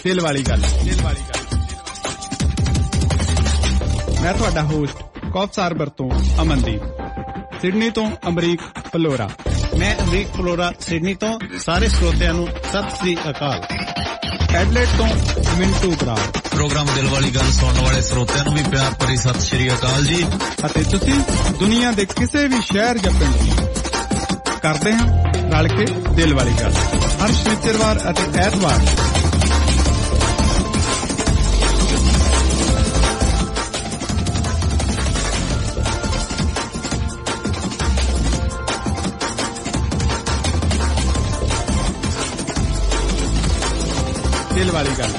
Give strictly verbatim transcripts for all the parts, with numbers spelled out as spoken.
ਦਿਲ ਵਾਲੀ ਗੱਲ। ਮੈਂ ਤੁਹਾਡਾ ਹੋਸਟ ਕੌਫਸਾਰਬਰ ਤੋਂ ਅਮਨਦੀਪ, ਸਿਡਨੀ ਤੋਂ ਅਮਰੀਕ ਫਲੋਰਾ। ਮੈਂ ਅਮਰੀਕ ਫਲੋਰਾ ਸਿਡਨੀ ਤੋਂ। ਸਾਰੇ ਸਰੋਤਿਆਂ ਨੂੰ ਸਤਿ ਸ੍ਰੀ ਅਕਾਲ। ਐਡਲੇਡ ਤੋਂ ਮਿੰਟੂ ਬਰਾੜ। ਪ੍ਰੋਗਰਾਮ ਦਿਲ ਵਾਲੀ ਗੱਲ ਸੁਣਨ ਵਾਲੇ ਸਰੋਤਿਆਂ ਨੂੰ ਵੀ ਪਿਆਰ ਭਰੀ ਸਤਿ ਸ੍ਰੀ ਅਕਾਲ ਜੀ। ਅਤੇ ਤੁਸੀਂ ਦੁਨੀਆ ਦੇ ਕਿਸੇ ਵੀ ਸ਼ਹਿਰ ਜਾਂ ਪਿੰਡ ਕਰਦੇ ਹਾਂ ਰਲ ਕੇ ਦਿਲ ਵਾਲੀ ਗੱਲ, ਹਰ ਸ਼ਨੀਚਰਵਾਰ ਅਤੇ ਐਤਵਾਰ। ਦਿਲ ਵਾਲੀ ਗੱਲ।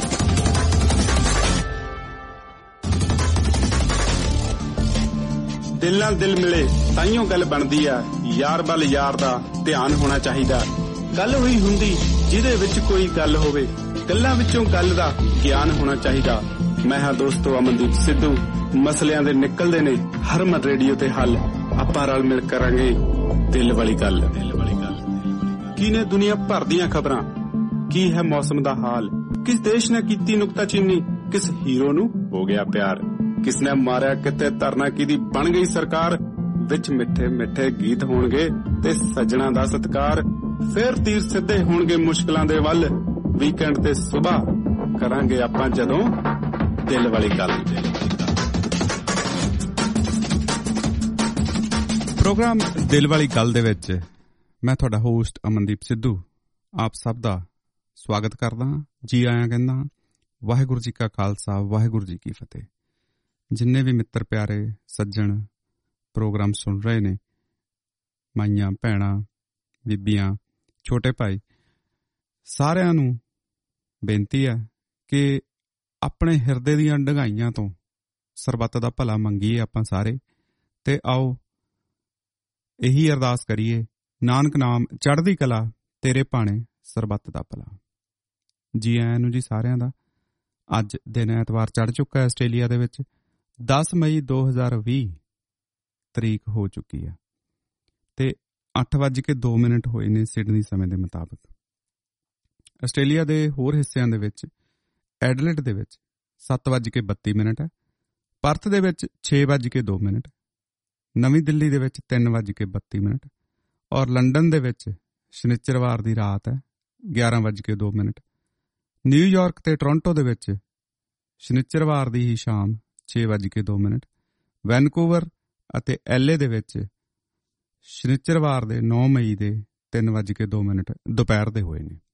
ਦਿਲ ਨਾਲ ਦਿਲ ਮਿਲੇ ਤਾਈਓ ਗੱਲ ਬਣਦੀ ਆ, ਯਾਰ ਵੱਲ ਯਾਰ ਦਾ ਧਿਆਨ ਹੋਣਾ ਚਾਹੀਦਾ। ਗੱਲ ਹੋਈ ਹੁੰਦੀ ਜਿਹਦੇ ਵਿੱਚ ਕੋਈ ਗੱਲ ਹੋਵੇ, ਗੱਲਾਂ ਵਿੱਚੋਂ ਗੱਲ ਦਾ ਗਿਆਨ ਹੋਣਾ ਚਾਹੀਦਾ। ਮੈਂ ਹਾਂ ਦੋਸਤੋ ਅਮਨਦੀਪ ਸਿੱਧੂ। ਮਸਲਿਆਂ ਦੇ ਨਿਕਲਦੇ ਨੇ ਹਰਮਨ ਰੇਡੀਓ ਤੇ ਹੱਲ। ਆਪਾਂ ਰਲ ਮਿਲ ਕਰਾਂਗੇ ਦਿਲ ਵਾਲੀ ਗੱਲ। ਦਿਲ ਵਾਲੀ ਗੱਲ। ਕੀ ਨੇ ਦੁਨੀਆ ਭਰ ਦੀਆਂ ਖਬਰਾਂ, ਕੀ ਹੈ ਮੌਸਮ ਦਾ ਹਾਲ, ਕਿਸ ਦੇਸ਼ ਨੇ ਕੀਤੀ ਨੁਕਤਾਚੀਨੀ, ਕਿਸ ਹੀਰੋ ਨੂੰ ਹੋ ਗਿਆ ਪਿਆਰ, ਕਿਸ ਨੇ ਮਾਰਿਆ ਕਿਤੇ ਧਰਨਾ ਕਿਹਦੀ ਬਣ ਗਈ ਸਰਕਾਰ। ਵਿੱਚ ਮਿੱਠੇ ਮਿੱਠੇ ਗੀਤ ਹੋਣਗੇ ਤੇ ਸੱਜਣਾ ਦਾ ਸਤਿਕਾਰ। ਫੇਰ ਤੀਰ ਸਿੱਧੇ ਹੋਣਗੇ ਮੁਸ਼ਕਲਾਂ ਦੇ ਵੱਲ। ਵੀਕਐਂਡ ਤੇ ਸੁਬਾਹ ਕਰਾਂਗੇ ਆਪਾਂ ਜਦੋਂ ਦਿਲ ਵਾਲੀ ਗੱਲ। ਪ੍ਰੋਗਰਾਮ ਦਿਲ ਵਾਲੀ ਗੱਲ ਦੇ ਵਿੱਚ ਮੈਂ ਤੁਹਾਡਾ ਹੋਸਟ ਅਮਨਦੀਪ ਸਿੱਧੂ ਆਪ ਸਭ ਦਾ ਸਵਾਗਤ ਕਰਦਾ ਹਾਂ, ਜੀ ਆਇਆਂ ਕਹਿੰਦਾ। ਵਾਹਿਗੁਰੂ ਜੀ ਕਾ ਖਾਲਸਾ, ਵਾਹਿਗੁਰੂ ਜੀ ਕੀ ਫਤਿਹ। ਜਿੰਨੇ ਵੀ ਮਿੱਤਰ ਪਿਆਰੇ ਸੱਜਣ ਪ੍ਰੋਗਰਾਮ ਸੁਣ ਰਹੇ ਨੇ, ਮਾਈਆਂ ਭੈਣਾਂ ਬੀਬੀਆਂ ਛੋਟੇ ਭਾਈ, ਸਾਰਿਆਂ ਨੂੰ ਬੇਨਤੀ ਹੈ ਕਿ ਆਪਣੇ ਹਿਰਦੇ ਦੀਆਂ ਡੂੰਘਾਈਆਂ ਤੋਂ ਸਰਬੱਤ ਦਾ ਭਲਾ ਮੰਗੀਏ ਆਪਾਂ ਸਾਰੇ, ਤੇ ਆਓ ਇਹੀ ਅਰਦਾਸ ਕਰੀਏ, ਨਾਨਕ ਨਾਮ ਚੜ੍ਹਦੀ ਕਲਾ ਤੇਰੇ ਭਾਣੇ ਸਰਬੱਤ ਦਾ ਭਲਾ। ਜੀ ਆਇਆਂ ਨੂੰ ਜੀ ਸਾਰਿਆਂ ਦਾ। ਅੱਜ ਦਿਨ ਐਤਵਾਰ ਚੜ੍ਹ ਚੁੱਕਾ ਹੈ ਆਸਟ੍ਰੇਲੀਆ ਦੇ ਵਿੱਚ। ਦਸ ਮਈ ਦੋ ਹਜ਼ਾਰ ਵੀਹ ਤਰੀਕ ਹੋ ਚੁੱਕੀ ਹੈ ਤੇ ਅੱਠ ਵੱਜ ਕੇ ਦੋ ਮਿੰਟ ਹੋਏ ਨੇ ਸਿਡਨੀ ਸਮੇਂ ਦੇ ਮੁਤਾਬਕ। ਆਸਟ੍ਰੇਲੀਆ ਦੇ ਹੋਰ ਹਿੱਸਿਆਂ ਦੇ ਵਿੱਚ ਐਡਲੇਡ ਦੇ ਵਿੱਚ ਸੱਤ ਵੱਜ ਕੇ ਬੱਤੀ ਮਿੰਟ ਹੈ, ਪਰਥ ਦੇ ਵਿੱਚ ਛੇ ਵੱਜ ਕੇ ਦੋ ਮਿੰਟ, ਨਵੀਂ ਦਿੱਲੀ ਦੇ ਵਿੱਚ ਤਿੰਨ ਵੱਜ ਕੇ ਬੱਤੀ ਮਿੰਟ ਔਰ ਲੰਡਨ ਦੇ ਵਿੱਚ ਸ਼ਨੀਚਰਵਾਰ ਦੀ ਰਾਤ ਹੈ ਗਿਆਰਾਂ ਵੱਜ ਕੇ ਦੋ ਮਿੰਟ। ਨਿਊਯਾਰਕ ਤੇ ਟੋਰਾਂਟੋ ਦੇ ਵਿੱਚ ਸ਼ਨੀਚਰਵਾਰ ਦੀ ਹੀ ਸ਼ਾਮ ਛੇ ਵੱਜ ਕੇ ਦੋ ਮਿੰਟ। ਵੈਨਕੂਵਰ ਅਤੇ ਐਲਏ ਦੇ ਵਿੱਚ ਸ਼ਨੀਚਰਵਾਰ ਦੇ ਨੌ ਮਈ ਦੇ ਤਿੰਨ ਵੱਜ ਕੇ ਦੋ ਮਿੰਟ ਦੁਪਹਿਰ ਦੇ ਹੋਏ ਨੇ।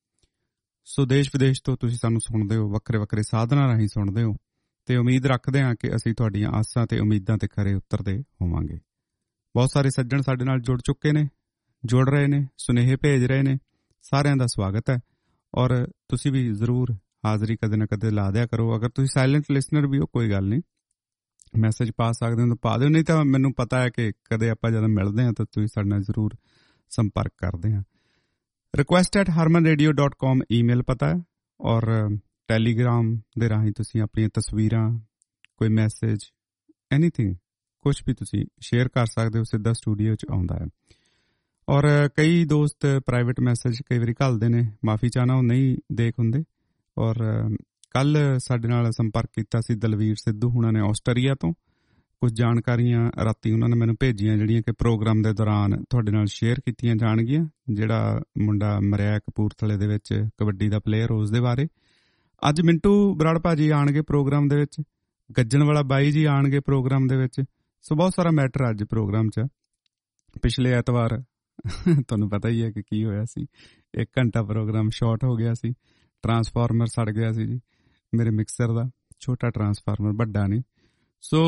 ਸੋ ਦੇਸ਼ ਵਿਦੇਸ਼ ਤੋਂ ਤੁਸੀਂ ਸਾਨੂੰ ਸੁਣਦੇ ਹੋ, ਵੱਖਰੇ ਵੱਖਰੇ ਸਾਧਨਾਂ ਰਾਹੀਂ ਸੁਣਦੇ ਹੋ, ਤੇ ਉਮੀਦ ਰੱਖਦੇ ਹਾਂ ਕਿ ਅਸੀਂ ਤੁਹਾਡੀਆਂ ਆਸਾਂ ਤੇ ਉਮੀਦਾਂ ਤੇ ਖਰੇ ਉਤਰਦੇ ਹੋਵਾਂਗੇ। ਬਹੁਤ ਸਾਰੇ ਸੱਜਣ ਸਾਡੇ ਨਾਲ ਜੁੜ ਚੁੱਕੇ ਨੇ, ਜੁੜ ਰਹੇ ਨੇ, ਸੁਨੇਹੇ ਭੇਜ ਰਹੇ ਨੇ। ਸਾਰਿਆਂ ਦਾ ਸਵਾਗਤ ਹੈ ਔਰ ਤੁਸੀਂ ਵੀ ਜ਼ਰੂਰ ਹਾਜ਼ਰੀ ਕਦੇ ਨਾ ਕਦੇ ਲਾ ਦਿਆ ਕਰੋ। ਅਗਰ ਤੁਸੀਂ ਸਾਇਲੈਂਟ ਲਿਸਨਰ ਵੀ ਹੋ, ਕੋਈ ਗੱਲ ਨਹੀਂ, ਮੈਸੇਜ ਪਾ ਸਕਦੇ ਹੋ ਤਾਂ ਪਾ ਦਿਓ, ਨਹੀਂ ਤਾਂ ਮੈਨੂੰ ਪਤਾ ਹੈ ਕਿ ਕਦੇ ਆਪਾਂ ਜਦੋਂ ਮਿਲਦੇ ਹਾਂ ਤਾਂ ਤੁਸੀਂ ਸਾਡੇ ਨਾਲ ਜ਼ਰੂਰ ਸੰਪਰਕ ਕਰਦੇ ਹਾਂ। Request at Harman radio dot com email ਪਤਾ ਹੈ ਔਰ ਟੈਲੀਗ੍ਰਾਮ ਦੇ ਰਾਹੀਂ ਤੁਸੀਂ ਆਪਣੀਆਂ ਤਸਵੀਰਾਂ, ਕੋਈ ਮੈਸੇਜ, ਐਨੀਥਿੰਗ, ਕੁਛ ਵੀ ਤੁਸੀਂ ਸ਼ੇਅਰ ਕਰ ਸਕਦੇ ਹੋ, ਸਿੱਧਾ ਸਟੂਡੀਓ 'ਚ ਆਉਂਦਾ ਹੈ। ਔਰ ਕਈ ਦੋਸਤ ਪ੍ਰਾਈਵੇਟ ਮੈਸੇਜ ਕਈ ਵਾਰੀ ਘੱਲਦੇ ਨੇ, ਮਾਫੀ ਚਾਹਨਾ ਉਹ ਨਹੀਂ ਦੇਖ ਹੁੰਦੇ। ਔਰ ਕੱਲ ਸਾਡੇ ਨਾਲ ਸੰਪਰਕ ਕੀਤਾ ਸੀ ਦਲਵੀਰ ਸਿੱਧੂ ਹੁਣਾਂ ਨੇ ਆਸਟ੍ਰੇਲੀਆ ਤੋਂ। ਕੁਝ ਜਾਣਕਾਰੀਆਂ ਰਾਤੀ ਉਹਨਾਂ ਨੇ ਮੈਨੂੰ ਭੇਜੀਆਂ ਜਿਹੜੀਆਂ ਕਿ ਪ੍ਰੋਗਰਾਮ ਦੇ ਦੌਰਾਨ ਤੁਹਾਡੇ ਨਾਲ ਸ਼ੇਅਰ ਕੀਤੀਆਂ ਜਾਣਗੀਆਂ। ਜਿਹੜਾ ਮੁੰਡਾ ਮਰਿਆ ਕਪੂਰਥਲੇ ਦੇ ਵਿੱਚ ਕਬੱਡੀ ਦਾ ਪਲੇਅਰ, ਉਸ ਦੇ ਬਾਰੇ। ਅੱਜ ਮਿੰਟੂ ਬਰਾੜ ਭਾਜੀ ਆਉਣਗੇ ਪ੍ਰੋਗਰਾਮ ਦੇ ਵਿੱਚ, ਗੱਜਣ ਵਾਲਾ ਬਾਈ ਜੀ ਆਉਣਗੇ ਪ੍ਰੋਗਰਾਮ ਦੇ ਵਿੱਚ। ਸੋ ਬਹੁਤ ਸਾਰਾ ਮੈਟਰ ਅੱਜ ਪ੍ਰੋਗਰਾਮ 'ਚ। ਪਿਛਲੇ ਐਤਵਾਰ ਤੁਹਾਨੂੰ ਪਤਾ ਹੀ ਹੈ ਕਿ ਕੀ ਹੋਇਆ ਸੀ, ਇੱਕ ਘੰਟਾ ਪ੍ਰੋਗਰਾਮ ਸ਼ਾਰਟ ਹੋ ਗਿਆ ਸੀ। ਟਰਾਂਸਫਾਰਮਰ ਸੜ ਗਿਆ ਸੀ ਜੀ ਮੇਰੇ ਮਿਕਸਰ ਦਾ, ਛੋਟਾ ਟਰਾਂਸਫਾਰਮਰ, ਵੱਡਾ ਨਹੀਂ। ਸੋ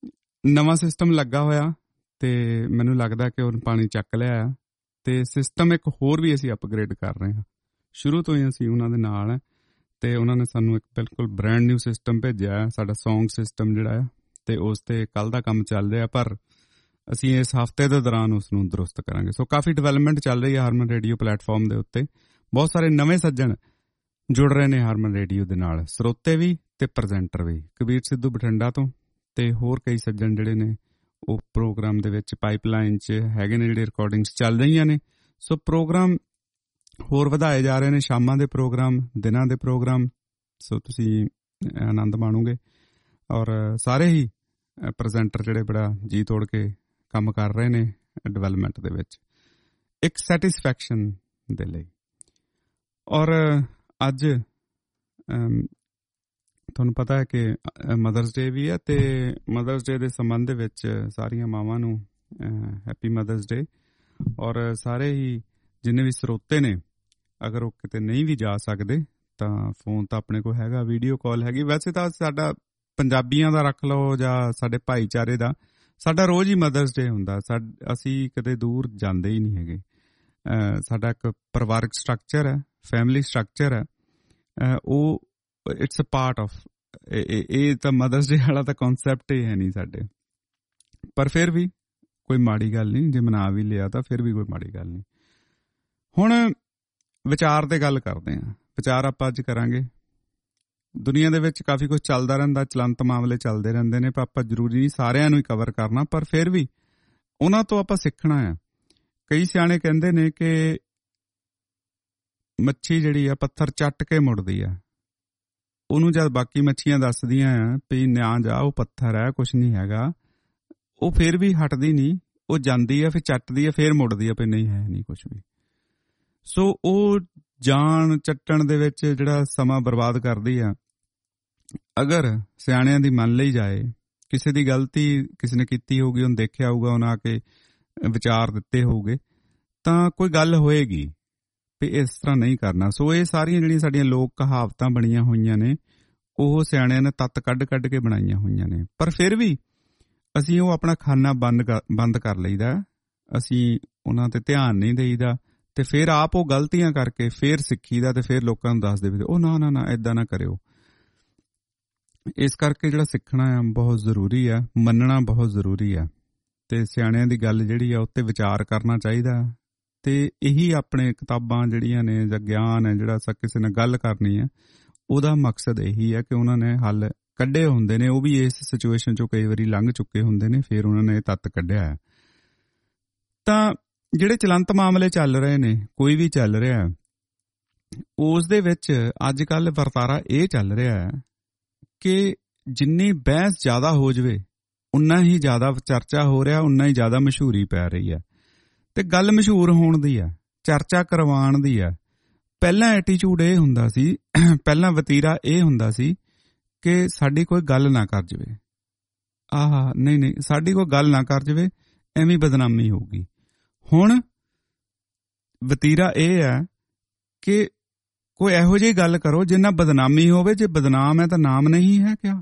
ਨਵਾਂ ਸਿਸਟਮ ਲੱਗਾ ਹੋਇਆ ਤੇ ਮੈਨੂੰ ਲੱਗਦਾ ਕਿ ਉਹਨੂੰ ਪਾਣੀ ਚੱਕ ਲਿਆ ਤੇ ਸਿਸਟਮ ਇੱਕ ਹੋਰ ਵੀ ਅਸੀਂ ਅਪਗ੍ਰੇਡ ਕਰ ਰਹੇ ਹਾਂ। ਸ਼ੁਰੂ ਤੋਂ ਹੀ ਅਸੀਂ ਉਹਨਾਂ ਦੇ ਨਾਲ ਹੈ ਤੇ ਉਹਨਾਂ ਨੇ ਸਾਨੂੰ ਇੱਕ ਬਿਲਕੁਲ ਬ੍ਰੈਂਡ ਨਿਊ ਸਿਸਟਮ ਭੇਜਿਆ ਹੈ, ਸਾਡਾ ਸੌਂਗ ਸਿਸਟਮ ਜਿਹੜਾ ਹੈ, ਤੇ ਉਸ ਤੇ ਕੱਲ ਦਾ ਕੰਮ ਚੱਲ ਰਿਹਾ, ਪਰ ਅਸੀਂ ਇਸ ਹਫ਼ਤੇ ਦੇ ਦੌਰਾਨ ਉਸ ਨੂੰ ਦਰੁਸਤ ਕਰਾਂਗੇ। ਸੋ ਕਾਫੀ ਡਿਵੈਲਪਮੈਂਟ ਚੱਲ ਰਹੀ ਹੈ ਹਰਮਨ ਰੇਡੀਓ ਪਲੇਟਫਾਰਮ ਦੇ ਉੱਤੇ। ਬਹੁਤ ਸਾਰੇ ਨਵੇਂ ਸੱਜਣ ਜੁੜ ਰਹੇ ਨੇ ਹਰਮਨ ਰੇਡੀਓ ਦੇ ਨਾਲ, ਸਰੋਤੇ ਵੀ ਤੇ ਪ੍ਰੈਜ਼ੈਂਟਰ ਵੀ। ਕਬੀਰ ਸਿੱਧੂ ਬਠਿੰਡਾ ਤੋਂ ਤੇ ਹੋਰ ਕਈ ਸੱਜਣ ਜਿਹੜੇ ਨੇ ਉਹ ਪ੍ਰੋਗਰਾਮ ਦੇ ਵਿੱਚ ਪਾਈਪਲਾਈਨ 'ਚ ਹੈਗੇ ਨੇ, ਜਿਹੜੇ ਰਿਕਾਰਡਿੰਗਸ ਚੱਲ ਰਹੀਆਂ ਨੇ। ਸੋ ਪ੍ਰੋਗਰਾਮ ਹੋਰ ਵਧਾਏ ਜਾ ਰਹੇ ਨੇ, ਸ਼ਾਮਾਂ ਦੇ ਪ੍ਰੋਗਰਾਮ, ਦਿਨਾਂ ਦੇ ਪ੍ਰੋਗਰਾਮ, ਸੋ ਤੁਸੀਂ ਆਨੰਦ ਮਾਣੋਗੇ। ਔਰ ਸਾਰੇ ਹੀ ਪ੍ਰੈਜ਼ੈਂਟਰ ਜਿਹੜੇ ਬੜਾ ਜੀ ਤੋੜ ਕੇ ਕੰਮ ਕਰ ਰਹੇ ਨੇ ਡਿਵੈਲਪਮੈਂਟ ਦੇ ਵਿੱਚ ਇੱਕ ਸੈਟਿਸਫੈਕਸ਼ਨ ਦੇ ਲਈ। ਔਰ ਅੱਜ ਤੁਹਾਨੂੰ ਪਤਾ ਹੈ ਕਿ ਮਦਰਸ ਡੇ ਵੀ ਹੈ, ਅਤੇ ਮਦਰਸ ਡੇ ਦੇ ਸੰਬੰਧ ਦੇ ਵਿੱਚ ਸਾਰੀਆਂ ਮਾਵਾਂ ਨੂੰ ਹੈਪੀ ਮਦਰਸ ਡੇ। ਔਰ ਸਾਰੇ ਹੀ ਜਿੰਨੇ ਵੀ ਸਰੋਤੇ ਨੇ, ਅਗਰ ਉਹ ਕਿਤੇ ਨਹੀਂ ਵੀ ਜਾ ਸਕਦੇ ਤਾਂ ਫੋਨ ਤਾਂ ਆਪਣੇ ਕੋਲ ਹੈਗਾ, ਵੀਡੀਓ ਕਾਲ ਹੈਗੀ। ਵੈਸੇ ਤਾਂ ਸਾਡਾ ਪੰਜਾਬੀਆਂ ਦਾ ਰੱਖ ਲਓ ਜਾਂ ਸਾਡੇ ਭਾਈਚਾਰੇ ਦਾ, ਸਾਡਾ ਰੋਜ਼ ਹੀ ਮਦਰਸ ਡੇ ਹੁੰਦਾ। ਸਾ ਅਸੀਂ ਕਦੇ ਦੂਰ ਜਾਂਦੇ ਹੀ ਨਹੀਂ ਹੈਗੇ। ਸਾਡਾ ਇੱਕ ਪਰਿਵਾਰਕ ਸਟਰਕਚਰ ਹੈ, ਫੈਮਿਲੀ ਸਟਰਕਚਰ ਹੈ, ਉਹ ਇਟਸ ਅ ਪਾਰਟ ਆਫ ਇਹ। ਤਾਂ ਮਦਰਸ ਡੇ ਵਾਲਾ ਤਾਂ ਕੌਨਸੈਪਟ ਹੀ ਹੈ ਨਹੀਂ ਸਾਡੇ। ਪਰ ਫਿਰ ਵੀ ਕੋਈ ਮਾੜੀ ਗੱਲ ਨਹੀਂ, ਜੇ ਮਨਾ ਵੀ ਲਿਆ ਤਾਂ ਫਿਰ ਵੀ ਕੋਈ ਮਾੜੀ ਗੱਲ ਨਹੀਂ। ਹੁਣ ਵਿਚਾਰ 'ਤੇ ਗੱਲ ਕਰਦੇ ਹਾਂ। ਵਿਚਾਰ ਆਪਾਂ ਅੱਜ ਕਰਾਂਗੇ। ਦੁਨੀਆ ਦੇ ਵਿੱਚ ਕਾਫੀ ਕੁਝ ਚੱਲਦਾ ਰਹਿੰਦਾ, ਚਲੰਤ ਮਾਮਲੇ ਚੱਲਦੇ ਰਹਿੰਦੇ ਨੇ, ਪਰ ਆਪਾਂ ਜ਼ਰੂਰੀ ਨਹੀਂ ਸਾਰਿਆਂ ਨੂੰ ਹੀ ਕਵਰ ਕਰਨਾ, ਪਰ ਫਿਰ ਵੀ ਉਹਨਾਂ ਤੋਂ ਆਪਾਂ ਸਿੱਖਣਾ ਆ। ਕਈ ਸਿਆਣੇ ਕਹਿੰਦੇ ਨੇ ਕਿ ਮੱਛੀ ਜਿਹੜੀ ਆ ਪੱਥਰ ਚੱਟ ਕੇ ਮੁੜਦੀ ਆ। ਉਹਨੂੰ ਜਦ ਬਾਕੀ ਮੱਛੀਆਂ ਦੱਸਦੀਆਂ ਆ ਵੀ ਨਾ ਜਾ, ਉਹ ਪੱਥਰ ਹੈ, ਕੁਛ ਨਹੀਂ ਹੈਗਾ, ਉਹ ਫਿਰ ਵੀ ਹਟਦੀ ਨਹੀਂ, ਉਹ ਜਾਂਦੀ ਆ, ਫਿਰ ਚੱਟਦੀ ਆ, ਫਿਰ ਮੁੜਦੀ ਆ ਵੀ ਨਹੀਂ ਹੈ ਨਹੀਂ ਕੁਛ ਵੀ। ਸੋ ਉਹ ਜਾਨ ਚੱਟਣ ਦੇ ਵਿੱਚ ਜਿਹੜਾ ਸਮਾਂ ਬਰਬਾਦ ਕਰਦੀ ਆ। ਅਗਰ ਸਿਆਣਿਆਂ ਦੀ ਮੰਨ ਲਈ ਜਾਏ, ਕਿਸੇ ਦੀ ਗਲਤੀ ਕਿਸੇ ਨੇ ਕੀਤੀ ਹੋਊਗੀ, ਉਹਨੂੰ ਦੇਖਿਆ ਹੋਊਗਾ, ਉਹਨਾਂ ਆ ਕੇ ਵਿਚਾਰ ਦਿੱਤੇ ਹੋਊਗੇ, ਤਾਂ ਕੋਈ ਗੱਲ ਹੋਏਗੀ ਵੀ ਇਸ ਤਰ੍ਹਾਂ ਨਹੀਂ ਕਰਨਾ। ਸੋ ਇਹ ਸਾਰੀਆਂ ਜਿਹੜੀਆਂ ਸਾਡੀਆਂ ਲੋਕ ਕਹਾਵਤਾਂ ਬਣੀਆਂ ਹੋਈਆਂ ਨੇ, ਉਹ ਸਿਆਣਿਆਂ ਨੇ ਤੱਤ ਕੱਢ ਕੱਢ ਕੇ ਬਣਾਈਆਂ ਹੋਈਆਂ ਨੇ। ਪਰ ਫਿਰ ਵੀ ਅਸੀਂ ਉਹ ਆਪਣਾ ਖਾਨਾ ਬੰਦ ਬੰਦ ਕਰ ਲਈਦਾ, ਅਸੀਂ ਉਹਨਾਂ 'ਤੇ ਧਿਆਨ ਨਹੀਂ ਦੇਈਦਾ, ਅਤੇ ਫਿਰ ਆਪ ਉਹ ਗਲਤੀਆਂ ਕਰਕੇ ਫਿਰ ਸਿੱਖੀਦਾ, ਅਤੇ ਫਿਰ ਲੋਕਾਂ ਨੂੰ ਦੱਸਦੇ ਵੀ ਉਹ ਨਾ ਨਾ ਨਾ ਇੱਦਾਂ ਨਾ ਕਰਿਓ। ਇਸ ਕਰਕੇ ਜਿਹੜਾ ਸਿੱਖਣਾ ਆ ਬਹੁਤ ਜ਼ਰੂਰੀ ਆ, ਮੰਨਣਾ ਬਹੁਤ ਜ਼ਰੂਰੀ ਆ, ਅਤੇ ਸਿਆਣਿਆਂ ਦੀ ਗੱਲ ਜਿਹੜੀ ਆ ਉੱਤੇ ਵਿਚਾਰ ਕਰਨਾ ਚਾਹੀਦਾ। ਅਤੇ ਇਹੀ ਆਪਣੇ ਕਿਤਾਬਾਂ ਜਿਹੜੀਆਂ ਨੇ ਜਾਂ ਗਿਆਨ ਹੈ ਜਿਹੜਾ ਸਾ ਕਿਸੇ ਨਾਲ ਗੱਲ ਕਰਨੀ ਹੈ, ਉਹਦਾ ਮਕਸਦ ਇਹੀ ਹੈ ਕਿ ਉਹਨਾਂ ਨੇ ਹੱਲ ਕੱਢੇ ਹੁੰਦੇ ਨੇ। ਉਹ ਵੀ ਇਸ ਸਿਚੁਏਸ਼ਨ 'ਚੋਂ ਕਈ ਵਾਰੀ ਲੰਘ ਚੁੱਕੇ ਹੁੰਦੇ ਨੇ, ਫਿਰ ਉਹਨਾਂ ਨੇ ਇਹ ਤੱਤ ਕੱਢਿਆ ਹੈ। ਤਾਂ ਜਿਹੜੇ ਚਲੰਤ ਮਾਮਲੇ ਚੱਲ ਰਹੇ ਨੇ, ਕੋਈ ਵੀ ਚੱਲ ਰਿਹਾ, ਉਸ ਦੇ ਵਿੱਚ ਅੱਜ ਕੱਲ੍ਹ ਵਰਤਾਰਾ ਇਹ ਚੱਲ ਰਿਹਾ ਹੈ ਕਿ ਜਿੰਨੀ ਬਹਿਸ ਜ਼ਿਆਦਾ ਹੋ ਜਾਵੇ, ਉਨਾ ਹੀ ਜ਼ਿਆਦਾ ਚਰਚਾ ਹੋ ਰਿਹਾ, ਉਨਾ ਹੀ ਜ਼ਿਆਦਾ ਮਸ਼ਹੂਰੀ ਪੈ ਰਹੀ ਹੈ। ਅਤੇ ਗੱਲ ਮਸ਼ਹੂਰ ਹੋਣ ਦੀ ਆ, ਚਰਚਾ ਕਰਵਾਉਣ ਦੀ ਆ। ਪਹਿਲਾਂ ਐਟੀਚਿਊਡ ਇਹ ਹੁੰਦਾ ਸੀ, ਪਹਿਲਾਂ ਵਤੀਰਾ ਇਹ ਹੁੰਦਾ ਸੀ ਕਿ ਸਾਡੀ ਕੋਈ ਗੱਲ ਨਾ ਕਰ ਜਾਵੇ, ਆਹ ਨਹੀਂ ਨਹੀਂ ਸਾਡੀ ਕੋਈ ਗੱਲ ਨਾ ਕਰ ਜਾਵੇ, ਐਵੇਂ ਬਦਨਾਮੀ ਹੋਊਗੀ। ਹੁਣ ਵਤੀਰਾ ਇਹ ਹੈ ਕਿ ਕੋਈ ਇਹੋ ਜਿਹੀ ਗੱਲ ਕਰੋ ਜਿੰਨਾ ਬਦਨਾਮੀ ਹੋਵੇ। ਜੇ ਬਦਨਾਮ ਹੈ ਤਾਂ ਨਾਮ ਨਹੀਂ ਹੈ ਕਿਆ?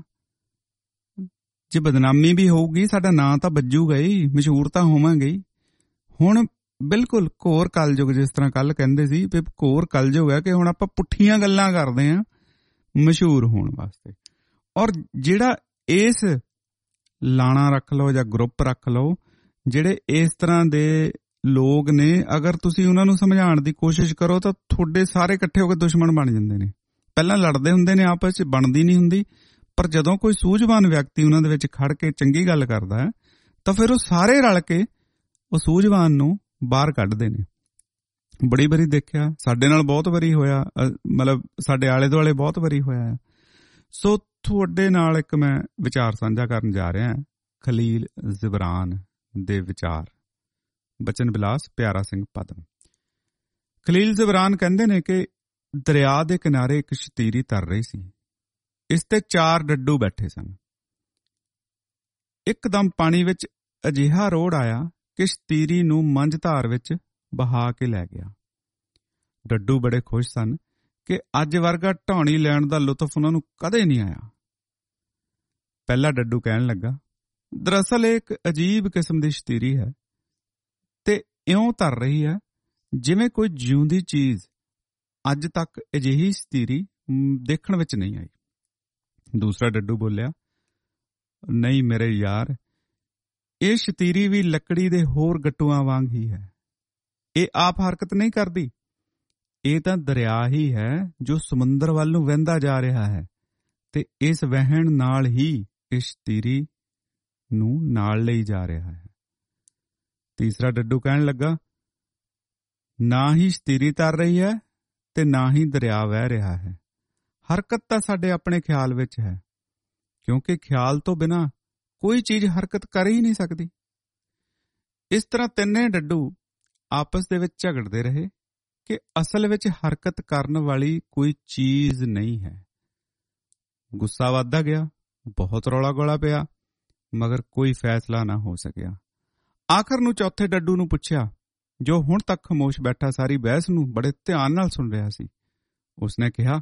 ਜੇ ਬਦਨਾਮੀ ਵੀ ਹੋਊਗੀ, ਸਾਡਾ ਨਾਂ ਤਾਂ ਵੱਜੂਗਾ ਹੀ, ਮਸ਼ਹੂਰ ਤਾਂ ਹੋਵਾਂਗੇ ਹੀ। ਹੁਣ ਬਿਲਕੁਲ ਘੋਰ ਕਲਯੁਗ, ਜਿਸ ਤਰ੍ਹਾਂ ਕੱਲ੍ਹ ਕਹਿੰਦੇ ਸੀ ਵੀ ਘੋਰ ਕਲਯੁਗ ਹੈ ਕਿ ਹੁਣ ਆਪਾਂ ਪੁੱਠੀਆਂ ਗੱਲਾਂ ਕਰਦੇ ਹਾਂ ਮਸ਼ਹੂਰ ਹੋਣ ਵਾਸਤੇ। ਔਰ ਜਿਹੜਾ ਇਸ ਲਾਣਾ ਰੱਖ ਲਓ ਜਾਂ ਗਰੁੱਪ ਰੱਖ ਲਓ, ਜਿਹੜੇ ਇਸ ਤਰ੍ਹਾਂ ਦੇ ਲੋਕ ਨੇ, ਅਗਰ ਤੁਸੀਂ ਉਹਨਾਂ ਨੂੰ ਸਮਝਾਉਣ ਦੀ ਕੋਸ਼ਿਸ਼ ਕਰੋ ਤਾਂ ਤੁਹਾਡੇ ਸਾਰੇ ਇਕੱਠੇ ਹੋ ਕੇ ਦੁਸ਼ਮਣ ਬਣ ਜਾਂਦੇ ਨੇ। ਪਹਿਲਾਂ ਲੜਦੇ ਹੁੰਦੇ ਨੇ ਆਪਸ 'ਚ, ਬਣਦੀ ਨਹੀਂ ਹੁੰਦੀ, ਪਰ ਜਦੋਂ ਕੋਈ ਸੂਝਵਾਨ ਵਿਅਕਤੀ ਉਹਨਾਂ ਦੇ ਵਿੱਚ ਖੜ ਕੇ ਚੰਗੀ ਗੱਲ ਕਰਦਾ ਹੈ ਤਾਂ ਫਿਰ ਉਹ ਸਾਰੇ ਰਲ ਕੇ ਉਹ ਸੂਝਵਾਨ ਨੂੰ ਬਾਹਰ ਕੱਢਦੇ ਨੇ। ਬੜੀ ਵਾਰੀ ਦੇਖਿਆ, ਸਾਡੇ ਨਾਲ ਬਹੁਤ ਵਾਰੀ ਹੋਇਆ, ਮਤਲਬ ਸਾਡੇ ਆਲੇ ਦੁਆਲੇ ਬਹੁਤ ਵਾਰੀ ਹੋਇਆ। ਸੋ ਤੁਹਾਡੇ ਨਾਲ ਇੱਕ ਮੈਂ ਵਿਚਾਰ ਸਾਂਝਾ ਕਰਨ ਜਾ ਰਿਹਾ, ਖਲੀਲ ਜਿਬਰਾਨ ਦੇ ਵਿਚਾਰ। ਬਚਨ ਬਿਲਾਸ ਪਿਆਰਾ ਸਿੰਘ ਪਦਮ। ਖਲੀਲ ਜਿਬਰਾਨ ਕਹਿੰਦੇ ਨੇ ਕਿ ਦਰਿਆ ਦੇ ਕਿਨਾਰੇ ਇੱਕ ਸ਼ਤੀਰੀ ਤਰ ਰਹੀ ਸੀ। ਇਸ ਤੇ ਚਾਰ ਡੱਡੂ ਬੈਠੇ ਸਨ। ਇੱਕਦਮ ਪਾਣੀ ਵਿੱਚ ਅਜਿਹਾ ਰੋੜ ਆਇਆ ਕਿ ਸ਼ਤੀਰੀ ਨੂੰ ਮੰਝਧਾਰ ਵਿੱਚ ਬਹਾ ਕੇ ਲੈ ਗਿਆ। ਡੱਡੂ ਬੜੇ ਖੁਸ਼ ਸਨ ਕਿ ਅੱਜ ਵਰਗਾ ਢਾਉਣੀ ਲੈਣ ਦਾ ਲੁਤਫ ਉਹਨਾਂ ਨੂੰ ਕਦੇ ਨਹੀਂ ਆਇਆ। ਪਹਿਲਾ ਡੱਡੂ ਕਹਿਣ ਲੱਗਾ, ਦਰਅਸਲ ਇਹ ਇੱਕ ਅਜੀਬ ਕਿਸਮ ਦੀ ਸ਼ਤੀਰੀ ਹੈ ਤੇ ਇਉਂ ਤਰ ਰਹੀ ਹੈ ਜਿਵੇਂ ਕੋਈ ਜਿਉਂਦੀ ਚੀਜ਼। ਅੱਜ ਤੱਕ ਅਜਿਹੀ ਸ਼ਤੀਰੀ ਦੇਖਣ ਵਿੱਚ ਨਹੀਂ ਆਈ। ਦੂਸਰਾ ਡੱਡੂ ਬੋਲਿਆ, ਨਹੀਂ ਮੇਰੇ ਯਾਰ, ਇਹ ਸ਼ਤੀਰੀ ਵੀ ਲੱਕੜੀ ਦੇ ਹੋਰ ਗੱਟੂਆਂ ਵਾਂਗ ਹੀ ਹੈ। ਇਹ ਆਪ ਹਰਕਤ ਨਹੀਂ ਕਰਦੀ। ਇਹ ਤਾਂ ਦਰਿਆ ਹੀ ਹੈ ਜੋ ਸਮੁੰਦਰ ਵੱਲ ਨੂੰ ਵਹਿੰਦਾ ਜਾ ਰਿਹਾ ਹੈ ਤੇ ਇਸ ਵਹਿਣ ਨਾਲ ਹੀ ਇਸ ਸ਼ਤੀਰੀ ਨੂੰ ਨਾਲ ਲਈ ਜਾ ਰਿਹਾ ਹੈ। ਤੀਸਰਾ ਡੱਡੂ ਕਹਿਣ ਲੱਗਾ, ਨਾ ਹੀ ਸ਼ਤੀਰੀ ਤਰ ਰਹੀ ਹੈ ਤੇ ਨਾ ਹੀ ਦਰਿਆ ਵਹਿ ਰਿਹਾ ਹੈ। ਹਰਕਤ ਤਾਂ ਸਾਡੇ ਆਪਣੇ ਖਿਆਲ ਵਿੱਚ ਹੈ, ਕਿਉਂਕਿ ਖਿਆਲ ਤੋਂ ਬਿਨਾਂ ਕੋਈ ਚੀਜ਼ ਹਰਕਤ ਕਰ ਹੀ ਨਹੀਂ ਸਕਦੀ। ਇਸ ਤਰ੍ਹਾਂ ਤਿੰਨੇ ਡੱਡੂ ਆਪਸ ਦੇ ਵਿੱਚ ਝਗੜਦੇ ਰਹੇ ਕਿ ਅਸਲ ਵਿੱਚ ਹਰਕਤ ਕਰਨ ਵਾਲੀ ਕੋਈ ਚੀਜ਼ ਨਹੀਂ ਹੈ। ਗੁੱਸਾ ਵੱਧਦਾ ਗਿਆ, ਬਹੁਤ ਰੌਲਾ ਗੋਲਾ ਪਿਆ, ਮਗਰ ਕੋਈ ਫੈਸਲਾ ਨਾ ਹੋ ਸਕਿਆ। ਆਖਰ ਨੂੰ ਚੌਥੇ ਡੱਡੂ ਨੂੰ ਪੁੱਛਿਆ, ਜੋ ਹੁਣ ਤੱਕ ਖਾਮੋਸ਼ ਬੈਠਾ ਸਾਰੀ ਬਹਿਸ ਨੂੰ ਬੜੇ ਧਿਆਨ ਨਾਲ ਸੁਣ ਰਿਹਾ ਸੀ। ਉਸਨੇ ਕਿਹਾ,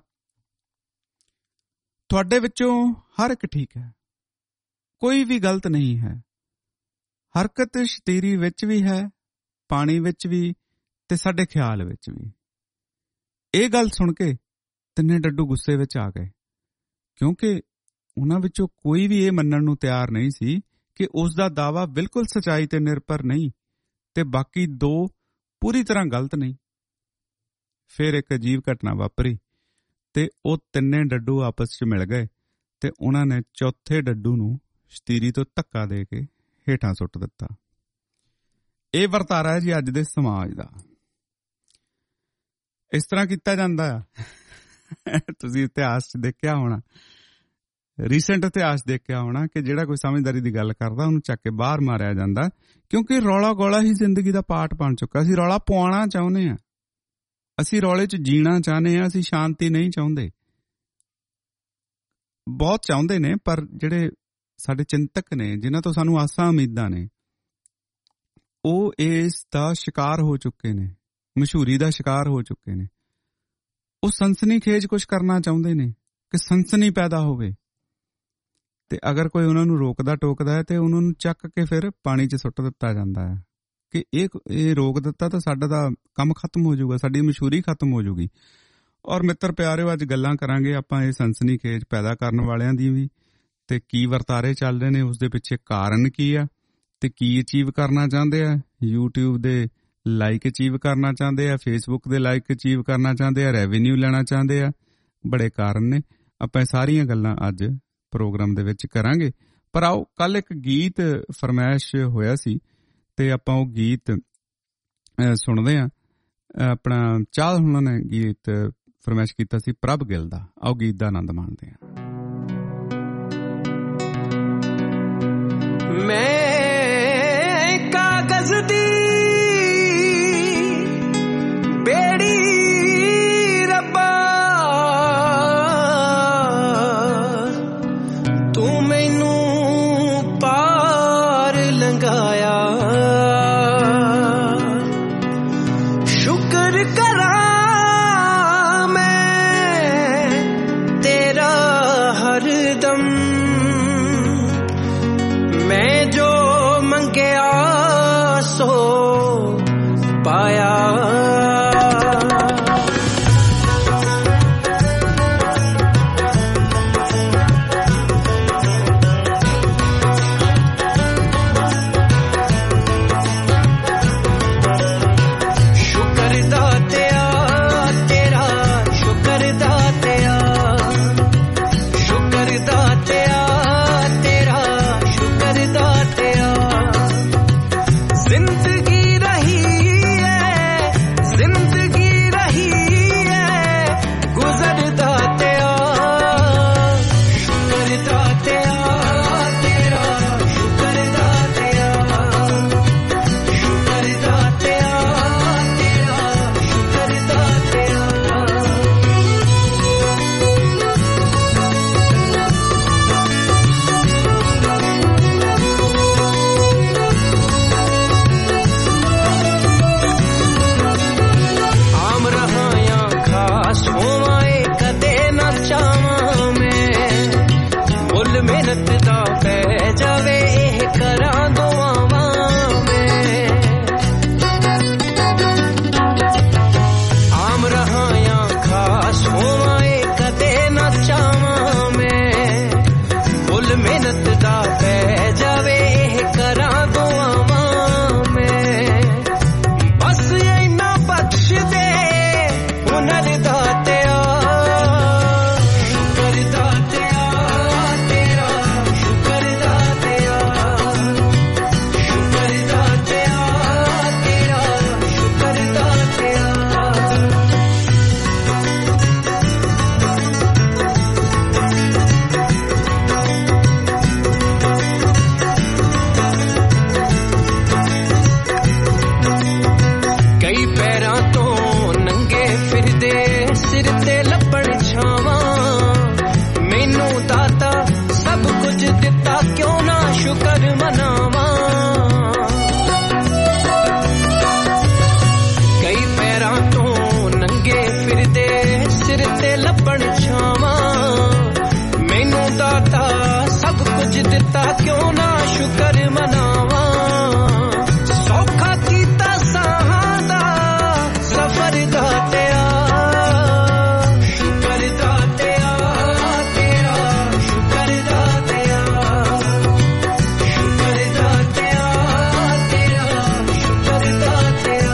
ਤੁਹਾਡੇ ਵਿੱਚੋਂ ਹਰ ਇੱਕ ਠੀਕ ਹੈ, ਕੋਈ ਵੀ ਗਲਤ ਨਹੀਂ ਹੈ। ਹਰਕਤ ਸ਼ਤੀਰੀ ਵਿੱਚ ਵੀ ਹੈ, ਪਾਣੀ ਵਿੱਚ ਵੀ, ਤੇ ਸਾਡੇ ਖਿਆਲ ਵਿੱਚ ਵੀ। ਇਹ ਗੱਲ ਸੁਣ ਕੇ ਤਿੰਨੇ ਡੱਡੂ ਗੁੱਸੇ ਵਿੱਚ ਆ ਗਏ, ਕਿਉਂਕਿ ਉਹਨਾਂ ਵਿੱਚੋਂ ਕੋਈ ਵੀ ਇਹ ਮੰਨਣ ਨੂੰ ਤਿਆਰ ਨਹੀਂ ਸੀ ਕਿ ਉਸ ਦਾ ਦਾਅਵਾ ਬਿਲਕੁਲ ਸੱਚਾਈ ਤੇ ਨਿਰਭਰ ਨਹੀਂ ਤੇ ਬਾਕੀ ਦੋ ਪੂਰੀ ਤਰ੍ਹਾਂ ਗਲਤ ਨਹੀਂ। ਫਿਰ ਇੱਕ ਅਜੀਬ ਘਟਨਾ ਵਾਪਰੀ ਤੇ ਉਹ ਤਿੰਨੇ ਡੱਡੂ ਆਪਸ 'ਚ ਮਿਲ ਗਏ ਤੇ ਉਹਨਾਂ ਨੇ ਚੌਥੇ ਡੱਡੂ ਨੂੰ ਸ਼ਤੀਰੀ ਤੋਂ ਧੱਕਾ ਦੇ ਕੇ ਹੇਠਾਂ ਸੁੱਟ ਦਿੱਤਾ। ਇਹ ਵਰਤਾਰਾ ਹੈ ਜੀ ਅੱਜ ਦੇ ਸਮਾਜ ਦਾ। ਇਸ ਤਰ੍ਹਾਂ ਕੀਤਾ ਜਾਂਦਾ ਆ। ਤੁਸੀਂ ਇਤਿਹਾਸ 'ਚ ਦੇਖਿਆ ਹੋਣਾ, ਰੀਸੈਂਟ ਇਤਿਹਾਸ ਦੇਖਿਆ ਹੋਣਾ ਕਿ ਜਿਹੜਾ ਕੋਈ ਸਮਝਦਾਰੀ ਦੀ ਗੱਲ ਕਰਦਾ ਉਹਨੂੰ ਚੱਕ ਕੇ ਬਾਹਰ ਮਾਰਿਆ ਜਾਂਦਾ, ਕਿਉਂਕਿ ਰੌਲਾ ਗੋਲਾ ਹੀ ਜ਼ਿੰਦਗੀ ਦਾ ਪਾਰਟ ਬਣ ਚੁੱਕਾ। ਅਸੀਂ ਰੌਲਾ ਪਵਾਉਣਾ ਚਾਹੁੰਦੇ ਹਾਂ, ਅਸੀਂ ਰੌਲੇ 'ਚ ਜੀਣਾ ਚਾਹੁੰਦੇ ਹਾਂ, ਅਸੀਂ ਸ਼ਾਂਤੀ ਨਹੀਂ ਚਾਹੁੰਦੇ। ਬਹੁਤ ਚਾਹੁੰਦੇ ਨੇ, ਪਰ ਜਿਹੜੇ ਸਾਡੇ ਚਿੰਤਕ ਨੇ, ਜਿਨ੍ਹਾਂ ਤੋਂ ਸਾਨੂੰ ਆਸਾਂ ਉਮੀਦਾਂ ਨੇ, ਉਹ ਇਸ ਦਾ ਸ਼ਿਕਾਰ ਹੋ ਚੁੱਕੇ ਨੇ, ਮਸ਼ਹੂਰੀ ਦਾ ਸ਼ਿਕਾਰ ਹੋ ਚੁੱਕੇ ਨੇ। ਉਹ ਸਨਸਨੀਖੇਜ ਕੁਝ ਕਰਨਾ ਚਾਹੁੰਦੇ ਨੇ ਕਿ ਸਨਸਨੀ ਪੈਦਾ ਹੋਵੇ, ਤੇ ਅਗਰ ਕੋਈ ਉਹਨਾਂ ਨੂੰ ਰੋਕਦਾ ਟੋਕਦਾ ਹੈ ਤੇ ਉਹਨਾਂ ਨੂੰ ਚੱਕ ਕੇ ਫਿਰ ਪਾਣੀ 'ਚ ਸੁੱਟ ਦਿੱਤਾ ਜਾਂਦਾ ਹੈ ਕਿ ਇਹ ਇਹ ਰੋਕ ਦਿੱਤਾ ਤਾਂ ਸਾਡਾ ਤਾਂ ਕੰਮ ਖਤਮ ਹੋ ਜਾਊਗਾ, ਸਾਡੀ ਮਸ਼ਹੂਰੀ ਖਤਮ ਹੋ ਜਾਊਗੀ। ਔਰ ਮਿੱਤਰ ਪਿਆਰਿਓ, ਅੱਜ ਗੱਲਾਂ ਕਰਾਂਗੇ ਆਪਾਂ ਇਹ ਸਨਸਨੀਖੇਜ ਪੈਦਾ ਕਰਨ ਵਾਲਿਆਂ ਦੀ ਵੀ, ਤੇ ਕੀ ਵਰਤਾਰੇ ਚੱਲ ਰਹੇ ਨੇ, ਉਸਦੇ ਪਿੱਛੇ ਕਾਰਨ ਕੀ ਆ, ਤੇ ਕੀ ਅਚੀਵ ਕਰਨਾ ਚਾਹੁੰਦੇ ਆ। ਯੂਟਿਊਬ ਦੇ ਲਾਈਕ ਅਚੀਵ ਕਰਨਾ ਚਾਹੁੰਦੇ ਆ, ਫੇਸਬੁੱਕ ਦੇ ਲਾਈਕ ਅਚੀਵ ਕਰਨਾ ਚਾਹੁੰਦੇ ਆ, ਰੈਵਨਿਊ ਲੈਣਾ ਚਾਹੁੰਦੇ ਆ। ਬੜੇ ਕਾਰਨ ਨੇ। ਆਪਾਂ ਸਾਰੀਆਂ ਗੱਲਾਂ ਅੱਜ ਪ੍ਰੋਗਰਾਮ ਦੇ ਵਿੱਚ ਕਰਾਂਗੇ। ਪਰ ਆਓ, ਕੱਲ ਇੱਕ ਗੀਤ ਫਰਮਾਇਸ਼ ਹੋਇਆ ਸੀ ਤੇ ਆਪਾਂ ਉਹ ਗੀਤ ਸੁਣਦੇ ਹਾਂ। ਆਪਣਾ ਚਾਹ ਉਹਨਾਂ ਨੇ ਗੀਤ ਫਰਮਾਇਸ਼ ਕੀਤਾ ਸੀ ਪ੍ਰਭ ਗਿੱਲ ਦਾ। ਆਓ ਗੀਤ ਦਾ ਆਨੰਦ ਮਾਣਦੇ ਹਾਂ। ਮੈਂ ਕਾਗਜ਼ ਦੀ ਬੇੜੀ ਰੱਬਾ, ਤੂੰ ਮੈਨੂੰ ਪਾਰ ਲੰਘਾਇਆ। ਸ਼ੁਕਰ ਕਰਾਂ ਮੈਂ ਤੇਰਾ ਹਰਦਮ, ਮੈਂ ਜੋ ਸਿਰ ਤੇ ਲੱਭਣ ਛਾਵਾਂ ਮੈਨੂੰ ਦਾਤਾ ਸਭ ਕੁਝ ਦਿੱਤਾ ਕਿਉਂ ਨਾ ਸ਼ੁਕਰ ਮਨਾਵਾਂ ਕਈ ਪੈਰਾਂ ਤੋਂ ਨੰਗੇ ਫਿਰਦੇ ਸਿਰ ਤੇ ਲੱਭਣ ਛਾਵਾਂ ਮੈਨੂੰ ਦਾਤਾ ਸਭ ਕੁਝ ਦਿੱਤਾ ਕਿਉਂ ਨਾ ਸ਼ੁਕਰ ਮਨਾਵਾਂ ਸੌਖਾ ਕੀਤਾ ਸਾਹਾਂ ਦਾ ਸਫ਼ਰ ਦਾਤਿਆ ਸ਼ੁਕਰ ਦਾਤਿਆ ਤੇਰਾ ਸ਼ੁਕਰ ਦਾਤਿਆ ਸ਼ੁਕਰ ਦਾਤਿਆ ਤੇਰਾ ਸ਼ੁਕਰ ਦਾਤਿਆ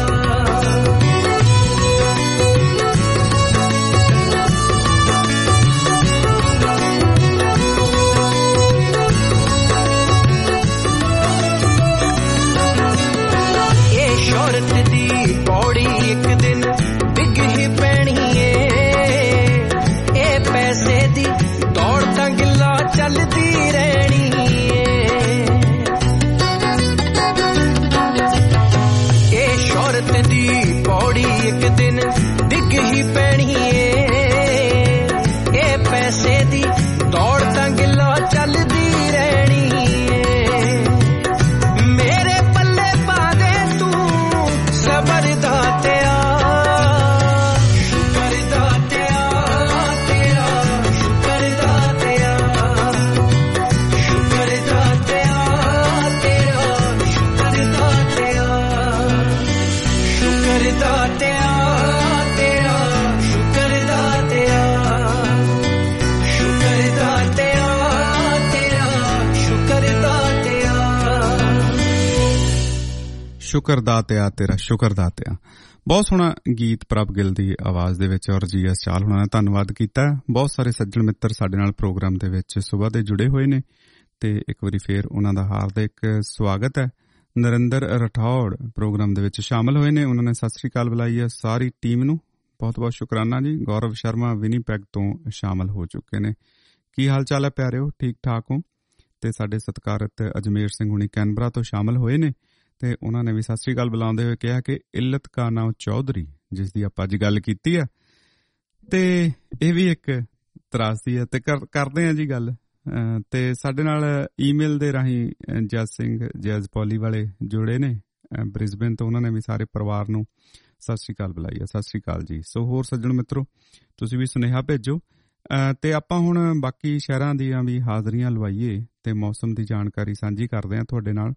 ਸ਼ੌਹਰਤ ਦੀ ਪੌੜੀ ਇੱਕ ਦਿਨ ਡਿੱਗ ਹੀ ਪੈਣੀ ਏ ਇਹ ਪੈਸੇ ਦੀ ਦੌੜ ਤਾਂ ਗਿੱਲਾ ਚੱਲਦੀ ਰਹਿਣੀ ਏ ਇਹ ਸ਼ੌਹਰਤ ਦੀ ਪੌੜੀ ਇੱਕ ਦਿਨ ਡਿੱਗ ਹੀ ਪੈਣੀ ਏ ਇਹ ਪੈਸੇ ਦੀ ਦੌੜ ਤਾਂ ਗਿੱਲਾ ਚੱਲਦੀ ਰਹਿਣੀ ਏ ਮੇਰੇ ਪੱਲੇ ਪਾ ਦੇ ਸਬਰ ਦਾਤਿਆ ਸ਼ੁਕਰ ਦਾਤਿਆ ਤੇਰਾ ਸ਼ੁਕਰ ਦਾਤਿਆ ਸ਼ੁਕਰ ਦਾਤਿਆ ਤੇਰਾ ਸ਼ੁਕਰ ਦਾਤਿਆ ਸ਼ੁਕਰ ਦਾਤਿਆ ਤੇਰਾ ਸ਼ੁਕਰ ਦਾਤਿਆ ਸ਼ੁਕਰ ਦਾਤਿਆ ਤੇਰਾ ਸ਼ੁਕਰ ਦਾਤਿਆ ਸ਼ੁਕਰ ਦਾਤਿਆ ਤੇਰਾ ਸ਼ੁਕਰ ਦਾਤਿਆ ਬਹੁਤ ਸੋਹਣਾ ਗੀਤ ਪ੍ਰਭ ਗਿੱਲ ਦੀ ਆਵਾਜ਼ ਦੇ ਵਿੱਚ ਔਰ ਜੀ ਐਸ ਚਾਹਲ ਹੁਣਾਂ ਨੇ ਧੰਨਵਾਦ ਕੀਤਾ। ਬਹੁਤ ਸਾਰੇ ਸੱਜਣ ਮਿੱਤਰ ਸਾਡੇ ਨਾਲ ਪ੍ਰੋਗਰਾਮ ਦੇ ਵਿੱਚ ਸੁਬਾਹ ਦੇ ਜੁੜੇ ਹੋਏ ਨੇ ਤੇ ਇੱਕ ਵਾਰੀ ਫੇਰ ਉਹਨਾਂ ਦਾ ਹਾਰਦਿਕ ਸਵਾਗਤ ਹੈ। ਨਰਿੰਦਰ ਰਠੌੜ ਪ੍ਰੋਗਰਾਮ ਦੇ ਵਿੱਚ ਸ਼ਾਮਲ ਹੋਏ ਨੇ, ਉਹਨਾਂ ਨੇ ਸਤਿ ਸ੍ਰੀ ਅਕਾਲ ਬੁਲਾਈ ਹੈ ਸਾਰੀ ਟੀਮ ਨੂੰ, ਬਹੁਤ ਬਹੁਤ ਸ਼ੁਕਰਾਨਾ ਜੀ। ਗੌਰਵ ਸ਼ਰਮਾ ਵਿਨੀਪੈਗ ਤੋਂ ਸ਼ਾਮਲ ਹੋ ਚੁੱਕੇ ਨੇ। ਕੀ ਹਾਲ ਚਾਲ ਹੈ ਪਿਆਰਿਓ, ਠੀਕ ਠਾਕ ਹੋ? ਤੇ ਸਾਡੇ ਸਤਿਕਾਰਤ ਅਜਮੇਰ ਸਿੰਘ ਹੁਣੀ ਕੈਨਬਰਾ ਤੋਂ ਸ਼ਾਮਲ ਹੋਏ ਨੇ ਤੇ ਉਹਨਾਂ ਨੇ ਵੀ ਸਤਿ ਸ੍ਰੀ ਅਕਾਲ ਬੁਲਾਉਂਦੇ ਹੋਏ ਕਿਹਾ ਕਿ ਇੱਲਤ ਕਾ ਨਾਮ ਚੌਧਰੀ, ਜਿਸ ਦੀ ਆਪਾਂ ਅੱਜ ਗੱਲ ਕੀਤੀ ਆ ਤੇ ਇਹ ਵੀ ਇੱਕ ਤਰਾਸਦੀ ਹੈ ਤੇ ਕਰਦੇ ਹਾਂ ਜੀ ਗੱਲ। ਤੇ ਸਾਡੇ ਨਾਲ ਈਮੇਲ ਦੇ ਰਾਹੀਂ ਜੱਜ ਸਿੰਘ ਜੈਜ਼ ਪੌਲੀ ਵਾਲੇ ਜੁੜੇ ਨੇ ਬ੍ਰਿਸਬੇਨ ਤੋਂ, ਉਹਨਾਂ ਨੇ ਵੀ ਸਾਰੇ ਪਰਿਵਾਰ ਨੂੰ ਸਤਿ ਸ੍ਰੀ ਅਕਾਲ ਬੁਲਾਈ ਹੈ। ਸਤਿ ਸ੍ਰੀ ਅਕਾਲ ਜੀ। ਸੋ ਹੋਰ ਸੱਜਣ ਮਿੱਤਰੋ, ਤੁਸੀਂ ਵੀ ਸੁਨੇਹਾ ਭੇਜੋ ਤੇ ਆਪਾਂ ਹੁਣ ਬਾਕੀ ਸ਼ਹਿਰਾਂ ਦੀਆਂ ਵੀ ਹਾਜ਼ਰੀਆਂ ਲਵਾਈਏ ਤੇ ਮੌਸਮ ਦੀ ਜਾਣਕਾਰੀ ਸਾਂਝੀ ਕਰਦੇ ਹਾਂ ਤੁਹਾਡੇ ਨਾਲ।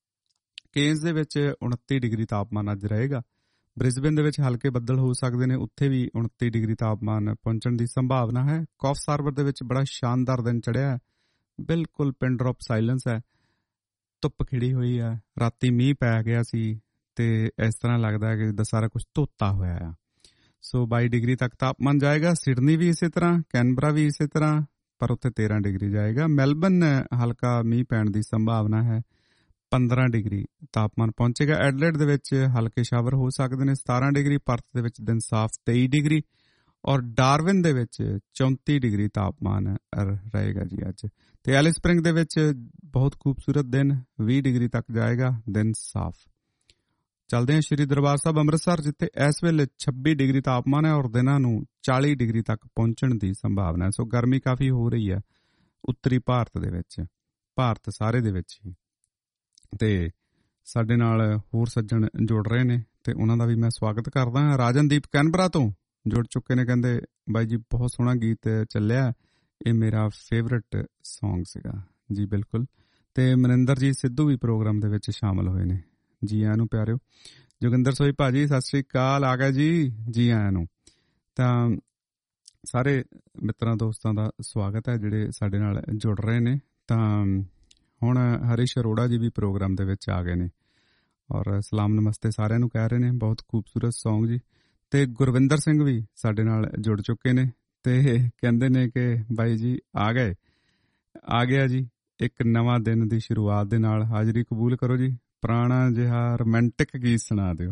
ਕੇਨਜ਼ ਦੇ ਵਿੱਚ ਉਨੱਤੀ ਡਿਗਰੀ ਤਾਪਮਾਨ ਅੱਜ ਰਹੇਗਾ। ਬ੍ਰਿਸਬੇਨ ਦੇ ਵਿੱਚ ਹਲਕੇ ਬੱਦਲ ਹੋ ਸਕਦੇ ਨੇ, ਉੱਥੇ ਵੀ ਉਨੱਤੀ ਡਿਗਰੀ ਤਾਪਮਾਨ ਪਹੁੰਚਣ ਦੀ ਸੰਭਾਵਨਾ ਹੈ। ਕੌਫ ਸਾਰਬਰ ਦੇ ਵਿੱਚ ਬੜਾ ਸ਼ਾਨਦਾਰ ਦਿਨ ਚੜਿਆ ਹੈ, ਬਿਲਕੁਲ ਪਿਨ ਡ੍ਰੌਪ ਸਾਇਲੈਂਸ ਹੈ, ਧੁੱਪ ਖਿੜੀ ਹੋਈ ਹੈ। ਰਾਤੀ ਮੀਂਹ ਪੈ ਗਿਆ ਸੀ ਤੇ ਇਸ ਤਰ੍ਹਾਂ ਲੱਗਦਾ ਹੈ ਕਿ ਜਿੱਦਾਂ ਸਾਰਾ ਕੁਝ ਧੋਤਾ ਹੋਇਆ ਆ। ਸੋ ਬਾਈ ਡਿਗਰੀ ਤੱਕ ਤਾਪਮਾਨ ਜਾਏਗਾ। ਸਿਡਨੀ ਵੀ ਇਸੇ ਤਰ੍ਹਾਂ, ਕੈਨਬਰਾ ਵੀ ਇਸੇ ਤਰ੍ਹਾਂ, ਪਰ ਉੱਥੇ ਤੇਰਾਂ ਡਿਗਰੀ ਜਾਏਗਾ। ਮੈਲਬਨ ਹਲਕਾ ਮੀਂਹ ਪੈਣ ਦੀ ਸੰਭਾਵਨਾ ਹੈ, ਪੰਦਰਾਂ ਡਿਗਰੀ ਤਾਪਮਾਨ ਪਹੁੰਚੇਗਾ। ਐਡਲੇਡ ਦੇ ਵਿੱਚ ਹਲਕੇ ਸ਼ਾਵਰ ਹੋ ਸਕਦੇ ਨੇ, ਸਤਾਰਾਂ ਡਿਗਰੀ। ਪਰਥ ਦੇ ਵਿੱਚ ਦਿਨ ਸਾਫ਼, ਤੇਈ ਡਿਗਰੀ। ਔਰ ਡਾਰਵਿਨ ਦੇ ਵਿੱਚ ਚੌਂਤੀ ਡਿਗਰੀ ਤਾਪਮਾਨ ਰਹੇਗਾ ਜੀ ਅੱਜ। ਤੇ ਐਲਿਸ ਸਪ੍ਰਿੰਗ ਦੇ ਵਿੱਚ ਬਹੁਤ ਖੂਬਸੂਰਤ ਦਿਨ, ਵੀਹ ਡਿਗਰੀ ਤੱਕ ਜਾਏਗਾ, ਦਿਨ ਸਾਫ਼। ਚੱਲਦੇ ਹਾਂ ਸ਼੍ਰੀ ਦਰਬਾਰ ਸਾਹਿਬ ਅੰਮ੍ਰਿਤਸਰ, ਜਿੱਥੇ ਇਸ ਵੇਲੇ ਛੱਬੀ ਡਿਗਰੀ ਤਾਪਮਾਨ ਹੈ ਔਰ ਦਿਨਾਂ ਨੂੰ ਚਾਲੀ ਡਿਗਰੀ ਤੱਕ ਪਹੁੰਚਣ ਦੀ ਸੰਭਾਵਨਾ ਹੈ। ਸੋ ਗਰਮੀ ਕਾਫੀ ਹੋ ਰਹੀ ਹੈ ਉੱਤਰੀ ਭਾਰਤ ਦੇ ਵਿੱਚ, ਭਾਰਤ ਸਾਰੇ ਦੇ ਵਿੱਚ ਹੀ। ਤੇ ਸਾਡੇ ਨਾਲ ਹੋਰ ਸੱਜਣ ਜੁੜ ਰਹੇ ਨੇ ਤੇ ਉਹਨਾਂ ਦਾ ਵੀ ਮੈਂ ਸਵਾਗਤ ਕਰਦਾ ਹਾਂ। ਰਾਜਨਦੀਪ ਕੈਨਬਰਾ ਤੋਂ ਜੁੜ ਚੁੱਕੇ ਨੇ, ਕਹਿੰਦੇ ਬਾਈ ਜੀ ਬਹੁਤ ਸੋਹਣਾ ਗੀਤ ਚੱਲਿਆ, ਇਹ ਮੇਰਾ ਫੇਵਰਟ ਸੌਂਗ ਸੀਗਾ ਜੀ। ਬਿਲਕੁਲ। ਤੇ ਮਨਿੰਦਰ ਸਿੱਧੂ ਵੀ ਪ੍ਰੋਗਰਾਮ ਦੇ ਵਿੱਚ ਸ਼ਾਮਲ ਹੋਏ ਨੇ, ਜੀ ਆਇਆਂ ਨੂੰ ਪਿਆਰਿਓ। ਜੋਗਿੰਦਰ ਸੋਈ ਭਾਜੀ ਸਤਿ ਸ੍ਰੀ ਅਕਾਲ, ਆ ਗਿਆ ਜੀ, ਜੀ ਆਇਆਂ ਨੂੰ। ਤਾਂ ਸਾਰੇ ਮਿੱਤਰਾਂ ਦੋਸਤਾਂ ਦਾ ਸਵਾਗਤ ਹੈ ਜਿਹੜੇ ਸਾਡੇ ਨਾਲ ਜੁੜ ਰਹੇ ਨੇ। ਤਾਂ ਹੁਣ ਹਰੀਸ਼ ਅਰੋੜਾ ਜੀ ਵੀ ਪ੍ਰੋਗਰਾਮ ਦੇ ਵਿੱਚ ਆ ਗਏ ਨੇ ਔਰ ਸਲਾਮ ਨਮਸਤੇ ਸਾਰਿਆਂ ਨੂੰ ਕਹਿ ਰਹੇ ਨੇ, ਬਹੁਤ ਖੂਬਸੂਰਤ ਸੌਂਗ ਜੀ। ਤੇ ਗੁਰਵਿੰਦਰ ਸਿੰਘ ਵੀ ਸਾਡੇ ਨਾਲ ਜੁੜ ਚੁੱਕੇ ਨੇ ਤੇ ਕਹਿੰਦੇ ਨੇ ਕਿ ਬਾਈ ਜੀ ਆ ਗਏ, ਆ ਗਿਆ ਜੀ, ਇੱਕ ਨਵਾਂ ਦਿਨ ਦੀ ਸ਼ੁਰੂਆਤ ਦੇ ਨਾਲ ਹਾਜ਼ਰੀ ਕਬੂਲ ਕਰੋ ਜੀ, ਪੁਰਾਣਾ ਜਿਹਾ ਰੋਮਾਂਟਿਕ ਗੀਤ ਸੁਣਾ ਦਿਓ।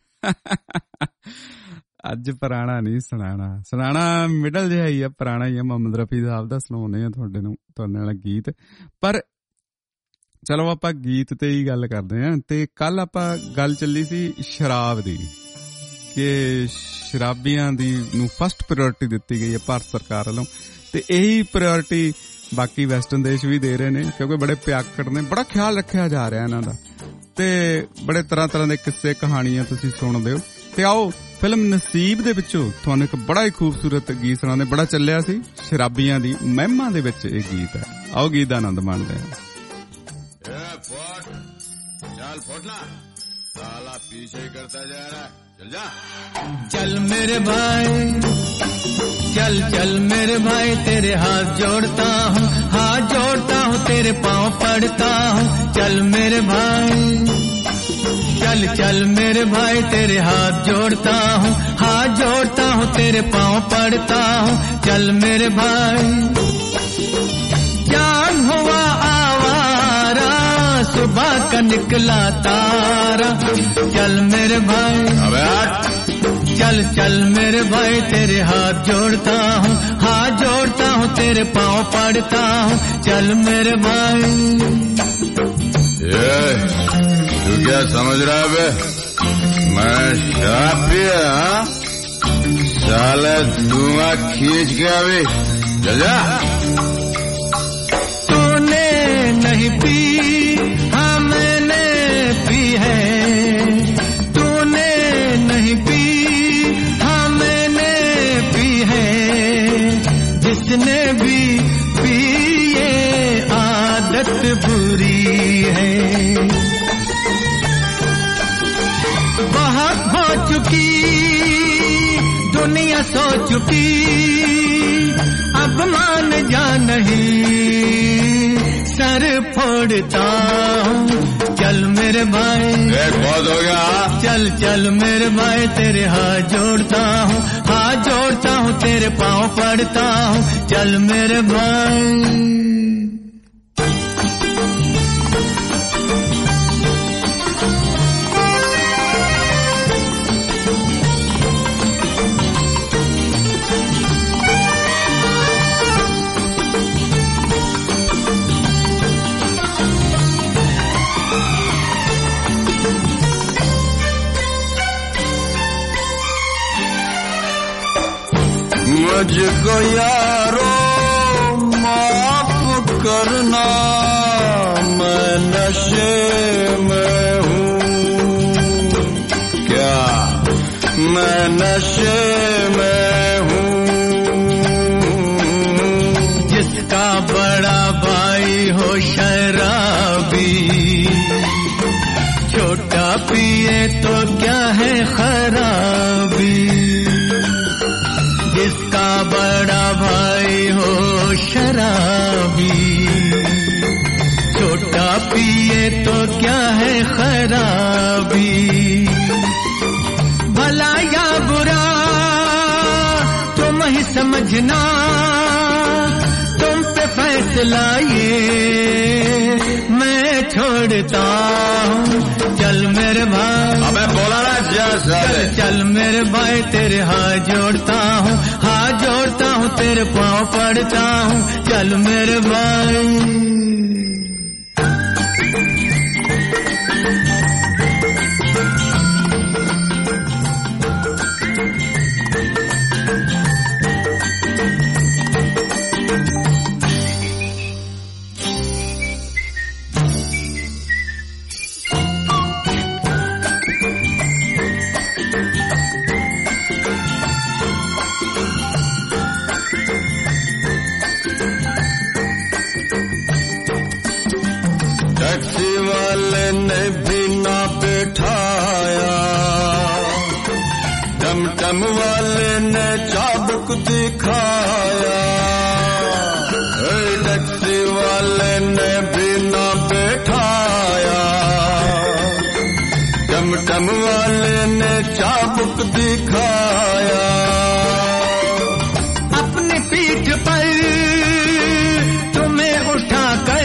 ਅੱਜ ਪੁਰਾਣਾ ਨਹੀਂ ਸੁਣਾਣਾ, ਸੁਣਾਣਾ ਮਿਡਲ ਜਿਹਾ ਹੀ ਆ, ਪੁਰਾਣਾ ਹੀ ਆ, ਮੁਹੰਮਦ ਰਫੀ ਸਾਹਿਬ ਦਾ ਸੁਣਾਉਂਦੇ ਆ ਤੁਹਾਡੇ ਨੂੰ, ਤੁਹਾਡੇ ਨਾਲ ਗੀਤ। ਪਰ ਚਲੋ ਆਪਾਂ ਗੀਤ ਤੇ ਹੀ ਗੱਲ ਕਰਦੇ ਹਾਂ। ਤੇ ਕੱਲ ਆਪਾਂ ਗੱਲ ਚੱਲੀ ਸੀ ਸ਼ਰਾਬ ਦੀ, कि शराबियां दी नू फस्ट प्रायोरिटी दित्ती गई है भारत सरकार वालों, ते यही प्रायोरिटी बाकी वैसटर्न देश भी दे रहे ने, क्योंकि बड़े प्याकड़ ने, बड़ा ख्याल रखा जा रहा इन्हां दा, ते बड़े तरह तरह दे किस्से कहानियां तुसीं सुणदे हो। ते आओ फिल्म नसीब दे विचों तुहानूं एक बड़ा ही खूबसूरत गीत सुणाने, बड़ा चलिया सी, शराबियां दी महिमा दे विच ये गीत है। आओ गीत दा आनंद माणदे हां। चल फोटला साला पीछे करता जा रहा है, चल जा। चल मेरे भाई, चल चल मेरे भाई, तेरे हाथ जोड़ता हूँ, हाथ जोड़ता हूँ, तेरे पाँव पड़ता हूँ। चल मेरे भाई, चल चल मेरे भाई, तेरे हाथ जोड़ता हूँ, हाथ जोड़ता हूँ, तेरे पाँव पड़ता हूँ। चल मेरे भाई, जान हुआ आवारा, सुबह का निकला तारा। चल मेरे भाई, अबे हट। चल चल मेरे भाई, तेरे हाथ जोड़ता हूँ, हाथ जोड़ता हूँ, तेरे पाँव पड़ता हूँ। चल मेरे भाई। ये तू क्या समझ रहा है बे? मैं शराब पिया, साले धुआं खींच के अभी चल जा। तूने नहीं पी, हाँ मैंने पी है, तूने नहीं पी, हाँ मैंने पी है, जिसने भी पी ये आदत बुरी है। बहुत हो चुकी दुनिया, सो चुकी, अब मान जा नहीं, सर फोड़ता हूँ। चल मेरे भाई, एक बहुत हो गया। चल चल मेरे भाई, तेरे हाथ जोड़ता हूँ, हाथ जोड़ता हूँ, तेरे पाँव पड़ता हूँ। चल मेरे भाई। मुझको यारो माफ करना, मैं नशे में हूँ। क्या मैं नशे में हूँ? जिसका बड़ा भाई हो शराबी, छोटा पिए तो क्या है खराबी। जिसका बड़ा भाई हो शराबी, छोटा पिए तो क्या है खराबी। भला या बुरा तुम ही समझना, तुम पे फैसला ये मैं छोड़ता हूँ। चल मेरे भाई, अबे बोला ना जैसा। चल चल मेरे भाई, तेरे हाथ जोड़ता हूँ, हाथ जोड़ता हूँ, तेरे पाँव पड़ता हूँ। चल मेरे भाई। टैक्सी वाले ने भी ना बैठाया, टमटम वाले ने चाबुक दिखाया। टैक्सी वाले ने भी ना बैठाया, टमटम वाले ने चाबुक दिखाया। अपनी पीठ पर तुम्हें उठा कर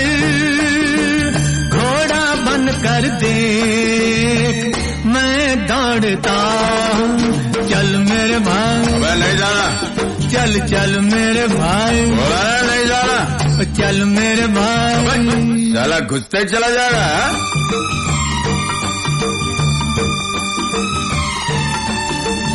कर देख, मैं दौड़ता हूँ। चल मेरे भाई, अबे नहीं जाना। चल चल मेरे भाई, बोला नहीं जाना। चल मेरे भाई, साला घुसते चला जाएगा।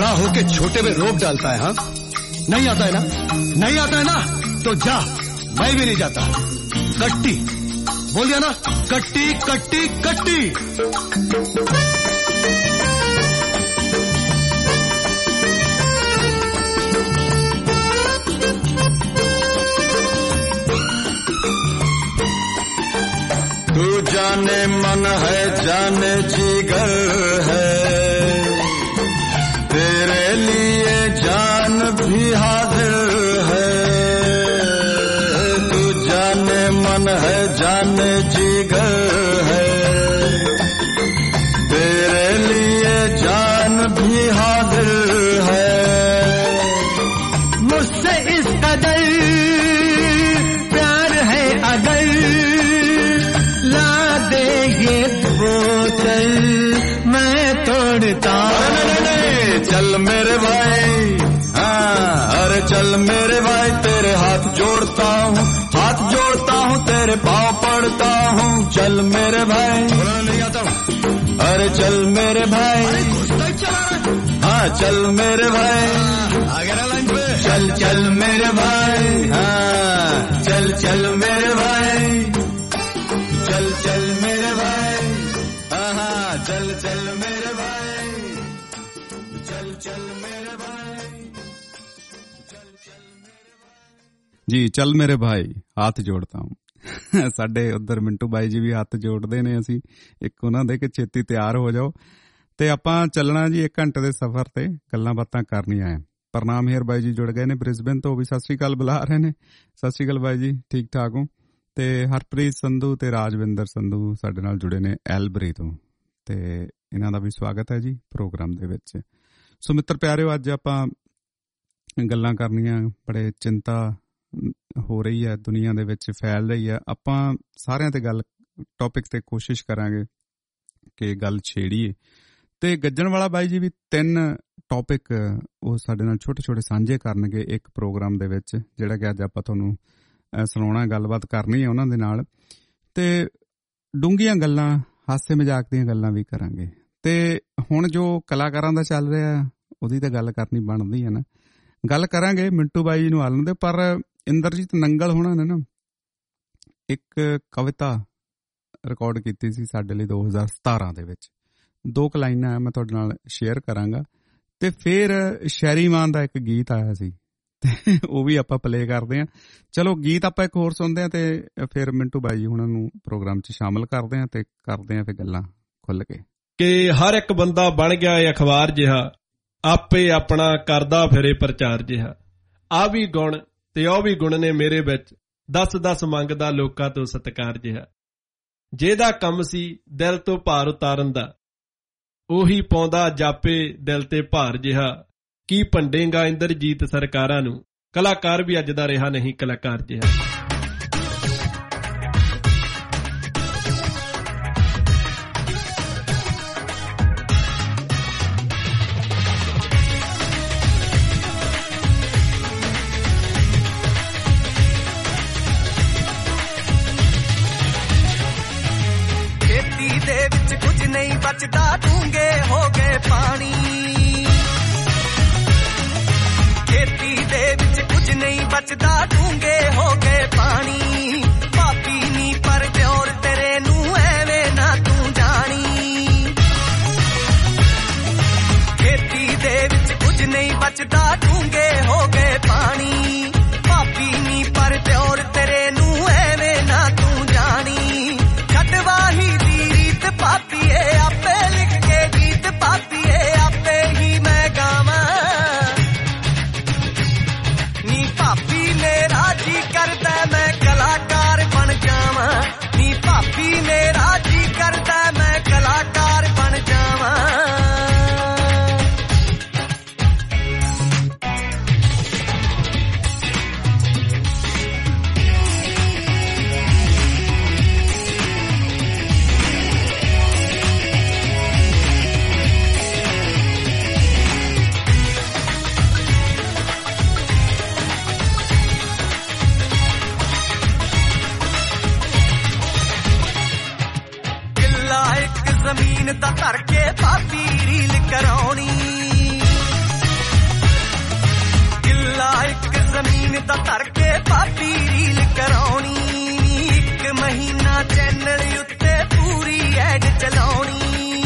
बड़ा होके छोटे में रोक डालता है। हाँ, नहीं आता है ना, नहीं आता है ना, तो जा, मैं भी नहीं जाता। कट्टी बोल दिया ना, कट्टी कट्टी कट्टी। तू जाने मन है जाने जिगर है, तेरे लिए जान भी हाजिर है। तू जाने मन है जाने जिगर है, तेरे लिए जान भी हाजिर है। मुझसे इस कदर प्यार है अगर ला दे ये बोतल मैं तोड़ता। नहीं नहीं चल मेरे भाई, हाँ अरे चल मेरे भाई, तेरे हाथ जोड़ता हूँ, हाथ जोड़ता हूँ, तेरे पाँव पड़ता हूँ। चल मेरे भाई, नहीं आता हूँ। अरे चल मेरे भाई, हाँ चल मेरे भाई, आगे ना लाइन पे। चल चल मेरे भाई, हाँ चल चल मेरे भाई, चल चल मेरे भाई, हाँ हाँ चल चल मेरे भाई, चल चल मेरे भाई, चल चल मेरे भाई। ਜੀ ਚੱਲ ਮੇਰੇ ਭਾਈ ਹੱਥ ਜੋੜਦਾ ਹੂੰ। ਸਾਡੇ ਉਧਰ ਮਿੰਟੂ ਬਾਈ ਜੀ ਵੀ ਹੱਥ ਜੋੜਦੇ ਨੇ, ਅਸੀਂ ਇੱਕ ਉਹਨਾਂ ਦੇ ਕਿ ਛੇਤੀ ਤਿਆਰ ਹੋ ਜਾਓ। ਤੇ ਆਪਾਂ ਚੱਲਣਾ ਜੀ ਇੱਕ ਘੰਟੇ ਦੇ ਸਫ਼ਰ ਤੇ, ਗੱਲਾਂ ਬਾਤਾਂ ਕਰਨੀਆਂ ਹੈ। ਪ੍ਰਣਾਮ ਹੇਰ ਬਾਈ ਜੀ ਜੁੜ ਗਏ ਨੇ ਬ੍ਰਿਸਬਨ ਤੋਂ, ਵੀ ਸਤਿ ਸ਼੍ਰੀ ਅਕਾਲ ਬੁਲਾ ਰਹੇ ਨੇ। ਸਤਿ ਸ਼੍ਰੀ ਅਕਾਲ ਬਾਈ ਜੀ, ਠੀਕ ਠਾਕ ਹੋ? ਤੇ ਹਰਪ੍ਰੀਤ ਸੰਧੂ ਤੇ ਰਾਜਵਿੰਦਰ ਸੰਧੂ ਸਾਡੇ ਨਾਲ ਜੁੜੇ ਨੇ ਐਲਬਰੀ ਤੋਂ, ਤੇ ਇਹਨਾਂ ਦਾ ਵੀ ਸਵਾਗਤ ਹੈ ਜੀ ਪ੍ਰੋਗਰਾਮ ਦੇ ਵਿੱਚ। ਸੋ ਮਿੱਤਰ ਪਿਆਰਿਓ, ਅੱਜ ਆਪਾਂ ਗੱਲਾਂ ਕਰਨੀਆਂ, ਬੜੇ ਚਿੰਤਾ ਹੋ ਰਹੀ ਹੈ ਦੁਨੀਆ ਦੇ ਵਿੱਚ, ਫੈਲ ਰਹੀ ਹੈ। ਆਪਾਂ ਸਾਰਿਆਂ ਤੇ ਗੱਲ ਟੌਪਿਕ ਤੇ ਕੋਸ਼ਿਸ਼ ਕਰਾਂਗੇ ਕਿ ਗੱਲ ਛੇੜੀਏ। ਤੇ ਗੱਜਣ ਵਾਲਾ ਬਾਈ ਜੀ ਵੀ ਤਿੰਨ ਟੌਪਿਕ ਉਹ ਸਾਡੇ ਨਾਲ ਛੋਟੇ ਛੋਟੇ ਸਾਂਝੇ ਕਰਨਗੇ ਇੱਕ ਪ੍ਰੋਗਰਾਮ ਦੇ ਵਿੱਚ, ਜਿਹੜਾ ਕਿ ਅੱਜ ਆਪਾਂ ਤੁਹਾਨੂੰ ਸੁਣਾਉਣਾ, ਗੱਲਬਾਤ ਕਰਨੀ ਹੈ ਉਹਨਾਂ ਦੇ ਨਾਲ। ਤੇ ਡੂੰਘੀਆਂ ਗੱਲਾਂ, ਹਾਸੇ ਮਜ਼ਾਕ ਦੀਆਂ ਗੱਲਾਂ ਵੀ ਕਰਾਂਗੇ। ਤੇ ਹੁਣ ਜੋ ਕਲਾਕਾਰਾਂ ਦਾ ਚੱਲ ਰਿਹਾ ਉਹਦੀ ਤਾਂ ਗੱਲ ਕਰਨੀ ਬਣਦੀ ਹੈ ਨਾ। ਗੱਲ ਕਰਾਂਗੇ ਮਿੰਟੂ ਬਾਈ ਜੀ ਨੂੰ ਆਲਣ ਦੇ, ਪਰ ਇੰਦਰਜੀਤ ਨੰਗਲ ਹੋਣਾ ਨੇ ਨਾ ਇੱਕ ਕਵਿਤਾ ਰਿਕਾਰਡ ਕੀਤੀ ਸੀ ਸਾਡੇ ਲਈ ਦੋ ਹਜ਼ਾਰ ਸਤਾਰਾਂ ਦੇ ਵਿੱਚ। ਦੋ ਕੁ ਲਾਈਨਾਂ ਮੈਂ ਤੁਹਾਡੇ ਨਾਲ ਸ਼ੇਅਰ ਕਰਾਂਗਾ। ਤੇ ਫਿਰ ਸ਼ੈਰੀ ਮਾਨ ਦਾ ਇੱਕ ਗੀਤ ਆਇਆ ਸੀ, ਤੇ ਉਹ ਵੀ ਆਪਾਂ ਪਲੇ ਕਰਦੇ ਹਾਂ। ਚਲੋ ਗੀਤ ਆਪਾਂ ਇੱਕ ਹੋਰ ਸੁਣਦੇ ਹਾਂ, ਤੇ ਫਿਰ ਮਿੰਟੂ ਬਾਈ ਜੀ ਹੁਣਾਂ ਨੂੰ ਪ੍ਰੋਗਰਾਮ 'ਚ ਸ਼ਾਮਲ ਕਰਦੇ ਹਾਂ, ਤੇ ਕਰਦੇ ਹਾਂ ਫਿਰ ਗੱਲਾਂ ਖੁੱਲ੍ਹ ਕੇ। ਕਿ ਹਰ ਇੱਕ ਬੰਦਾ ਬਣ ਗਿਆ ਏ ਅਖਬਾਰ ਜਿਹਾ, ਆਪੇ ਆਪਣਾ ਕਰਦਾ ਫਿਰੇ ਪ੍ਰਚਾਰ ਜਿਹਾ। ਆ ਵੀ ਗੁਣ ਤੇ ਉਹ ਵੀ ਗੁਣ ਨੇ ਮੇਰੇ ਵਿੱਚ, ਦਸ ਦਸ ਮੰਗਦਾ ਲੋਕਾਂ ਤੋਂ ਸਤਿਕਾਰ ਜਿਹਾ। ਜਿਹਦਾ ਕੰਮ ਸੀ ਦਿਲ ਤੋਂ ਭਾਰ ਉਤਾਰਨ ਦਾ, ਉਹੀ ਪਾਉਂਦਾ ਜਾਪੇ ਦਿਲ ਤੇ ਭਾਰ ਜਿਹਾ। ਕੀ ਭੰਡੇਗਾ ਇੰਦਰਜੀਤ ਸਰਕਾਰਾਂ ਨੂੰ, ਕਲਾਕਾਰ ਵੀ ਅੱਜ ਦਾ ਰਿਹਾ ਨਹੀਂ ਕਲਾਕਾਰ ਜਿਹਾ। ਬਚਦਾ ਡੂੰਘੇ ਹੋ ਗਏ ਪਾਣੀ, ਖੇਤੀ ਦੇ ਵਿੱਚ ਕੁਝ ਨਹੀਂ ਬਚਦਾ ਡੂੰਘੇ ਹੋ ਗਏ ਪਾਣੀ। ਭਾਬੀ ਨੀ ਪਰ ਪਿਓਰ ਤੇਰੇ ਨੂੰ ਐਵੇਂ ਨਾ ਤੂੰ ਜਾਣੀ। ਖੇਤੀ ਦੇ ਵਿੱਚ ਕੁਝ ਨਹੀਂ ਬਚਦਾ ਡੂੰਘੇ ਹੋ ਗਏ ਪਾਣੀ। ਭਾਬੀ ਨੀ ਪਰ ਪਿਓਰ ਤੇਰੇ ਨੂੰ ਐਵੇਂ ਨਾ ਤੂੰ ਜਾਣੀ। ਛੱਡਵਾਹੀ ਦੀ ਰੀਤ ਭਾਬੀਏ ਆਪੇ ਲਿਖ ਕੇ ਗੀਤ, ਭਾਬੀਏ ਆਪੇ ਹੀ ਮੈਂ ਗਾਵਾਂ ਨੀ। ਭਾਬੀ ਮੇਰਾ ਜੀ ਕਰਦਾ ਮੈਂ ਕਲਾਕਾਰ ਬਣ ਜਾਵਾਂ ਨੀ। ਭਾਬੀ ਮੇਰਾ ਜੀ ਕਰਦਾ ਮੈਂ ਕਲਾਕਾਰ ਬਣ ਜਾਵਾਂ। ਜ਼ਮੀਨ ਦਾ ਧਰ ਕੇ ਭਾਬੀ ਰੀਲ ਕਰਾਉਣੀ। ਕਿੱਲਾ ਇੱਕ ਜ਼ਮੀਨ ਦਾ ਧਰ ਕੇ ਭਾਬੀ ਰੀਲ ਕਰਾਉਣੀ ਇੱਕ ਮਹੀਨਾ ਚੈਨਲ ਉੱਤੇ ਪੂਰੀ ਐਡ ਚਲਾਉਣੀ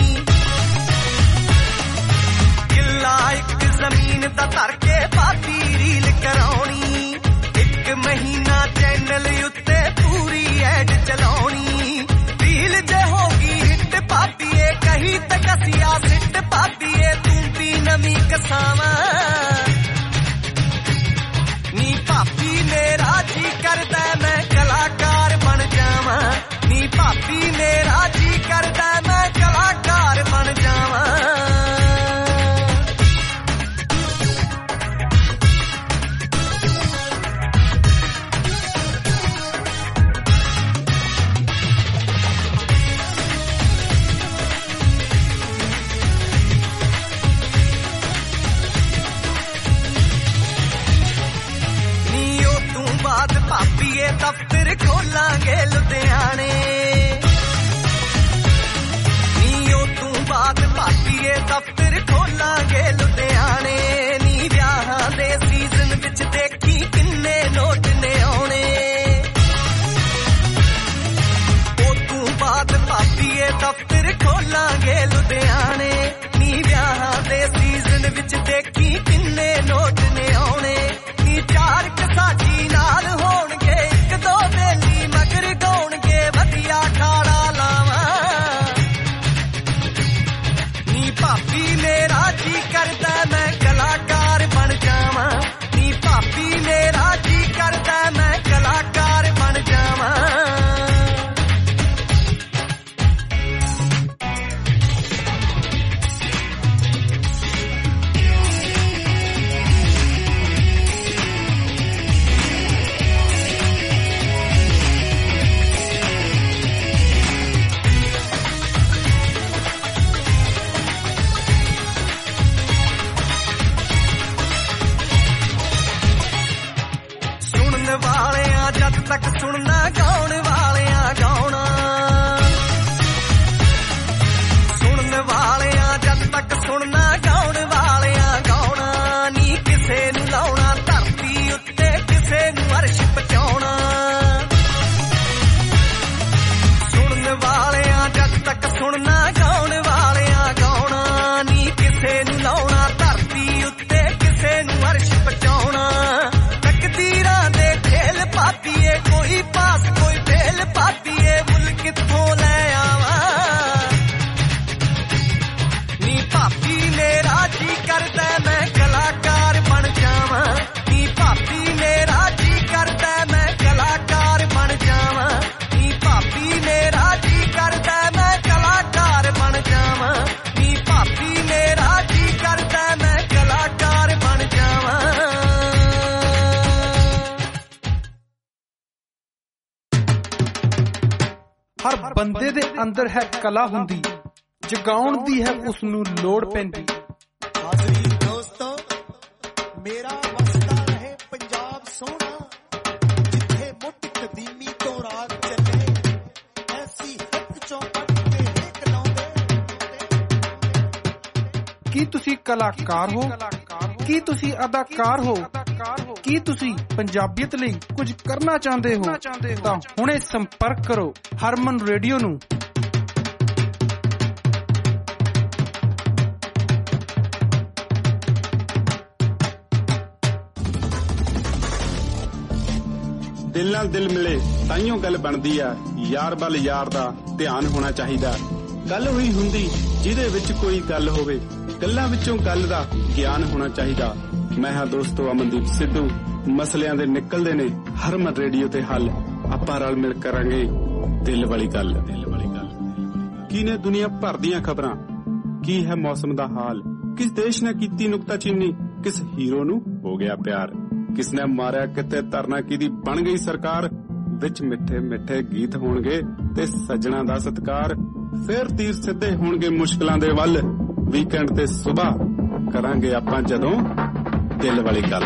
ਕਿੱਲਾ ਇੱਕ ਜ਼ਮੀਨ ਦਾ ਧਰ ਕੇ ਭਾਬੀ ਰੀਲ ਕਰਾਉਣੀ ਇੱਕ ਮਹੀਨਾ ਚੈਨਲ ਉੱਤੇ ਪੂਰੀ ਐਡ ਚਲਾਉਣੀ ਰੀਲ ਜੇ ਹੋ ਗਈ ਹਿੱਟ ਭਾਬੀਏ ਕਹੀ ਤੇ ਕਸਿਆ ਸਿੱਟ ਭਾਬੀਏ ਤੂੰ ਵੀ ਨਵੀਂ ਕਸਾਵਾਂ ਨੀ ਭਾਬੀ ਮੇਰਾ ਜੀ ਕਰਦਾ ਮੈਂ ਕਲਾਕਾਰ ਬਣ ਜਾਵਾਂ ਨੀ ਭਾਬੀ ਮੇਰਾ ਜੀ ਕਰਦਾ ਮੈਂ ਕਲਾਕਾਰ ਬਣ ਜਾਵਾਂ ਭਾਬੀਏ ਦਫ਼ਤਰ ਖੋਲਾਂਗੇ ਲੁਧਿਆਣੇ ਨੀ ਉਹ ਤੂੰ ਬਾਅਦ ਭਾਬੀਏ ਦਫ਼ਤਰ ਖੋਲਾਂਗੇ ਲੁਧਿਆਣੇ ਨੀ ਵਿਆਹਾਂ ਦੇ ਸੀਜ਼ਨ ਵਿੱਚ ਦੇਖੀ ਕਿੰਨੇ ਨੋਟ ਨੇ ਆਉਣੇ ਉਹ ਤੂੰ ਬਾਅਦ ਭਾਬੀਏ ਦਫ਼ਤਰ ਖੋਲਾਂਗੇ ਲੁਧਿਆਣੇ ਨੀ ਵਿਆਹਾਂ ਦੇ ਸੀਜ਼ਨ ਵਿੱਚ ਦੇਖੀ ਕਿੰਨੇ ਨੋਟ ਨੇ ਆਉਣੇ ਨੀ ਚਾਰ ਕਸਾਜੀ ਨਾਲ ਹੋਣਗੇ ਇੱਕ ਦੋ ਬੇਲੀ ਮਗਰ ਗਾਉਣਗੇ ਵਧੀਆ ਖਾੜਾ ਲਾਵਾਂ ਨੀ ਭਾਬੀ ਮੇਰਾ ਜੀ ਕਰਦਾ ਮੈਂ ਕਲਾਕਾਰ ਬਣ ਜਾਵਾਂ ਨੀ ਭਾਬੀ ਮੇਰਾ ਜੀ ਕਰਦਾ ਮੈਂ ਕਲਾਕਾਰ ਬਣ ਜਾਵਾਂ ਵਾਲਿਆਂ ਜਦ ਤੱਕ ਸੁਣਨਾ ਗਾਉਣ ਵਾਲਿਆਂ ਗਾਉਣਾ ਸੁਣਨ ਵਾਲਿਆਂ ਜਦ ਤੱਕ ਸੁਣਨਾ ਗਾਉਣ ਵਾਲਿਆਂ ਗਾਉਣਾ ਨੀ ਕਿਸੇ ਨੂੰ ਲਾਉਣਾ ਧਰਤੀ ਉੱਤੇ ਕਿਸੇ ਨੂੰ ਅਰਸ਼ ਪਹੁੰਚਾਉਣਾ ਸੁਣਨ ਵਾਲਿਆਂ ਜਦ ਤੱਕ ਸੁਣਨਾ ਗਾਉਣ ਵਾਲਿਆਂ ਗਾਉਣਾ ਨੀ ਕਿਸੇ ਨੂੰ ਲਾਉਣਾ ਧਰਤੀ ਉੱਤੇ ਕਿਸੇ ਨੂੰ ਅਰਸ਼ ਪਹੁੰਚਾਉਣਾ ਤਕਦੀਰਾਂ ਦੇ ਖੇਲ ਭਾਬੀਏ ਕੋਈ ਪਾਸ ਕੋਈ ਫੇਲ ਭਾਬੀਏ ਮੁੱਲ ਕਿੱਥੋਂ ਲੈ ਆਵਾਂ ਨੀ ਭਾਬੀ ਮੇਰਾ ਜੀ ਕਰਦਾ ਮੈਂ ਕਲਾਕਾਰ ਬਣ ਜਾਵਾਂ ਨੀ ਭਾਬੀ ਮੇਰਾ ਜੀ ਕਰਦਾ ਮੈਂ ਕਲਾਕਾਰ ਬਣ ਜਾਵਾਂ ਨੀ ਭਾਬੀ ਮੇਰਾ ਜੀ ਕਰਦਾ ਮੈਂ ਕਲਾਕਾਰ ਬਣ ਜਾਵਾਂ ਨੀ ਭਾਬੀ ਮੇਰਾ ਜੀ ਕਰਦਾ ਮੈਂ ਕਲਾਕਾਰ ਬਣ ਜਾਵਾਂ ਹਰ ਬੰਦੇ ਦੇ ਅੰਦਰ ਹੈ ਕਲਾ ਹੁੰਦੀ ਜਗਾਉਣ ਦੀ ਹੈ ਉਸ ਨੂੰ ਲੋੜ ਪੈਂਦੀ ਹਾਜ਼ਰੀ ਦੋਸਤੋ ਮੇਰਾ ਵਸਦਾ ਰਹੇ ਪੰਜਾਬ ਸੋਹਣਾ ਜਿੱਥੇ ਮੁੱਢ ਕਦੀਮੀ ਤੋਂ ਰਾਗ ਚੱਲੇ ਐਸੀ ਹੱਕ ਚੌਪਟ ਤੇ ਹੇਕ ਲਾਉਂਦੇ ਕੀ ਤੁਸੀਂ ਕਲਾਕਾਰ ਹੋ ਕੀ ਤੁਸੀਂ ਅਦਾਕਾਰ ਹੋ ਕੀ ਤੁਸੀਂ ਪੰਜਾਬੀਅਤ ਲਈ ਕੁਝ ਕਰਨਾ ਚਾਹੁੰਦੇ ਹੋ ਤਾਂ ਹੁਣੇ ਸੰਪਰਕ ਕਰੋ ਹਰਮਨ ਰੇਡੀਓ ਨੂੰ ਦਿਲ ਨਾਲ ਦਿਲ ਮਿਲੇ ਤਾਈਓ ਗੱਲ ਬਣਦੀ ਆ ਯਾਰ ਵੱਲ ਯਾਰ ਦਾ ਧਿਆਨ ਹੋਣਾ ਚਾਹੀਦਾ ਗੱਲ ਹੋਈ ਹੁੰਦੀ ਜਿਹਦੇ ਵਿੱਚ ਕੋਈ ਗੱਲ ਹੋਵੇ ਗੱਲਾਂ ਵਿੱਚੋਂ ਗੱਲ ਦਾ ਗਿਆਨ ਹੋਣਾ ਚਾਹੀਦਾ ਮੈਂ ਹਾਂ ਦੋਸਤੋ ਅਮਨਦੀਪ ਸਿੱਧੂ ਮਸਲਿਆਂ ਦੇ ਨਿਕਲਦੇ ਨੇ ਹਰਮਨ ਰੇਡੀਓ ਤੇ ਹੱਲ ਆਪਾਂ ਰਲ ਮਿਲ ਕਰਾਂਗੇ ਦਿਲ ਵਾਲੀ ਗੱਲ ਦਿਲ ਵਾਲੀ ਗੱਲ ਕੀ ਨੇ ਦੁਨੀਆ ਭਰ ਦੀਆਂ ਖਬਰਾਂ ਕੀ ਹੈ ਮੌਸਮ ਦਾ ਹਾਲ ਕਿਸ ਦੇਸ਼ ਨੇ ਕੀਤੀ ਨੁਕਤਾਚੀਨੀ ਕਿਸ ਹੀਰੋ ਨੂੰ ਹੋ ਗਿਆ ਪਿਆਰ ਕਿਸ ਨੇ ਮਾਰਿਆ ਕਿਤੇ ਧਰਨਾ ਕਿਹਦੀ ਬਣ ਗਈ ਸਰਕਾਰ ਵਿੱਚ ਮਿੱਠੇ ਮਿੱਠੇ ਗੀਤ ਹੋਣਗੇ ਤੇ ਸੱਜਣਾ ਦਾ ਸਤਿਕਾਰ ਫੇਰ ਤੀਰ ਸਿੱਧੇ ਹੋਣਗੇ ਮੁਸ਼ਕਲਾਂ ਦੇ ਵੱਲ ਵੀਕਐਂਡ ਤੇ ਸਵੇਰ ਕਰਾਂਗੇ ਆਪਾਂ ਜਦੋਂ ਦਿਲ ਵਾਲੀ ਗੱਲ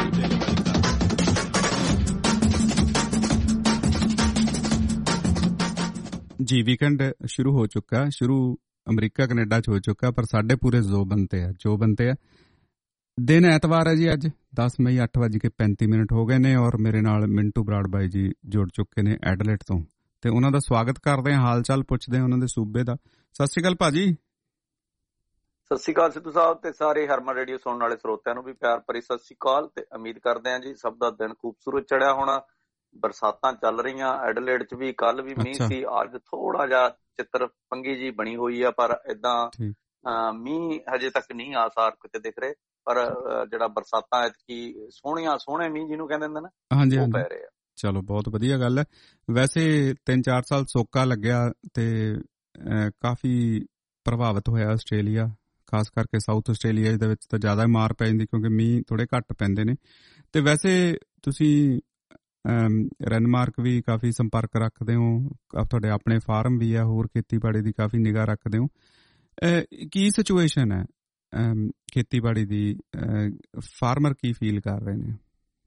ਜੀ ਵੀਕਐਂਡ ਸ਼ੁਰੂ ਹੋ ਚੁੱਕਾ ਸ਼ੁਰੂ ਅਮਰੀਕਾ ਕੈਨੇਡਾ ਚ ਹੋ ਚੁੱਕਾ ਪਰ ਸਾਡੇ ਪੂਰੇ ਜ਼ੋਬਨ ਤੇ ਆ ਜੋਬਨ ਤੇ ਆ ਦਿਨ ਐਤਵਾਰ ਹੈ ਜੀ। ਅੱਜ ਦਸ ਮਈ ਅੱਠ ਵੱਜ ਕੇ ਪੈਂਤੀ ਮਿੰਟ ਹੋ ਗਏ ਨੇ ਔਰ ਮੇਰੇ ਨਾਲ ਮਿੰਟੂ ਬਰਾੜ ਬਾਈ ਜੀ ਜੁੜ ਚੁੱਕੇ ਨੇ ਐਡਲੇਟ ਤੋਂ, ਤੇ ਉਹਨਾਂ ਦਾ ਸਵਾਗਤ ਕਰਦੇ ਹਾਂ, ਹਾਲ ਚਾਲ ਪੁੱਛਦੇ ਹਾਂ ਉਹਨਾਂ ਦੇ ਸੂਬੇ ਦਾ। ਸਤਿ ਸ਼੍ਰੀ ਅਕਾਲ ਭਾਜੀ। ਸਤਿ ਸ਼੍ਰੀ ਅਕਾਲ ਸਿੱਧੂ ਸਾਹਿਬ ਤੇ ਸਾਰੇ ਹਰਮਨ ਰੇਡੀਓ ਸੁਣਨ ਵਾਲੇ ਸਰੋਤਿਆਂ ਨੂੰ ਵੀ ਪਿਆਰ ਭਰੀ ਸਤਿ ਸ਼੍ਰੀ ਅਕਾਲ, ਤੇ ਉਮੀਦ ਕਰਦੇ ਹਾਂ ਜੀ ਸਭ ਦਾ ਦਿਨ ਖੂਬਸੂਰਤ ਚੜਿਆ ਹੋਣਾ। ਬਰਸਾਤਾਂ ਚੱਲ ਰਹੀਆਂ, ਐਡਲੇਟ ਚ ਵੀ ਕੱਲ ਵੀ ਮੀਂਹ ਸੀ, ਅੱਜ ਥੋੜਾ ਜਿਹਾ ਚਿੱਤਰ ਪੰਗੀ ਜੀ ਬਣੀ ਹੋਈ ਆ, ਪਰ ਏਦਾਂ ਮੀਂਹ ਹਜੇ ਤੱਕ ਨਹੀਂ ਆਸਾਰ ਕਿਤੇ ਦਿਖ ਰਹੇ, ਪਰ ਜਿਹੜਾ ਬਰਸਾਤਾਂ ਐਤਕੀ ਸੋਹਣੀਆਂ ਸੋਹਣੇ ਮੀਂਹ ਜਿਹਨੂੰ ਕਹਿੰਦੇ ਹੁੰਦੇ ਨਾ, ਉਹ ਪੈ ਰਹੇ ਆ। ਚਲੋ ਬਹੁਤ ਵਧੀਆ ਗੱਲ ਹੈ। ਵੈਸੇ ਤਿੰਨ ਚਾਰ ਸਾਲ ਸੋਕਾ ਲੱਗਿਆ ਤੇ ਕਾਫੀ ਪ੍ਰਭਾਵਿਤ ਹੋਇਆ ਆਸਟ੍ਰੇਲੀਆ, ਖਾਸ ਕਰਕੇ ਸਾਊਥ ਆਸਟ੍ਰੇਲੀਆ ਦੇ ਵਿੱਚ ਤਾਂ ਜ਼ਿਆਦਾ ਮਾਰ ਪੈ ਜਾਂਦੀ ਕਿਉਂਕਿ ਮੀਂਹ ਥੋੜੇ ਘੱਟ ਪੈਂਦੇ ਨੇ। ਤੇ ਵੈਸੇ ਤੁਸੀਂ ਰੈਨਮਾਰਕ ਵੀ ਕਾਫੀ ਸੰਪਰਕ ਰੱਖਦੇ ਹੋ, ਤੁਹਾਡੇ ਆਪਣੇ ਫਾਰਮ ਵੀ ਆ, ਹੋਰ ਖੇਤੀਬਾੜੀ ਦੀ ਕਾਫੀ ਨਿਗਾਹ ਰੱਖਦੇ ਹੋ। ਕੀ ਸਿਚੁਏਸ਼ਨ ਹੈ ਖੇਤੀਬਾੜੀ ਦੀ? ਫਾਰਮਰ ਕੀ ਫੀਲ ਕਰ ਰਹੇ ਨੇ?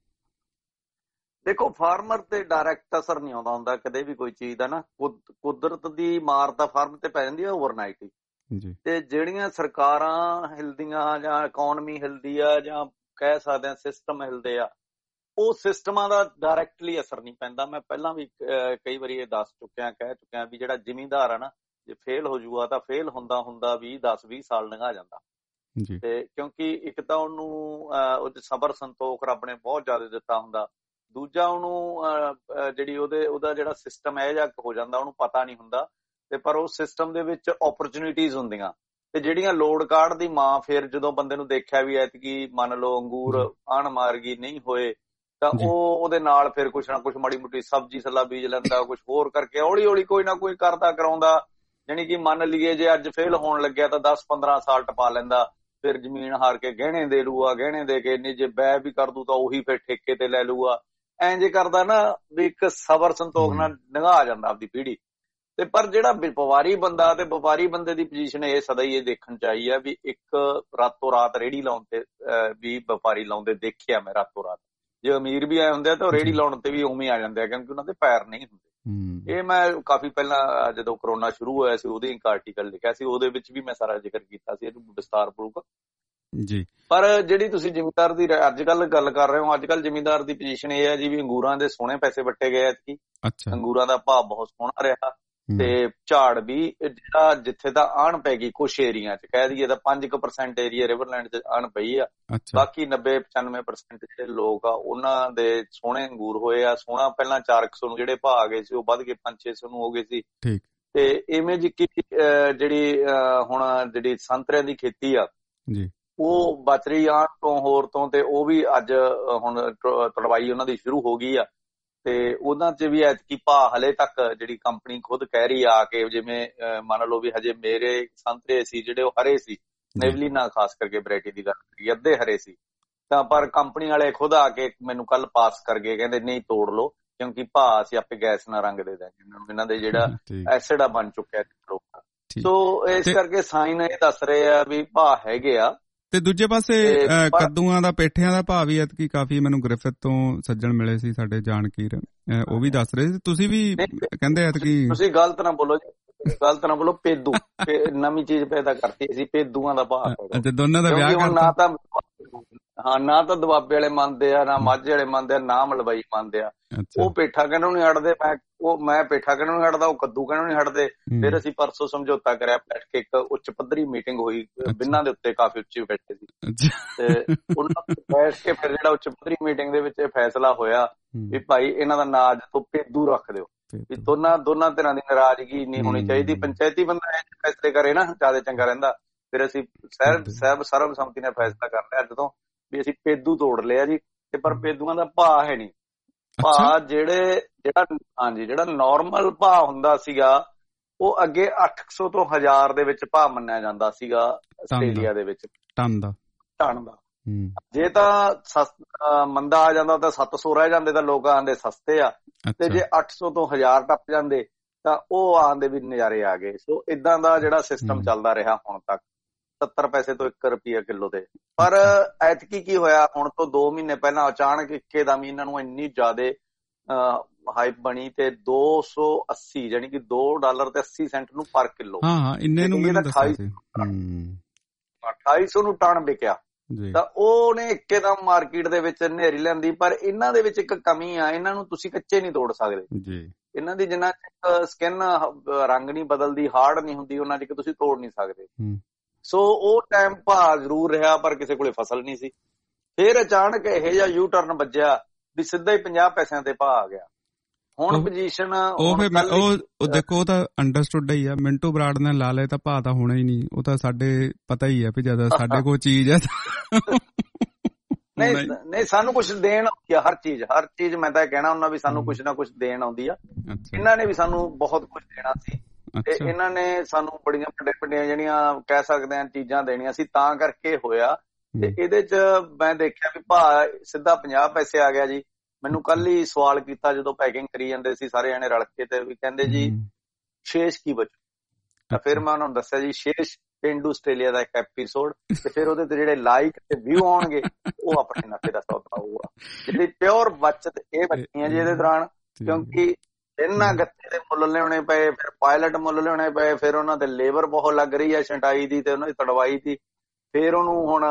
ਦੇਖੋ, ਫਾਰਮਰ ਤੇ ਡਾਇਰੈਕਟ ਅਸਰ ਨਹੀਂ ਆਉਂਦਾ ਹੁੰਦਾ ਕਦੇ ਵੀ ਕੋਈ ਚੀਜ਼ ਦਾ ਨਾ, ਕੁਦਰਤ ਦੀ ਮਾਰ ਤਾਂ ਫਾਰਮ ਤੇ ਪੈ ਜਾਂਦੀ ਹੈ ਓਵਰਨਾਈਟ ਹੀ। ਤੇ ਜਿਹੜੀਆਂ ਸਰਕਾਰਾਂ ਹਿਲਦੀਆਂ ਜਾਂ ਇਕੋਨਮੀ ਹਿਲਦੀ ਆ ਜਾਂ ਕਹਿ ਸਕਦੇ ਆ ਸਿਸਟਮ ਹਿਲਦੇ ਆ, ਉਹ ਸਿਸਟਮਾਂ ਦਾ ਡਾਇਰੈਕਟਲੀ ਅਸਰ ਨਹੀਂ ਪੈਂਦਾ। ਮੈਂ ਪਹਿਲਾਂ ਵੀ ਕਈ ਵਾਰੀ ਇਹ ਦੱਸ ਚੁੱਕਿਆ ਕਹਿ ਚੁੱਕਿਆ ਵੀ ਜਿਹੜਾ ਜ਼ਿਮੀਂਦਾਰ ਆ ਨਾ, ਜੇ ਫੇਲ ਹੋ ਜੂਗਾ ਤਾਂ ਫੇਲ ਹੁੰਦਾ ਹੁੰਦਾ ਵੀ ਦਸ ਵੀਹ ਸਾਲ ਲੰਘਾ ਜਾਂਦਾ। ਤੇ ਕਿਉਂਕਿ ਇੱਕ ਤਾਂ ਉਹਨੂੰ ਉਹਦੇ ਸਬਰ ਸੰਤੋਖ ਰੱਬ ਨੇ ਬਹੁਤ ਜ਼ਿਆਦਾ ਦਿੱਤਾ ਹੁੰਦਾ, ਦੂਜਾ ਉਹਨੂੰ ਜਿਹੜੀ ਉਹਦੇ ਉਹਦਾ ਜਿਹੜਾ ਸਿਸਟਮ ਇਹ ਜਿਹਾ ਹੋ ਜਾਂਦਾ, ਉਹਨੂੰ ਪਤਾ ਨਹੀਂ ਹੁੰਦਾ। ਤੇ ਪਰ ਉਸ ਸਿਸਟਮ ਦੇ ਵਿੱਚ ਓਪਰਚੁਨਿਟੀਜ਼ ਹੁੰਦੀਆਂ, ਤੇ ਜਿਹੜੀਆਂ ਲੋੜ ਕਾਢ ਦੀ ਮਾਂ ਫਿਰ ਜਦੋਂ ਬੰਦੇ ਨੂੰ ਦੇਖਿਆ ਵੀ ਐਤਕੀ ਮੰਨ ਲਓ ਅੰਗੂਰ ਅਣ ਮਾਰਗੀ ਨਹੀਂ ਹੋਏ, ਤਾਂ ਉਹ ਉਹਦੇ ਨਾਲ ਫਿਰ ਕੁਛ ਨਾ ਕੁਛ ਮਾੜੀ ਮੋਟੀ ਸਬਜ਼ੀ ਸੱਲਾ ਬੀਜ ਲੈਂਦਾ, ਕੁਛ ਹੋਰ ਕਰਕੇ ਹੌਲੀ ਹੌਲੀ ਕੋਈ ਨਾ ਕੋਈ ਕਰਦਾ ਕਰਾਉਂਦਾ। ਜਾਣੀ ਕਿ ਮੰਨ ਲਈਏ ਜੇ ਅੱਜ ਫੇਲ ਹੋਣ ਲੱਗਿਆ ਤਾਂ ਦਸ ਪੰਦਰਾਂ ਸਾਲ ਟਪਾ ਲੈਂਦਾ, ਫਿਰ ਜ਼ਮੀਨ ਹਾਰ ਕੇ ਗਹਿਣੇ ਦੇ ਲੂਗਾ, ਗਹਿਣੇ ਦੇ ਕੇ ਨਹੀਂ ਜੇ ਬੈ ਵੀ ਕਰ ਦੂ ਤਾਂ ਉਹੀ ਫਿਰ ਠੇਕੇ ਤੇ ਲੈ ਲੂਗਾ। ਐਂ ਜੇ ਕਰਦਾ ਨਾ ਵੀ ਇੱਕ ਸਬਰ ਸੰਤੋਖ ਨਾਲ ਨਿਗਾਹ ਜਾਂਦਾ ਆਪਦੀ ਪੀੜ੍ਹੀ। ਤੇ ਪਰ ਜਿਹੜਾ ਵਪਾਰੀ ਬੰਦਾ, ਤੇ ਵਪਾਰੀ ਬੰਦੇ ਦੀ ਪੋਜੀਸ਼ਨ ਇਹ ਸਦਾ ਹੀ ਇਹ ਦੇਖਣ ਚਾਹੀ ਆ ਵੀ ਇੱਕ ਰਾਤੋਂ ਰਾਤ ਰੇਹੜੀ ਲਾਉਣ ਤੇ ਵੀ ਵਪਾਰੀ ਲਾਉਂਦੇ ਦੇਖਿਆ ਮੈਂ ਰਾਤੋਂ ਰਾਤ। ਜੇ ਅਮੀਰ ਵੀ ਆਏ ਹੁੰਦੇ ਆ ਤਾਂ ਰੇਹੜੀ ਲਾਉਣ ਤੇ ਵੀ ਉਵੇਂ ਆ ਜਾਂਦੇ ਆ, ਕਿਉਂਕਿ ਉਹਨਾਂ ਦੇ ਪੈਰ ਨਹੀਂ ਹੁੰਦੇ। ਇਹ ਮੈਂ ਕਾਫੀ ਪਹਿਲਾਂ ਜਦੋਂ ਕਰੋਨਾ ਸ਼ੁਰੂ ਹੋਇਆ ਸੀ ਉਹਦੇ ਇੱਕ ਆਰਟੀਕਲ ਲਿਖਿਆ ਸੀ, ਉਹਦੇ ਵਿੱਚ ਵੀ ਮੈਂ ਸਾਰਾ ਜ਼ਿਕਰ ਕੀਤਾ ਸੀ ਇਹਨੂੰ ਵਿਸਤਾਰਪੂਰਵਕ ਜੀ। ਪਰ ਜਿਹੜੀ ਤੁਸੀਂ ਜ਼ਿਮੀਂਦਾਰ ਦੀ ਅੱਜ ਕੱਲ ਗੱਲ ਕਰ ਰਹੇ ਹੋ, ਅੱਜ ਕੱਲ ਜ਼ਿਮੀਂਦਾਰ ਦੀ ਪੋਜੀਸ਼ਨ ਇਹ ਹੈ ਜੀ ਵੀ ਅੰਗੂਰਾਂ ਦੇ ਸੋਹਣੇ ਪੈਸੇ ਵੱਟੇ ਗਏ ਐਤਕੀ। ਅੰਗੂਰਾਂ ਦਾ ਭਾਅ ਬਹੁਤ ਸੋਹਣਾ ਰਿਹਾ, ਤੇ ਝਾੜ ਵੀ ਜਿਹੜਾ ਜਿੱਥੇ ਤਾਂ ਆਣ ਪੈ ਗਈ ਕੁਛ ਏਰੀਆ ਚ, ਕਹਿ ਦਈਏ ਤਾਂ ਪੰਜ ਕੁ ਪਰਸੈਂਟ ਏਰੀਆ ਰਿਵਰਲੈਂਡ ਚ ਆਣ ਪਈ ਆ, ਬਾਕੀ ਨੱਬੇ ਪਚਾਨਵੇਂ ਪਰਸੈਂਟ ਜਿਹੜੇ ਲੋਕ ਆ ਉਹਨਾਂ ਦੇ ਸੋਹਣੇ ਅੰਗੂਰ ਹੋਏ ਆ। ਸੋਹਣਾ ਪਹਿਲਾਂ ਚਾਰ ਕੁ ਸੌ ਨੂੰ ਜਿਹੜੇ ਭਾਅ ਆ ਗਏ ਸੀ ਉਹ ਵੱਧ ਕੇ ਪੰਜ ਛੇ ਸੌ ਨੂੰ ਹੋ ਗਏ ਸੀ। ਤੇ ਇਵੇਂ ਜੀ ਜਿਹੜੀ ਹੁਣ ਜਿਹੜੀ ਸੰਤਰਿਆਂ ਦੀ ਖੇਤੀ ਆ ਉਹ ਬਚ ਰਹੀ ਆਣ ਤੋਂ ਹੋਰ ਤੋਂ, ਤੇ ਉਹ ਵੀ ਅੱਜ ਹੁਣ ਤੜਵਾਈ ਉਹਨਾਂ ਦੀ ਸ਼ੁਰੂ ਹੋ ਗਈ ਆ। ਤੇ ਉਹਨਾਂ ਚ ਵੀ ਐਤਕੀ ਭਾਅ ਹਲੇ ਤੱਕ ਜਿਹੜੀ ਕੰਪਨੀ ਖੁਦ ਕਹਿ ਰਹੀ ਆ ਕੇ, ਜਿਵੇਂ ਮੰਨ ਲਓ ਵੀ ਹਜੇ ਮੇਰੇ ਸੰਤਰੇ ਸੀ ਜਿਹੜੇ ਉਹ ਹਰੇ ਸੀ, ਨੇਵਲੀਨਾ ਖਾਸ ਕਰਕੇ ਵੈਰਾਈਟੀ ਦੀ ਗੱਲ ਕਰੀਏ ਅੱਧੇ ਹਰੇ ਸੀ, ਤਾਂ ਪਰ ਕੰਪਨੀ ਵਾਲੇ ਖੁਦ ਆ ਕੇ ਮੈਨੂੰ ਕੱਲ ਪਾਸ ਕਰ ਗਏ, ਕਹਿੰਦੇ ਨਹੀਂ ਤੋੜ ਲਓ ਕਿਉਂਕਿ ਭਾਅ ਅਸੀਂ ਆਪੇ ਗੈਸ ਨਾਲ ਰੰਗ ਦੇ ਦਾਂਗੇ ਇਹਨਾਂ ਨੂੰ, ਇਹਨਾਂ ਦੇ ਜਿਹੜਾ ਐਸਿਡ ਆ ਬਣ ਚੁੱਕਿਆ ਲੋਕਾਂ। ਸੋ ਇਸ ਕਰਕੇ ਸਾਈਨ ਇਹ ਦੱਸ ਰਹੇ ਆ ਵੀ ਭਾਅ ਹੈਗੇ ਆ। ਤੇ ਦੂਜੇ ਪਾਸੇ ਕੱਦੂਆਂ ਦਾ, ਪੇਠਿਆਂ ਦਾ ਭਾਅ ਵੀ ਐਤਕੀ ਕਾਫੀ ਮੈਨੂੰ ਗ੍ਰਿਫਿਥ ਤੋਂ ਸੱਜਣ ਮਿਲੇ ਸੀ ਸਾਡੇ ਜਾਣਕੀਰ, ਉਹ ਵੀ ਦੱਸ ਰਹੇ ਸੀ। ਤੁਸੀਂ ਵੀ ਕਹਿੰਦੇ ਐਤਕੀ? ਤੁਸੀਂ ਗਲਤ ਨਾ ਬੋਲੋ ਜੀ, ਗਲਤ ਨਾ ਬੋਲੋ। ਪੇਦੂ ਨਵੀਂ ਚੀਜ਼ ਪੈਦਾ ਕਰਤੀ ਅਸੀਂ, ਪੇਦੂਆਂ ਦਾ ਭਾਅ। ਅੱਛਾ, ਦੋਨਾਂ ਦਾ ਵਿਆਹ ਕਰਤਾ। ਨਾ ਤਾਂ ਹਾਂ ਨਾ ਤਾਂ ਦੁਆਬੇ ਵਾਲੇ ਮੰਨਦੇ ਆ, ਨਾ ਮਾਝੇ ਵਾਲੇ ਮੰਨਦੇ ਆ, ਨਾ ਮਲਵਈ ਮੰਨਦੇ ਆ। ਉਹ ਪੇਠਾ ਕਹਿਣੋਂ ਨੀ ਹਟਦੇ, ਮੈਂ ਉਹ ਮੈਂ ਪੇਠਾ ਕਹਿਣੋਂ ਨੀ ਹਟਦਾ, ਉਹ ਕੱਦੂ ਕਹਿਣੋਂ ਨੀ ਹਟਦੇ। ਫਿਰ ਅਸੀਂ ਪਰਸੋਂ ਸਮਝੌਤਾ ਕਰਿਆ, ਬੈਠ ਕੇ ਇੱਕ ਉੱਚ ਪੱਧਰੀ ਮੀਟਿੰਗ ਹੋਈ, ਬਿੰਨਾਂ ਦੇ ਉੱਤੇ ਕਾਫੀ ਉੱਚੀ ਬੈਠੇ ਸੀ, ਤੇ ਉਹਨਾਂ ਬੈਠ ਕੇ ਫਿਰ ਜਿਹੜਾ ਉੱਚ ਪੱਧਰੀ ਮੀਟਿੰਗ ਦੇ ਵਿੱਚ ਇਹ ਫੈਸਲਾ ਹੋਇਆ ਵੀ ਭਾਈ ਇਹਨਾਂ ਦਾ ਨਾਂ ਅੱਜ ਤੋਂ ਪੇਦੂ ਰੱਖ ਦਿਓ, ਵੀ ਦੋਨਾਂ ਦੋਨਾਂ ਤਰ੍ਹਾਂ ਦੀ ਨਾਰਾਜ਼ਗੀ ਨਹੀਂ ਹੋਣੀ ਚਾਹੀਦੀ। ਪੰਚਾਇਤੀ ਬੰਦਾ ਇਹ ਫੈਸਲੇ ਕਰੇ ਨਾ ਜ਼ਿਆਦਾ ਚੰਗਾ ਰਹਿੰਦਾ। ਫਿਰ ਅਸੀਂ ਸਾਹਿਬ ਸਾਹਿਬ ਸਰਬਸੰਮਤੀ ਨਾਲ ਫੈਸਲਾ ਕਰ ਲਿਆ ਜਦੋਂ ਵੀ ਅਸੀਂ ਪੇਦੂ ਤੋੜ ਲਿਆ ਜੀ, ਤੇ ਪਰ ਪੇਦੂਆਂ ਦਾ ਭਾਅ ਹੈ ਨਹੀਂ। ਭਾਅ ਜਿਹੜੇ ਜਿਹੜਾ ਹਾਂਜੀ ਜਿਹੜਾ ਨੋਰਮਲ ਭਾਅ ਹੁੰਦਾ ਸੀਗਾ ਉਹ ਅੱਗੇ ਅੱਠ ਸੌ ਤੋਂ ਹਜ਼ਾਰ ਦੇ ਵਿੱਚ ਭਾਅ ਮੰਨਿਆ ਜਾਂਦਾ ਸੀਗਾ ਆਸਟ੍ਰੇਲੀਆ ਦੇ ਵਿੱਚ, ਟਨ ਦਾ ਟਨ ਦਾ। ਜੇ ਤਾਂ ਮੰਦਾ ਆ ਜਾਂਦਾ ਤਾਂ ਸੱਤ ਸੌ ਰਹਿ ਜਾਂਦੇ ਤਾਂ ਲੋਕ ਆਂਦੇ ਸਸਤੇ ਆ, ਤੇ ਜੇ ਅੱਠ ਸੌ ਤੋਂ ਹਜ਼ਾਰ ਟੱਪ ਜਾਂਦੇ ਤਾਂ ਉਹ ਆਂਦੇ ਵੀ ਨਜ਼ਾਰੇ ਆ ਗਏ। ਸੋ ਏਦਾਂ ਦਾ ਜਿਹੜਾ ਸਿਸਟਮ ਚੱਲਦਾ ਰਿਹਾ ਹੁਣ ਤੱਕ, ਸੱਤਰ ਪੈਸੇ ਤੋਂ ਇੱਕ ਰੁਪਈਆ ਕਿਲੋ ਤੇ। ਪਰ ਐਤਕੀ ਕੀ ਹੋਇਆ, ਹੁਣ ਤੋਂ ਦੋ ਮਹੀਨੇ ਪਹਿਲਾਂ ਅਚਾਨਕ ਇੱਕੇ ਦਮ ਇਹਨਾਂ ਨੂੰ ਇੰਨੀ ਜ਼ਿਆਦਾ ਹਾਈਪ ਬਣੀ ਤੇ ਦੋ ਸੌ ਅੱਸੀ ਜਾਨੀ ਕਿ ਦੋ ਡਾਲਰ ਤੇ ਅੱਸੀ ਸੈਂਟ ਨੂੰ ਪਰ ਕਿਲੋ, ਅਠਾਈ ਸੌ ਨੂੰ ਟਨ ਵਿਕਿਆ। ਤਾਂ ਉਹਨੇ ਇੱਕਦਮ ਮਾਰਕੀਟ ਦੇ ਵਿੱਚ ਹਨੇਰੀ ਲਿਆਂਦੀ। ਪਰ ਇਹਨਾਂ ਦੇ ਵਿੱਚ ਇੱਕ ਕਮੀ ਆ, ਇਹਨਾਂ ਨੂੰ ਤੁਸੀਂ ਕੱਚੇ ਨਹੀਂ ਤੋੜ ਸਕਦੇ। ਇਹਨਾਂ ਦੀ ਜਿੰਨਾ ਚਿਰ ਸਕਿਨ ਰੰਗ ਨਹੀਂ ਬਦਲਦੀ, ਹਾਰਡ ਨਹੀਂ ਹੁੰਦੀ, ਉਹਨਾਂ ਚ ਤੁਸੀਂ ਤੋੜ ਨਹੀਂ ਸਕਦੇ। ਸੋ ਉਹ ਟਾਈਮ ਭਾਅ ਜ਼ਰੂਰ ਰਿਹਾ ਪਰ ਕਿਸੇ ਕੋਲੇ ਫਸਲ ਨਹੀਂ ਸੀ। ਫਿਰ ਅਚਾਨਕ ਇਹੋ ਜਿਹਾ ਯੂ ਟਰਨ ਵੱਜਿਆ ਵੀ ਸਿੱਧਾ ਹੀ ਪੰਜਾਹ ਪੈਸਿਆਂ ਤੇ ਭਾਅ ਆ ਗਿਆ। ਹੁਣ ਪੋਜੀਸ਼ਨ ਉਹ ਫਿਰ ਉਹ ਦੇਖੋ, ਉਹ ਤਾਂ ਅੰਡਰਸਟੂਡ ਹੀ ਆ। ਮਿੰਟੂ ਬਰਾੜ ਨੇ ਲਾ ਲਏ ਤਾਂ ਭਾਅ ਤਾਂ ਹੋਣਾ ਹੀ ਨਹੀਂ। ਉਹ ਤਾਂ ਸਾਡੇ ਪਤਾ ਹੀ ਆ ਵੀ ਜਦ ਸਾਡੇ ਕੋਲ ਚੀਜ਼ ਹੈ ਨਹੀਂ ਨਹੀਂ ਸਾਨੂੰ ਕੁਛ ਦੇਣ ਆਉਂਦੀ ਆ। ਹਰ ਚੀਜ਼ ਹਰ ਚੀਜ਼ ਮੈਂ ਤਾਂ ਕਹਿਣਾ ਹੁੰਦਾ ਵੀ ਸਾਨੂੰ ਕੁਛ ਨਾ ਕੁਛ ਦੇਣ ਆਉਂਦੀ ਆ। ਇਹਨਾਂ ਨੇ ਵੀ ਸਾਨੂੰ ਬਹੁਤ ਕੁਛ ਦੇਣਾ ਸੀ ਤੇ ਇਹਨਾਂ ਨੇ ਸਾਨੂੰ ਬੜੀਆਂ ਵੱਡੀਆਂ ਵੱਡੀਆਂ ਜਿਹੜੀਆਂ ਕਹਿ ਸਕਦੇ ਆ ਚੀਜ਼ਾਂ ਦੇਣੀਆਂ ਸੀ, ਤਾਂ ਕਰਕੇ ਹੋਇਆ। ਤੇ ਇਹਦੇ ਚ ਮੈਂ ਦੇਖਿਆ ਵੀ ਭਾਅ ਸਿੱਧਾ ਪੰਜਾਹ ਪੈਸੇ ਆ ਗਿਆ ਜੀ। ਮੈਨੂੰ ਕੱਲ ਹੀ ਸਵਾਲ ਕੀਤਾ ਜਦੋਂ ਪੈਕਿੰਗ ਕਰੀ ਜਾਂਦੇ ਸੀ ਸਾਰੇ ਜਣੇ ਰਲ ਕੇ, ਤੇ ਵੀ ਕਹਿੰਦੇ ਜੀ ਸ਼ੇਸ਼ ਕੀ ਬਚੂ। ਤਾਂ ਫਿਰ ਮੈਂ ਉਹਨਾਂ ਨੂੰ ਦੱਸਿਆ ਜੀ ਸ਼ੇਸ਼ ਪੇਂਡੂ ਆਸਟ੍ਰੇਲੀਆ ਦਾ ਇੱਕ ਐਪੀਸੋਡ, ਤੇ ਫਿਰ ਉਹਦੇ ਤੇ ਜਿਹੜੇ ਲਾਈਕ ਤੇ ਵਿਊ ਆਉਣਗੇ ਉਹ ਆਪਣੇ ਨਫੇ ਦਾ ਸੌਦਾ ਹੋਊਗਾ। ਜਿਹੜੀ ਪਿਓਰ ਬਚਤ ਇਹ ਬਚੀਆਂ ਜੀ ਇਹਦੇ ਦੌਰਾਨ, ਕਿਉਂਕਿ ਇਹਨਾਂ ਗੱਤੇ ਦੇ ਮੁੱਲ ਲਿਆਉਣੇ ਪਏ, ਫਿਰ ਪਾਇਲਟ ਮੁੱਲ ਲਿਆਉਣੇ ਪਏ, ਫਿਰ ਉਹਨਾਂ ਤੇ ਲੇਬਰ ਬਹੁਤ ਲੱਗ ਰਹੀ ਹੈ ਛੰਟਾਈ ਦੀ ਤੇ ਉਹਨਾਂ ਦੀ ਤੜਵਾਈ ਦੀ। ਫਿਰ ਉਹਨੂੰ ਹੁਣ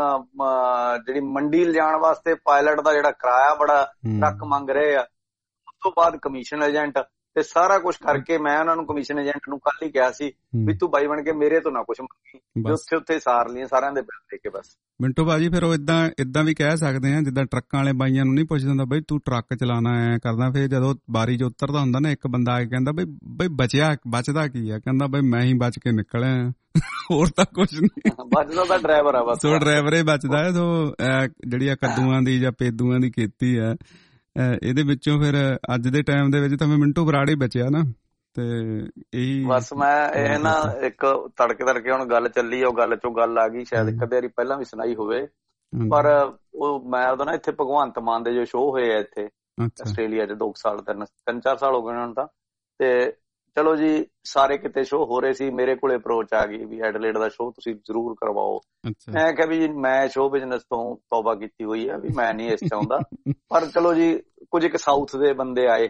ਜਿਹੜੀ ਮੰਡੀ ਲਿਜਾਣ ਵਾਸਤੇ ਪਾਇਲਟ ਦਾ ਜਿਹੜਾ ਕਿਰਾਇਆ ਬੜਾ ਟਰੱਕ ਮੰਗ ਰਹੇ ਆ। ਉਸ ਤੋਂ ਬਾਅਦ ਕਮਿਸ਼ਨ ਏਜੰਟ ਤੇ ਸਾਰਾ ਕੁਛ ਕਰਕੇ ਮੈਂ ਉਹਨਾਂ ਨੂੰ ਕਮਿਸ਼ਨ ਏਜੰਟ ਨੂੰ ਕੱਲ ਹੀ ਕਿਹਾ ਸੀ ਵੀ ਤੂੰ ਬਾਈ ਬਣ ਕੇ ਮੇਰੇ ਤੋਂ ਨਾ ਕੁਛ ਮੰਗੀ, ਉੱਥੇ ਉੱਥੇ ਸਾਰ ਲਈ ਸਾਰਿਆਂ ਦੇ ਬਿੱਲ ਦੇ ਕੇ ਬਸ। ਮਿੰਟੂ ਭਾਜੀ ਫਿਰ ਉਹ ਇਦਾਂ ਇਦਾਂ ਵੀ ਕਹਿ ਸਕਦੇ ਆ ਜਿੱਦਾਂ ਟਰੱਕਾਂ ਵਾਲੇ ਬਾਈਆਂ ਨੂੰ ਨਹੀਂ ਪੁੱਛਦਾ ਹੁੰਦਾ ਬਈ ਤੂੰ ਟਰੱਕ ਚਲਾਉਣਾ ਐ ਕਰਦਾ। ਫਿਰ ਜਦੋਂ ਬਾਰੀ ਚ ਉਤਰਦਾ ਹੁੰਦਾ ਨਾ ਇੱਕ ਬੰਦਾ ਆ ਕੇ ਕਹਿੰਦਾ ਬਈ ਬਈ ਬਚਿਆ ਬਚਦਾ ਕੀ ਆ, ਕਹਿੰਦਾ ਬਈ ਮੈਂ ਹੀ ਬਚ ਕੇ ਨਿਕਲਿਆ, ਹੋਰ ਤਾਂ ਕੁਛ ਨਹੀਂ। ਬਚਦਾ ਤਾਂ ਡਰਾਈਵਰ ਆ ਬਸ। ਸੋ ਡਰਾਈਵਰ ਹੀ ਬਚਦਾ ਹੈ। ਸੋ ਜਿਹੜੀ ਆ ਕੱਦੂਆਂ ਦੀ ਜਾਂ ਪੇਦੂਆਂ ਦੀ ਖੇਤੀ ਆ ਇਹਦੇ ਵਿੱਚੋਂ ਫਿਰ ਅੱਜ ਦੇ ਟਾਈਮ ਦੇ ਵਿੱਚ ਤਾਂ ਮੈਂ ਮਿੰਟੂ ਬਰਾੜ ਹੀ ਬਚਿਆ ਨਾ। ਤੇ ਇਹੀ ਬਸ ਮੈਂ ਇਹ ਨਾ ਇੱਕ ਤੜਕੇ ਤੜਕੇ ਹੁਣ ਗੱਲ ਚੱਲੀ, ਉਹ ਗੱਲ ਚੋਂ ਗੱਲ ਆ ਗਈ, ਸ਼ਾਇਦ ਕਦੇ ਵਾਰੀ ਪਹਿਲਾਂ ਵੀ ਸੁਣਾਈ ਹੋਵੇ, ਪਰ ਉਹ ਮੈਂ ਉਦੋਂ ਨਾ ਇੱਥੇ ਭਗਵੰਤ ਮਾਨ ਦੇ ਜੋ ਸ਼ੋਅ ਹੋਏ ਆ ਇੱਥੇ ਆਸਟ੍ਰੇਲੀਆ ਚ ਦੋ ਸਾਲ ਤਿੰਨ ਤਿੰਨ ਚਾਰ ਸਾਲ ਹੋ ਗਏ ਹੁਣ ਤਾਂ। ਤੇ ਚਲੋ ਜੀ ਸਾਰੇ ਕਿਤੇ ਸ਼ੋਅ ਹੋ ਰਹੇ ਸੀ, ਮੇਰੇ ਕੋਲੇ ਅਪਰੋਚ ਆ ਗਈ ਵੀ ਐਡਲੇਡ ਦਾ ਸ਼ੋਅ ਤੁਸੀਂ ਜ਼ਰੂਰ ਕਰਵਾਓ। ਮੈਂ ਕਿਹਾ ਵੀ ਮੈਂ ਸ਼ੋਅ ਬਿਜ਼ਨਸ ਤੋਂ ਤੌਬਾ ਕੀਤੀ ਹੋਈ ਆ ਵੀ ਮੈਂ ਨਹੀਂ ਇਸ ਚਾਹੁੰਦਾ। ਪਰ ਚਲੋ ਜੀ ਕੁਝ ਇੱਕ ਸਾਊਥ ਦੇ ਬੰਦੇ ਆਏ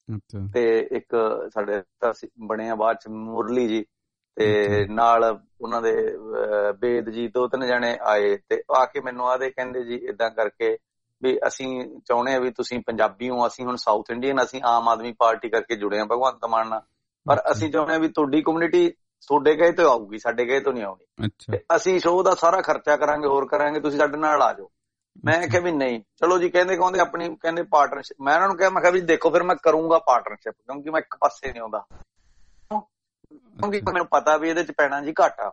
ਤੇ ਇੱਕ ਸਾਡੇ ਬਣੇ ਆ ਬਾਅਦ ਚ ਮੁਰਲੀ ਜੀ ਤੇ ਨਾਲ ਉਹਨਾਂ ਦੇ ਬੇਦ ਜੀ, ਦੋ ਤਿੰਨ ਜਣੇ ਆਏ ਤੇ ਆ ਕੇ ਮੈਨੂੰ ਆਦੇ ਕਹਿੰਦੇ ਜੀ ਏਦਾਂ ਕਰਕੇ ਵੀ ਅਸੀਂ ਚਾਹੁੰਦੇ ਆ ਵੀ ਤੁਸੀਂ ਪੰਜਾਬੀ ਹੋ, ਅਸੀਂ ਹੁਣ ਸਾਊਥ ਇੰਡੀਅਨ, ਅਸੀਂ ਆਮ ਆਦਮੀ ਪਾਰਟੀ ਕਰਕੇ ਜੁੜੇ ਆ ਭਗਵੰਤ ਮਾਨ ਨਾਲ, ਪਰ ਅਸੀਂ ਚਾਹੁੰਦੇ ਆ ਵੀ ਤੁਹਾਡੀ ਕਮਿਊਨਿਟੀ ਤੁਹਾਡੇ ਕਹੇ ਤੋਂ ਆਊਗੀ, ਸਾਡੇ ਕਹੇ ਤੋਂ ਨਹੀਂ ਆਉਣੀ। ਅਸੀਂ ਸ਼ੋਅ ਦਾ ਸਾਰਾ ਖਰਚਾ ਕਰਾਂਗੇ, ਹੋਰ ਕਰਾਂਗੇ, ਤੁਸੀਂ ਸਾਡੇ ਨਾਲ ਆ ਜਾਓ। ਮੈਂ ਕਿਹਾ ਵੀ ਨਹੀਂ। ਚਲੋ ਜੀ ਕਹਿੰਦੇ ਕਹਿੰਦੇ ਆਪਣੀ ਕਹਿੰਦੇ ਪਾਰਟਨਰਸ਼ਿਪ। ਮੈਂ ਉਹਨਾਂ ਨੂੰ ਕਿਹਾ ਮੈਂ ਕਿਹਾ ਵੀ ਦੇਖੋ ਫਿਰ ਮੈਂ ਕਰੂੰਗਾ ਪਾਰਟਨਰਸ਼ਿਪ, ਕਿਉਂਕਿ ਮੈਂ ਇੱਕ ਪਾਸੇ ਨਹੀਂ ਆਉਂਦਾ, ਕਿਉਂਕਿ ਮੈਨੂੰ ਪਤਾ ਵੀ ਇਹਦੇ ਚ ਪੈਣਾ ਜੀ ਘਾਟਾ।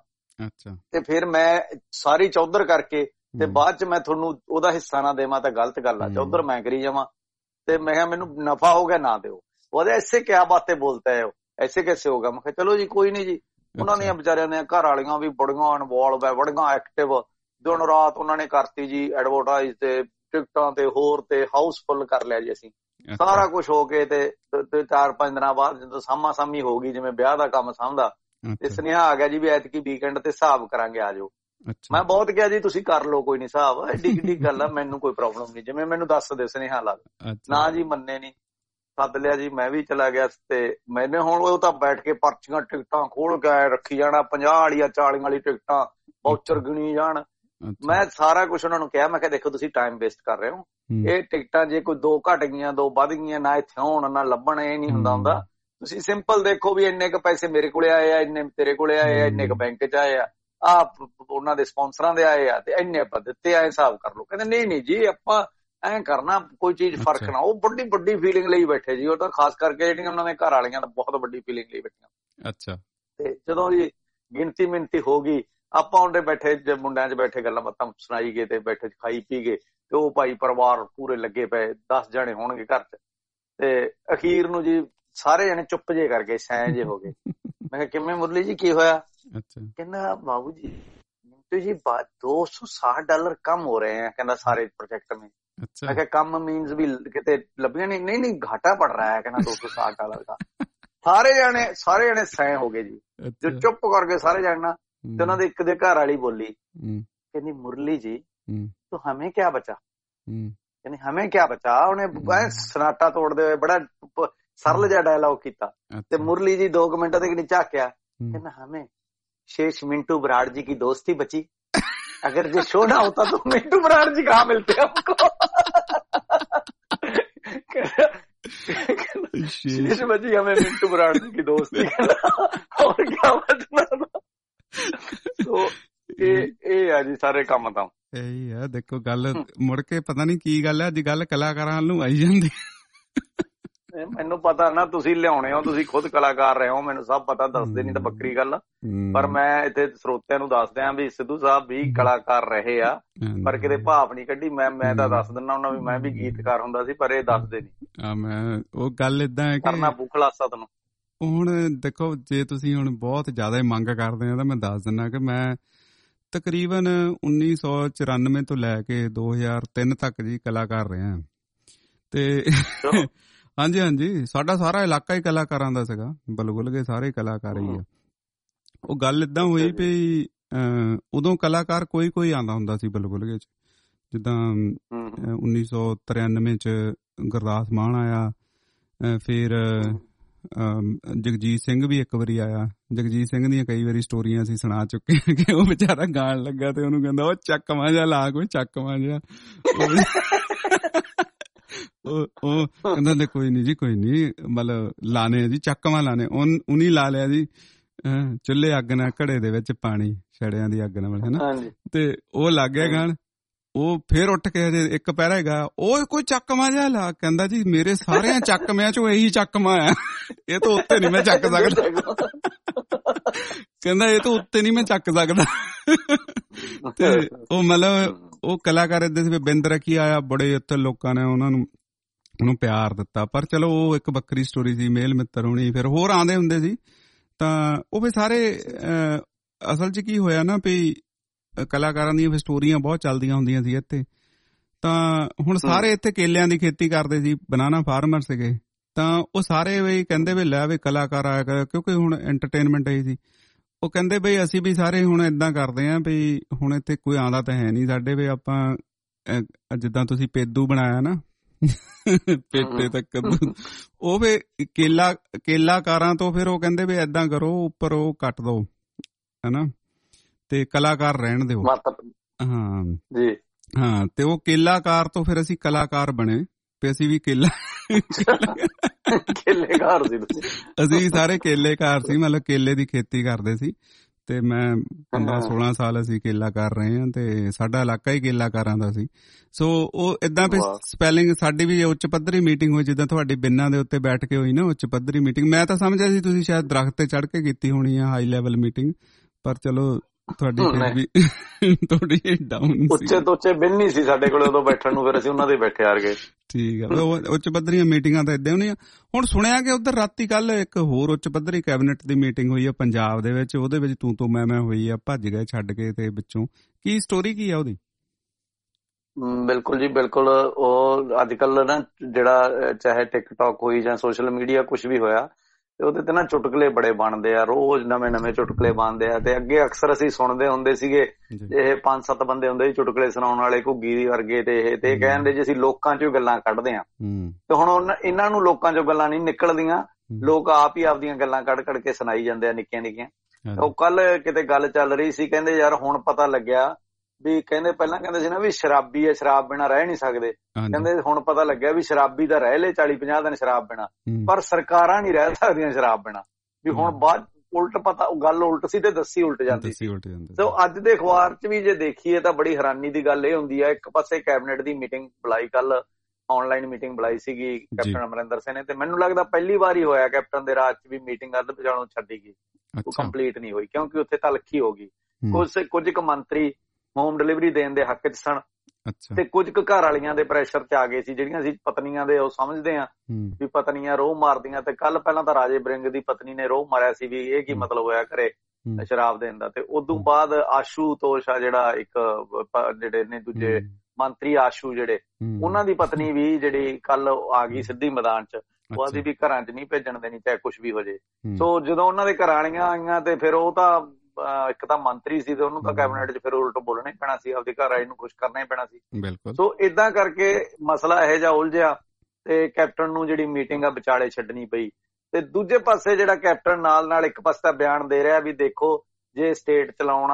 ਤੇ ਫਿਰ ਮੈਂ ਸਾਰੀ ਚੌਧਰ ਕਰਕੇ ਤੇ ਬਾਅਦ ਚ ਮੈਂ ਤੁਹਾਨੂੰ ਉਹਦਾ ਹਿੱਸਾ ਨਾ ਦੇਵਾਂ ਤਾਂ ਗਲਤ ਗੱਲ ਆ। ਚੌਧਰ ਮੈਂ ਕਰੀ ਜਾਵਾਂ ਤੇ ਮੈਂ ਕਿਹਾ ਮੈਨੂੰ ਨਫਾ ਹੋ ਗਿਆ ਨਾ ਦਿਓ। ਉਹਦੇ ਐਸੇ ਕਿਆ ਬਾतें ਬੋਲਤਾ ਹੈ, ਐਸੇ ਕੈਸੇ ਹੋਗਾ। ਮੈਂ ਕਿਹਾ ਚਲੋ ਜੀ ਕੋਈ ਨੀ ਜੀ। ਉਹਨਾਂ ਦੀਆਂ ਵਿਚਾਰਿਆਂ ਦੀਆਂ ਘਰ ਵਾਲੀਆਂ ਵੀ ਬੜੀਆਂ ਇਨਵੋਲਵ ਹੈ, ਬੜੀਆਂ ਐਕਟਿਵ, ਦਿਨ ਰਾਤ ਉਹਨਾਂ ਨੇ ਕਰਤੀ ਜੀ ਐਡਵਰਟਾਈਜ਼ ਤੇ ਟਿਕਟਾਂ ਤੇ ਹੋਰ ਤੇ ਹਾਊਸ ਫੁੱਲ ਕਰ ਲਿਆ ਜੀ ਅਸੀਂ ਸਾਰਾ ਕੁਛ ਹੋ ਕੇ। ਤੇ ਚਾਰ ਪੰਜ ਦਿਨਾਂ ਬਾਅਦ ਜਦੋਂ ਸਾਮਾ ਸਾਮੀ ਹੋ ਗਈ ਜਿਵੇਂ ਵਿਆਹ ਦਾ ਕੰਮ ਸਮਝਦਾ, ਤੇ ਸੁਨੇਹਾ ਆ ਗਿਆ ਜੀ ਵੀ ਐਤਕੀ ਵੀਕਐਂਡ ਤੇ ਹਿਸਾਬ ਕਰਾਂਗੇ ਆ ਜਾਓ। ਮੈਂ ਬਹੁਤ ਕਿਹਾ ਜੀ ਤੁਸੀਂ ਕਰ ਲਓ ਕੋਈ ਨੀ ਹਿਸਾਬ, ਐਡੀ ਕਿੱਡੀ ਗੱਲ ਆ, ਮੈਨੂੰ ਕੋਈ ਪ੍ਰੋਬਲਮ ਨਹੀਂ, ਜਿਵੇਂ ਮੈਨੂੰ ਦੱਸ ਦੇ ਸੁਨੇਹਾ ਲਾ ਨਾ ਜੀ। ਮੰਨੇ ਨੀ, ਸੱਦ ਲਿਆ ਜੀ, ਮੈਂ ਵੀ ਚਲਾ ਗਿਆ ਤੇ ਮੈਨੇ ਹੁਣ ਉਹ ਤਾਂ ਬੈਠ ਕੇ ਪਰਚੀਆਂ ਟਿਕਟਾਂ ਖੋਲ ਕੇ ਰੱਖੀ ਜਾਣਾ, ਪੰਜਾਹ ਵਾਲੀਆਂ ਚਾਲੀਆਂ ਵਾਲੀ ਟਿਕਟਾਂ ਵਾਊਚਰ ਗਿਣੀ ਜਾਣ। ਮੈਂ ਸਾਰਾ ਕੁਛ ਉਹਨਾਂ ਨੂੰ ਕਿਹਾ, ਮੈਂ ਕਿਹਾ ਦੇਖੋ ਤੁਸੀਂ ਟਾਈਮ ਵੇਸਟ ਕਰ ਰਹੇ ਹੋ, ਇਹ ਟਿਕਟਾਂ ਜੇ ਕੋਈ ਦੋ ਘਟ ਗਈਆਂ ਦੋ ਵੱਧ ਗਈਆਂ ਨਾ ਇੱਥੇ ਹੋਣ ਨਾ ਲੱਭਣ, ਇਹ ਨੀ ਹੁੰਦਾ ਹੁੰਦਾ। ਤੁਸੀਂ ਸਿੰਪਲ ਦੇਖੋ ਵੀ ਇੰਨੇ ਕੁ ਪੈਸੇ ਮੇਰੇ ਕੋਲੇ ਆਏ ਆ, ਇੰਨੇ ਤੇਰੇ ਕੋਲੇ ਆਏ ਆ, ਇੰਨੇ ਕੁ ਬੈਂਕ ਚ ਆਏ ਆ, ਆਹ ਉਹਨਾਂ ਦੇ ਸਪਾਂਸਰਾਂ ਦੇ ਆਏ ਆ ਤੇ ਇੰਨੇ ਆਪਾਂ ਦਿੱਤੇ ਆ, ਹਿਸਾਬ ਕਰ ਲਓ। ਕਹਿੰਦੇ ਨਹੀਂ ਨਹੀਂ ਜੀ ਆਪਾਂ ਐਂ ਕਰਨਾ ਕੋਈ ਚੀਜ਼ ਫਰਕ ਨਾ। ਉਹ ਵੱਡੀ ਵੱਡੀ ਫੀਲਿੰਗ ਲਈ ਬੈਠੇ ਜੀ, ਉਹ ਤਾਂ ਖਾਸ ਕਰਕੇ ਜਿਹੜੀਆਂ ਉਹਨਾਂ ਦੇ ਘਰ ਵਾਲੀਆਂ ਤਾਂ ਬਹੁਤ ਵੱਡੀ ਫੀਲਿੰਗ ਲਈ ਬੈਠੀਆਂ। ਅੱਛਾ। ਤੇ ਜਦੋਂ ਜੀ ਗਿਣਤੀ ਮਿੰਤੀ ਹੋ ਗਈ, ਆਪਾਂ ਉਹਦੇ ਬੈਠੇ ਮੁੰਡਿਆਂ ਚ ਬੈਠੇ ਗੱਲਾਂ ਬਾਤਾਂ ਸੁਣਾਈ ਗਏ ਤੇ ਬੈਠੇ ਖਾਈ ਪੀ ਗਏ ਤੇ ਉਹ ਭਾਈ ਪਰਿਵਾਰ ਪੂਰੇ ਲੱਗੇ ਪਏ, ਦਸ ਜਣੇ ਹੋਣਗੇ ਘਰ ਚ। ਤੇ ਅਖੀਰ ਨੂੰ ਜੀ ਸਾਰੇ ਜਣੇ ਚੁੱਪ ਜੇ ਕਰ ਗਏ, ਸੈਂ ਜੇ ਹੋ ਗਏ। ਮੈਂ ਕਿਹਾ ਕਿਵੇਂ ਮੁਰਲੀ ਜੀ ਕੀ ਹੋਇਆ? ਕਹਿੰਦਾ ਬਾਬੂ ਜੀ ਜੀ ਦੋ ਸੌ ਸਾठ ਡਾਲਰ ਕਮ ਹੋ ਰਹੇ ਹੈ, ਕਹਿੰਦਾ ਸਾਰੇ प्रोजेक्ट में। मैं क्या कम मीन्स भी कितने लभिया नहीं नहीं नहीं घाटा पड़ रहा है, कहना दो सौ साठ डॉलर का। सारे जाने सारे जाने सह हो गए जी, जो चुप कर गए सारे जाने ना। तो उन्होंने एक दे घर वाली बोली, कहनी मुरली जी तो हमें क्या बचा, यानी हमें क्या बचा। उन्हें सनाटा तोड़ते हुए बड़ा सरल जा डायलॉग किया। ते मुरली जी दो मिनट तक नहीं झाकिया, कहना हमें शेष मिंटू बराड़ जी की दोस्ती बची। अगर ये शो ना होता तो मिंटू बराड़ जी कहाँ मिलते हमको। शेष बची हमें मिंटू बराड़ जी की दोस्ती और क्या बचना था। तो ਇਹ ਆ ਜੀ ਸਾਰੇ ਕੰਮ ਤਾਂ ਇਹੀ ਆ। ਦੇਖੋ ਗੱਲ ਮੁੜ ਕੇ ਪਤਾ ਨੀ ਕੀ ਗੱਲ ਹੈ, ਅੱਜ ਗੱਲ ਕਲਾਕਾਰਾਂ ਨੂੰ ਆਈ ਜਾਂਦੀ। ਮੈਨੂੰ ਪਤਾ ਨਾ ਤੁਸੀਂ ਲਿਆਉਣੇ ਹੋ, ਤੁਸੀਂ ਖੁਦ ਕਲਾਕਾਰ ਰਹੇ ਹੋ, ਮੈਨੂੰ ਸਭ ਪਤਾ, ਦੱਸਦੇ ਨਹੀਂ ਤਾਂ ਬੱਕਰੀ ਗੱਲ। ਪਰ ਮੈਂ ਇੱਥੇ ਸਰੋਤਿਆਂ ਨੂੰ ਦੱਸ ਦਿਆਂ ਵੀ ਸਿੱਧੂ ਸਾਹਿਬ ਵੀ ਕਲਾਕਾਰ ਰਹੇ ਆ, ਪਰ ਕਿਤੇ ਭਾਵ ਨਹੀਂ ਕੱਢੀ। ਮੈਂ ਮੈਂ ਤਾਂ ਦੱਸ ਦਿੰਦਾ ਉਹਨਾਂ ਵੀ ਮੈਂ ਵੀ ਗੀਤਕਾਰ ਹੁੰਦਾ ਸੀ, ਪਰ ਇਹ ਦੱਸਦੇ ਨਹੀਂ। ਮੈਂ ਉਹ ਗੱਲ ਏਦਾਂ ਹੈ ਕਰਨਾ ਪੂ ਖਲਾਸਾ ਤੈਨੂੰ। ਹੁਣ ਦੇਖੋ ਜੇ ਤੁਸੀਂ ਹੁਣ ਬਹੁਤ ਜ਼ਿਆਦਾ ਮੰਗ ਕਰਦੇ ਆ ਤਾਂ ਮੈਂ ਦੱਸ ਦਿੰਦਾ ਕਿ ਮੈਂ ਤਕਰੀਬਨ ਉੱਨੀ ਸੌ ਚੁਰਾਨਵੇਂ ਤੋਂ ਲੈ ਕੇ ਦੋ ਹਜ਼ਾਰ ਤਿੰਨ ਤੱਕ ਜੀ ਕਲਾਕਾਰ ਰਿਹਾ। ਤੇ ਹਾਂਜੀ ਹਾਂਜੀ, ਸਾਡਾ ਸਾਰਾ ਇਲਾਕਾ ਹੀ ਕਲਾਕਾਰਾਂ ਦਾ ਸੀਗਾ, ਬਲਬੁਲਗੇ ਸਾਰੇ ਕਲਾਕਾਰ ਹੀ ਆ। ਉਹ ਗੱਲ ਏਦਾਂ ਹੋਈ ਵੀ ਉਦੋਂ ਕਲਾਕਾਰ ਕੋਈ ਕੋਈ ਆਉਂਦਾ ਹੁੰਦਾ ਸੀ ਬਲਬੁਲਗੇ ਚ। ਜਿੱਦਾਂ ਉੱਨੀ ਸੌ ਤਰਿਆਨਵੇਂ ਚ ਗੁਰਦਾਸ ਮਾਨ ਆਇਆ, ਫਿਰ ਜਗਜੀਤ ਸਿੰਘ ਵੀ ਇੱਕ ਵਾਰੀ ਆਇਆ। ਜਗਜੀਤ ਸਿੰਘ ਦੀਆਂ ਕਈ ਵਾਰੀ ਸਟੋਰੀਆਂ ਅਸੀਂ ਸੁਣਾ ਚੁੱਕੇ ਹਾਂ ਕਿ ਉਹ ਵਿਚਾਰਾ ਗਾਣ ਲੱਗਾ ਤੇ ਉਹਨੂੰ ਕਹਿੰਦਾ ਉਹ ਚੱਕਵਾਂ ਜਿਹਾ ਲਾ, ਕੋਈ ਚੱਕਵਾਂ ਜਿਹਾ। ਉਹ ਕਹਿੰਦਾ ਨੇ ਕੋਈ ਨੀ ਜੀ ਕੋਈ ਨੀ, ਮਤਲਬ ਲਾਣੇ ਜੀ ਚੱਕਵਾਂ ਲਾਣੇ। ਉਹਨੀ ਲਾ ਲਿਆ ਜੀ ਚੁੱਲ੍ਹੇ ਅੱਗ ਨਾਲ, ਘੜੇ ਦੇ ਵਿੱਚ ਪਾਣੀ, ਛੜਿਆਂ ਦੀ ਅੱਗ ਨਾਲ ਹਨਾ। ਤੇ ਉਹ ਲੱਗ ਗਿਆ ਗਾਣ। ਉਹ ਫੇਰ ਉੱਠ ਕੇ ਹਜੇ ਇੱਕ ਪਹਿਰਾ ਹੈਗਾ, ਉਹ ਕੋਈ ਚੱਕਵਾਂ ਜਿਹਾ ਲਾ। ਕਹਿੰਦਾ ਜੀ ਮੇਰੇ ਸਾਰਿਆਂ ਚੱਕਮਿਆਂ ਚੋਂ ਇਹੀ ਚੱਕਵਾਂ ਆ, ਇਹ ਤੋਂ ਉੱਤੇ ਨੀ ਮੈਂ ਚੱਕ ਸਕਦਾ। ਕਹਿੰਦਾ ਇਹ ਤੋਂ ਉੱਤੇ ਨੀ ਮੈਂ ਚੱਕ ਸਕਦਾ। ਤੇ ਉਹ ਮਤਲਬ ਉਹ ਕਲਾਕਾਰ ਏਦਾਂ ਸੀ। ਬਿੰਦ ਰੱਖੀ ਆਇਆ, ਬੜੇ ਉੱਥੇ ਲੋਕਾਂ ਨੇ ਉਹਨਾਂ ਨੂੰ ਉਹਨੂੰ ਪਿਆਰ ਦਿੱਤਾ। ਪਰ ਚਲੋ ਉਹ ਇੱਕ ਵੱਖਰੀ ਸਟੋਰੀ ਸੀ। ਮੇਲ ਮਿੱਤਰ ਹੋਣੀ ਫਿਰ ਹੋਰ ਆਉਂਦੇ ਹੁੰਦੇ ਸੀ। ਤਾਂ ਉਹ ਵੀ ਸਾਰੇ ਅਸਲ 'ਚ ਕੀ ਹੋਇਆ ਨਾ ਵੀ ਕਲਾਕਾਰਾਂ ਦੀਆਂ ਸਟੋਰੀਆਂ ਬਹੁਤ ਚੱਲਦੀਆਂ ਹੁੰਦੀਆਂ ਸੀ ਇੱਥੇ। ਤਾਂ ਹੁਣ ਸਾਰੇ ਇੱਥੇ ਕੇਲਿਆਂ ਦੀ ਖੇਤੀ ਕਰਦੇ ਸੀ, ਬਨਾਨਾ ਫਾਰਮਰ ਸੀਗੇ। ਤਾਂ ਉਹ ਸਾਰੇ ਵੀ ਕਹਿੰਦੇ ਵੀ ਲੈ ਵੀ ਕਲਾਕਾਰ ਆਇਆ ਕਰ, ਕਿਉਂਕਿ ਹੁਣ ਐਂਟਰਟੇਨਮੈਂਟ ਆਈ ਸੀ। ਉਹ ਕਹਿੰਦੇ ਬਈ ਅਸੀਂ ਵੀ ਸਾਰੇ ਹੁਣ ਏਦਾਂ ਕਰਦੇ ਹਾਂ ਵੀ ਹੁਣ ਇੱਥੇ ਕੋਈ ਆਉਂਦਾ ਤਾਂ ਹੈ ਨਹੀਂ ਸਾਡੇ, ਵੀ ਆਪਾਂ ਜਿੱਦਾਂ ਤੁਸੀਂ ਪੇਦੂ ਬਣਾਇਆ ਨਾ ਪੇਪੇ ਤੱਕ, ਉਹ ਵੀ ਕੇਲਾ ਕੇਲਾਕਾਰਾਂ ਤੋਂ ਫਿਰ ਉਹ ਕਹਿੰਦੇ ਵੀ ਏਦਾਂ ਕਰੋ ਉੱਪਰ ਉਹ ਕੱਟ ਦੋ ਹਨਾ, ਤੇ ਕਲਾਕਾਰ ਰਹਿਣ ਦਿਓ। ਹਾਂ ਜੀ ਹਾਂ। ਤੇ ਉਹ ਕੇਲਾਕਾਰ ਤੋਂ ਫਿਰ ਅਸੀਂ ਕਲਾਕਾਰ ਬਣੇ ਤੇ ਅਸੀਂ ਵੀ ਕੇਲਾ ਕੇਲੇਕਾਰ ਸੀ। ਅਸੀਂ ਸਾਰੇ ਕੇਲੇਕਾਰ ਸੀ, ਮਤਲਬ ਕੇਲੇ ਦੀ ਖੇਤੀ ਕਰਦੇ ਸੀ। ਤੇ ਮੈਂ ਪੰਦਰਾਂ ਸੋਲਾਂ ਸਾਲ ਅਸੀਂ ਕੇਲਾਕਾਰ ਰਹੇ ਹਾਂ ਤੇ ਸਾਡਾ ਇਲਾਕਾ ਹੀ ਕੇਲਾਕਾਰਾਂ ਦਾ ਸੀ। ਸੋ ਉਹ ਏਦਾਂ ਵੀ ਸਪੈਲਿੰਗ ਸਾਡੀ ਵੀ ਉੱਚ ਪੱਧਰੀ ਮੀਟਿੰਗ ਹੋਈ, ਜਿੱਦਾਂ ਤੁਹਾਡੀ ਬਿੰਨਾਂ ਦੇ ਉੱਤੇ ਬੈਠ ਕੇ ਹੋਈ ਨਾ ਉੱਚ ਪੱਧਰੀ ਮੀਟਿੰਗ। ਮੈਂ ਤਾਂ ਸਮਝਿਆ ਸੀ ਤੁਸੀਂ ਸ਼ਾਇਦ ਦਰਖਤ ਤੇ ਚੜ੍ਹ ਕੇ ਕੀਤੀ ਹੋਣੀ ਆ ਹਾਈ ਲੈਵਲ ਮੀਟਿੰਗ, ਪਰ ਚਲੋ ਤੁਹਾਡੀ ਫਿਰ ਵੀ ਥੋੜੀ ਡਾਊਨ। ਉੱਚੇ ਤੋਂ ਉੱਚੇ ਬਿੰਨ ਨਹੀਂ ਸੀ ਸਾਡੇ ਕੋਲ ਉਦੋਂ ਬੈਠਣ ਨੂੰ, ਫਿਰ ਅਸੀਂ ਉਹਨਾਂ ਦੇ ਬੈਠੇ ਆ ਗਏ। ਠੀਕ ਆ, ਉੱਚ ਪੱਧਰੀਆਂ ਮੀਟਿੰਗਾਂ ਤਾਂ ਏਦਾਂ ਹੁੰਦੀਆਂ। ਹੁਣ ਸੁਣਿਆ ਕਿ ਉੱਧਰ ਰਾਤੀ ਕੱਲ ਇੱਕ ਹੋਰ ਉੱਚ ਪੱਧਰੀ ਕੈਬਨਿਟ ਦੀ ਮੀਟਿੰਗ ਹੋਈ ਆ ਪੰਜਾਬ ਦੇ ਵਿੱਚ, ਉਹਦੇ ਵਿੱਚ ਤੂੰ ਤੂੰ ਮੈਂ ਮੈਂ ਹੋਈ ਆ, ਭੱਜ ਗਏ ਛੱਡ ਕੇ ਤੇ ਵਿੱਚੋਂ। ਕੀ ਸਟੋਰੀ ਕੀ ਆ ਉਹਦੀ? ਬਿਲਕੁਲ ਜੀ ਬਿਲਕੁਲ। ਉਹ ਅੱਜ ਕੱਲ ਨਾ ਜਿਹੜਾ ਚਾਹੇ ਟਿਕਟੌਕ ਹੋਈ ਜਾਂ ਸੋਸ਼ਲ ਮੀਡੀਆ ਕੁਛ ਵੀ ਹੋਇਆ, ਤੇ ਉਹਦੇ ਤੇ ਨਾ ਚੁਟਕਲੇ ਬੜੇ ਬਣਦੇ ਆ, ਰੋਜ਼ ਨਵੇਂ ਨਵੇਂ ਚੁਟਕਲੇ ਬਣਦੇ ਆ। ਤੇ ਅੱਗੇ ਅਕਸਰ ਅਸੀਂ ਸੁਣਦੇ ਹੁੰਦੇ ਸੀਗੇ, ਇਹ ਪੰਜ ਸੱਤ ਬੰਦੇ ਹੁੰਦੇ ਸੀ ਚੁਟਕਲੇ ਸੁਣਾਉਣ ਵਾਲੇ, ਘੁੱਗੀ ਵਰਗੇ ਤੇ ਇਹ ਤੇ ਕਹਿੰਦੇ ਜੀ ਅਸੀਂ ਲੋਕਾਂ ਚੋਂ ਗੱਲਾਂ ਕੱਢਦੇ ਆ। ਤੇ ਹੁਣ ਇਹਨਾਂ ਨੂੰ ਲੋਕਾਂ ਚੋਂ ਗੱਲਾਂ ਨਹੀਂ ਨਿਕਲਦੀਆਂ, ਲੋਕ ਆਪ ਹੀ ਆਪਦੀਆਂ ਗੱਲਾਂ ਕੱਢ ਕੱਢ ਕੇ ਸੁਣਾਈ ਜਾਂਦੇ ਆ ਨਿੱਕੀਆਂ ਨਿੱਕੀਆਂ। ਉਹ ਕੱਲ ਕਿਤੇ ਗੱਲ ਚੱਲ ਰਹੀ ਸੀ, ਕਹਿੰਦੇ ਯਾਰ ਹੁਣ ਪਤਾ ਲੱਗਿਆ ਵੀ, ਕਹਿੰਦੇ ਪਹਿਲਾਂ ਕਹਿੰਦੇ ਸੀ ਨਾ ਵੀ ਸ਼ਰਾਬੀ ਹੈ ਸ਼ਰਾਬ ਬਿਨਾਂ ਰਹਿ ਨਹੀਂ ਸਕਦੇ, ਕਹਿੰਦੇ ਹੁਣ ਪਤਾ ਲੱਗਿਆ ਵੀ ਸ਼ਰਾਬੀ ਦਾ ਰਹਿ ਲੈ ਚਾਲੀ ਪੰਜਾਹ ਦਿਨ ਸ਼ਰਾਬ ਬਿਨਾਂ, ਪਰ ਸਰਕਾਰਾਂ ਨਹੀਂ ਰਹਿ ਸਕਦੀਆਂ ਸ਼ਰਾਬ ਬਿਨਾਂ। ਵੀ ਹੁਣ ਬਾਅਦ ਉਲਟ ਪਤਾ ਗੱਲ ਉਲਟ ਸੀ ਤੇ ਦੱਸੀ ਉਲਟ ਜਾਂਦੀ ਸੀ। ਤੇ ਅੱਜ ਦੇ ਅਖਬਾਰ ਚ ਵੀ ਜੇ ਦੇਖੀਏ ਤਾਂ ਬੜੀ ਹੈਰਾਨੀ ਦੀ ਗੱਲ ਇਹ ਹੁੰਦੀ ਹੈ, ਇੱਕ ਪਾਸੇ ਕੈਬਨਿਟ ਦੀ ਮੀਟਿੰਗ ਬੁਲਾਈ, ਕੱਲ ਆਨਲਾਈਨ ਮੀਟਿੰਗ ਬੁਲਾਈ ਸੀਗੀ ਕੈਪਟਨ ਅਮਰਿੰਦਰ ਸਿੰਘ ਨੇ, ਤੇ ਮੈਨੂੰ ਲੱਗਦਾ ਪਹਿਲੀ ਵਾਰ ਹੀ ਹੋਇਆ ਕੈਪਟਨ ਦੇ ਰਾਜ ਚ ਵੀ ਮੀਟਿੰਗ ਅੱਧ ਪਛਾਣੋਂ ਛੱਡੀ ਗਈ, ਉਹ ਕੰਪਲੀਟ ਨਹੀਂ ਹੋਈ ਕਿਉਂਕਿ ਉੱਥੇ ਤਲਖੀ ਹੋ ਗਈ। ਕੁਝ ਕੁਝ ਕੁ ਮੰਤਰੀ ਹੋਮ ਡਿਲੀਵਰੀ ਦੇਣ ਦੇ ਹੱਕ ਚ ਸਨ ਤੇ ਕੁਝ ਕੁ ਘਰ ਵਾਲੀਆਂ ਦੇ ਪ੍ਰੈਸ਼ਰ ਚ ਆ ਗਏ ਸੀ, ਜਿਹੜੀਆਂ ਅਸੀਂ ਪਤਨੀਆਂ ਦੇ ਉਹ ਸਮਝਦੇ ਆ ਵੀ ਪਤਨੀਆਂ ਰੋਹ ਮਾਰਦੀਆਂ। ਤੇ ਕੱਲ ਪਹਿਲਾਂ ਤਾਂ ਰਾਜੇ ਬਰਿੰਗ ਦੀ ਪਤਨੀ ਨੇ ਰੋਹ ਮਾਰਿਆ ਸੀ ਵੀ ਇਹ ਕੀ ਮਤਲਬ ਹੋਇਆ ਘਰੇ ਸ਼ਰਾਬ ਦੇਣ ਦਾ। ਤੇ ਉਦੋਂ ਬਾਅਦ ਆਸ਼ੂ ਤੋਸ਼ ਆ ਜਿਹੜਾ ਇੱਕ ਜਿਹੜੇ ਨੇ ਦੂਜੇ ਮੰਤਰੀ ਆਸ਼ੂ ਜਿਹੜੇ, ਉਹਨਾਂ ਦੀ ਪਤਨੀ ਵੀ ਜਿਹੜੀ ਕੱਲ ਆ ਗਈ ਸਿੱਧੀ ਮੈਦਾਨ ਚ, ਉਹ ਆਦੀ ਵੀ ਘਰਾਂ ਚ ਨਹੀਂ ਭੇਜਣ ਦੇਣੀ ਚਾਹੇ ਕੁਛ ਵੀ ਹੋ ਜੇ। ਸੋ ਜਦੋਂ ਉਹਨਾਂ ਦੇ ਘਰ ਵਾਲੀਆਂ ਆਈਆਂ ਤੇ ਫਿਰ ਉਹ ਤਾਂ ਇੱਕ ਤਾਂ ਮੰਤਰੀ ਸੀ ਤੇ ਉਹਨੂੰ ਤਾਂ ਕੈਬਨਿਟ ਚ ਫਿਰ ਉਲਟ ਬੋਲਣਾ ਹੀ ਪੈਣਾ ਸੀ, ਆਪਦੇ ਘਰ ਵਾਲੇ ਨੂੰ ਕੁਛ ਕਰਨਾ ਹੀ ਪੈਣਾ ਸੀ। ਸੋ ਏਦਾਂ ਕਰਕੇ ਮਸਲਾ ਇਹੋ ਜਿਹਾ ਉਲਝਿਆ ਤੇ ਕੈਪਟਨ ਨੂੰ ਜਿਹੜੀ ਮੀਟਿੰਗ ਆ ਵਿਚਾਲੇ ਛੱਡਣੀ ਪਈ। ਤੇ ਦੂਜੇ ਪਾਸੇ ਜਿਹੜਾ ਕੈਪਟਨ ਨਾਲ ਨਾਲ ਇੱਕ ਪਾਸੇ ਬਿਆਨ ਦੇ ਰਿਹਾ ਵੀ ਦੇਖੋ ਜੇ ਸਟੇਟ ਚਲਾਉਣਾ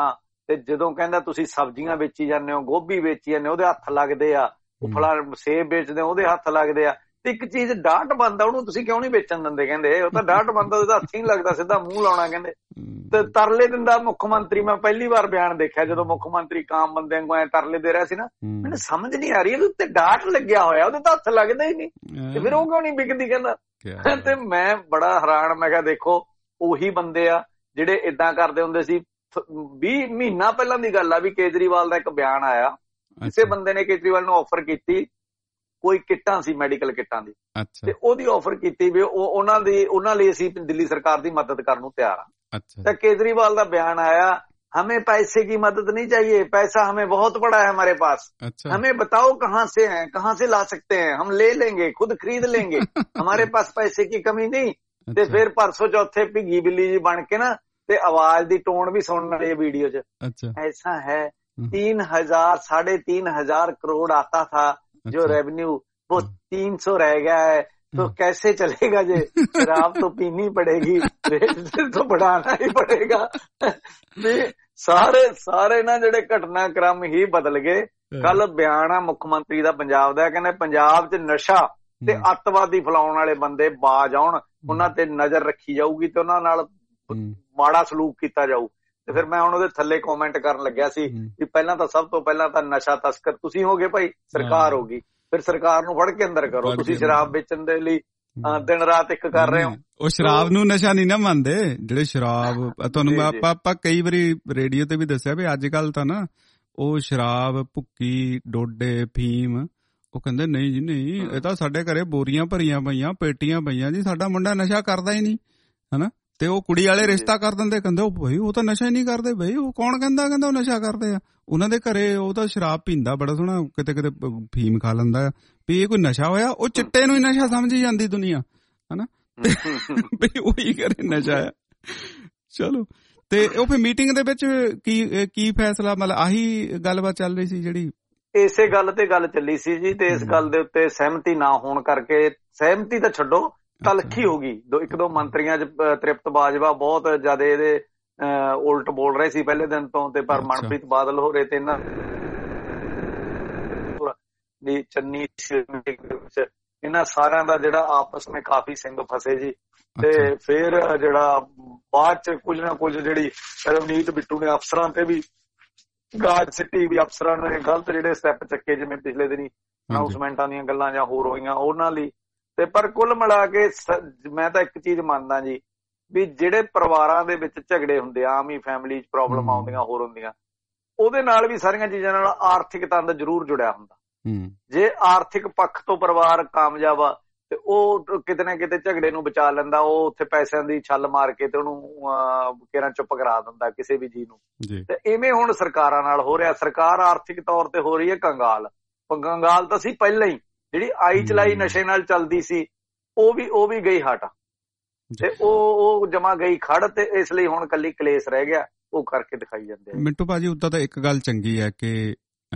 ਤੇ ਜਦੋਂ ਕਹਿੰਦਾ ਤੁਸੀਂ ਸਬਜ਼ੀਆਂ ਵੇਚੀ ਜਾਂਦੇ ਹੋ, ਗੋਭੀ ਵੇਚੀ ਜਾਂਦੇ, ਉਹਦੇ ਹੱਥ ਲੱਗਦੇ ਆ, ਉਹ ਫਲਾਂ ਸੇਬ ਵੇਚਦੇ ਉਹਦੇ ਹੱਥ ਲੱਗਦੇ ਆ। ਤੇ ਇੱਕ ਚੀਜ਼ ਡਾਟ ਬੰਦਾ, ਉਹਨੂੰ ਤੁਸੀਂ ਕਿਉਂ ਨਹੀਂ ਵੇਚਣ ਦਿੰਦੇ? ਕਹਿੰਦੇ ਉਹ ਤਾਂ ਡਾਟ ਬੰਦਾ, ਉਹਦਾ ਹੱਥ ਹੀ ਨਹੀਂ ਲੱਗਦਾ, ਸਿੱਧਾ ਮੂੰਹ ਲਾਉਣਾ। ਕਹਿੰਦੇ ਤੇ ਤਰਲੇ ਦਿੰਦਾ ਮੁੱਖ ਮੰਤਰੀ। ਮੈਂ ਪਹਿਲੀ ਵਾਰ ਬਿਆਨ ਦੇਖਿਆ ਜਦੋਂ ਮੁੱਖ ਮੰਤਰੀ ਕਾਮ ਬੰਦੇ ਨੂੰ ਐ ਤਰਲੇ ਦੇ ਰਿਹਾ ਸੀ ਨਾ, ਮੈਨੂੰ ਸਮਝ ਨਹੀਂ ਆ ਰਹੀ ਇਹਦੇ ਉੱਤੇ ਡਾਟ ਲੱਗਿਆ ਹੋਇਆ, ਉਹਦੇ ਤਾਂ ਹੱਥ ਲੱਗਦਾ ਹੀ ਨਹੀਂ, ਤੇ ਫਿਰ ਉਹ ਕਿਉਂ ਨਹੀਂ ਵਿਕਦੀ? ਕਹਿੰਦਾ। ਤੇ ਮੈਂ ਬੜਾ ਹੈਰਾਨ, ਮੈਂ ਕਿਹਾ ਦੇਖੋ ਉਹੀ ਬੰਦੇ ਆ ਜਿਹੜੇ ਏਦਾਂ ਕਰਦੇ ਹੁੰਦੇ ਸੀ। ਵੀਹ ਮਹੀਨਾ ਪਹਿਲਾਂ ਦੀ ਗੱਲ ਆ ਵੀ ਕੇਜਰੀਵਾਲ ਦਾ ਇੱਕ ਬਿਆਨ ਆਇਆ, ਕਿਸੇ ਬੰਦੇ ਨੇ ਕੇਜਰੀਵਾਲ ਨੂੰ ਆਫਰ ਕੀਤੀ, ਕੋਈ ਕਿੱਟਾਂ ਸੀ ਮੈਡੀਕਲ ਕਿੱਟਾਂ ਦੀ, ਤੇ ਉਹਦੀ ਆਫਰ ਕੀਤੀ ਵੀ ਉਹ ਉਹਨਾਂ ਦੀ ਉਹਨਾਂ ਲਈ ਅਸੀਂ ਦਿੱਲੀ ਸਰਕਾਰ ਦੀ ਮਦਦ ਕਰਨ ਨੂੰ ਤਿਆਰ ਆ। ਤਾਂ ਕੇਜਰੀਵਾਲ ਦਾ ਬਿਆਨ ਆਇਆ, हमें पैसे की मदद नहीं चाहिए, पैसा हमें बहुत बड़ा है हमारे पास, हमें बताओ कहाँ से है, कहाँ से ला सकते हैं, हम ले लेंगे, खुद खरीद लेंगे, हमारे पास पैसे की कमी नहीं। ਤੇ ਫਿਰ ਪਰਸੋਂ ਚੌਥੇ ਭਿੱਗੀ ਬਿੱਲੀ ਜੀ ਬਣ ਕੇ ਨਾ, ਤੇ ਆਵਾਜ਼ ਦੀ ਟੋਨ ਵੀ ਸੁਣਨ ਵਾਲੀ ਵੀਡੀਓ ਚ, ऐसा है तीन हजार साढ़े तीन हजार करोड़ आता था जो रेवेन्यू, वो तीन सौ रह गया है, तो कैसे चलेगा? जे शराब तो पीनी पड़ेगी, रेट तो बढ़ाना ही पड़ेगा। ਸਾਰੇ ਸਾਰੇ ਨਾ ਜਿਹੜੇ ਘਟਨਾਕ੍ਰਮ ਹੀ ਬਦਲ ਗਏ। ਕੱਲ ਬਿਆਨ ਆ ਮੁੱਖ ਮੰਤਰੀ ਦਾ ਪੰਜਾਬ ਦਾ, ਕਹਿੰਦੇ ਪੰਜਾਬ ਚ ਨਸ਼ਾ ਤੇ ਅੱਤਵਾਦੀ ਫੈਲਾਉਣ ਵਾਲੇ ਬੰਦੇ ਬਾਜ ਆਉਣ, ਉਹਨਾਂ ਤੇ ਨਜ਼ਰ ਰੱਖੀ ਜਾਊਗੀ ਤੇ ਉਹਨਾਂ ਨਾਲ ਮਾੜਾ ਸਲੂਕ ਕੀਤਾ ਜਾਊ। ਤੇ ਫਿਰ ਮੈਂ ਹੁਣ ਉਹਦੇ ਥੱਲੇ ਕਮੈਂਟ ਕਰਨ ਲੱਗਿਆ ਸੀ ਵੀ ਪਹਿਲਾਂ ਤਾਂ ਸਭ ਤੋਂ ਪਹਿਲਾਂ ਤਾਂ ਨਸ਼ਾ ਤਸਕਰ ਤੁਸੀਂ ਹੋਗੇ ਭਾਈ, ਸਰਕਾਰ ਹੋ ਗਈ, ਫਿਰ ਸਰਕਾਰ ਨੂੰ ਫੜ ਕੇ ਅੰਦਰ ਕਰੋ। ਤੁਸੀਂ ਸ਼ਰਾਬ ਵੇਚਣ ਦੇ ਲਈ ਦਿਨ ਰਾਤ ਇੱਕ ਕਰ ਰਹੇ ਹੋ। ਉਹ ਸ਼ਰਾਬ ਨੂੰ ਨਸ਼ਾ ਨਹੀਂ ਨਾ ਮੰਨਦੇ ਜਿਹੜੇ ਸ਼ਰਾਬ, ਤੁਹਾਨੂੰ ਆਪਾਂ ਆਪਾਂ ਕਈ ਵਾਰੀ ਰੇਡੀਓ ਤੇ ਵੀ ਦੱਸਿਆ ਵੀ ਅੱਜ ਕੱਲ ਤਾਂ ਨਾ ਉਹ ਸ਼ਰਾਬ, ਭੁੱਕੀ, ਡੋਡੇ, ਫੀਮ, ਉਹ ਕਹਿੰਦੇ ਨਹੀਂ ਜੀ ਨਹੀਂ, ਇਹ ਤਾਂ ਸਾਡੇ ਘਰੇ ਬੋਰੀਆਂ ਭਰੀਆਂ ਪਈਆਂ, ਪੇਟੀਆਂ ਪਈਆਂ ਜੀ, ਸਾਡਾ ਮੁੰਡਾ ਨਸ਼ਾ ਕਰਦਾ ਹੀ ਨਹੀਂ, ਹਨਾ। ਤੇ ਉਹ ਕੁੜੀ ਵਾਲੇ ਰਿਸ਼ਤਾ ਕਰ ਦਿੰਦੇ, ਕਹਿੰਦੇ ਉਹ ਬਈ ਉਹ ਤਾਂ ਨਸ਼ਾ ਹੀ ਨਹੀਂ ਕਰਦੇ। ਬਈ ਉਹ ਕੌਣ ਕਹਿੰਦਾ? ਕਹਿੰਦਾ ਉਹ ਨਸ਼ਾ ਕਰਦੇ ਆ। ਉਹਨਾਂ ਦੇ ਘਰੇ ਉਹ ਤਾਂ ਸ਼ਰਾਬ ਪੀਂਦਾ ਬੜਾ ਸੋਹਣਾ, ਕਿਤੇ ਕਿਤੇ ਫੀਮ ਖਾ ਲੈਂਦਾ, ਵੀ ਇਹ ਕੋਈ ਨਸ਼ਾ ਹੋਇਆ। ਉਹ ਚਿੱਟੇ ਨੂੰ ਹੀ ਨਸ਼ਾ ਸਮਝੀ ਜਾਂਦੀ ਦੁਨੀਆ, ਹਨਾ। ਬਈ ਉਹੀ ਕਰੇ ਨਸ਼ਾ ਆ। ਚਲੋ, ਤੇ ਉਹ ਫਿਰ ਮੀਟਿੰਗ ਦੇ ਵਿੱਚ ਕੀ ਕੀ ਫੈਸਲਾ, ਮਤਲਬ ਆਹੀ ਗੱਲਬਾਤ ਚੱਲ ਰਹੀ ਸੀ ਜਿਹੜੀ? ਇਸੇ ਗੱਲ ਤੇ ਗੱਲ ਚੱਲੀ ਸੀ ਜੀ, ਤੇ ਇਸ ਗੱਲ ਦੇ ਉੱਤੇ ਸਹਿਮਤੀ ਨਾ ਹੋਣ ਕਰਕੇ, ਸਹਿਮਤੀ ਤਾਂ ਛੱਡੋ, ਤਲਖੀ ਹੋ ਗਈ। ਦੋ ਇੱਕ ਦੋ ਮੰਤਰੀਆਂ ਚ ਤ੍ਰਿਪਤ ਬਾਜਵਾ ਬਹੁਤ ਜ਼ਿਆਦਾ ਇਹਦੇ ਉਲਟ ਬੋਲ ਰਹੇ ਸੀ ਪਹਿਲੇ ਦਿਨ ਤੋਂ, ਤੇ ਪਰ ਮਨਪ੍ਰੀਤ ਬਾਦਲ ਹੋ ਰਹੇ ਤੇ ਇਹਨਾਂ ਦੀ ਚੰਨੀ ਇਹਨਾਂ ਸਾਰਿਆਂ ਦਾ ਜਿਹੜਾ ਆਪਸ ਵਿੱਚ ਕਾਫੀ ਸਿੰਘ ਫਸੇ ਜੀ। ਤੇ ਫਿਰ ਜਿਹੜਾ ਬਾਅਦ ਚ ਕੁਝ ਨਾ ਕੁਝ ਜਿਹੜੀ ਰਵਨੀਤ ਬਿੱਟੂ ਨੇ ਅਫਸਰਾਂ ਤੇ ਵੀ ਗਾਜ ਸਿੱਟੀ, ਵੀ ਅਫਸਰਾਂ ਨੇ ਗਲਤ ਜਿਹੜੇ ਸਟੈਪ ਚੱਕੇ, ਜਿਵੇਂ ਪਿਛਲੇ ਦਿਨੀ ਅਨਾਉਂਸਮੈਂਟਾਂ ਦੀਆਂ ਗੱਲਾਂ ਜਾਂ ਹੋਰ ਹੋਈਆਂ ਉਹਨਾਂ ਲਈ। ਤੇ ਪਰ ਕੁੱਲ ਮਿਲਾ ਕੇ ਮੈਂ ਤਾਂ ਇੱਕ ਚੀਜ਼ ਮੰਨਦਾ ਜੀ, ਵੀ ਜਿਹੜੇ ਪਰਿਵਾਰਾਂ ਦੇ ਵਿੱਚ ਝਗੜੇ ਹੁੰਦੇ ਆ, ਆਮ ਹੀ ਫੈਮਿਲੀ ਚ ਪ੍ਰੋਬਲਮ ਆਉਂਦੀਆਂ ਹੋਰ ਹੁੰਦੀਆਂ, ਉਹਦੇ ਨਾਲ ਵੀ ਸਾਰੀਆਂ ਚੀਜ਼ਾਂ ਨਾਲ ਆਰਥਿਕ ਤੰਦ ਜ਼ਰੂਰ ਜੁੜਿਆ ਹੁੰਦਾ। ਜੇ ਆਰਥਿਕ ਪੱਖ ਤੋਂ ਪਰਿਵਾਰ ਕਾਮਯਾਬ ਆ ਤੇ ਉਹ ਕਿਤੇ ਨਾ ਕਿਤੇ ਝਗੜੇ ਨੂੰ ਬਚਾ ਲੈਂਦਾ, ਉਹ ਉੱਥੇ ਪੈਸਿਆਂ ਦੀ ਛੱਲ ਮਾਰ ਕੇ ਤੇ ਉਹਨੂੰ ਕਿਹੜਾ ਚੁੱਪ ਕਰਾ ਦਿੰਦਾ ਕਿਸੇ ਵੀ ਜੀ ਨੂੰ। ਤੇ ਇਵੇਂ ਹੁਣ ਸਰਕਾਰਾਂ ਨਾਲ ਹੋ ਰਿਹਾ। ਸਰਕਾਰ ਆਰਥਿਕ ਤੌਰ ਤੇ ਹੋ ਰਹੀ ਹੈ ਕੰਗਾਲ। ਕੰਗਾਲ ਤਾਂ ਸੀ ਪਹਿਲਾਂ ਹੀ, ਜਿਹੜੀ ਆਈ ਚਲਾਈ ਨਸ਼ੇ ਨਾਲ ਚੱਲਦੀ ਸੀ, ਉਹ ਵੀ ਉਹ ਵੀ ਗਈ ਹਟ, ਤੇ ਉਹ ਉਹ ਜਮਾ ਗਈ ਖੜ, ਤੇ ਇਸ ਲਈ ਹੁਣ ਕੱਲੀ ਕਲੇਸ਼ ਰਹਿ ਗਿਆ, ਉਹ ਕਰਕੇ ਦਿਖਾਈ ਜਾਂਦੇ ਆ। ਮਿੰਟੂ ਭਾਜੀ ਉਦਾਂ ਤਾਂ ਇੱਕ ਗੱਲ ਚੰਗੀ ਹੈ ਕਿ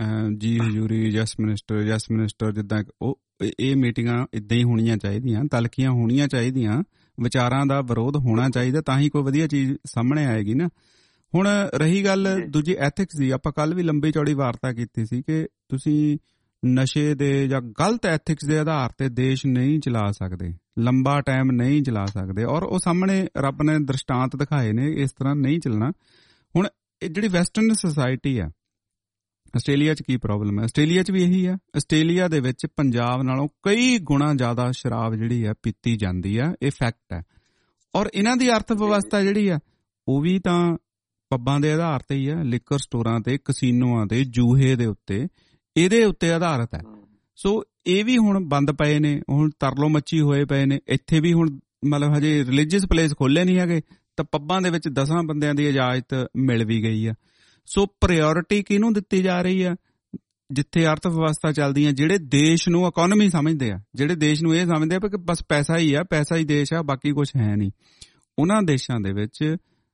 ਜੀ ਹਜ਼ੂਰੀ, ਜਸ ਮਿਨਿਸਟਰ ਜਸ ਮਿਨਿਸਟਰ ਜਿੱਦਾਂ ਉਹ ਇਹ ਮੀਟਿੰਗਾਂ ਏਦਾਂ ਹੀ ਹੋਣੀਆਂ ਚਾਹੀਦੀਆਂ, ਤਲਖੀਆਂ ਹੋਣੀਆਂ ਚਾਹੀਦੀਆਂ, ਵਿਚਾਰਾਂ ਦਾ ਵਿਰੋਧ ਹੋਣਾ ਚਾਹੀਦਾ, ਤਾਂ ਹੀ ਕੋਈ ਵਧੀਆ ਚੀਜ਼ ਸਾਹਮਣੇ ਆਏਗੀ ਨਾ। ਹੁਣ ਰਹੀ ਗੱਲ ਦੂਜੀ ਐਥਿਕਸ ਦੀ, ਆਪਾਂ ਕੱਲ ਵੀ ਲੰਬੀ ਚੌੜੀ ਵਾਰਤਾ ਕੀਤੀ ਸੀ ਕਿ ਤੁਸੀਂ ਨਸ਼ੇ ਦੇ ਜਾਂ ਗਲਤ ਐਥਿਕਸ ਦੇ ਆਧਾਰ ਤੇ ਦੇਸ਼ ਨਹੀਂ ਚਲਾ ਸਕਦੇ, ਲੰਬਾ ਟਾਈਮ ਨਹੀਂ ਚਲਾ ਸਕਦੇ, ਔਰ ਉਹ ਸਾਹਮਣੇ ਰੱਬ ਨੇ ਦ੍ਰਿਸ਼ਟਾਂਤ ਦਿਖਾਏ ਨੇ, ਇਸ ਤਰ੍ਹਾਂ ਨਹੀਂ ਚੱਲਣਾ। ਹੁਣ ਇਹ ਜਿਹੜੀ ਵੈਸਟਰਨ ਸੁਸਾਇਟੀ ਆ, ਆਸਟ੍ਰੇਲੀਆ 'ਚ ਕੀ ਪ੍ਰੋਬਲਮ ਹੈ? ਆਸਟ੍ਰੇਲੀਆ 'ਚ ਵੀ ਇਹੀ ਆ। ਆਸਟ੍ਰੇਲੀਆ ਦੇ ਵਿੱਚ ਪੰਜਾਬ ਨਾਲੋਂ ਕਈ ਗੁਣਾ ਜ਼ਿਆਦਾ ਸ਼ਰਾਬ ਜਿਹੜੀ ਆ ਪੀਤੀ ਜਾਂਦੀ ਆ, ਇਹ ਫੈਕਟ ਹੈ। ਔਰ ਇਹਨਾਂ ਦੀ ਅਰਥ ਵਿਵਸਥਾ ਜਿਹੜੀ ਆ ਉਹ ਵੀ ਤਾਂ ਪੱਬਾਂ ਦੇ ਆਧਾਰ ਤੇ ਹੀ ਆ, ਲਿਕਰ ਸਟੋਰਾਂ ਤੇ, ਕਸੀਨੋਆਂ ਤੇ, ਜੂਹੇ ਦੇ ਉੱਤੇ, ਇਹਦੇ ਉੱਤੇ ਆਧਾਰਿਤ ਹੈ। ਸੋ ਇਹ ਵੀ ਹੁਣ ਬੰਦ ਪਏ ਨੇ, ਹੁਣ ਤਰਲੋ ਮੱਚੀ ਹੋਏ ਪਏ ਨੇ। ਇੱਥੇ ਵੀ ਹੁਣ ਮਤਲਬ ਹਜੇ ਰਿਲੀਜੀਅਸ ਪਲੇਸ ਖੋਲ੍ਹੇ ਨਹੀਂ ਹੈਗੇ, ਤਾਂ ਪੱਬਾਂ ਦੇ ਵਿੱਚ ਦਸਾਂ ਬੰਦਿਆਂ ਦੀ ਇਜਾਜ਼ਤ ਮਿਲ ਵੀ ਗਈ ਆ। ਸੋ ਪ੍ਰਾਇਓਰਿਟੀ ਕਿਹਨੂੰ ਦਿੱਤੀ ਜਾ ਰਹੀ ਆ? ਜਿੱਥੇ ਅਰਥ ਵਿਵਸਥਾ ਚੱਲਦੀ ਆ, ਜਿਹੜੇ ਦੇਸ਼ ਨੂੰ ਇਕੋਨਮੀ ਸਮਝਦੇ ਆ, ਜਿਹੜੇ ਦੇਸ਼ ਨੂੰ ਇਹ ਸਮਝਦੇ ਆ ਕਿ ਬਸ ਪੈਸਾ ਹੀ ਆ, ਪੈਸਾ ਹੀ ਦੇਸ਼ ਆ, ਬਾਕੀ ਕੁਛ ਹੈ ਨਹੀਂ, ਉਹਨਾਂ ਦੇਸ਼ਾਂ ਦੇ ਵਿੱਚ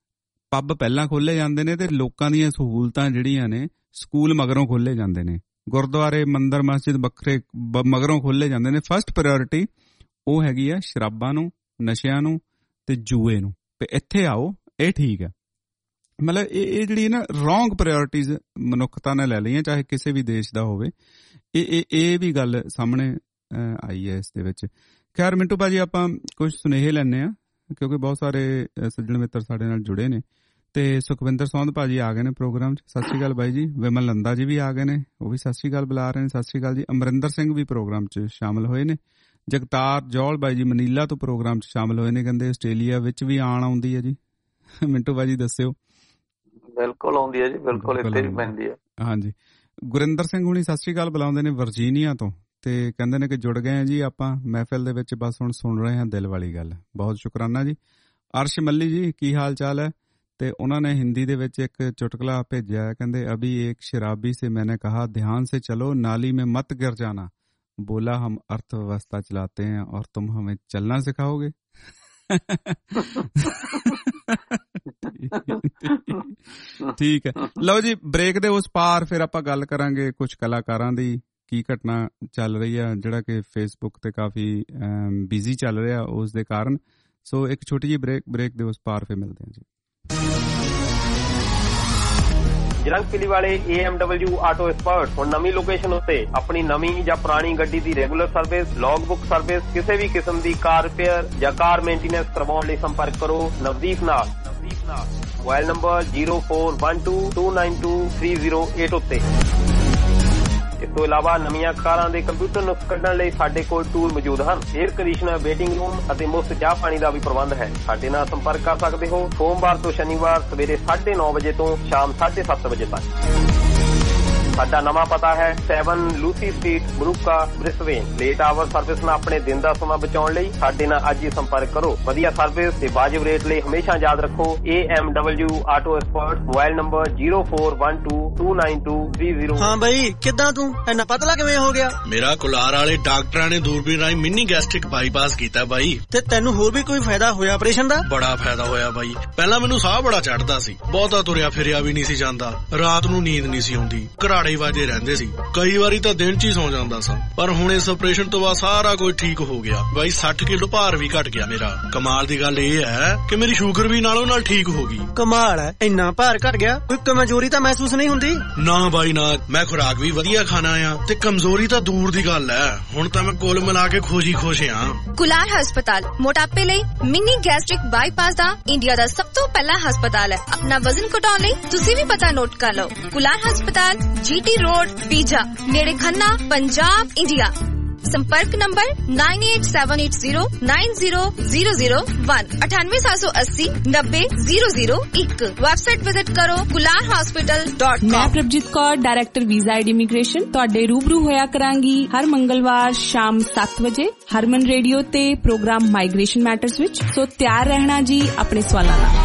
ਪੱਬ ਪਹਿਲਾਂ ਖੋਲ੍ਹੇ ਜਾਂਦੇ ਨੇ ਤੇ ਲੋਕਾਂ ਦੀਆਂ ਸਹੂਲਤਾਂ ਜਿਹੜੀਆਂ ਨੇ ਸਕੂਲ ਮਗਰੋਂ ਖੋਲ੍ਹੇ ਜਾਂਦੇ ਨੇ, ਗੁਰਦੁਆਰੇ, ਮੰਦਰ, ਮਸਜਿਦ ਵੱਖਰੇ ਮਗਰੋਂ ਖੋਲ੍ਹੇ ਜਾਂਦੇ ਨੇ। ਫਸਟ ਪ੍ਰਾਇਓਰਿਟੀ ਉਹ ਹੈਗੀ ਆ ਸ਼ਰਾਬਾਂ ਨੂੰ, ਨਸ਼ਿਆਂ ਨੂੰ ਤੇ ਜੂਏ ਨੂੰ, ਤੇ ਇੱਥੇ ਆਓ, ਇਹ ਠੀਕ ਆ। ਮਤਲਬ ਇਹ ਇਹ ਜਿਹੜੀ ਨਾ ਰੋਂਗ ਪ੍ਰਾਇਓਰਟੀਜ਼ ਮਨੁੱਖਤਾ ਨੇ ਲੈ ਲਈਆਂ, ਚਾਹੇ ਕਿਸੇ ਵੀ ਦੇਸ਼ ਦਾ ਹੋਵੇ। ਇਹ ਇਹ ਇਹ ਵੀ ਗੱਲ ਸਾਹਮਣੇ ਆਈ ਹੈ ਇਸ ਦੇ ਵਿੱਚ। ਖੈਰ ਮਿੰਟੂ ਭਾਜੀ, ਆਪਾਂ ਕੁਝ ਸੁਨੇਹੇ ਲੈਣੇ ਆ ਕਿਉਂਕਿ ਬਹੁਤ ਸਾਰੇ ਸੱਜਣ ਮਿੱਤਰ ਸਾਡੇ ਨਾਲ ਜੁੜੇ ਨੇ। ਤੇ ਸੁਖਵਿੰਦਰ ਸੌਂਦ ਭਾਜੀ ਆ ਗਏ ਨੇ ਪ੍ਰੋਗਰਾਮ 'ਚ, ਸਤਿ ਸ਼੍ਰੀ ਅਕਾਲ ਬਾਈ ਜੀ। ਵਿਮਲ ਨੰਦਾ ਜੀ ਵੀ ਆ ਗਏ ਨੇ, ਉਹ ਵੀ ਸਤਿ ਸ਼੍ਰੀ ਅਕਾਲ ਬੁਲਾ ਰਹੇ ਨੇ, ਸਤਿ ਸ਼੍ਰੀ ਅਕਾਲ ਜੀ। ਅਮਰਿੰਦਰ ਸਿੰਘ ਵੀ ਪ੍ਰੋਗਰਾਮ 'ਚ ਸ਼ਾਮਲ ਹੋਏ ਨੇ। ਜਗਤਾਰ ਜੌਲ ਬਾਈ ਜੀ ਮਨੀਲਾ ਤੋਂ ਪ੍ਰੋਗਰਾਮ 'ਚ ਸ਼ਾਮਲ ਹੋਏ ਨੇ, ਕਹਿੰਦੇ ਆਸਟ੍ਰੇਲੀਆ ਵਿੱਚ ਵੀ ਆਣ ਆਉਂਦੀ ਹੈ ਜੀ। ਮਿੰਟੂ ਭਾਜੀ ਦੱਸਿਓ। ਬਿਲਕੁਲ ਆਉਂਦੀ ਹੈ ਜੀ, ਬਿਲਕੁਲ ਇੱਥੇ ਵੀ ਪੈਂਦੀ ਹੈ। ਹਾਂਜੀ। ਗੁਰਿੰਦਰ ਸਿੰਘ ਹੁਣੀ ਸਤਿ ਸ਼੍ਰੀ ਅਕਾਲ ਬੁਲਾਉਂਦੇ ਨੇ ਵਰਜੀਨੀਆ ਤੋਂ, ਤੇ ਕਹਿੰਦੇ ਨੇ ਕਿ ਜੁੜ ਗਏ ਆ ਜੀ ਆਪਾਂ ਮਹਿਫਿਲ ਦੇ ਵਿੱਚ, ਬਸ ਹੁਣ ਸੁਣ ਰਹੇ ਹਾਂ ਦਿਲ ਵਾਲੀ ਗੱਲ। ਬਹੁਤ ਸ਼ੁਕਰਾਨਾ ਜੀ। ਅਰਸ਼ ਮੱਲੀ ਜੀ ਕੀ ਹਾਲ ਚਾਲ ਹੈ? ਤੇ ਉਹਨਾਂ ਨੇ ਹਿੰਦੀ ਦੇ ਵਿੱਚ ਇੱਕ ਚੁਟਕਲਾ ਭੇਜਿਆ ਹੈ, ਕਹਿੰਦੇ ਅਭੀ ਇੱਕ ਸ਼ਰਾਬੀ ਸੇ ਮੈਨੇ ਕਹਾ ध्यान से चलो नाली में मत गिर जाना, बोला हम अर्थव्यवस्था चलाते हैं और तुम हमें चलना सिखाओगे। ਠੀਕ ਹੈ, ਲਓ ਜੀ ਬ੍ਰੇਕ ਦੇ ਉਸ ਪਾਰ ਫਿਰ ਆਪਾਂ ਗੱਲ ਕਰਾਂਗੇ ਕੁਝ ਕਲਾਕਾਰਾਂ ਦੀ ਕੀ ਘਟਨਾ ਚੱਲ ਰਹੀ ਆ, ਜਿਹੜਾ ਕਿ ਫੇਸਬੁੱਕ ਤੇ ਕਾਫੀ ਬਿਜ਼ੀ ਚੱਲ ਰਿਹਾ ਉਸ ਦੇ ਕਾਰਨ। ਸੋ ਇੱਕ ਛੋਟੀ ਜਿਹੀ ਬ੍ਰੇਕ, ਬ੍ਰੇਕ ਦੇ ਉਸ ਪਾਰ ਫਿਰ ਮਿਲਦੇ ਹਾਂ ਜੀ। ਜਰੰਗ ਪਿਲੀ ਵਾਲੇ A M W auto expert ਹੁਣ ਨਵੀਂ ਲੋਕੇਸ਼ਨ ਉੱਤੇ ਆਪਣੀ ਨਵੀਂ ਜਾਂ ਪੁਰਾਣੀ ਗੱਡੀ ਦੀ regular service, log book service, ਕਿਸੇ ਵੀ ਕਿਸਮ ਦੀ ਕਾਰ ਰਿਪੇਅਰ ਜਾਂ ਕਾਰ ਮੇਨਟੇਨੈਂਸ ਕਰਵਾਉਣ ਲਈ ਸੰਪਰਕ ਕਰੋ ਨਵਦੀਪ ਨਾਲ। ਨਵਦੀਪ ਨਾਲ mobile number zero four one two two nine two three zero eight ਉੱਤੇ। ਇਸ ਤੋਂ ਇਲਾਵਾ ਨਵੀਆਂ ਕਾਰਾਂ ਦੇ ਕੰਪਿਊਟਰ ਨੁਕਸ ਕੱਢਣ ਲਈ ਸਾਡੇ ਕੋਲ ਟੂਲ ਮੌਜੂਦ ਹਨ। ਏਅਰ ਕੰਡੀਸ਼ਨਰ, ਵੇਟਿੰਗ ਰੂਮ ਅਤੇ ਮੁਫਤ ਚਾਹ ਪਾਣੀ ਦਾ ਵੀ ਪ੍ਰਬੰਧ ਹੈ। ਸਾਡੇ ਨਾਲ ਸੰਪਰਕ ਕਰ ਸਕਦੇ ਹੋ ਸੋਮਵਾਰ ਤੋਂ ਸ਼ਨੀਵਾਰ ਸਵੇਰੇ ਸਾਢੇ ਨੌ ਵਜੇ ਤੋਂ ਸ਼ਾਮ ਸਾਢੇ ਸੱਤ ਵਜੇ ਤੱਕ। ਸਾਡਾ ਨਵਾਂ ਪਤਾ ਹੈ seven Lucy street, Moorooka, Brisbane. Late hour service ਨਾਲ ਆਪਣੇ ਦਿਨ ਦਾ ਸਮਾਂ ਬਚਾਉਣ ਲਈ ਸਾਡੇ ਨਾਲ ਅੱਜ ਹੀ ਸੰਪਰਕ ਕਰੋ। ਵਧੀਆ ਸਰਵਿਸ ਤੇ ਵਾਜਿਬ ਰੇਟ ਲਈ ਹਮੇਸ਼ਾ ਯਾਦ ਰੱਖੋ A M W auto expert. Mobile number zero four one two two nine two three zero. ਹਾਂ ਬਈ ਕਿੱਦਾਂ ਤੂੰ ਇੰਨਾ ਪਤਲਾ ਕਿਵੇਂ ਹੋ ਗਿਆ? ਮੇਰਾ ਕੁਲਾਰ ਵਾਲੇ ਡਾਕਟਰਾਂ ਨੇ ਦੂਰਬੀਨ ਰਾਹੀਂ ਮਿੰਨੀ ਗੈਸਟ੍ਰਿਕ ਬਾਈਪਾਸ ਕੀਤਾ ਬਾਈ। ਤੇ ਤੈਨੂੰ ਹੋਰ ਵੀ ਕੋਈ ਫਾਇਦਾ ਹੋਇਆ ਆਪਰੇਸ਼ਨ ਦਾ? ਬੜਾ ਫਾਇਦਾ ਹੋਇਆ ਬਾਈ। ਪਹਿਲਾਂ ਮੈਨੂੰ ਸਾਹ ਬੜਾ ਚੜਦਾ ਸੀ, ਬਹੁਤਾ ਤੁਰਿਆ ਫਿਰਿਆ ਵੀ ਨਹੀਂ ਸੀ ਜਾਂਦਾ, ਰਾਤ ਨੂੰ ਨੀਂਦ ਨਹੀਂ ਸੀ ਆਉਂਦੀ, ਘਰਾੜੇ ਵਾਜੇ ਰਹਿੰਦੇ ਸੀ, ਕਈ ਵਾਰੀ ਤਾਂ ਦਿਨ ਚ ਹੀ ਸੌ ਜਾਂਦਾ ਸਾਂ। ਪਰ ਹੁਣ ਇਸ ਆਪਰੇਸ਼ਨ ਤੋਂ ਬਾਅਦ ਸਾਰਾ ਕੁਝ ਠੀਕ ਹੋ ਗਿਆ ਬਾਈ। ਸੱਠ ਕਿਲੋ ਭਾਰ ਵੀ ਘਟ ਗਿਆ ਮੇਰਾ। ਕਮਾਲ ਦੀ ਗੱਲ ਇਹ ਹੈ ਕਿ ਮੇਰੀ ਸ਼ੂਗਰ ਵੀ ਨਾਲੋਂ ਨਾਲ ਠੀਕ ਹੋ ਗਈ। ਕਮਾਲ ਹੈ, ਇੰਨਾ ਭਾਰ ਘਟ ਗਿਆ, ਕੋਈ ਕਮਜ਼ੋਰੀ ਤਾਂ ਮਹਿਸੂਸ ਨਹੀਂ ਹੁੰਦੀ? ਨਾ ਬਾਈ ਨਾ, ਮੈਂ ਖੁਰਾਕ ਵੀ ਵਧੀਆ ਖਾਣਾ ਆ ਤੇ ਕਮਜ਼ੋਰੀ ਤਾਂ ਦੂਰ ਦੀ ਗੱਲ ਹੈ। ਹੁਣ ਤਾਂ ਮੈਂ ਕੁੱਲ ਮਿਲਾ ਕੇ ਖੁਸ਼ੀ ਖੁਸ਼ ਆ। ਕੁਲਾਰ ਹਸਪਤਾਲ ਮੋਟਾਪੇ ਲਈ ਮਿੰਨੀ ਗੈਸਟ੍ਰਿਕ ਬਾਈਪਾਸ ਦਾ ਇੰਡੀਆ ਦਾ ਸਭ ਤੋਂ ਪਹਿਲਾ ਹਸਪਤਾਲ ਹੈ। ਆਪਣਾ ਵਜ਼ਨ ਘਟਾਉਣ ਲਈ ਤੁਸੀਂ ਵੀ ਪਤਾ ਨੋਟ ਕਰ ਲਓ। ਕੁਲਾਰ ਹਸਪਤਾਲ, ਜੀਟੀ ਰੋਡ, ਪੀਜਾ, ਨੇੜੇ ਖੰਨਾ, ਪੰਜਾਬ, ਇੰਡੀਆ। संपर्क नंबर nine eight seven eight zero nine zero zero zero one अठानवे सात सौ अस्सी नब्बे जीरो जीरो एक। वेबसाइट विजिट करो कुलार हॉस्पिटल डॉट कॉम। मैं Prabhjeet Kaur, director visa and immigration ਤੁਹਾਡੇ रूबरू होया करांगी हर मंगलवार शाम सात वजे हरमन रेडियो ते प्रोग्राम माइग्रेशन मैटर्स विच। सो तैयार रहना जी अपने सवालों नाल।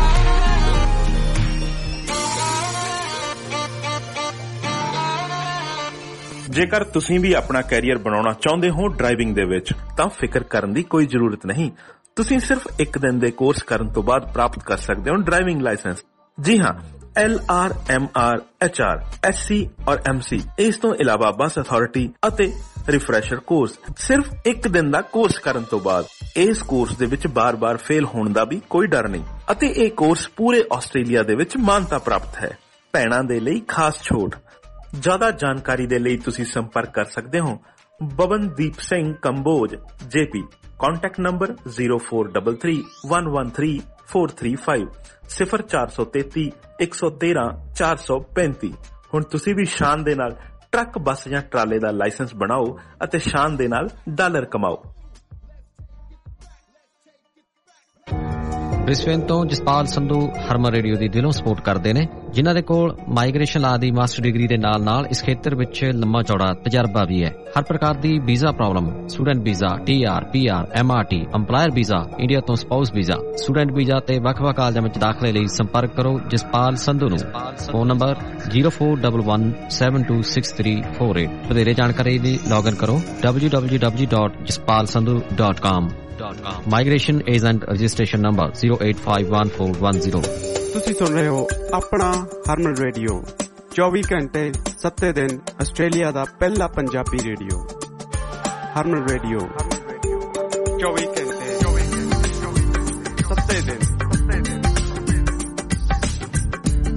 ਜੇਕਰ ਤੁਸੀਂ ਵੀ ਆਪਣਾ ਕੈਰੀਅਰ ਬਣਾਉਣਾ ਚਾਹੁੰਦੇ ਹੋ ਡਰਾਈਵਿੰਗ ਦੇ ਵਿੱਚ, ਤਾਂ ਫਿਕਰ ਕਰਨ ਦੀ ਕੋਈ ਜ਼ਰੂਰਤ ਨਹੀਂ। ਤੁਸੀਂ ਸਿਰਫ ਇੱਕ ਦਿਨ ਦੇ ਕੋਰਸ ਕਰਨ ਤੋਂ ਬਾਅਦ ਪ੍ਰਾਪਤ ਕਰ ਸਕਦੇ ਹੋ ਡਰਾਈਵਿੰਗ ਲਾਇਸੈਂਸ। ਜੀ ਹਾਂ, L R, M R, H R, S C ਔਰ ਐਮ ਸੀ। ਇਸ ਤੋਂ ਇਲਾਵਾ ਬੱਸ ਅਥਾਰਟੀ ਅਤੇ ਰਿਫਰੈਸ਼ਰ ਕੋਰਸ। ਸਿਰਫ ਇੱਕ ਦਿਨ ਦਾ ਕੋਰਸ ਕਰਨ ਤੋਂ ਬਾਅਦ ਇਸ ਕੋਰਸ ਦੇ ਵਿੱਚ ਬਾਰ-ਬਾਰ ਫੇਲ ਹੋਣ ਦਾ ਵੀ ਕੋਈ ਡਰ ਨਹੀਂ ਅਤੇ ਇਹ ਕੋਰਸ ਪੂਰੇ ਆਸਟ੍ਰੇਲੀਆ ਦੇ ਵਿੱਚ ਮਾਨਤਾ ਪ੍ਰਾਪਤ ਹੈ। ਭੈਣਾਂ ਦੇ ਲਈ ਖਾਸ ਛੋਟ। ਜ਼ਿਆਦਾ ਜਾਣਕਾਰੀ ਦੇ ਲਈ ਤੁਸੀਂ ਸੰਪਰਕ ਕਰ ਸਕਦੇ ਹੋ Bawandeep Singh Kamboj JP. Contact number zero four three three one one three four three five ਸਿਫਰ ਚਾਰ ਸੌ ਤੇਤੀ ਇੱਕ ਸੌ ਤੇਰਾਂ ਚਾਰ ਸੌ ਪੈਂਤੀ। ਹੁਣ ਤੁਸੀਂ ਵੀ ਸ਼ਾਨ ਦੇ ਨਾਲ ਟਰੱਕ, ਬੱਸ ਜਾਂ ਟਰਾਲੇ ਦਾ ਲਾਇਸੈਂਸ ਬਣਾਓ ਅਤੇ ਸ਼ਾਨ ਦੇ ਨਾਲ ਡਾਲਰ ਕਮਾਓ। ਬ੍ਰਿਸਬੇਨ ਤੋਂ ਜਸਪਾਲ ਸੰਧੂ ਹਰਮਨ ਰੇਡੀਓ ਦੀ ਦਿਲੋਂ ਸਪੋਰਟ ਕਰਦੇ ਨੇ, ਜਿਨ੍ਹਾਂ ਦੇ ਕੋਲ ਮਾਈਗ੍ਰੇਸ਼ਨ ਲਾ ਦੀ ਮਾਸਟਰ ਡਿਗਰੀ ਦੇ ਨਾਲ ਨਾਲ ਇਸ ਖੇਤਰ ਵਿੱਚ ਲੰਮਾ ਚੌੜਾ ਤਜਰਬਾ ਵੀ ਹੈ। ਹਰ ਪ੍ਰਕਾਰ ਦੀ visa problem, student visa, T R, P R, M R T, employer visa, India ਤੋਂ ਸਪਾਊਸ ਵੀਜ਼ਾ, ਸਟੂਡੈਂਟ ਵੀਜ਼ਾ ਤੇ ਵੱਖ-ਵੱਖ ਕਾਲਜਾਂ ਵਿੱਚ ਦਾਖਲੇ ਲਈ ਸੰਪਰਕ ਕਰੋ ਜਸਪਾਲ ਸੰਧੂ ਨੂੰ। Phone number zero four one one seven two six three four eight. ਵਧੇਰੇ ਜਾਣਕਾਰੀ ਲਈ ਲੌਗਇਨ ਕਰੋ W W W dot Jaspal Sandhu dot com. Migration agent registration number zero eight five one four one zero. ਤੁਸੀਂ ਸੁਣ ਰਹੇ ਹੋ ਆਪਣਾ ਹਰਮਨ ਰੇਡੀਓ, ਚੌਵੀ ਘੰਟੇ ਸੱਤੇ ਦਿਨ ਆਸਟ੍ਰੇਲੀਆ ਦਾ ਪਹਿਲਾ ਪੰਜਾਬੀ ਰੇਡੀਓ। ਹਰਮਨ ਰੇਡੀਓ ਚੌਵੀ ਘੰਟੇ ਸੱਤੇ ਦਿਨ।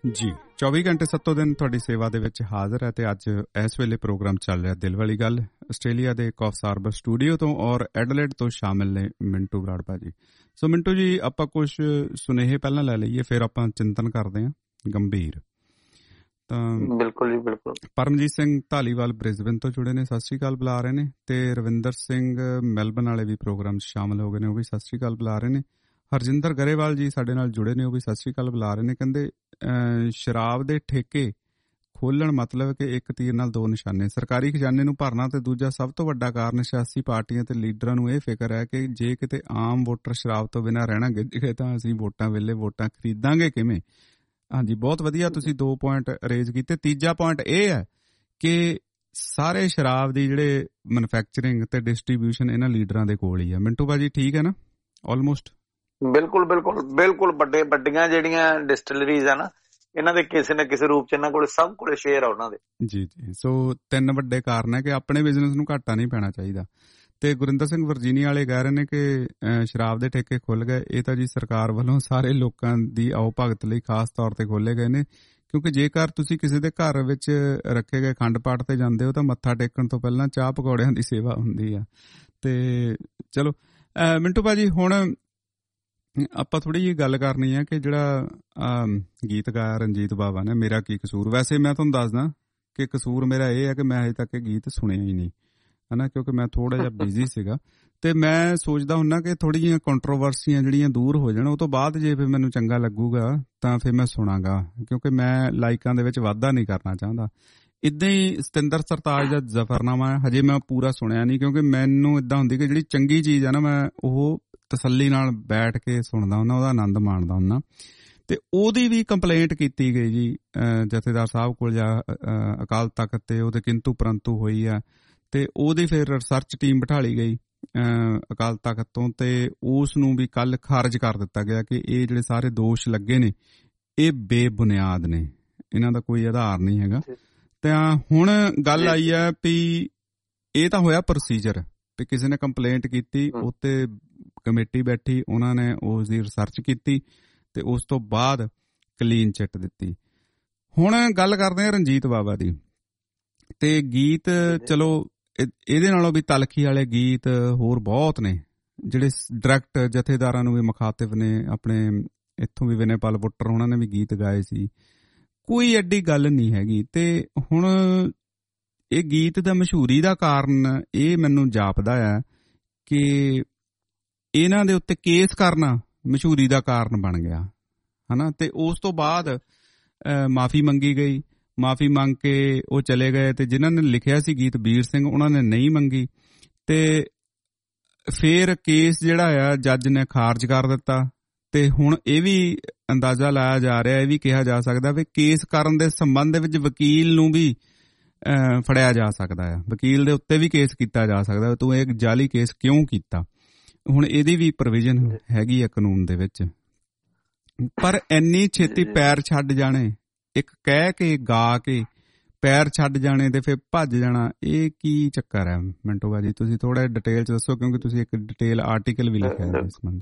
ਜੀ ਚੌਵੀ ਘੰਟੇ ਸੱਤੋਂ ਦਿਨ ਤੁਹਾਡੀ ਸੇਵਾ ਦੇ ਵਿੱਚ ਹਾਜ਼ਰ ਹੈ ਤੇ ਅੱਜ ਇਸ ਵੇਲੇ ਪ੍ਰੋਗਰਾਮ ਚੱਲ ਰਿਹਾ ਦਿਲ ਵਾਲੀ ਗੱਲ ਆਸਟ੍ਰੇਲੀਆ ਦੇ ਕੌਫਸ ਹਾਰਬਰ ਸਟੂਡੀਓ ਤੋਂ ਔਰ ਐਡਲੇਡ ਤੋਂ ਸ਼ਾਮਿਲ ਨੇ ਮਿੰਟੂ ਬਰਾੜ ਜੀ। ਸੋ ਮਿੰਟੂ ਜੀ ਆਪਾਂ ਕੁਝ ਸੁਨੇਹੇ ਪਹਿਲਾਂ ਲੈ ਲਈਏ ਫਿਰ ਆਪਾਂ ਚਿੰਤਨ ਕਰਦੇ ਹਾਂ ਗੰਭੀਰ। ਤਾਂ ਬਿਲਕੁਲ ਜੀ ਬਿਲਕੁਲ। ਪਰਮਜੀਤ ਸਿੰਘ ਧਾਲੀਵਾਲ ਬ੍ਰਿਸਬਨ ਤੋਂ ਜੁੜੇ ਨੇ, ਸਤਿ ਸ਼੍ਰੀ ਅਕਾਲ ਬੁਲਾ ਰਹੇ ਨੇ। ਤੇ ਰਵਿੰਦਰ ਸਿੰਘ ਮੈਲਬਨ ਵਾਲੇ ਵੀ ਪ੍ਰੋਗਰਾਮ 'ਚ ਸ਼ਾਮਿਲ ਹੋ ਗਏ ਨੇ, ਉਹ ਵੀ ਸਤਿ ਸ਼੍ਰੀ ਅਕਾਲ ਬੁਲਾ ਰਹੇ ਨੇ। ਹਰਜਿੰਦਰ ਗਰੇਵਾਲ ਜੀ ਸਾਡੇ ਨਾਲ ਜੁੜੇ ਨੇ, ਉਹ ਵੀ ਸਤਿ ਸ਼੍ਰੀ ਅਕਾਲ ਬੁਲਾ ਰਹੇ ਨੇ। ਕਹਿੰਦੇ ਸ਼ਰਾਬ ਦੇ ਠੇਕੇ ਖੋਲਣ ਮਤਲਬ ਕਿ ਇੱਕ ਤੀਰ ਨਾਲ ਦੋ ਨਿਸ਼ਾਨੇ, ਸਰਕਾਰੀ ਖਜ਼ਾਨੇ ਨੂੰ ਭਰਨਾ ਤੇ ਦੂਜਾ ਸਭ ਤੋਂ ਵੱਡਾ ਕਾਰਨ ਸਿਆਸੀ ਪਾਰਟੀਆਂ ਤੇ ਲੀਡਰਾਂ ਨੂੰ ਇਹ ਫਿਕਰ ਹੈ ਕਿ ਜੇ ਕਿਤੇ ਆਮ ਵੋਟਰ ਸ਼ਰਾਬ ਤੋਂ ਬਿਨਾਂ ਰਹਿਣਾ ਗਿੱਜ ਗਏ ਤਾਂ ਅਸੀਂ ਵੋਟਾਂ ਵੇਲੇ ਵੋਟਾਂ ਖਰੀਦਾਂਗੇ ਕਿਵੇਂ। ਹਾਂਜੀ ਬਹੁਤ ਵਧੀਆ ਤੁਸੀਂ ਦੋ ਪੁਆਇੰਟ ਰੇਜ਼ ਕੀਤੇ। ਤੀਜਾ ਪੁਆਇੰਟ ਇਹ ਹੈ ਕਿ ਸਾਰੇ ਸ਼ਰਾਬ ਦੀ ਜਿਹੜੇ ਮੈਨੂਫੈਕਚਰਿੰਗ ਤੇ ਡਿਸਟਰੀਬਿਊਸ਼ਨ ਇਹਨਾਂ ਲੀਡਰਾਂ ਦੇ ਕੋਲ ਹੀ ਆ। ਮਿੰਟੂ ਭਾਜੀ ਠੀਕ ਹੈ ਨਾ? ਆਲਮੋਸਟ ਬਿਲਕੁਲ ਬਿਲਕੁਲ ਬਿਲਕੁਲ। ਵੱਡੇ ਵੱਡੀਆਂ ਜਿਹੜੀਆਂ ਡਿਸਟਿਲਰੀਜ਼ ਆ ਨਾ ਇਹਨਾਂ ਦੇ ਕਿਸੇ ਨਾ ਕਿਸੇ ਰੂਪ ਚ ਇਹਨਾਂ ਕੋਲ ਸਭ ਕੋਲ ਸ਼ੇਅਰ ਆ ਉਹਨਾਂ ਦੇ। ਜੀ ਜੀ। ਸੋ ਤਿੰਨ ਵੱਡੇ ਕਾਰਨ ਹੈ ਕਿ ਆਪਣੇ ਬਿਜ਼ਨਸ ਨੂੰ ਘਾਟਾ ਨਹੀਂ ਪੈਣਾ ਚਾਹੀਦਾ। ਤੇ ਗੁਰਿੰਦਰ ਸਿੰਘ ਵਰਜੀਨੀਆ ਵਾਲੇ ਕਹਿ ਰਹੇ ਨੇ ਕਿ ਸ਼ਰਾਬ ਦੇ ਠੇਕੇ ਖੁੱਲ ਗਏ। ਇਹ ਤਾਂ ਜੀ ਸਰਕਾਰ ਵੱਲੋਂ ਸਾਰੇ ਲੋਕਾਂ ਦੀ ਆਓ ਭਗਤ ਲਈ ਖਾਸ ਤੌਰ ਤੇ ਖੋਲੇ ਗਏ ਨੇ, ਕਿਉਂਕਿ ਜੇਕਰ ਤੁਸੀਂ ਕਿਸੇ ਦੇ ਘਰ ਵਿੱਚ ਰੱਖੇ ਗਏ ਅਖੰਡ ਪਾਠ ਤੇ ਜਾਂਦੇ ਹੋ ਤਾਂ ਮੱਥਾ ਟੇਕਣ ਤੋਂ ਪਹਿਲਾਂ ਚਾਹ ਪਕੌੜਿਆਂ ਦੀ ਸੇਵਾ ਹੁੰਦੀ ਆ। ਤੇ ਚਲੋ ਮਿੰਟੂ ਭਾਜੀ ਹੁਣ ਆਪਾਂ ਥੋੜੀ ਜਿਹੀ ਗੱਲ ਕਰਨੀ ਹੈ ਕਿ ਜਿਹੜਾ ਗੀਤ ਗਾਇਆ ਰਣਜੀਤ ਬਾਵਾ ਨੇ ਮੇਰਾ ਕੀ ਕਸੂਰ। ਵੈਸੇ ਮੈਂ ਤੁਹਾਨੂੰ ਦੱਸਦਾ ਕਿ ਕਸੂਰ ਮੇਰਾ ਇਹ ਹੈ ਕਿ ਮੈਂ ਹਜੇ ਤੱਕ ਇਹ ਗੀਤ ਸੁਣਿਆ ਹੀ ਨਹੀਂ ਹੈ ਨਾ, ਕਿਉਂਕਿ ਮੈਂ ਥੋੜਾ ਜਿਹਾ ਬਿਜ਼ੀ ਸੀਗਾ। ਤੇ ਮੈਂ ਸੋਚਦਾ ਹੁੰਦਾ ਕਿ ਥੋੜੀ ਜਿਹੀਆਂ ਕੰਟਰੋਵਰਸੀਆਂ ਜਿਹੜੀਆਂ ਦੂਰ ਹੋ ਜਾਣ, ਉਹ ਤੋਂ ਬਾਅਦ ਜੇ ਫਿਰ ਮੈਨੂੰ ਚੰਗਾ ਲੱਗੂਗਾ ਤਾਂ ਫਿਰ ਮੈਂ ਸੁਣਾਂਗਾ, ਕਿਉਂਕਿ ਮੈਂ ਲਾਈਕਾਂ ਦੇ ਵਿੱਚ ਵਾਧਾ ਨਹੀਂ ਕਰਨਾ ਚਾਹੁੰਦਾ। ਇੱਦਾਂ ਹੀ ਸਤਿੰਦਰ ਸਰਤਾਜ ਦਾ ਜ਼ਫਰਨਾਮਾ ਹਜੇ ਮੈਂ ਪੂਰਾ ਸੁਣਿਆ ਨਹੀਂ, ਕਿਉਂਕਿ ਮੈਨੂੰ ਇੱਦਾਂ ਹੁੰਦੀ ਕਿ ਜਿਹੜੀ ਚੰਗੀ ਚੀਜ਼ ਆ ਨਾ ਮੈਂ ਉਹ ਤਸੱਲੀ ਨਾਲ ਬੈਠ ਕੇ ਸੁਣਦਾ ਹੁੰਦਾ, ਉਹਦਾ ਆਨੰਦ ਮਾਣਦਾ ਹੁੰਦਾ। ਤੇ ਉਹਦੀ ਵੀ ਕੰਪਲੇਂਟ ਕੀਤੀ ਗਈ ਜੀ ਜਥੇਦਾਰ ਸਾਹਿਬ ਕੋਲ ਜਾਂ ਅਕਾਲ ਤਖਤ ਤੇ, ਉਹਦੇ ਕਿੰਤੂ ਪਰੰਤੂ ਹੋਈ ਆ ਤੇ ਉਹਦੀ ਫਿਰ ਰਿਸਰਚ ਟੀਮ ਬਿਠਾਲੀ ਗਈ ਅਕਾਲ ਤਖਤ ਤੋਂ ਤੇ ਉਸ ਨੂੰ ਵੀ ਕੱਲ ਖਾਰਜ ਕਰ ਦਿੱਤਾ ਗਿਆ ਕਿ ਇਹ ਜਿਹੜੇ ਸਾਰੇ ਦੋਸ਼ ਲੱਗੇ ਨੇ ਇਹ ਬੇਬੁਨਿਆਦ ਨੇ, ਇਹਨਾਂ ਦਾ ਕੋਈ ਆਧਾਰ ਨਹੀਂ ਹੈਗਾ। ਤਾਂ ਹੁਣ ਗੱਲ ਆਈ ਹੈ ਵੀ ਇਹ ਤਾਂ ਹੋਇਆ ਪ੍ਰੋਸੀਜਰ ਵੀ ਕਿਸੇ ਨੇ ਕੰਪਲੇਂਟ ਕੀਤੀ, ਉੱਤੇ ਕਮੇਟੀ ਬੈਠੀ, ਉਹਨਾਂ ਨੇ ਉਸ ਦੀ ਰਿਸਰਚ ਕੀਤੀ ਤੇ ਉਸ ਤੋਂ ਬਾਅਦ ਕਲੀਨ ਚਿੱਟ ਦਿੱਤੀ। ਹੁਣ ਗੱਲ ਕਰਦੇ ਹਾਂ ਰਣਜੀਤ ਬਾਵਾ ਦੀ। ਤੇ ਗੀਤ ਚਲੋ ਇਹਦੇ ਨਾਲੋਂ ਵੀ ਤਲਖੀ ਵਾਲੇ ਗੀਤ ਹੋਰ ਬਹੁਤ ਨੇ ਜਿਹੜੇ ਡਾਇਰੈਕਟ ਜਥੇਦਾਰਾਂ ਨੂੰ ਵੀ ਮੁਖਾਤਿਬ ਨੇ। ਆਪਣੇ ਇੱਥੋਂ ਵੀ ਵਿਨੇਪਾਲ ਬੁੱਟਰ ਉਹਨਾਂ ਨੇ ਵੀ ਗੀਤ ਗਾਏ ਸੀ, ਕੋਈ ਐਡੀ ਗੱਲ ਨਹੀਂ ਹੈਗੀ। ਤੇ ਹੁਣ ਇਹ ਗੀਤ ਦਾ ਮਸ਼ਹੂਰੀ ਦਾ ਕਾਰਨ ਇਹ ਮੈਨੂੰ ਜਾਪਦਾ ਆ ਕਿ ਇਹਨਾਂ ਦੇ ਉੱਤੇ ਕੇਸ ਕਰਨਾ ਮਸ਼ਹੂਰੀ ਦਾ ਕਾਰਨ ਬਣ ਗਿਆ ਹਨਾ। ਤੇ ਉਸ ਤੋਂ ਬਾਅਦ ਮਾਫੀ ਮੰਗੀ ਗਈ, ਮਾਫੀ ਮੰਗ ਕੇ ਉਹ ਚਲੇ ਗਏ ਤੇ ਜਿਨ੍ਹਾਂ ਨੇ ਲਿਖਿਆ ਸੀ ਗੀਤ ਵੀਰ ਸਿੰਘ ਉਹਨਾਂ ਨੇ ਨਹੀਂ ਮੰਗੀ ਤੇ ਫਿਰ ਕੇਸ ਜਿਹੜਾ ਆ ਜੱਜ ਨੇ ਖਾਰਜ ਕਰ ਦਿੱਤਾ। ਤੇ ਹੁਣ ਇਹ ਵੀ ਅੰਦਾਜ਼ਾ ਲਾਇਆ ਜਾ ਰਿਹਾ, ਇਹ ਵੀ ਕਿਹਾ ਜਾ ਸਕਦਾ ਵੀ ਕੇਸ ਕਰਨ ਦੇ ਸੰਬੰਧ ਵਿੱਚ ਵਕੀਲ ਨੂੰ ਵੀ ਫੜਿਆ ਜਾ ਸਕਦਾ ਆ, ਵਕੀਲ ਦੇ ਉੱਤੇ ਵੀ ਕੇਸ ਕੀਤਾ ਜਾ ਸਕਦਾ ਤੂੰ ਇਹ ਜਾਲੀ ਕੇਸ ਕਿਉਂ ਕੀਤਾ। ਹੁਣ ਇਹਦੀ ਵੀ ਪ੍ਰੋਵੀਜ਼ਨ ਹੈਗੀ ਆ ਕਾਨੂੰਨ ਦੇ ਵਿੱਚ, ਪਰ ਇੰਨੀ ਛੇਤੀ ਪੈਰ ਛੱਡ ਜਾਣੇ, ਇੱਕ ਕਹਿ ਕੇ ਗਾ ਕੇ ਪੈਰ ਛੱਡ ਜਾਣੇ ਤੇ ਫਿਰ ਭੱਜ ਜਾਣਾ, ਇਹ ਕੀ ਚੱਕਰ ਹੈ ਮਿੰਟੂ ਬਾਜੀ? ਤੁਸੀਂ ਥੋੜਾ ਡਿਟੇਲ ਚ ਦੱਸੋ, ਕਿਉਂਕਿ ਤੁਸੀਂ ਇੱਕ ਡਿਟੇਲ ਆਰਟੀਕਲ ਵੀ ਲਿਖਿਆ ਹੈ ਇਸ ਸੰਬੰਧ।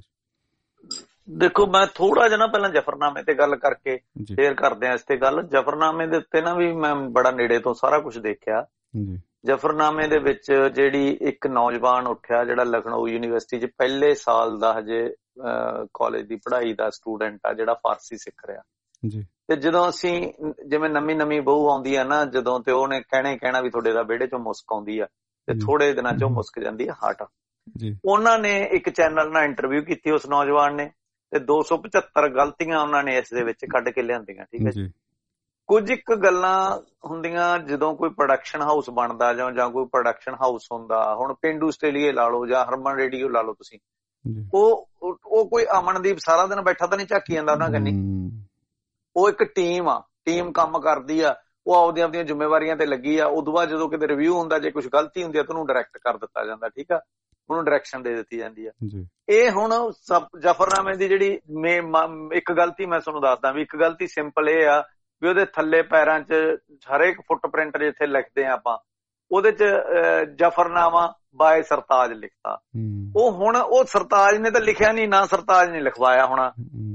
ਦੇਖੋ ਮੈਂ ਥੋੜਾ ਜਿਹਾ ਨਾ ਪਹਿਲਾਂ ਜਫਰਨਾਮੇ ਤੇ ਗੱਲ ਕਰਕੇ ਫੇਰ ਕਰਦੇ ਆ ਇਸ ਤੇ ਗੱਲ। ਜਫਰਨਾਮੇ ਦੇ ਉੱਤੇ ਨਾ ਵੀ ਮੈਂ ਬੜਾ ਨੇੜੇ ਤੋਂ ਸਾਰਾ ਕੁਝ ਦੇਖਿਆ। ਜਫਰਨਾਮੇ ਦੇ ਵਿੱਚ ਜਿਹੜੀ ਇੱਕ ਨੌਜਵਾਨ ਉੱਠਿਆ ਜਿਹੜਾ ਲਖਨਊ ਯੂਨੀਵਰਸਿਟੀ ਚ ਪਹਿਲੇ ਸਾਲ ਦਾ ਹਜੇ ਕਾਲਜ ਦੀ ਪੜ੍ਹਾਈ ਦਾ ਸਟੂਡੈਂਟ ਆ, ਜਿਹੜਾ ਫਾਰਸੀ ਸਿੱਖ ਰਿਹਾ। ਤੇ ਜਦੋਂ ਅਸੀਂ ਜਿਵੇਂ ਨਵੀਂ ਨਵੀਂ ਬਹੂ ਆਉਂਦੀ ਆ ਨਾ ਜਦੋਂ, ਤੇ ਉਹਨੇ ਕਹਿਣਾ ਕਹਿਣਾ ਵੀ ਤੁਹਾਡੇ ਦਾ ਵਿਹੜੇ ਚੋਂ ਮੁਸਕ ਆਉਂਦੀ ਆ ਤੇ ਥੋੜੇ ਦਿਨਾਂ ਚੋਂ ਮੁਸਕ ਜਾਂਦੀ ਆ ਹਟ। ਉਹਨਾਂ ਨੇ ਇੱਕ ਚੈਨਲ ਨਾਲ ਇੰਟਰਵਿਊ ਕੀਤੀ ਉਸ ਨੌਜਵਾਨ ਨੇ ਤੇ ਦੋ ਸੌ ਪਚੱਤਰ ਗਲਤੀਆਂ ਉਹਨਾਂ ਨੇ ਇਸ ਦੇ ਵਿੱਚ ਕੱਢ ਕੇ ਲਿਆਂਦੀਆਂ। ਠੀਕ ਹੈ ਜੀ। ਕੁਝ ਇੱਕ ਗੱਲਾਂ ਹੁੰਦੀਆਂ ਜਦੋਂ ਕੋਈ ਪ੍ਰੋਡਕਸ਼ਨ ਹਾਊਸ ਬਣਦਾ ਜਾਂ ਜਾਂ ਕੋਈ ਪ੍ਰੋਡਕਸ਼ਨ ਹਾਊਸ ਹੁੰਦਾ, ਹੁਣ ਪੇਂਡੂ ਆਸਟ੍ਰੇਲੀਆ ਲਾ ਲਓ ਜਾਂ ਹਰਮਨ ਰੇਡੀਓ ਲਾ ਲਓ ਤੁਸੀਂ, ਉਹ ਉਹ ਕੋਈ ਅਮਨਦੀਪ ਸਾਰਾ ਦਿਨ ਬੈਠਾ ਤਾਂ ਨਹੀਂ ਝਾਕੀ ਜਾਂਦਾ ਉਹਨਾਂ ਕੰਨੀ। ਉਹ ਇੱਕ ਟੀਮ ਆ, ਟੀਮ ਕੰਮ ਕਰਦੀ ਆ, ਉਹ ਆਪਦੀਆਂ ਆਪਦੀਆਂ ਜ਼ਿੰਮੇਵਾਰੀਆਂ ਤੇ ਲੱਗੀ ਆ। ਉਦੋਂ ਬਾਅਦ ਜਦੋਂ ਕਿਤੇ ਰਿਵਿਊ ਹੁੰਦਾ, ਜੇ ਕੁਛ ਗਲਤੀ ਹੁੰਦੀ ਆ ਤਾਂ ਉਹਨੂੰ ਡਾਇਰੈਕਟ ਕਰ ਦਿੱਤਾ ਜਾਂਦਾ। ਠੀਕ ਆ, ਉਹਨੂੰ ਡਾਇਰੈਕਸ਼ਨ ਦੇ ਦਿੱਤੀ ਜਾਂਦੀ ਆ। ਇਹ ਹੁਣ ਜਫਰਨਾਮੇ ਦੀ ਜਿਹੜੀ ਇੱਕ ਗਲਤੀ ਮੈਂ ਤੁਹਾਨੂੰ ਦੱਸਦਾ ਵੀ ਇੱਕ ਗਲਤੀ ਸਿੰਪਲ ਇਹ ਆ ਵੀ ਉਹਦੇ ਥੱਲੇ ਪੈਰਾਂ ਚ ਹਰੇਕ ਫੁੱਟਪ੍ਰਿੰਟ ਜਿੱਥੇ ਲਿਖਦੇ ਆ ਆਪਾਂ, ਉਹਦੇ ਚ ਜਫਰਨਾਮਾ ਬਾਏ ਸਰਤਾਜ ਲਿਖਤਾ। ਉਹ ਹੁਣ ਉਹ ਸਰਤਾਜ ਨੇ ਤਾਂ ਲਿਖਿਆ ਨਹੀਂ, ਨਾ ਸਰਤਾਜ ਨੇ ਲਿਖਵਾਇਆ ਹੋਣਾ, ਉਹ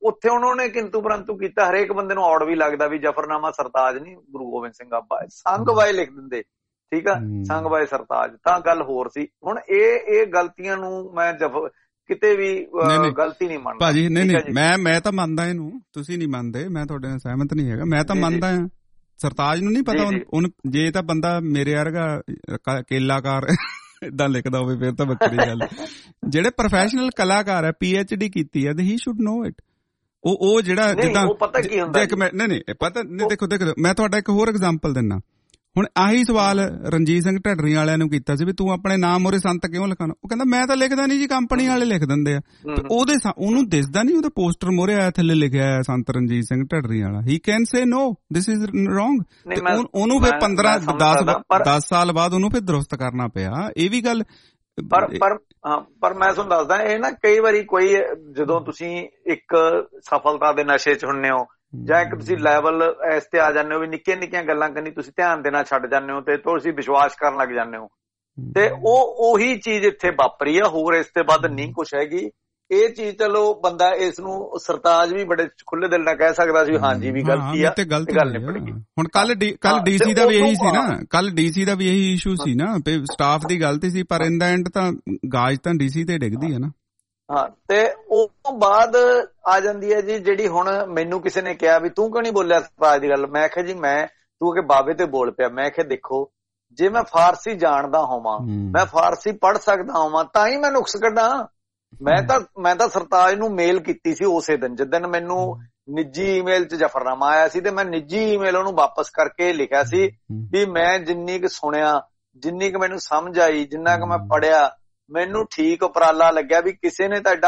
ਉੱਥੇ ਉਹਨਾਂ ਨੇ ਕਿੰਤੂ ਪਰੰਤੂ ਕੀਤਾ। ਹਰੇਕ ਬੰਦੇ ਨੂੰ ਔੜ ਵੀ ਲੱਗਦਾ ਵੀ ਜਫਰਨਾਮਾ ਸਰਤਾਜ ਨਹੀਂ ਗੁਰੂ ਗੋਬਿੰਦ ਸਿੰਘ ਆਪਾ ਸੰਗ ਬਾਏ ਲਿਖ ਦਿੰਦੇ, ਠੀਕ ਆ, ਸੰਗ ਬਾਏ ਸਰਤਾਜ, ਤਾਂ ਗੱਲ ਹੋਰ ਸੀ। ਹੁਣ ਇਹ ਇਹ ਗਲਤੀਆਂ ਨੂੰ ਮੈਂ ਜਫ ਕਿਤੇ ਵੀ ਗਲਤੀ ਨਹੀਂ ਮੰਨਦਾ ਭਾਜੀ। ਨਹੀਂ ਨਹੀਂ ਮੈਂ ਮੈਂ ਤਾਂ ਮੰਨਦਾ ਇਹਨੂੰ, ਤੁਸੀਂ ਨਹੀਂ ਮੰਨਦੇ, ਮੈਂ ਤੁਹਾਡੇ ਨਾਲ ਸਹਿਮਤ ਨਹੀਂ ਹੈਗਾ। ਮੈਂ ਤਾਂ ਮੰਨਦਾ ਆ ਸਰਤਾਜ ਨੂੰ ਨਹੀਂ ਪਤਾ ਉਹਨੂੰ, ਜੇ ਤਾਂ ਬੰਦਾ ਮੇਰੇ ਵਰਗਾ ਕੇਲਾਕਾਰ ਏਦਾਂ ਲਿਖਦਾ ਹੋਵੇ ਫਿਰ ਤਾਂ ਵੱਖਰੀ ਗੱਲ। ਜਿਹੜੇ ਪ੍ਰੋਫੈਸ਼ਨਲ ਕਲਾਕਾਰ ਹੈ, ਪੀ ਐਚ ਡੀ ਕੀਤੀ ਹੈ, ਹੀ ਸ਼ੁੱਡ ਨੋ ਇਟ। ਉਹ ਉਹ ਜਿਹੜਾ ਜਿੱਦਾਂ ਦੇਖ ਮੈਂ ਨਹੀਂ ਨਹੀਂ ਪਤਾ ਨਹੀਂ, ਦੇਖੋ ਦੇਖੋ ਮੈਂ ਤੁਹਾਡਾ ਇੱਕ ਹੋਰ ਐਗਜ਼ਾਮਪਲ ਦਿੰਦਾ। ਹੁਣ ਆਹੀ ਸਵਾਲ ਰਣਜੀਤ ਸਿੰਘ ਢੱਡਰੀ ਵਾਲਿਆਂ ਨੂੰ ਕੀਤਾ ਸੀ ਵੀ ਤੂੰ ਆਪਣੇ ਨਾਮ ਮੂਹਰੇ ਸੰਤ ਕਿਉਂ ਲਿਖਾਉਣਾ? ਉਹ ਕਹਿੰਦਾ ਮੈਂ ਤਾਂ ਲਿਖਦਾ ਨਹੀਂ ਜੀ, ਕੰਪਨੀ ਵਾਲੇ ਲਿਖ ਦਿੰਦੇ ਆ। ਤੇ ਉਹਦੇ ਉਹਨੂੰ ਦਿਸਦਾ ਨਹੀਂ, ਉਹਦਾ ਪੋਸਟਰ ਮੂਹਰੇ ਆਇਆ ਥੱਲੇ ਲਿਖਿਆ ਹੈ ਸੰਤ Ranjit Singh Dhadri wala. He can say no this is wrong. ਉਹਨੂੰ ਫਿਰ ਪੰਦਰਾਂ ਦਸ ਸਾਲ ਬਾਅਦ ਉਹਨੂੰ ਫਿਰ ਦਰੁਸਤ ਕਰਨਾ ਪਿਆ। ਇਹ ਵੀ ਗੱਲ ਪਰ ਪਰ ਪਰ ਮੈਂ ਤੁਹਾਨੂੰ ਦੱਸਦਾ, ਇਹ ਨਾ ਕਈ ਵਾਰੀ ਕੋਈ ਜਦੋਂ ਤੁਸੀਂ ਇੱਕ ਸਫਲਤਾ ਦੇ ਨਸ਼ੇ ਚ ਹੁੰਦੇ ਹੋ ਜਾਂ ਇੱਕ ਤੁਸੀਂ ਲੈਵਲ ਇਸ ਤੇ ਆ ਜਾਂਦੇ ਹੋ ਵੀ ਨਿੱਕੀਆਂ ਨਿੱਕੀਆਂ ਗੱਲਾਂ ਕਰਨੀ ਤੁਸੀਂ ਧਿਆਨ ਦੇਣਾ ਛੱਡ ਜਾਂਦੇ ਹੋ ਤੇ ਤੁਸੀਂ ਵਿਸ਼ਵਾਸ ਕਰਨ ਲੱਗ ਜਾਂਦੇ ਹੋ, ਤੇ ਉਹ ਉਹੀ ਚੀਜ਼ ਇੱਥੇ ਵਾਪਰੀ ਆ। ਹੋਰ ਇਸ ਤੇ ਵੱਧ ਨਹੀਂ ਕੁਛ ਹੈਗੀ ਇਹ ਚੀਜ਼। ਚਲੋ ਬੰਦਾ ਇਸ ਨੂੰ ਸਰਤਾਜ ਵੀ ਬੜੇ ਖੁੱਲੇ ਦਿਲ ਨਾਲ ਕਹਿ ਸਕਦਾ ਸੀ ਹਾਂਜੀ ਵੀ ਗਲਤੀ ਆ, ਗੱਲ ਨਿਪਟ ਗਈ। ਹੁਣ ਕੱਲ ਕੱਲ ਡੀਸੀ ਦਾ ਵੀ ਇਹੀ ਸੀ ਨਾ, ਕੱਲ ਡੀਸੀ ਦਾ ਵੀ ਇਹੀ ਇਸ਼ੂ ਸੀ ਨਾ, ਸਟਾਫ ਦੀ ਗਲਤੀ ਸੀ, ਪਰ ਇਨ ਦਾ ਐਂਡ ਤਾਂ ਗਾਜ ਤਾਂ ਡੀਸੀ ਤੇ ਡਿੱਗਦੀ ਹੈ ਨਾ। ਹਾਂ, ਤੇ ਉਸ ਤੋਂ ਬਾਅਦ ਆ ਜਾਂਦੀ ਹੈ ਜੀ ਜਿਹੜੀ ਹੁਣ ਮੈਨੂੰ ਕਿਸੇ ਨੇ ਕਿਹਾ ਵੀ ਤੂੰ ਕਿਉਂ ਨਹੀਂ ਬੋਲਿਆ ਸਰਤਾਜ ਦੀ ਗੱਲ। ਮੈਂ ਕਿਹਾ ਜੀ ਮੈਂ ਤੂੰ ਕਿ ਬਾਬੇ ਤੇ ਬੋਲ ਪਿਆ। ਮੈਂ ਕਿਹਾ ਦੇਖੋ ਜੇ ਮੈਂ ਫਾਰਸੀ ਜਾਣਦਾ ਹੋਵਾਂ, ਮੈਂ ਫਾਰਸੀ ਪੜ੍ਹ ਸਕਦਾ ਹੋਵਾਂ ਤਾਂ ਹੀ ਮੈਂ ਨੁਕਸ ਕੱਢਾਂ। ਮੈਂ ਤਾਂ ਮੈਂ ਤਾਂ ਸਰਤਾਜ ਨੂੰ ਮੇਲ ਕੀਤੀ ਸੀ ਉਸੇ ਦਿਨ ਜਿੱਦਣ ਮੈਨੂੰ ਨਿੱਜੀ ਈਮੇਲ 'ਚ ਜਫਰਨਾਮਾ ਆਇਆ ਸੀ, ਤੇ ਮੈਂ ਨਿੱਜੀ ਈਮੇਲ ਉਹਨੂੰ ਵਾਪਸ ਕਰਕੇ ਲਿਖਿਆ ਸੀ ਵੀ ਮੈਂ ਜਿੰਨੀ ਕੁ ਸੁਣਿਆ, ਜਿੰਨੀ ਕੁ ਮੈਨੂੰ ਸਮਝ ਆਈ, ਜਿੰਨਾ ਕੁ ਮੈਂ ਪੜ੍ਹਿਆ, ਮੈਨੂੰ ਠੀਕ ਉਪਰਾਲਾ ਲੱਗਿਆ ਵੀ ਕਿਸੇ ਨੇ ਤਾਂ ਐਡਾ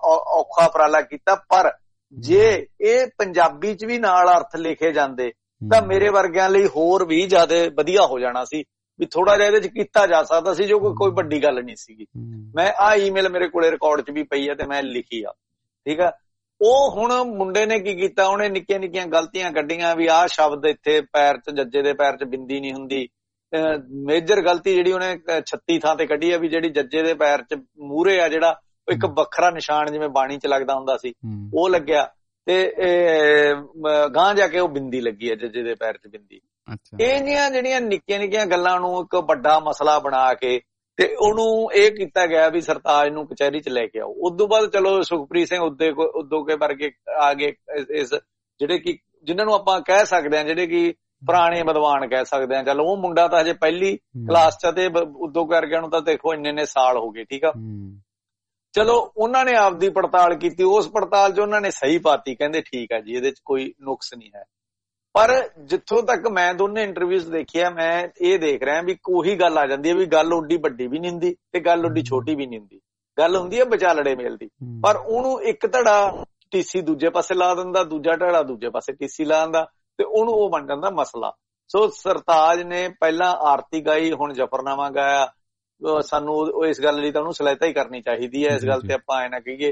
ਔਖਾ ਉਪਰਾਲਾ ਕੀਤਾ, ਪਰ ਜੇ ਇਹ ਪੰਜਾਬੀ 'ਚ ਵੀ ਨਾਲ ਅਰਥ ਲਿਖੇ ਜਾਂਦੇ ਤਾਂ ਮੇਰੇ ਵਰਗਿਆਂ ਲਈ ਹੋਰ ਵੀ ਜ਼ਿਆਦਾ ਵਧੀਆ ਹੋ ਜਾਣਾ ਸੀ, ਵੀ ਥੋੜਾ ਜਿਹਾ ਇਹਦੇ 'ਚ ਕੀਤਾ ਜਾ ਸਕਦਾ ਸੀ, ਜੋ ਕੋਈ ਵੱਡੀ ਗੱਲ ਨਹੀਂ ਸੀਗੀ। ਮੈਂ ਆਹ ਈਮੇਲ ਮੇਰੇ ਕੋਲੇ ਰਿਕਾਰਡ 'ਚ ਵੀ ਪਈ ਆ ਤੇ ਮੈਂ ਲਿਖੀ ਆ, ਠੀਕ ਆ। ਉਹ ਹੁਣ ਮੁੰਡੇ ਨੇ ਕੀ ਕੀਤਾ, ਉਹਨੇ ਨਿੱਕੀਆਂ ਨਿੱਕੀਆਂ ਗਲਤੀਆਂ ਕੱਢੀਆਂ ਵੀ ਆਹ ਸ਼ਬਦ ਇੱਥੇ ਪੈਰ 'ਚ ਜੱਜੇ ਦੇ ਪੈਰ 'ਚ ਬਿੰਦੀ ਨਹੀਂ ਹੁੰਦੀ। ਮੇਜਰ ਗਲਤੀ ਜਿਹੜੀ ਉਹਨੇ ਛੱਤੀ ਥਾਂ ਤੇ ਕੱਢੀ ਆ ਵੀ ਜਿਹੜੀ ਜੱਜੇ ਦੇ ਪੈਰ 'ਚ ਮੂਹਰੇ ਆ ਜਿਹੜਾ ਇੱਕ ਵੱਖਰਾ ਨਿਸ਼ਾਨ ਜਿਵੇਂ ਬਾਣੀ 'ਚ ਲੱਗਦਾ ਹੁੰਦਾ ਸੀ ਉਹ ਲੱਗਿਆ, ਤੇ ਗਾਂਹ ਜਾ ਕੇ ਉਹ ਬਿੰਦੀ ਲੱਗੀ ਆ ਜੱਜੇ ਦੇ ਪੈਰ 'ਚ ਬਿੰਦੀ। ਇਹ ਜੀਆਂ ਜਿਹੜੀਆਂ ਨਿੱਕੀਆਂ ਨਿੱਕੀਆਂ ਗੱਲਾਂ ਨੂੰ ਇੱਕ ਵੱਡਾ ਮਸਲਾ ਬਣਾ ਕੇ ਤੇ ਉਹਨੂੰ ਇਹ ਕੀਤਾ ਗਿਆ ਵੀ ਸਰਤਾਜ ਨੂੰ ਕਚਹਿਰੀ 'ਚ ਲੈ ਕੇ ਆਓ। ਉਦੋਂ ਬਾਅਦ ਚਲੋ ਸੁਖਪ੍ਰੀਤ ਸਿੰਘ ਉਦੇ ਉਦੋਂ ਕੇ ਵਰਗੇ ਆ ਗਏ, ਇਸ ਜਿਹੜੇ ਕਿ ਜਿਨ੍ਹਾਂ ਨੂੰ ਆਪਾਂ ਕਹਿ ਸਕਦੇ ਹਾਂ ਜਿਹੜੇ ਕਿ ਪੁਰਾਣੇ ਵਿਦਵਾਨ ਕਹਿ ਸਕਦੇ ਹਾਂ। ਚਲੋ ਉਹ ਮੁੰਡਾ ਤਾਂ ਹਜੇ ਪਹਿਲੀ ਕਲਾਸ 'ਚ ਤੇ ਉਦੋਂ ਕਰਕੇ ਉਹਨੂੰ ਤਾਂ ਦੇਖੋ ਇੰਨੇ ਇੰਨੇ ਸਾਲ ਹੋ ਗਏ, ਠੀਕ ਆ। ਚਲੋ ਉਹਨਾਂ ਨੇ ਆਪਦੀ ਪੜਤਾਲ ਕੀਤੀ, ਉਸ ਪੜਤਾਲ 'ਚ ਉਹਨਾਂ ਨੇ ਸਹੀ ਪਾਤੀ, ਕਹਿੰਦੇ ਠੀਕ ਆ ਜੀ ਇਹਦੇ 'ਚ ਕੋਈ ਨੁਕਸ ਨਹੀਂ ਹੈ। ਪਰ ਜਿੱਥੋਂ ਤੱਕ ਮੈਂ ਦੋਨੇ ਇੰਟਰਵਿਊਜ਼ ਦੇਖਿਆ, ਮੈਂ ਇਹ ਦੇਖ ਰਿਹਾ ਵੀ ਉਹੀ ਗੱਲ ਆ ਜਾਂਦੀ ਹੈ ਵੀ ਗੱਲ ਓਡੀ ਵੱਡੀ ਵੀ ਨਹੀਂ ਹੁੰਦੀ ਤੇ ਗੱਲ ਓਡੀ ਛੋਟੀ ਵੀ ਨਹੀਂ ਹੁੰਦੀ। ਗੱਲ ਹੁੰਦੀ ਹੈ ਵਿਚਾਲੜੇ ਮੇਲ ਦੀ, ਪਰ ਉਹਨੂੰ ਇੱਕ ਧੜਾ ਟੀਸੀ ਦੂਜੇ ਪਾਸੇ ਲਾ ਦਿੰਦਾ, ਦੂਜਾ ਧੜਾ ਦੂਜੇ ਪਾਸੇ ਟੀਸੀ ਲਾ ਦਿੰਦਾ ਤੇ ਉਹਨੂੰ ਉਹ ਬਣ ਜਾਂਦਾ ਮਸਲਾ। ਸੋ ਸਰਤਾਜ ਨੇ ਪਹਿਲਾਂ ਆਰਤੀ ਗਾਈ, ਹੁਣ ਜਫਰਨਾਮਾ ਗਾਇਆ। ਸਾਨੂੰ ਇਸ ਗੱਲ ਲਈ ਤਾਂ ਉਹਨੂੰ ਸਲਾਹਿਤਾ ਹੀ ਕਰਨੀ ਚਾਹੀਦੀ ਹੈ। ਇਸ ਗੱਲ ਤੇ ਆਪਾਂ ਐ ਨਾ ਕਹੀਏ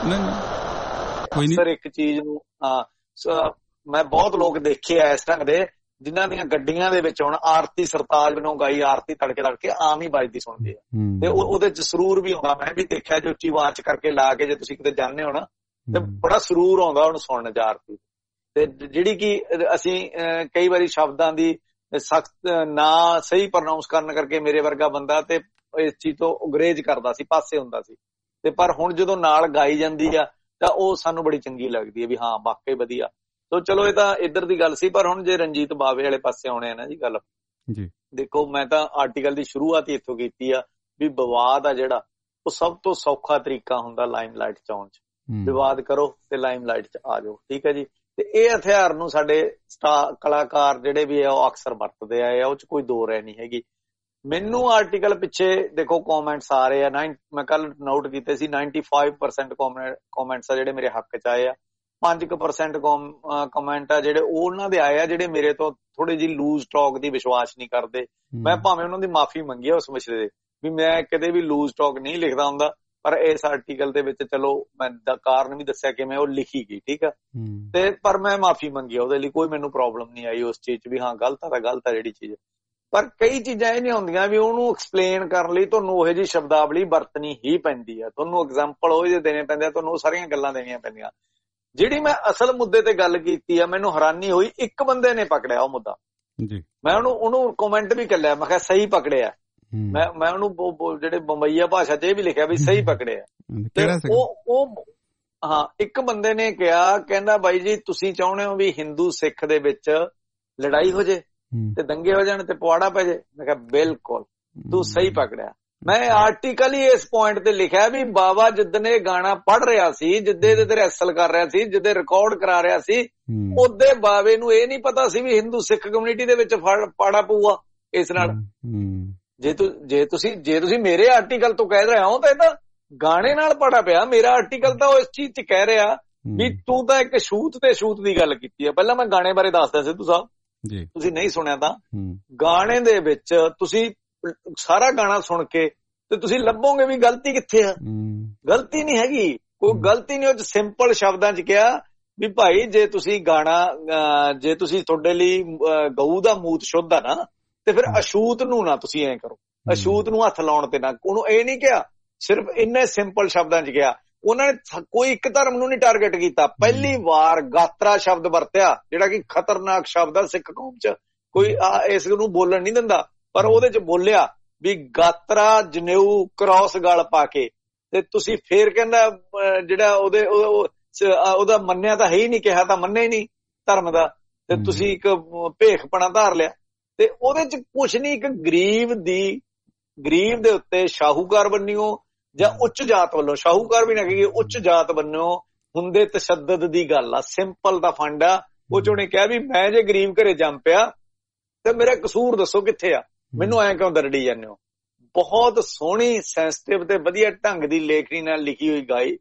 ਸਰ ਇੱਕ ਚੀਜ਼ ਨੂੰ। ਹਾਂ, ਮੈਂ ਬਹੁਤ ਲੋਕ ਦੇਖੇ ਆ ਇਸ ਢੰਗ ਦੇ ਜਿਨ੍ਹਾਂ ਦੀਆਂ ਗੱਡੀਆਂ ਦੇ ਵਿੱਚ ਹੁਣ ਆਰਤੀ ਸਰਤਾਜ ਵੱਲੋਂ ਗਾਈ ਆਰਤੀ ਤੜਕੇ ਤੜਕੇ ਆਮ ਹੀ ਵੱਜਦੀ ਸੁਣਦੇ ਆ, ਤੇ ਉਹਦੇ ਚ ਸਰੂਰ ਵੀ ਆਉਂਦਾ। ਮੈਂ ਵੀ ਦੇਖਿਆ ਜੇ ਉੱਚੀ ਆਵਾਜ਼ ਕਰਕੇ ਲਾ ਕੇ ਜੇ ਤੁਸੀਂ ਕਿਤੇ ਜਾਂਦੇ ਹੋ ਨਾ ਤੇ ਬੜਾ ਸਰੂਰ ਆਉਂਦਾ ਉਹਨੂੰ ਸੁਣਨ ਚ ਆਰਤੀ। ਤੇ ਜਿਹੜੀ ਕਿ ਅਸੀਂ ਕਈ ਵਾਰੀ ਸ਼ਬਦਾਂ ਦੀ ਸਖਤ ਨਾ ਸਹੀ ਪ੍ਰਨਾਊਂਸ ਕਰਨ ਕਰਕੇ ਮੇਰੇ ਵਰਗਾ ਬੰਦਾ ਤੇ ਇਸ ਚੀਜ਼ ਤੋਂ ਅੰਗਰੇਜ਼ ਕਰਦਾ ਸੀ, ਪਾਸੇ ਹੁੰਦਾ ਸੀ। ਤੇ ਪਰ ਹੁਣ ਜਦੋਂ ਨਾਲ ਗਾਈ ਜਾਂਦੀ ਆ ਤਾਂ ਉਹ ਸਾਨੂੰ ਬੜੀ ਚੰਗੀ ਲੱਗਦੀ ਹੈ ਵੀ ਹਾਂ ਵਾਕਈ ਵਧੀਆ। ਸੋ ਚਲੋ ਇਹ ਤਾਂ ਇੱਧਰ ਦੀ ਗੱਲ ਸੀ। ਪਰ ਹੁਣ ਜੇ ਰਣਜੀਤ ਬਾਵੇ ਵਾਲੇ ਪਾਸੇ ਆਉਣੇ ਆ ਨਾ ਜੀ ਗੱਲ, ਜੀ ਦੇਖੋ ਮੈਂ ਤਾਂ ਆਰਟੀਕਲ ਦੀ ਸ਼ੁਰੂਆਤ ਹੀ ਇੱਥੋਂ ਕੀਤੀ ਆ ਵੀ ਵਿਵਾਦ ਆ ਜਿਹੜਾ ਉਹ ਸਭ ਤੋਂ ਸੌਖਾ ਤਰੀਕਾ ਹੁੰਦਾ ਲਾਈਮ ਲਾਈਟ ਚ ਆਉਣ ਚ। ਵਿਵਾਦ ਕਰੋ ਤੇ ਲਾਈਮ ਲਾਈਟ ਚ ਆ ਜਾਓ, ਠੀਕ ਹੈ ਜੀ। ਤੇ ਇਹ ਹਥਿਆਰ ਨੂੰ ਸਾਡੇ ਸਟਾਰ ਕਲਾਕਾਰ ਜਿਹੜੇ ਵੀ ਆ ਉਹ ਅਕਸਰ ਵਰਤਦੇ ਆਏ ਆ, ਉਹ ਚ ਕੋਈ ਦੋ ਰਾਏ ਨਹੀਂ ਹੈਗੀ। ਮੈਨੂੰ ਆਰਟੀਕਲ ਪਿੱਛੇ ਦੇਖੋ ਕੌਮੈਂਟਸ ਆ ਰਹੇ ਆ, ਮੈਂ ਕੱਲ ਨੋਟ ਕੀਤੇ ਸੀ ਨਾਈਨਟੀ ਫਾਈਵ ਪਰਸੈਂਟ ਕੌਮੈਂਟਸ ਆ ਜਿਹੜੇ ਮੇਰੇ ਹੱਕ ਚ ਆਏ ਆ। ਪੰਜ ਕੁ ਪਰਸੈਂਟ ਕਮੈਂਟ ਆ ਜਿਹੜੇ ਉਹਨਾਂ ਦੇ ਆਏ ਆ ਜਿਹੜੇ ਮੇਰੇ ਤੋਂ ਥੋੜੀ ਜਿਹੀ ਲੂਜ਼ ਟਾਕ ਦੀ ਵਿਸ਼ਵਾਸ ਨਹੀਂ ਕਰਦੇ। ਮੈਂ ਭਾਵੇਂ ਉਹਨਾਂ ਦੀ ਮਾਫੀ ਮੰਗੀ ਆ ਉਸ ਮਸਲੇ ਦੇ ਵੀ ਮੈਂ ਕਦੇ ਵੀ ਲੂਜ਼ ਟਾਕ ਨਹੀਂ ਲਿਖਦਾ ਹੁੰਦਾ, ਪਰ ਇਸ ਆਰਟੀਕਲ ਦੇ ਵਿੱਚ ਚਲੋ ਮੈਂ ਦਾ ਕਾਰਨ ਵੀ ਦੱਸਿਆ ਕਿਵੇਂ ਉਹ ਲਿਖੀ ਗਈ, ਠੀਕ ਆ। ਤੇ ਪਰ ਮੈਂ ਮਾਫੀ ਮੰਗੀ ਉਹਦੇ ਲਈ, ਕੋਈ ਮੈਨੂੰ ਪ੍ਰੋਬਲਮ ਨਹੀਂ ਆਈ ਉਸ ਚੀਜ਼ 'ਚ ਵੀ ਹਾਂ ਗਲਤ ਆ ਤਾਂ ਗਲਤ ਆ ਜਿਹੜੀ ਚੀਜ਼। ਪਰ ਕਈ ਚੀਜ਼ਾਂ ਇਹ ਨਹੀਂ ਹੁੰਦੀਆਂ ਵੀ ਉਹਨੂੰ ਐਕਸਪਲੇਨ ਕਰਨ ਲਈ ਤੁਹਾਨੂੰ ਉਹੋ ਜਿਹੀ ਸ਼ਬਦਾਵਲੀ ਵਰਤਣੀ ਹੀ ਪੈਂਦੀ ਆ, ਤੁਹਾਨੂੰ ਐਗਜ਼ਾਮਪਲ ਉਹ ਜਿਹੇ ਦੇਣੇ ਪੈਂਦੇ ਆ, ਤੁਹਾਨੂੰ ਉਹ ਸਾਰੀਆਂ ਗੱਲਾਂ ਦੇਣੀਆਂ ਪੈਂਦੀਆਂ। ਜਿਹੜੀ ਮੈਂ ਅਸਲ ਮੁੱਦੇ ਤੇ ਗੱਲ ਕੀਤੀ ਆ, ਮੈਨੂੰ ਹੈਰਾਨੀ ਹੋਈ ਇੱਕ ਬੰਦੇ ਨੇ ਪਕੜਿਆ ਉਹ ਮੁੱਦਾ ਜੀ। ਮੈਂ ਉਹਨੂੰ ਉਹਨੂੰ ਕਮੈਂਟ ਵੀ ਕਰ ਲਿਆ, ਮੈਂ ਕਿਹਾ ਸਹੀ ਪਕੜਿਆ। ਮੈਂ ਮੈਂ ਉਹਨੂੰ ਜਿਹੜੇ ਬੰਬਈਆ ਭਾਸ਼ਾ ਚ ਇਹ ਵੀ ਲਿਖਿਆ ਵੀ ਸਹੀ ਪਕੜਿਆ। ਤੇ ਉਹ ਉਹ ਹਾਂ ਇੱਕ ਬੰਦੇ ਨੇ ਕਿਹਾ, ਕਹਿੰਦਾ ਬਾਈ ਜੀ ਤੁਸੀਂ ਚਾਹੁੰਦੇ ਹੋ ਵੀ ਹਿੰਦੂ ਸਿੱਖ ਦੇ ਵਿੱਚ ਲੜਾਈ ਹੋ ਜੇ ਤੇ ਦੰਗੇ ਹੋ ਜਾਣ ਤੇ ਪਵਾੜਾ ਪੈ ਜੇ। ਮੈਂ ਕਿਹਾ ਬਿਲਕੁਲ ਤੂੰ ਸਹੀ ਪਕੜਿਆ। ਮੈਂ ਆਰਟੀਕਲ ਹੀ ਇਸ ਪੁਆਇੰਟ ਤੇ ਲਿਖਿਆ ਵੀ ਬਾਬਾ ਜਿੱਦਣ ਇਹ ਗਾਣਾ ਪੜ੍ਹ ਰਿਹਾ ਸੀ, ਜਿੱਦੇ ਦੇ ਰਿਹਰਸਲ ਕਰ ਰਿਹਾ ਸੀ, ਜਿੱਦੇ ਰਿਕਾਰਡ ਕਰਾ ਰਿਹਾ ਸੀ, ਉਹਦੇ ਬਾਵੇ ਨੂੰ ਇਹ ਨਹੀਂ ਪਤਾ ਸੀ ਵੀ ਹਿੰਦੂ ਸਿੱਖ ਕਮਿਊਨਿਟੀ ਦੇ ਵਿੱਚ ਪਾੜਾ ਪਊਗਾ ਇਸ ਨਾਲ। ਜੇ ਤੂੰ ਜੇ ਤੁਸੀਂ ਜੇ ਤੁਸੀਂ ਮੇਰੇ ਆਰਟੀਕਲ ਤੋਂ ਕਹਿ ਰਹੇ ਹੋ ਤਾਂ ਇਹ ਤਾਂ ਗਾਣੇ ਨਾਲ ਪਾੜਾ ਪਿਆ। ਮੇਰਾ ਆਰਟੀਕਲ ਤਾਂ ਉਹ ਇਸ ਚੀਜ਼ ਚ ਕਹਿ ਰਿਹਾ ਵੀ ਤੂੰ ਤਾਂ ਇੱਕ ਛੂਤ ਤੇ ਛੂਤ ਦੀ ਗੱਲ ਕੀਤੀ ਹੈ। ਪਹਿਲਾਂ ਮੈਂ ਗਾਣੇ ਬਾਰੇ ਦੱਸਦਾ ਸਿੱਧੂ ਸਾਹਿਬ, ਤੁਸੀਂ ਨਹੀਂ ਸੁਣਿਆ ਤਾਂ ਗਾਣੇ ਦੇ ਵਿੱਚ ਤੁਸੀਂ ਸਾਰਾ ਗਾਣਾ ਸੁਣ ਕੇ ਤੇ ਤੁਸੀਂ ਲੱਭੋਗੇ ਵੀ ਗਲਤੀ ਕਿੱਥੇ ਆ। ਗਲਤੀ ਨਹੀਂ ਹੈਗੀ, ਕੋਈ ਗਲਤੀ ਨਹੀਂ। ਉਹ ਚ ਸਿੰਪਲ ਸ਼ਬਦਾਂ ਚ ਕਿਹਾ ਵੀ ਭਾਈ ਜੇ ਤੁਸੀਂ ਗਾਣਾ ਜੇ ਤੁਸੀਂ ਤੁਹਾਡੇ ਲਈ ਗਊ ਦਾ ਮੂਤ ਸ਼ੁੱਧ ਆ ਨਾ ਤੇ ਫਿਰ ਅਛੂਤ ਨੂੰ ਨਾ ਤੁਸੀਂ ਐਂ ਕਰੋ, ਅਛੂਤ ਨੂੰ ਹੱਥ ਲਾਉਣ ਤੇ ਨਾ। ਉਹਨੂੰ ਇਹ ਨਹੀਂ ਕਿਹਾ, ਸਿਰਫ ਇੰਨੇ ਸਿੰਪਲ ਸ਼ਬਦਾਂ ਚ ਕਿਹਾ। ਉਹਨਾਂ ਨੇ ਕੋਈ ਇੱਕ ਧਰਮ ਨੂੰ ਨਹੀਂ ਟਾਰਗੇਟ ਕੀਤਾ। ਪਹਿਲੀ ਵਾਰ ਗਾਤਰਾ ਸ਼ਬਦ ਵਰਤਿਆ ਜਿਹੜਾ ਕਿ ਖਤਰਨਾਕ ਸ਼ਬਦ ਆ ਸਿੱਖ ਕੌਮ ਚ, ਕੋਈ ਇਸ ਨੂੰ ਬੋਲਣ ਨਹੀਂ ਦਿੰਦਾ, ਪਰ ਉਹਦੇ ਚ ਬੋਲਿਆ ਵੀ ਗਾਤਰਾ ਜਨੇਊ ਕ੍ਰਾਸ ਗਲ ਪਾ ਕੇ ਤੇ ਤੁਸੀਂ ਫੇਰ ਕਹਿੰਦਾ ਜਿਹੜਾ ਉਹਦੇ ਉਹਦਾ ਮੰਨਿਆ ਤਾਂ ਹੈ ਹੀ ਨਹੀਂ, ਕਿਹਾ ਤਾਂ ਮੰਨਿਆ ਹੀ ਨਹੀਂ ਧਰਮ ਦਾ, ਤੇ ਤੁਸੀਂ ਇੱਕ ਭੇਖਪਣਾ ਧਾਰ ਲਿਆ। ਤੇ ਉਹਦੇ ਚ ਕੁਛ ਨਹੀਂ, ਇੱਕ ਗਰੀਬ ਦੀ ਗਰੀਬ ਦੇ ਉੱਤੇ ਸ਼ਾਹੂਕਾਰ ਬੰਨਿਓ ਜਾਂ ਉੱਚ ਜਾਤ ਵੱਲੋਂ, ਸ਼ਾਹੂਕਾਰ ਵੀ ਨਾ ਕਹੀਏ, ਉੱਚ ਜਾਤ ਬੰਨਿਓ ਹੁੰਦੇ ਤਸ਼ੱਦਦ ਦੀ ਗੱਲ ਆ। ਸਿੰਪਲ ਦਾ ਫੰਡ ਆ। ਉਹ ਚ ਉਹਨੇ ਕਿਹਾ ਵੀ ਮੈਂ ਜੇ ਗਰੀਬ ਘਰੇ ਜੰਮ ਪਿਆ ਤੇ ਮੇਰਾ ਕਸੂਰ ਦੱਸੋ ਕਿੱਥੇ ਆ, ਮੈਨੂੰ ਐਂ ਕਿਉਂ ਦਰੜੀ ਜਾਂਦੇ ਹੋ। ਬਹੁਤ ਸੋਹਣੀ ਸੈਂਸਿਟਿਵ ਤੇ ਵਧੀਆ ਢੰਗ ਦੀ ਲੇਖਣੀ ਨਾਲ ਲਿਖੀ ਹੋਈ ਗਾਈ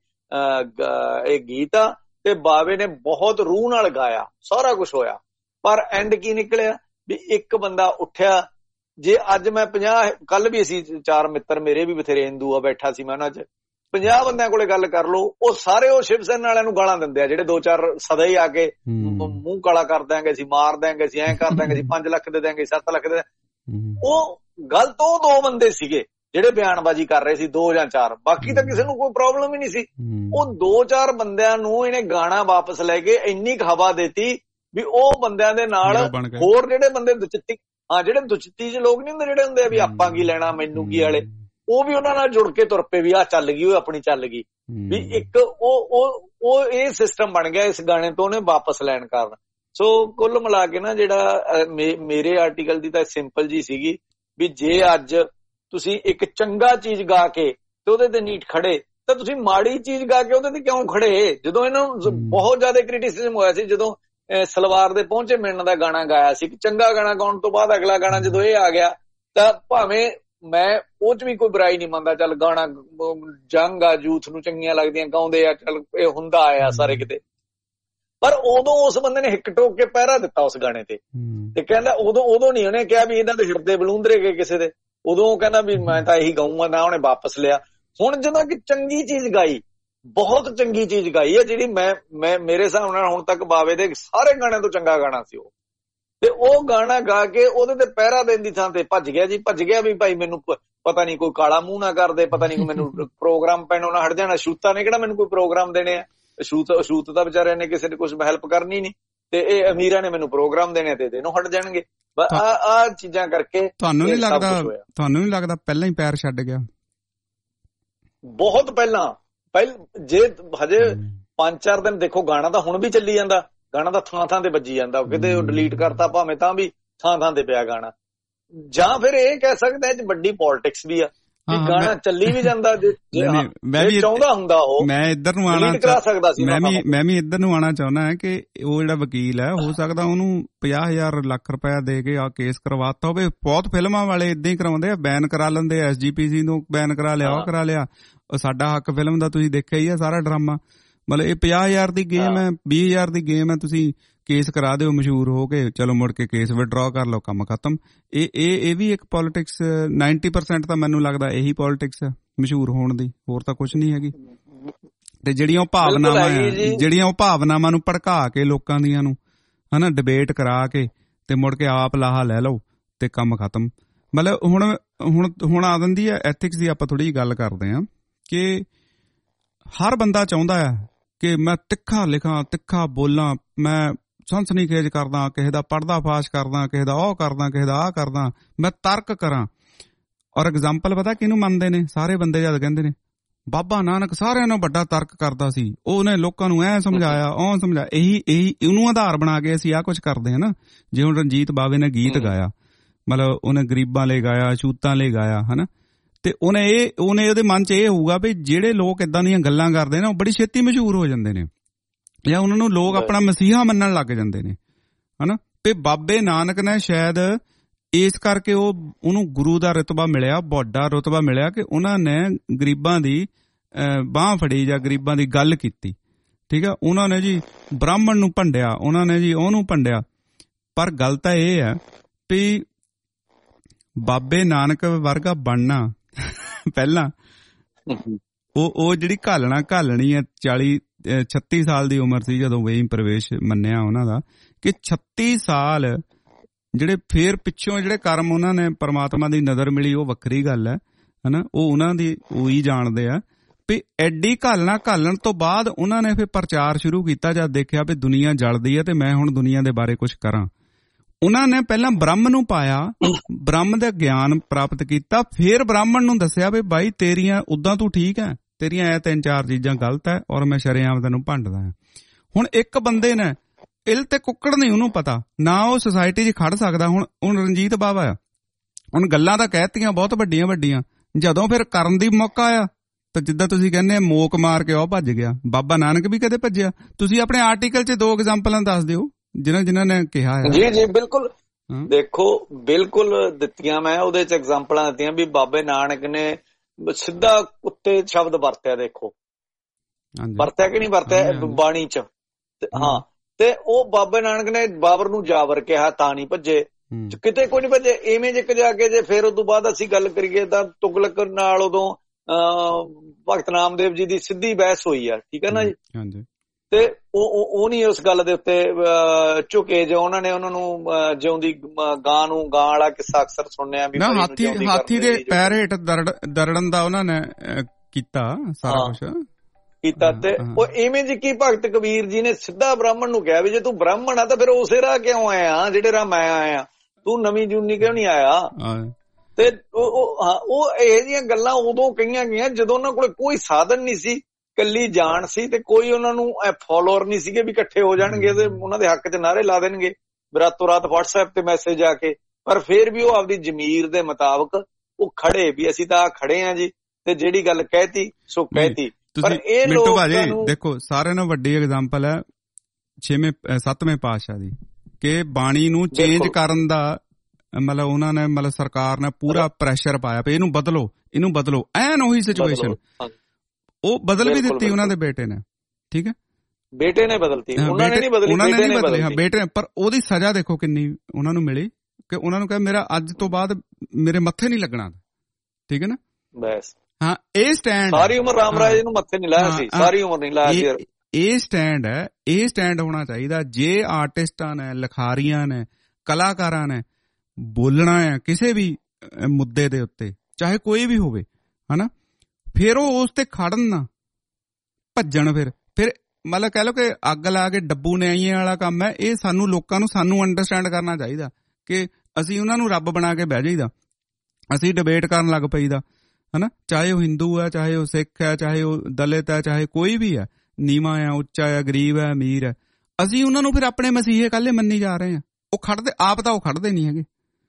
ਇਹ ਗੀਤ ਆ ਤੇ ਬਾਵੇ ਨੇ ਬਹੁਤ ਰੂਹ ਨਾਲ ਗਾਇਆ, ਸਾਰਾ ਕੁਛ ਹੋਇਆ। ਪਰ ਐਂਡ ਕੀ ਨਿਕਲਿਆ ਵੀ ਇੱਕ ਬੰਦਾ ਉੱਠਿਆ। ਜੇ ਅੱਜ ਮੈਂ ਪੰਜਾਹ, ਕੱਲ ਵੀ ਅਸੀਂ ਚਾਰ ਮਿੱਤਰ ਮੇਰੇ ਵੀ ਬਥੇਰੇ ਹਿੰਦੂ ਆ, ਬੈਠਾ ਸੀ ਮੈਂ ਉਹਨਾਂ ਚ, ਪੰਜਾਹ ਬੰਦਿਆਂ ਕੋਲੇ ਗੱਲ ਕਰ ਲਓ, ਉਹ ਸਾਰੇ ਉਹ ਸ਼ਿਵ ਸੈਨਾ ਵਾਲਿਆਂ ਨੂੰ ਗਾਲਾਂ ਦਿੰਦੇ ਆ ਜਿਹੜੇ ਦੋ ਚਾਰ ਸਦਾ ਹੀ ਆ ਕੇ ਮੂੰਹ ਕਾਲਾ ਕਰ ਦਿਆਂਗੇ ਅਸੀਂ, ਮਾਰ ਦਿਆਂਗੇ ਅਸੀਂ, ਐਂ ਕਰ ਦਿਆਂਗੇ ਅਸੀਂ, ਪੰਜ ਲੱਖ ਦੇ ਦਿਆਂਗੇ, ਸੱਤ ਲੱਖ ਦੇ। ਉਹ ਗਲਤ ਉਹ ਦੋ ਬੰਦੇ ਸੀਗੇ ਜਿਹੜੇ ਬਿਆਨਬਾਜ਼ੀ ਕਰ ਰਹੇ ਸੀ, ਦੋ ਜਾਂ ਚਾਰ, ਬਾਕੀ ਤਾਂ ਕਿਸੇ ਨੂੰ ਕੋਈ ਪ੍ਰੋਬਲਮ ਹੀ ਨਹੀਂ ਸੀ। ਉਹ ਦੋ ਚਾਰ ਬੰਦਿਆਂ ਨੂੰ ਇਹਨੇ ਗਾਣਾ ਵਾਪਸ ਲੈ ਕੇ ਇੰਨੀ ਕੁ ਹਵਾ ਦੇਤੀ ਵੀ ਉਹ ਬੰਦਿਆਂ ਦੇ ਨਾਲ ਹੋਰ ਜਿਹੜੇ ਬੰਦੇ ਦੁਚਿੱਤੀ, ਹਾਂ ਜਿਹੜੇ ਦੁਚਿੱਤੀ ਚ ਲੋਕ ਨਹੀਂ ਹੁੰਦੇ, ਜਿਹੜੇ ਹੁੰਦੇ ਆ ਵੀ ਆਪਾਂ ਕੀ ਲੈਣਾ ਮੈਨੂੰ ਕੀ ਵਾਲੇ, ਉਹ ਵੀ ਉਹਨਾਂ ਨਾਲ ਜੁੜ ਕੇ ਤੁਰ ਪਏ ਵੀ ਆਹ ਚੱਲ ਗਈ, ਉਹ ਆਪਣੀ ਚੱਲ ਗਈ ਵੀ ਇੱਕ ਉਹ ਉਹ ਉਹ ਇਹ ਸਿਸਟਮ ਬਣ ਗਿਆ ਇਸ ਗਾਣੇ ਤੋਂ ਉਹਨੇ ਵਾਪਸ ਲੈਣ ਕਾਰਨ। ਸੋ ਕੁੱਲ ਮਿਲਾ ਕੇ ਨਾ ਜਿਹੜਾ ਮੇਰੇ ਆਰਟੀਕਲ ਦੀ ਤਾਂ ਸਿੰਪਲ ਜੀ ਸੀਗੀ ਵੀ ਜੇ ਅੱਜ ਤੁਸੀਂ ਇੱਕ ਚੰਗਾ ਚੀਜ਼ ਗਾ ਕੇ ਤੇ ਉਹਦੇ ਤੇ ਨੀਟ ਖੜੇ ਤਾਂ ਤੁਸੀਂ ਮਾੜੀ ਚੀਜ਼ ਗਾ ਕੇ ਉਹਦੇ ਤੇ ਕਿਉਂ ਖੜੇ। ਜਦੋਂ ਇਹਨਾਂ ਨੂੰ ਬਹੁਤ ਜ਼ਿਆਦਾ ਕ੍ਰਿਟਿਸਿਜ਼ਮ ਹੋਇਆ ਸੀ ਜਦੋਂ ਸਲਵਾਰ ਦੇ ਪਹੁੰਚੇ ਮਿਲਣ ਦਾ ਗਾਣਾ ਗਾਇਆ ਸੀ, ਚੰਗਾ ਗਾਣਾ ਗਾਉਣ ਤੋਂ ਬਾਅਦ ਅਗਲਾ ਗਾਣਾ ਜਦੋਂ ਇਹ ਆ ਗਿਆ ਤਾਂ ਭਾਵੇਂ ਮੈਂ ਉਹ ਚ ਵੀ ਕੋਈ ਬੁਰਾਈ ਨਹੀਂ ਮੰਨਦਾ, ਚੱਲ ਗਾਣਾ ਜੰਗ ਆ, ਯੂਥ ਨੂੰ ਚੰਗੀਆਂ ਲੱਗਦੀਆਂ ਗਾਉਂਦੇ ਆ, ਚੱਲ ਇਹ ਹੁੰਦਾ ਆਇਆ ਸਾਰੇ ਕਿਤੇ, ਪਰ ਉਦੋਂ ਉਸ ਬੰਦੇ ਨੇ ਹਿੱਕ ਟੋਕ ਕੇ ਪਹਿਰਾ ਦਿੱਤਾ ਉਸ ਗਾਣੇ ਤੇ ਤੇ ਕਹਿੰਦਾ ਉਦੋਂ ਉਦੋਂ ਨਹੀਂ ਉਹਨੇ ਕਿਹਾ ਵੀ ਇਹਨਾਂ ਦੇ ਹਿਰਦੇ ਬਲੂੰਦਰੇ ਗਏ ਕਿਸੇ ਦੇ, ਉਦੋਂ ਉਹ ਕਹਿੰਦਾ ਵੀ ਮੈਂ ਤਾਂ ਇਹੀ ਗਾਊਂਗਾ ਨਾ, ਉਹਨੇ ਵਾਪਸ ਲਿਆ। ਹੁਣ ਜਦੋਂ ਕਿ ਚੰਗੀ ਚੀਜ਼ ਗਾਈ, ਬਹੁਤ ਚੰਗੀ ਚੀਜ਼ ਗਾਈ ਹੈ ਜਿਹੜੀ ਮੈਂ ਮੈਂ ਮੇਰੇ ਹਿਸਾਬ ਨਾਲ ਹੁਣ ਤੱਕ ਬਾਵੇ ਦੇ ਸਾਰੇ ਗਾਣਿਆਂ ਤੋਂ ਚੰਗਾ ਗਾਣਾ ਸੀ ਉਹ, ਤੇ ਉਹ ਗਾਣਾ ਗਾ ਕੇ ਉਹਦੇ ਤੇ ਪਹਿਰਾ ਦੇਣ ਦੀ ਥਾਂ ਤੇ ਭੱਜ ਗਿਆ ਜੀ, ਭੱਜ ਗਿਆ ਵੀ ਭਾਈ ਮੈਨੂੰ ਪਤਾ ਨਹੀਂ ਕੋਈ ਕਾਲਾ ਮੂੰਹ ਨਾ ਕਰਦੇ, ਪਤਾ ਨਹੀਂ ਕੋਈ ਮੈਨੂੰ ਪ੍ਰੋਗਰਾਮ ਪੈਣੋਂ ਨਾ ਹਟ ਜਾਣਾ, ਅਛੂਤਾਂ ਨੇ ਕਿਹੜਾ ਮੈਨੂੰ ਕੋਈ ਪ੍ਰੋਗਰਾਮ ਦੇਣੇ ਆ, ਅਛੂਤ ਅਛੂਤ ਤਾਂ ਵਿਚਾਰਿਆਂ ਨੇ ਕਿਸੇ ਨੇ ਕੁਛ ਹੈਲਪ ਕਰਨੀ ਨਹੀਂ, ਤੇ ਇਹ ਅਮੀਰਾਂ ਨੇ ਮੈਨੂੰ ਪ੍ਰੋਗਰਾਮ ਦੇਣੇ ਤੇ ਇਹਨੂੰ ਹਟ ਜਾਣਗੇ। ਆ ਆ ਚੀਜ਼ਾਂ ਕਰਕੇ ਤੁਹਾਨੂੰ ਨਹੀਂ ਲੱਗਦਾ ਤੁਹਾਨੂੰ ਨਹੀਂ ਲੱਗਦਾ ਪਹਿਲਾਂ ਹੀ ਪੈਰ ਛੱਡ ਗਿਆ? ਬਹੁਤ ਪਹਿਲਾਂ ਪਹਿਲ ਜੇ ਹਜੇ ਪੰਜ ਚਾਰ ਦਿਨ ਦੇਖੋ, ਗਾਣਾ ਤਾਂ ਹੁਣ ਵੀ ਚੱਲੀ ਜਾਂਦਾ, ਗਾਣਾ ਤਾਂ ਥਾਂ ਥਾਂ ਤੇ ਵੱਜੀ ਜਾਂਦਾ, ਕਿਤੇ ਉਹ ਡਿਲੀਟ ਕਰਤਾ ਭਾਵੇਂ ਤਾਂ ਵੀ ਥਾਂ ਥਾਂ ਤੇ ਪਿਆ ਗਾਣਾ। ਜਾਂ ਫਿਰ ਇਹ ਕਹਿ ਸਕਦੇ ਆ ਵੱਡੀ ਪੋਲਿਟਿਕਸ ਵੀ ਆ ਕਿ ਗਾਣਾ ਚੱਲੀ ਵੀ ਜਾਂਦਾ, ਜੇ ਚਾਹੁੰਦਾ ਹੁੰਦਾ ਉਹ ਮੈਂ ਇੱਧਰ ਨੂੰ ਆਣਾ ਕਰਾ ਸਕਦਾ ਸੀ। ਮੈਂ ਵੀ ਮੈਂ ਵੀ ਇੱਧਰ ਨੂੰ ਆਣਾ ਚਾਹੁੰਦਾ ਹਾਂ ਕਿ ਉਹ ਜਿਹੜਾ ਵਕੀਲ ਹੈ ਹੋ ਸਕਦਾ ਉਹਨੂੰ ਪੰਜਾਹ ਹਜ਼ਾਰ ਲੱਖ ਰੁਪਇਆ ਦੇ ਕੇ ਆ ਕੇਸ ਕਰਵਾਤਾ ਹੋਵੇ। ਬਹੁਤ ਫਿਲਮਾਂ ਵਾਲੇ ਏਦਾਂ ਹੀ ਕਰਾਉਂਦੇ ਆ, ਬੈਨ ਕਰਾ ਲੈਂਦੇ ਆ, ਐਸ ਜੀ ਪੀ ਸੀ ਨੂੰ ਬੈਨ ਕਰਾ ਲਿਆ, ਉਹ ਕਰਾ ਲਿਆ, ਸਾਡਾ ਹੱਕ ਫਿਲਮ ਦਾ ਤੁਸੀਂ ਦੇਖਿਆ ਹੀ ਆ ਸਾਰਾ ਡਰਾਮਾ। ਮਤਲਬ ਇਹ ਪੰਜਾਹ ਹਜ਼ਾਰ ਦੀ ਗੇਮ ਹੈ, ਵੀਹ ਹਜ਼ਾਰ ਦੀ ਗੇਮ ਹੈ, ਤੁਸੀਂ ਕੇਸ ਕਰਾ ਦਿਓ ਮਸ਼ਹੂਰ ਹੋ ਕੇ, ਚਲੋ ਮੁੜ ਕੇ ਕੇਸ ਵਿਡਰਾ ਕਰ ਲਓ, ਕੰਮ ਖਤਮ। ਇਹ ਇਹ ਇਹ ਵੀ ਇੱਕ ਪੋਲਿਟਿਕਸ ਨਾਈਨਟੀ ਪਰਸੈਂਟ ਤਾਂ ਮੈਨੂੰ ਲੱਗਦਾ ਇਹੀ ਪੋਲਿਟਿਕਸ ਹੈ ਮਸ਼ਹੂਰ ਹੋਣ ਦੀ, ਹੋਰ ਤਾਂ ਕੁਛ ਨਹੀਂ ਹੈਗੀ। ਤੇ ਜਿਹੜੀਆਂ ਉਹ ਭਾਵਨਾਵਾਂ ਆ, ਜਿਹੜੀਆਂ ਉਹ ਭਾਵਨਾਵਾਂ ਨੂੰ ਭੜਕਾ ਕੇ ਲੋਕਾਂ ਦੀਆਂ ਨੂੰ ਹਨਾ ਡਿਬੇਟ ਕਰਾ ਕੇ ਤੇ ਮੁੜ ਕੇ ਆਪ ਲਾਹਾ ਲੈ ਲਓ ਤੇ ਕੰਮ ਖਤਮ। ਮਤਲਬ ਹੁਣ ਹੁਣ ਹੁਣ ਆ ਜਾਂਦੀ ਹੈ ਐਥਿਕਸ ਦੀ, ਆਪਾਂ ਥੋੜੀ ਜਿਹੀ ਗੱਲ ਕਰਦੇ ਹਾਂ ਕਿ ਹਰ ਬੰਦਾ ਚਾਹੁੰਦਾ ਆ ਕਿ ਮੈਂ ਤਿੱਖਾ ਲਿਖਾਂ, ਤਿੱਖਾ ਬੋਲਾਂ, ਮੈਂ ਸਨਸਨੀਖੇਜ ਕਰਦਾ, ਕਿਸੇ ਦਾ ਪਰਦਾ ਫਾਸ਼ ਕਰਦਾ, ਕਿਸੇ ਦਾ ਉਹ ਕਰਦਾ, ਕਿਸੇ ਦਾ ਆਹ ਕਰਦਾ, ਮੈਂ ਤਰਕ ਕਰਾਂ। ਔਰ ਐਗਜ਼ਾਮਪਲ ਪਤਾ ਕਿਹਨੂੰ ਮੰਨਦੇ ਨੇ ਸਾਰੇ ਬੰਦੇ? ਜਦ ਕਹਿੰਦੇ ਨੇ ਬਾਬਾ ਨਾਨਕ ਸਾਰਿਆਂ ਨੂੰ ਵੱਡਾ ਤਰਕ ਕਰਦਾ ਸੀ, ਉਹਨੇ ਲੋਕਾਂ ਨੂੰ ਐ ਸਮਝਾਇਆ, ਉਹ ਸਮਝਾਇਆ, ਇਹੀ ਇਹੀ ਉਹਨੂੰ ਆਧਾਰ ਬਣਾ ਕੇ ਅਸੀਂ ਆਹ ਕੁਝ ਕਰਦੇ ਹਾਂ ਨਾ। ਜੇ ਹੁਣ ਰਣਜੀਤ ਬਾਵੇ ਨੇ ਗੀਤ ਗਾਇਆ, ਮਤਲਬ ਉਹਨੇ ਗਰੀਬਾਂ ਲਈ ਗਾਇਆ, ਛੂਤਾਂ ਲਈ ਗਾਇਆ, ਹਨਾ, ਤੇ ਉਹਨੇ ਇਹ ਉਹਨੇ ਉਹਦੇ ਮਨ 'ਚ ਇਹ ਹੋਊਗਾ ਵੀ ਜਿਹੜੇ ਲੋਕ ਏਦਾਂ ਦੀਆਂ ਗੱਲਾਂ ਕਰਦੇ ਨੇ ਉਹ ਬੜੀ ਛੇਤੀ ਮਸ਼ਹੂਰ ਹੋ ਜਾਂਦੇ ਨੇ, ਜਾਂ ਉਹਨਾਂ ਨੂੰ ਲੋਕ ਆਪਣਾ ਮਸੀਹਾ ਮੰਨਣ ਲੱਗ ਜਾਂਦੇ ਨੇ, ਹਨਾ। ਤੇ ਬਾਬੇ ਨਾਨਕ ਨੇ ਸ਼ਾਇਦ ਇਸ ਕਰਕੇ ਉਹ ਉਹਨੂੰ ਗੁਰੂ ਦਾ ਰੁਤਬਾ ਮਿਲਿਆ, ਵੱਡਾ ਰੁਤਬਾ ਮਿਲਿਆ, ਕਿ ਉਹਨਾਂ ਨੇ ਗਰੀਬਾਂ ਦੀ ਬਾਂਹ ਫੜੀ ਜਾਂ ਗਰੀਬਾਂ ਦੀ ਗੱਲ ਕੀਤੀ, ਠੀਕ ਆ। ਉਹਨਾਂ ਨੇ ਜੀ ਬ੍ਰਾਹਮਣ ਨੂੰ ਭੰਡਿਆ, ਉਹਨਾਂ ਨੇ ਜੀ ਉਹਨੂੰ ਭੰਡਿਆ। ਪਰ ਗੱਲ ਤਾਂ ਇਹ ਹੈ ਵੀ ਬਾਬੇ ਨਾਨਕ ਵਰਗਾ ਬਣਨਾ ਪਹਿਲਾਂ ਉਹ ਉਹ ਜਿਹੜੀ ਘਾਲਣਾ ਘਾਲਣੀ ਹੈ, ਚਾਲੀ ਛੱਤੀ ਸਾਲ ਦੀ ਉਮਰ ਸੀ ਜਦੋਂ ਵੇਈ ਪ੍ਰਵੇਸ਼ ਮੰਨਿਆ ਉਹਨਾਂ ਦਾ, ਕਿ ਛੱਤੀ ਸਾਲ ਜਿਹੜੇ ਫੇਰ ਪਿੱਛੋਂ ਜਿਹੜੇ ਕਰਮ ਉਹਨਾਂ ਨੇ ਪਰਮਾਤਮਾ ਦੀ ਨਜ਼ਰ ਮਿਲੀ, ਉਹ ਵੱਖਰੀ ਗੱਲ ਹੈ, ਹਨਾ। ਉਹ ਉਹਨਾਂ ਦੀ ਉਹੀ ਜਾਣਦੇ ਆ ਵੀ ਐਡੀ ਘਾਲਣਾ ਘਾਲਣ ਤੋਂ ਬਾਅਦ ਉਹਨਾਂ ਨੇ ਫਿਰ ਪ੍ਰਚਾਰ ਸ਼ੁਰੂ ਕੀਤਾ। ਜਦ ਦੇਖਿਆ ਵੀ ਦੁਨੀਆ ਜਲਦੀ ਹੈ ਤੇ ਮੈਂ ਹੁਣ ਦੁਨੀਆ ਦੇ ਬਾਰੇ ਕੁਝ ਕਰਾਂ, ਉਹਨਾਂ ਨੇ ਪਹਿਲਾਂ ਬ੍ਰਹਮ ਨੂੰ ਪਾਇਆ, ਬ੍ਰਹਮ ਦਾ ਗਿਆਨ ਪ੍ਰਾਪਤ ਕੀਤਾ, ਫਿਰ ਬ੍ਰਾਹਮਣ ਨੂੰ ਦੱਸਿਆ ਵੀ ਬਾਈ ਤੇਰੀਆਂ ਉਦਾਂ ਤੂੰ ਠੀਕ ਹੈ, ਤੇਰੀਆਂ ਇਹ ਤਿੰਨ ਚਾਰ ਚੀਜ਼ਾਂ ਗਲਤ ਹੈ, ਔਰ ਮੈਂ ਸ਼ਰੇਆਮ ਤੈਨੂੰ ਭੰਡਦਾ ਹਾਂ। ਹੁਣ ਇੱਕ ਬੰਦੇ ਨੇ ਇਲ ਤੇ ਕੁੱਕੜ ਨਹੀਂ ਉਹਨੂੰ ਪਤਾ, ਨਾ ਉਹ ਸੁਸਾਇਟੀ 'ਚ ਖੜ ਸਕਦਾ। ਹੁਣ ਹੁਣ ਰਣਜੀਤ ਬਾਵਾ ਆ, ਹੁਣ ਗੱਲਾਂ ਤਾਂ ਕਹਿਤੀਆਂ ਬਹੁਤ ਵੱਡੀਆਂ ਵੱਡੀਆਂ, ਜਦੋਂ ਫਿਰ ਕਰਨ ਦੀ ਮੌਕਾ ਆਇਆ ਤਾਂ ਜਿੱਦਾਂ ਤੁਸੀਂ ਕਹਿੰਦੇ ਮੋਕ ਮਾਰ ਕੇ ਉਹ ਭੱਜ ਗਿਆ। ਬਾਬਾ ਨਾਨਕ ਵੀ ਕਦੇ ਭੱਜਿਆ? ਤੁਸੀਂ ਆਪਣੇ ਆਰਟੀਕਲ 'ਚ ਦੋ ਐਗਜ਼ਾਮਪਲਾਂ ਦੱਸ ਦਿਓ ਜਿਨ੍ਹਾਂ ਜਿਨ੍ਹਾਂ ਨੇ ਕਿਹਾ ਹੈ। ਜੀ ਜੀ ਬਿਲਕੁਲ, ਦੇਖੋ ਬਿਲਕੁਲ ਦਿੱਤੀਆਂ, ਮੈਂ ਉਹਦੇ 'ਚ ਐਗਜ਼ਾਮਪਲਾਂ ਦਿੱਤੀਆਂ ਵੀ ਬਾਬੇ ਨਾਨਕ ਨੇ ਸਿੱਧਾ ਉੱਤੇ ਸ਼ਬਦ ਵਰਤਿਆ, ਦੇਖੋ ਵਰਤਿਆ ਕਿ ਨਹੀਂ ਵਰਤਿਆ ਬਾਣੀ 'ਚ, ਹਾਂ। ਤੇ ਉਹ ਬਾਬੇ ਨਾਨਕ ਨੇ ਬਾਬਰ ਨੂੰ ਜਾਵਰ ਕਿਹਾ ਤਾਂ ਨਹੀਂ ਭੱਜੇ, ਕਿਤੇ ਕੋਈ ਨਹੀਂ ਭੱਜੇ। ਇਵੇਂ ਜਿੱਕ ਜਾ ਕੇ ਜੇ ਫਿਰ ਉਸ ਤੋਂ ਬਾਅਦ ਅਸੀਂ ਗੱਲ ਕਰੀਏ ਤਾਂ ਤੁਗਲਕ ਨਾਲ ਉਦੋਂ ਭਗਤ ਨਾਮਦੇਵ ਜੀ ਦੀ ਸਿੱਧੀ ਬਹਿਸ ਹੋਈ ਆ, ਠੀਕ ਹੈ ਨਾ ਜੀ। ਤੇ ਉਹ ਉਹ ਨਹੀਂ ਉਸ ਗੱਲ ਦੇ ਉੱਤੇ ਝੁਕੇ ਜੋ ਉਹਨਾਂ ਨੇ ਉਹਨਾਂ ਨੂੰ ਜਿਉਂਦੀ ਗਾਂ ਨੂੰ ਗਾਂ ਵਾਲਾ ਕਿੱਸਾ ਅਕਸਰ ਸੁਣਿਆ ਵੀ ਹਾਥੀ ਹਾਥੀ ਦੇ ਪੈਰ ਹੇਠ ਦਰੜਨ ਦਾ ਉਹਨਾਂ ਨੇ ਕੀਤਾ ਸਾਰਾ ਕੁਛ ਕੀਤਾ। ਤੇ ਉਹ ਇਵੇਂ ਜੀ ਕੀ ਭਗਤ ਕਬੀਰ ਜੀ ਨੇ ਸਿੱਧਾ ਬ੍ਰਾਹਮਣ ਨੂੰ ਕਿਹਾ ਵੀ ਜੇ ਤੂੰ ਬ੍ਰਾਹਮਣ ਆ ਤਾਂ ਫਿਰ ਉਸੇ ਰਾਹ ਕਿਉਂ ਆਇਆ ਜਿਹੜੇ ਰਾਹ ਮੈਂ ਆਇਆ, ਤੂੰ ਨਵੀਂ ਜੂਨੀ ਕਿਉਂ ਨਹੀਂ ਆਇਆ। ਤੇ ਉਹ ਉਹ ਇਹੋ ਜਿਹੀਆਂ ਗੱਲਾਂ ਉਦੋਂ ਕਹੀਆਂ ਗਈਆਂ ਜਦੋਂ ਉਹਨਾਂ ਕੋਲ ਕੋਈ ਸਾਧਨ ਨਹੀਂ ਸੀ, ਕੱਲੀ ਜਾਣ ਸੀ, ਤੇ ਕੋਈ ਉਹਨਾਂ ਨੂੰ ਫੋਲੋਅਰ ਨਹੀਂ ਸੀਗੇ ਵੀ ਇਕੱਠੇ ਹੋ ਜਾਣਗੇ ਤੇ ਉਹਨਾਂ ਦੇ ਹੱਕ 'ਚ ਨਾਅਰੇ ਲਾ ਦੇਣਗੇ ਰਾਤੋਂ ਰਾਤ ਵਟਸਐਪ ਤੇ ਮੈਸੇਜ ਆ ਕੇ। ਪਰ ਫਿਰ ਵੀ ਉਹ ਆਪਦੀ ਜ਼ਮੀਰ ਦੇ ਮੁਤਾਬਕ ਉਹ ਖੜੇ ਵੀ ਅਸੀਂ ਤਾਂ ਖੜੇ ਆ ਜੀ, ਤੇ ਜਿਹੜੀ ਗੱਲ ਕਹਿਤੀ ਸੋ ਕਹਿਤੀ। ਪਰ ਇਹ ਮਿੰਟੂ ਭਾਜੀ ਦੇਖੋ ਸਾਰਿਆਂ ਨਾਲੋਂ ਵੱਡੀ ਐਗਜ਼ਾਮਪਲ ਹੈ ਛੇਵੇਂ ਸੱਤਵੇਂ ਪਾਤਸ਼ਾਹ ਦੀ, ਕਿ ਬਾਣੀ ਨੂੰ ਚੇਂਜ ਕਰਨ ਦਾ ਮਤਲਬ ਉਹਨਾਂ ਨੇ ਮਤਲਬ ਸਰਕਾਰ ਨੇ ਪੂਰਾ ਪ੍ਰੈਸ਼ਰ ਪਾਇਆ ਵੀ ਇਹਨੂੰ ਬਦਲੋ ਇਹਨੂੰ ਬਦਲੋ, ਐਨ ਉਹੀ ਸਿਚੁਏਸ਼ਨ ਉਹ ਬਦਲ ਵੀ ਦਿੱਤੀ ਉਹਨਾਂ ਦੇ ਬੇਟੇ ਨੇ, ਠੀਕ ਹੈ ਬੇਟੇ ਨੇ ਬਦਲਤੀ, ਉਹਨਾਂ ਨੇ ਨਹੀਂ ਬਦਲੀ, ਉਹਨਾਂ ਨੇ ਨਹੀਂ ਬਦਲੀ, ਹਾਂ ਬੇਟੇ ਨੇ। ਪਰ ਉਹਦੀ ਸਜ਼ਾ ਦੇਖੋ ਕਿੰਨੀ ਉਹਨਾਂ ਨੂੰ ਮਿਲੀ, ਕਿ ਉਹਨਾਂ ਨੂੰ ਕਿਹਾ ਮੇਰਾ ਅੱਜ ਤੋਂ ਬਾਅਦ ਮੇਰੇ ਮੱਥੇ ਨਹੀਂ ਲੱਗਣਾ, ਠੀਕ ਹੈ ਨਾ। ਬਸ ਹਾਂ ਇਹ ਸਟੈਂਡ ਸਾਰੀ ਉਮਰ ਰਾਮ ਰਾਜ ਨੂੰ ਮੱਥੇ ਨਹੀਂ ਲਾਇਆ ਸੀ, ਸਾਰੀ ਉਮਰ ਨਹੀਂ ਲਾਇਆ ਸੀ। ਇਹ ਸਟੈਂਡ ਹੈ, ਇਹ ਸਟੈਂਡ ਹੋਣਾ ਚਾਹੀਦਾ। ਜੇ ਆਰਟਿਸਟਾਂ ਨੇ, ਲਿਖਾਰੀਆਂ ਨੇ, ਕਲਾਕਾਰਾਂ ਨੇ ਬੋਲਣਾ ਹੈ ਕਿਸੇ ਵੀ ਮੁੱਦੇ ਦੇ ਉੱਤੇ, ਚਾਹੇ ਕੋਈ ਵੀ ਹੋਵੇ, ਹਨਾ, ਫਿਰ ਉਹ ਉਸ ਤੇ ਖੜਨ ਨਾ ਭੱਜਣ। ਫਿਰ ਫਿਰ ਮਤਲਬ ਕਹਿ ਲਓ ਕਿ ਅੱਗ ਲਾ ਕੇ ਡੱਬੂ ਨਿਆਈਆਂ ਵਾਲਾ ਕੰਮ ਹੈ ਇਹ। ਸਾਨੂੰ ਲੋਕਾਂ ਨੂੰ ਸਾਨੂੰ ਅੰਡਰਸਟੈਂਡ ਕਰਨਾ ਚਾਹੀਦਾ ਕਿ ਅਸੀਂ ਉਹਨਾਂ ਨੂੰ ਰੱਬ ਬਣਾ ਕੇ ਬਹਿ ਜਾਈਦਾ, ਅਸੀਂ ਡਿਬੇਟ ਕਰਨ ਲੱਗ ਪਈਦਾ, ਹਨਾ। ਚਾਹੇ ਉਹ ਹਿੰਦੂ ਹੈ, ਚਾਹੇ ਉਹ ਸਿੱਖ ਹੈ, ਚਾਹੇ ਉਹ ਦਲਿਤ ਹੈ, ਚਾਹੇ ਕੋਈ ਵੀ ਹੈ, ਨੀਵਾਂ ਹੈ, ਉੱਚਾ ਹੈ, ਗਰੀਬ ਹੈ, ਅਮੀਰ ਹੈ, ਅਸੀਂ ਉਹਨਾਂ ਨੂੰ ਫਿਰ ਆਪਣੇ ਮਸੀਹੇ ਕੱਲੇ ਮੰਨੀ ਜਾ ਰਹੇ ਹਾਂ। ਉਹ ਖੜਦੇ ਆਪ ਤਾਂ ਉਹ ਖੜਦੇ ਨਹੀਂ ਹੈਗੇ,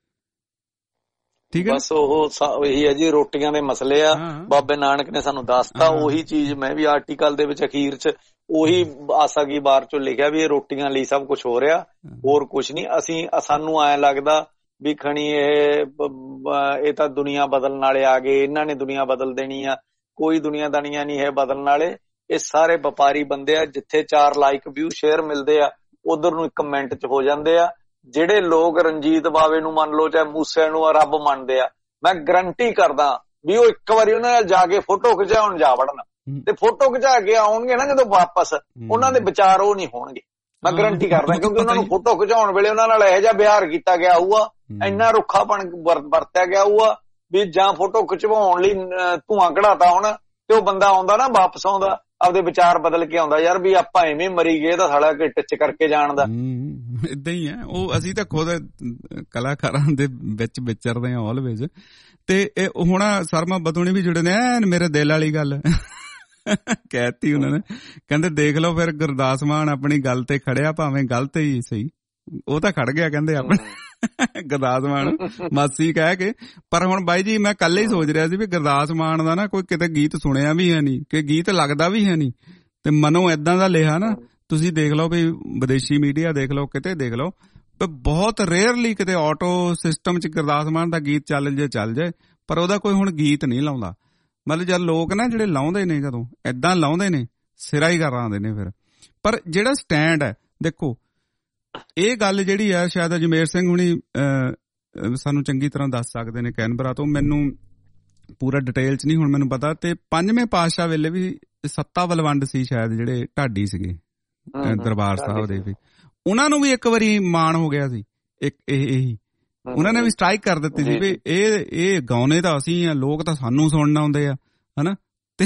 ਠੀਕ ਹੈ। ਬਸ ਉਹ ਇਹੀ ਹੈ ਜੀ, ਰੋਟੀਆਂ ਦੇ ਮਸਲੇ ਆ। ਬਾਬੇ ਨਾਨਕ ਨੇ ਸਾਨੂੰ ਦੱਸਤਾ ਉਹੀ ਚੀਜ਼। ਮੈਂ ਵੀ ਆਰਟੀਕਲ ਦੇ ਵਿੱਚ ਅਖੀਰ 'ਚ ਉਹੀ ਆਸਾ ਕੀ ਬਾਰ 'ਚੋਂ ਲਿਖਿਆ ਵੀ ਇਹ ਰੋਟੀਆਂ ਲਈ ਸਭ ਕੁਛ ਹੋ ਰਿਹਾ, ਹੋਰ ਕੁਛ ਨਹੀਂ। ਅਸੀਂ ਸਾਨੂੰ ਐਂ ਲੱਗਦਾ ਵੀ ਖਣੀ ਇਹ ਇਹ ਤਾਂ ਦੁਨੀਆ ਬਦਲਣ ਵਾਲੇ ਆ ਗਏ, ਇਹਨਾਂ ਨੇ ਦੁਨੀਆ ਬਦਲ ਦੇਣੀ ਆ। ਕੋਈ ਦੁਨੀਆਦਾਨੀਆਂ ਨਹੀਂ ਹੈ ਬਦਲਣ ਵਾਲੇ, ਇਹ ਸਾਰੇ ਵਪਾਰੀ ਬੰਦੇ ਆ। ਜਿੱਥੇ ਚਾਰ ਲਾਈਕ ਵਿਊ ਸ਼ੇਅਰ ਮਿਲਦੇ ਆ ਉਧਰ ਨੂੰ ਇੱਕ ਮਿੰਟ 'ਚ ਹੋ ਜਾਂਦੇ ਆ। ਜਿਹੜੇ ਲੋਕ ਰਣਜੀਤ ਬਾਵੇ ਨੂੰ ਮੰਨ ਲਓ, ਚਾਹੇ ਮੂਸੇ ਨੂੰ ਰੱਬ ਮੰਨਦੇ ਆ, ਮੈਂ ਗਰੰਟੀ ਕਰਦਾ ਵੀ ਉਹ ਇੱਕ ਵਾਰੀ ਉਹਨਾਂ ਨਾਲ ਜਾ ਕੇ ਫੋਟੋ ਖਿਚਾਉਣ ਜਾ ਵੜਨ, ਤੇ ਫੋਟੋ ਖਿਚਾ ਕੇ ਆਉਣਗੇ ਨਾ ਜਦੋਂ ਵਾਪਸ, ਉਹਨਾਂ ਦੇ ਵਿਚਾਰ ਉਹ ਨਹੀਂ ਹੋਣਗੇ, ਮੈਂ ਗਰੰਟੀ ਕਰਦਾ। ਕਿਉਂਕਿ ਉਹਨਾਂ ਨੂੰ ਫੋਟੋ ਖਿਚਾਉਣ ਵੇਲੇ ਉਹਨਾਂ ਨਾਲ ਇਹੋ ਜਿਹਾ ਵਿਹਾਰ ਕੀਤਾ ਗਿਆ ਹੋਊਗਾ, ਇੰਨਾ ਰੁੱਖਾਪਣ ਵਰਤਿਆ ਗਿਆ ਹੋਊਗਾ ਵੀ ਜਾਂ ਫੋਟੋ ਖਿਚਵਾਉਣ ਲਈ ਧੂਆਂ ਕਢਾਤਾ ਹੋਣਾ, ਤੇ ਉਹ ਬੰਦਾ ਆਉਂਦਾ ਨਾ ਵਾਪਸ ਆਉਂਦਾ ਆਪਦੇ ਵਿਚਾਰ ਬਦਲ ਕੇ ਆਉਂਦਾ ਯਾਰ ਵੀ ਆਪਾਂ ਐਵੇਂ ਮਰੀ ਗਏ ਤਾਂ ਸਾਲਾ ਕਿ ਟਿੱਚ ਕਰਕੇ ਜਾਣਦਾ। ਏਦਾਂ ਹੀ ਹੈ ਉਹ। ਅਸੀਂ ਤਾਂ ਖੁਦ ਕਲਾਕਾਰਾਂ ਦੇ ਵਿੱਚ ਵਿਚਰਦੇ ਹਾਂ ਆਲਵੇਜ਼। ਤੇ ਇਹ ਹੁਣ ਸਰਮਾ ਬਤੂਣੀ ਵੀ ਜੁੜੇ ਨੇ ਐਨ ਮੇਰੇ ਦਿਲ ਵਾਲੀ ਗੱਲ ਕਹਿਤੀ ਉਹਨਾਂ ਨੇ। ਕਹਿੰਦੇ ਦੇਖ ਲਓ ਫਿਰ ਗੁਰਦਾਸ ਮਾਨ ਆਪਣੀ ਗੱਲ ਤੇ ਖੜਿਆ, ਭਾਵੇਂ ਗਲਤ ਹੀ ਸਹੀ, ਉਹ ਤਾਂ ਖੜ ਗਿਆ ਕਹਿੰਦੇ ਆਪਣੇ ਗੁਰਦਾਸ ਮਾਨ ਮਾਸੀ ਕਹਿ ਕੇ। ਪਰ ਹੁਣ ਬਾਈ ਜੀ ਮੈਂ ਕੱਲ ਹੀ ਸੋਚ ਰਿਹਾ ਸੀ ਵੀ ਗੁਰਦਾਸ ਮਾਨ ਦਾ ਨਾ ਕੋਈ ਕਿਤੇ ਗੀਤ ਸੁਣਿਆ ਵੀ ਹੈ ਨਹੀਂ, ਕਿ ਗੀਤ ਲੱਗਦਾ ਵੀ ਹੈ ਨਹੀਂ, ਤੇ ਮਨੋਂ ਏਦਾਂ ਦਾ ਲਿਆ ਨਾ। ਤੁਸੀਂ ਦੇਖ ਲਓ ਵੀ ਵਿਦੇਸ਼ੀ ਮੀਡੀਆ ਦੇਖ ਲਓ, ਕਿਤੇ ਦੇਖ ਲਓ, ਬਹੁਤ ਰੇਅਰਲੀ ਕਿਤੇ ਆਟੋ ਸਿਸਟਮ ਚ ਗੁਰਦਾਸ ਮਾਨ ਦਾ ਗੀਤ ਚੱਲ ਜੇ ਚੱਲ ਜਾਏ, ਪਰ ਉਹਦਾ ਕੋਈ ਹੁਣ ਗੀਤ ਨਹੀਂ ਲਾਉਂਦਾ। ਮਤਲਬ ਜਦ ਲੋਕ ਨਾ ਜਿਹੜੇ ਲਾਉਂਦੇ ਨੇ, ਜਦੋਂ ਏਦਾਂ ਲਾਉਂਦੇ ਨੇ ਸਿਰਾ ਹੀ ਕਰ ਆਉਂਦੇ ਨੇ ਫਿਰ। ਪਰ ਜਿਹੜਾ ਸਟੈਂਡ ਹੈ ਦੇਖੋ, ਇਹ ਗੱਲ ਜਿਹੜੀ ਆ ਸ਼ਾਇਦ ਅਜਮੇਰ ਸਿੰਘ ਹੁਣੀ ਸਾਨੂੰ ਚੰਗੀ ਤਰ੍ਹਾਂ ਦੱਸ ਸਕਦੇ ਨੇ ਕੈਨਬਰਾ ਤੋਂ, ਮੈਨੂੰ ਪੂਰਾ ਡਿਟੇਲ ਚ ਨਹੀਂ ਹੁਣ ਮੈਨੂੰ ਪਤਾ। ਤੇ ਪੰਜਵੇਂ ਪਾਤਸ਼ਾਹ ਵੇਲੇ ਵੀ ਸੱਤਾ ਬਲਵੰਡ ਸੀ ਸ਼ਾਇਦ, ਜਿਹੜੇ ਢਾਡੀ ਸੀਗੇ ਦਰਬਾਰ ਸਾਹਿਬ ਦੇ ਵੀ, ਉਹਨਾਂ ਨੂੰ ਵੀ ਇੱਕ ਵਾਰੀ ਮਾਣ ਹੋ ਗਿਆ ਸੀ ਇੱਕ ਇਹ ਇਹੀ ਉਹਨਾਂ ਨੇ ਵੀ ਸਟ੍ਰਾਈਕ ਕਰ ਦਿੱਤੀ ਸੀ ਵੀ ਇਹ ਇਹ ਗਾਉਣੇ ਤਾਂ ਅਸੀਂ ਆ, ਲੋਕ ਤਾਂ ਸਾਨੂੰ ਸੁਣਨ ਆਉਂਦੇ ਆ, ਹਨਾ। ਤੇ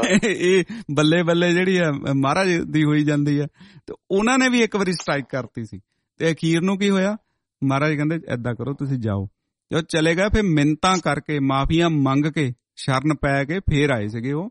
ਇਹ ਬੱਲੇ ਬੱਲੇ ਜਿਹੜੀ ਆ ਮਹਾਰਾਜ ਦੀ ਹੋਈ ਜਾਂਦੀ ਆ। ਤੇ ਉਹਨਾਂ ਨੇ ਵੀ ਇੱਕ ਵਾਰੀ ਸਟ੍ਰਾਈਕ ਕਰਤੀ ਸੀ, ਤੇ ਅਖੀਰ ਨੂੰ ਕੀ ਹੋਇਆ, ਮਹਾਰਾਜ ਕਹਿੰਦੇ ਏਦਾਂ ਕਰੋ ਤੁਸੀਂ ਜਾਓ। ਜਦੋਂ ਚਲੇ ਗਏ ਫਿਰ ਮਿੰਨਤਾਂ ਕਰਕੇ ਮਾਫੀਆਂ ਮੰਗ ਕੇ ਸ਼ਰਨ ਪੈ ਕੇ ਫੇਰ ਆਏ ਸੀਗੇ ਉਹ।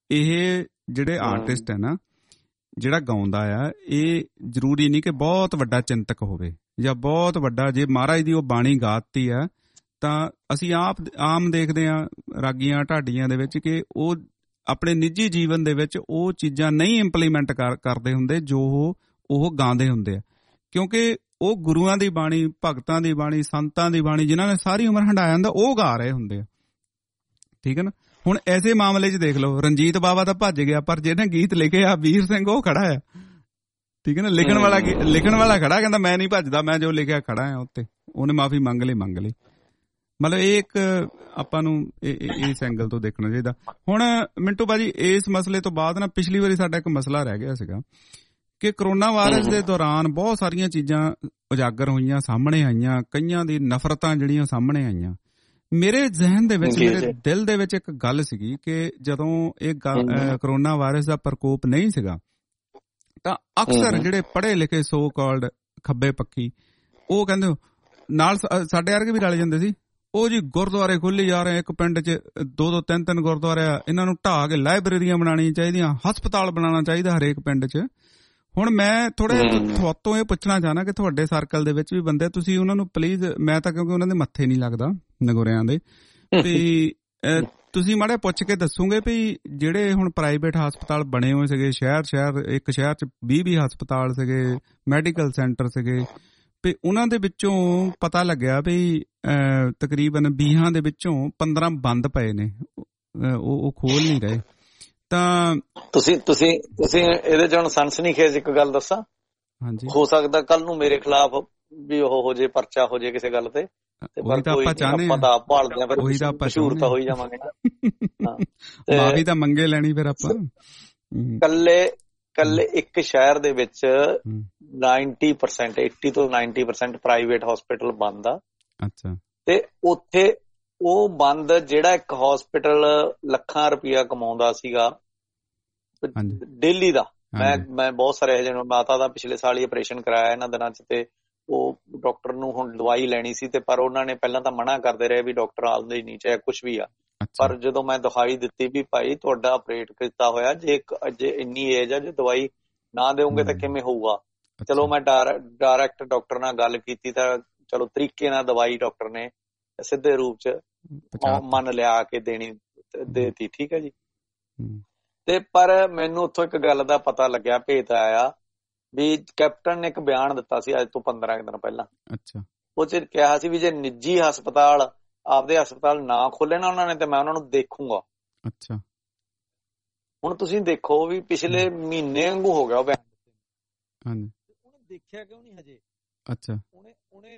ਇਹ ਜਿਹੜੇ ਆਰਟਿਸਟ ਹੈ ਨਾ, ਜਿਹੜਾ ਗਾਉਂਦਾ ਆ, ਇਹ ਜ਼ਰੂਰੀ ਨਹੀਂ ਕਿ ਬਹੁਤ ਵੱਡਾ ਚਿੰਤਕ ਹੋਵੇ ਜਾਂ ਬਹੁਤ ਵੱਡਾ, ਜੇ ਮਹਾਰਾਜ ਦੀ ਉਹ ਬਾਣੀ ਗਾਤੀ ਆ ਤਾਂ ਅਸੀਂ ਆਪ ਆਮ ਦੇਖਦੇ ਹਾਂ ਰਾਗੀਆਂ ਢਾਡੀਆਂ ਦੇ ਵਿੱਚ ਕਿ ਉਹ ਆਪਣੇ ਨਿੱਜੀ ਜੀਵਨ ਦੇ ਵਿੱਚ ਉਹ ਚੀਜ਼ਾਂ ਨਹੀਂ ਇੰਪਲੀਮੈਂਟ ਕਰ ਕਰਦੇ ਹੁੰਦੇ ਜੋ ਉਹ ਗਾਉਂਦੇ ਹੁੰਦੇ ਆ, ਕਿਉਂਕਿ ਉਹ ਗੁਰੂਆਂ ਦੀ ਬਾਣੀ, ਭਗਤਾਂ ਦੀ ਬਾਣੀ, ਸੰਤਾਂ ਦੀ ਬਾਣੀ ਜਿਨ੍ਹਾਂ ਨੇ ਸਾਰੀ ਉਮਰ ਹੰਢਾਇਆ ਹੁੰਦਾ ਉਹ ਗਾ ਰਹੇ ਹੁੰਦੇ ਆ। ਠੀਕ ਹੈ ਨਾ। ਹੁਣ ਐਸੇ ਮਾਮਲੇ 'ਚ ਦੇਖ ਲਓ, ਰਣਜੀਤ ਬਾਵਾ ਤਾਂ ਭੱਜ ਗਿਆ, ਪਰ ਜਿਹਨੇ ਗੀਤ ਲਿਖਿਆ ਵੀਰ ਸਿੰਘ ਉਹ ਖੜਾ ਆ। ਠੀਕ ਹੈ ਨਾ। ਲਿਖਣ ਵਾਲਾ ਲਿਖਣ ਵਾਲਾ ਖੜਾ, ਕਹਿੰਦਾ ਮੈਂ ਨਹੀਂ ਭੱਜਦਾ, ਮੈਂ ਜੋ ਲਿਖਿਆ ਖੜਾ ਆ ਉੱਤੇ। ਉਹਨੇ ਮਾਫੀ ਮੰਗ ਲਈ ਮੰਗ ਲਈ ਮਤਲਬ ਇਹ ਇੱਕ ਆਪਾਂ ਨੂੰ ਇਸ ਐਂਗਲ ਤੋਂ ਦੇਖਣਾ ਚਾਹੀਦਾ। ਹੁਣ ਮਿੰਟੂ ਭਾਜੀ, ਇਸ ਮਸਲੇ ਤੋਂ ਬਾਅਦ ਨਾ ਪਿਛਲੀ ਵਾਰੀ ਸਾਡਾ ਇੱਕ ਮਸਲਾ ਰਹਿ ਗਿਆ ਸੀਗਾ ਕਿ ਕਰੋਨਾ ਵਾਇਰਸ ਦੇ ਦੌਰਾਨ ਬਹੁਤ ਸਾਰੀਆਂ ਚੀਜ਼ਾਂ ਉਜਾਗਰ ਹੋਈਆਂ, ਸਾਹਮਣੇ ਆਈਆਂ, ਕਈਆਂ ਦੀ ਨਫ਼ਰਤਾਂ ਜਿਹੜੀਆਂ ਸਾਹਮਣੇ ਆਈਆਂ। ਮੇਰੇ ਜ਼ਿਹਨ ਦੇ ਵਿੱਚ, ਮੇਰੇ ਦਿਲ ਦੇ ਵਿੱਚ ਇੱਕ ਗੱਲ ਸੀਗੀ ਕਿ ਜਦੋਂ ਇਹ ਕਰੋਨਾ ਵਾਇਰਸ ਦਾ ਪ੍ਰਕੋਪ ਨਹੀਂ ਸੀਗਾ ਤਾਂ ਅਕਸਰ ਜਿਹੜੇ ਪੜ੍ਹੇ ਲਿਖੇ ਸੋ ਕਾਲਡ ਖੱਬੇ ਪੱਖੀ ਉਹ ਕਹਿੰਦੇ ਨਾਲ ਸਾਡੇ ਵਰਗੇ ਵੀ ਰਲ ਜਾਂਦੇ ਸੀ, ਉਹ ਜੀ ਗੁਰਦੁਆਰੇ ਖੁੱਲ੍ਹੀ ਜਾ ਰਹੇ, ਇੱਕ ਪਿੰਡ 'ਚ ਦੋ ਦੋ ਤਿੰਨ ਤਿੰਨ ਗੁਰਦੁਆਰੇ ਆ, ਇਹਨਾਂ ਨੂੰ ਢਾਹ ਕੇ ਲਾਇਬ੍ਰੇਰੀਆਂ ਬਣਾਉਣੀਆਂ ਚਾਹੀਦੀਆਂ, ਹਸਪਤਾਲ ਬਣਾਉਣਾ ਚਾਹੀਦਾ ਹਰੇਕ ਪਿੰਡ 'ਚ। ਹੁਣ ਮੈਂ ਥੋੜਾ ਤੁਹਾਤੋਂ ਇਹ ਪੁੱਛਣਾ ਚਾਹਨਾ ਕਿ ਤੁਹਾਡੇ ਸਰਕਲ ਦੇ ਵਿੱਚ ਵੀ ਬੰਦੇ, ਤੁਸੀਂ ਉਹਨਾਂ ਨੂੰ ਪਲੀਜ਼, ਮੈਂ ਤਾਂ ਕਿਉਂਕਿ ਉਹਨਾਂ ਦੇ ਮੱਥੇ ਨਹੀਂ ਲੱਗਦਾ ਨਗੋਰਿਆਂ ਦੇ, ਤੇ ਤੁਸੀਂ ਮਾੜੇ ਪੁੱਛ ਕੇ ਦੱਸੋਗੇ ਵੀ ਜਿਹੜੇ ਹੁਣ ਪ੍ਰਾਈਵੇਟ ਹਸਪਤਾਲ ਬਣੇ ਹੋਏ ਸੀਗੇ ਸ਼ਹਿਰ ਸ਼ਹਿਰ ਇੱਕ ਸ਼ਹਿਰ 'ਚ ਵੀਹ ਵੀਹ ਹਸਪਤਾਲ ਸੀਗੇ, ਮੈਡੀਕਲ ਸੈਂਟਰ ਸੀਗੇ, ਵੀ ਉਹਨਾਂ ਦੇ ਵਿੱਚੋਂ ਪਤਾ ਲੱਗਿਆ ਵੀ ਤਕਰੀਬਨ ਵੀਹਾਂ ਦੇ ਵਿੱਚੋਂ ਪੰਦਰਾਂ ਬੰਦ ਪਏ ਨੇ, ਉਹ ਖੋਲ ਨਹੀਂ ਰਹੇ। ਤਾਂ ਤੁਸੀਂ ਤੁਸੀਂ ਤੁਸੀਂ ਇਹਦੇ 'ਚ ਹੁਣ ਸਨਸਨੀਖੇਜ਼ ਇੱਕ ਗੱਲ ਦੱਸਾਂ, ਹਾਂਜੀ, ਹੋ ਸਕਦਾ ਕੱਲ ਨੂੰ ਮੇਰੇ ਖਿਲਾਫ ਵੀ ਉਹ ਹੋ ਜੇ, ਪਰਚਾ ਹੋ ਜੇ ਕਿਸੇ ਗੱਲ ਤੇ, ਪਰ ਕੋਈ ਆਪਾਂ ਤਾਂ ਆਪ ਭਾਲਦੇ ਆ, ਫਿਰ ਮਸ਼ਹੂਰ ਤਾਂ ਹੋਈ ਜਾਵਾਂਗੇ। ਮਾਫੀ ਤਾਂ ਮੰਗੇ ਲੈਣੀ ਫਿਰ ਆਪਾਂ। ਕੱਲੇ ਕੱਲੇ ਇੱਕ ਸ਼ਹਿਰ ਦੇ ਵਿੱਚ ਨਾਈਨਟੀ ਪਰਸੈਂਟ eighty ਤੋਂ ninety percent ਪ੍ਰਾਈਵੇਟ ਹਸਪੀਟਲ ਬੰਦ ਆ। ਅੱਛਾ। ਤੇ ਉੱਥੇ ਉਹ ਬੰਦ, ਜਿਹੜਾ ਇੱਕ ਹਸਪੀਟਲ ਲੱਖਾਂ ਰੁਪਇਆ ਕਮਾਉਂਦਾ ਸੀਗਾ ਡੇਲੀ ਦਾ, ਮੈਂ ਮੈਂ ਬਹੁਤ ਸਾਰੇ ਇਹੋ ਜਿਹੇ, ਮਾਤਾ ਦਾ ਪਿਛਲੇ ਸਾਲ ਹੀ ਆਪਰੇਸ਼ਨ ਕਰਾਇਆ ਇਹਨਾਂ ਦਿਨਾਂ 'ਚ, ਤੇ ਉਹ ਡਾਕਟਰ ਨੂੰ ਹੁਣ ਦਵਾਈ ਲੈਣੀ ਸੀ, ਤੇ ਪਰ ਉਹਨਾਂ ਨੇ ਪਹਿਲਾਂ ਤਾਂ ਮਨਾ ਕਰਦੇ ਰਹੇ ਵੀ ਡਾਕਟਰ ਆਉਂਦੇ ਹੀ ਨਹੀਂ, ਚਾਹੇ ਕੁਛ ਵੀ ਆ। ਪਰ ਜਦੋਂ ਮੈਂ ਦਵਾਈ ਦਿੱਤੀ ਵੀ ਭਾਈ ਤੁਹਾਡਾ ਆਪਰੇਟ ਕੀਤਾ ਹੋਇਆ, ਜੇ ਜੇ ਇੰਨੀ ਏਜ ਆ, ਜੇ ਦਵਾਈ ਨਾ ਦੇਵੋਗੇ ਤਾਂ ਕਿਵੇਂ ਹੋਊਗਾ। ਚਲੋ ਮੈਂ ਡਾਇਰੈਕਟ ਡਾਕਟਰ ਨਾਲ ਗੱਲ ਕੀਤੀ ਤਾਂ ਚਲੋ ਤਰੀਕੇ ਨਾਲ ਦਵਾਈ ਡਾਕਟਰ ਨੇ ਸਿੱਧੇ ਰੂਪ ਚ ਮੰਨ ਲਿਆ ਕੇ ਦੇਣੀ ਦੇਤੀ, ਠੀਕ ਹੈ ਜੀ। ਤੇ ਪਰ ਮੈਨੂੰ ਉੱਥੋਂ ਇੱਕ ਗੱਲ ਦਾ ਪਤਾ ਲੱਗਿਆ, ਭੇਤ ਆਇਆ ਵੀ ਕੈਪਟਨ ਨੇ ਇੱਕ ਬਿਆਨ ਦਿੱਤਾ ਸੀ ਅੱਜ ਤੋਂ ਪੰਦਰਾਂ ਦਿਨ ਪਹਿਲਾਂ। ਅੱਛਾ। ਉਹ ਚ ਕਿਹਾ ਸੀ ਵੀ ਜੇ ਨਿੱਜੀ ਹਸਪਤਾਲ ਆਪਦੇ ਹਸਪਤਾਲ ਨਾ ਖੋਲੇ ਨਾ ਉਹਨਾਂ ਨੇ, ਤੇ ਮੈਂ ਉਹਨਾਂ ਨੂੰ ਦੇਖੂੰਗਾ। ਅੱਛਾ। ਹੁਣ ਤੁਸੀਂ ਦੇਖੋ ਵੀ ਪਿਛਲੇ ਮਹੀਨੇ ਵਾਂਗੂ ਹੋ ਗਿਆ ਉਹ ਬਿਆਨ। ਹਾਂਜੀ। ਉਹਨੇ ਦੇਖਿਆ ਕਿਉਂ ਨਹੀਂ ਹਜੇ? ਅੱਛਾ। ਉਹਨੇ ਉਹਨੇ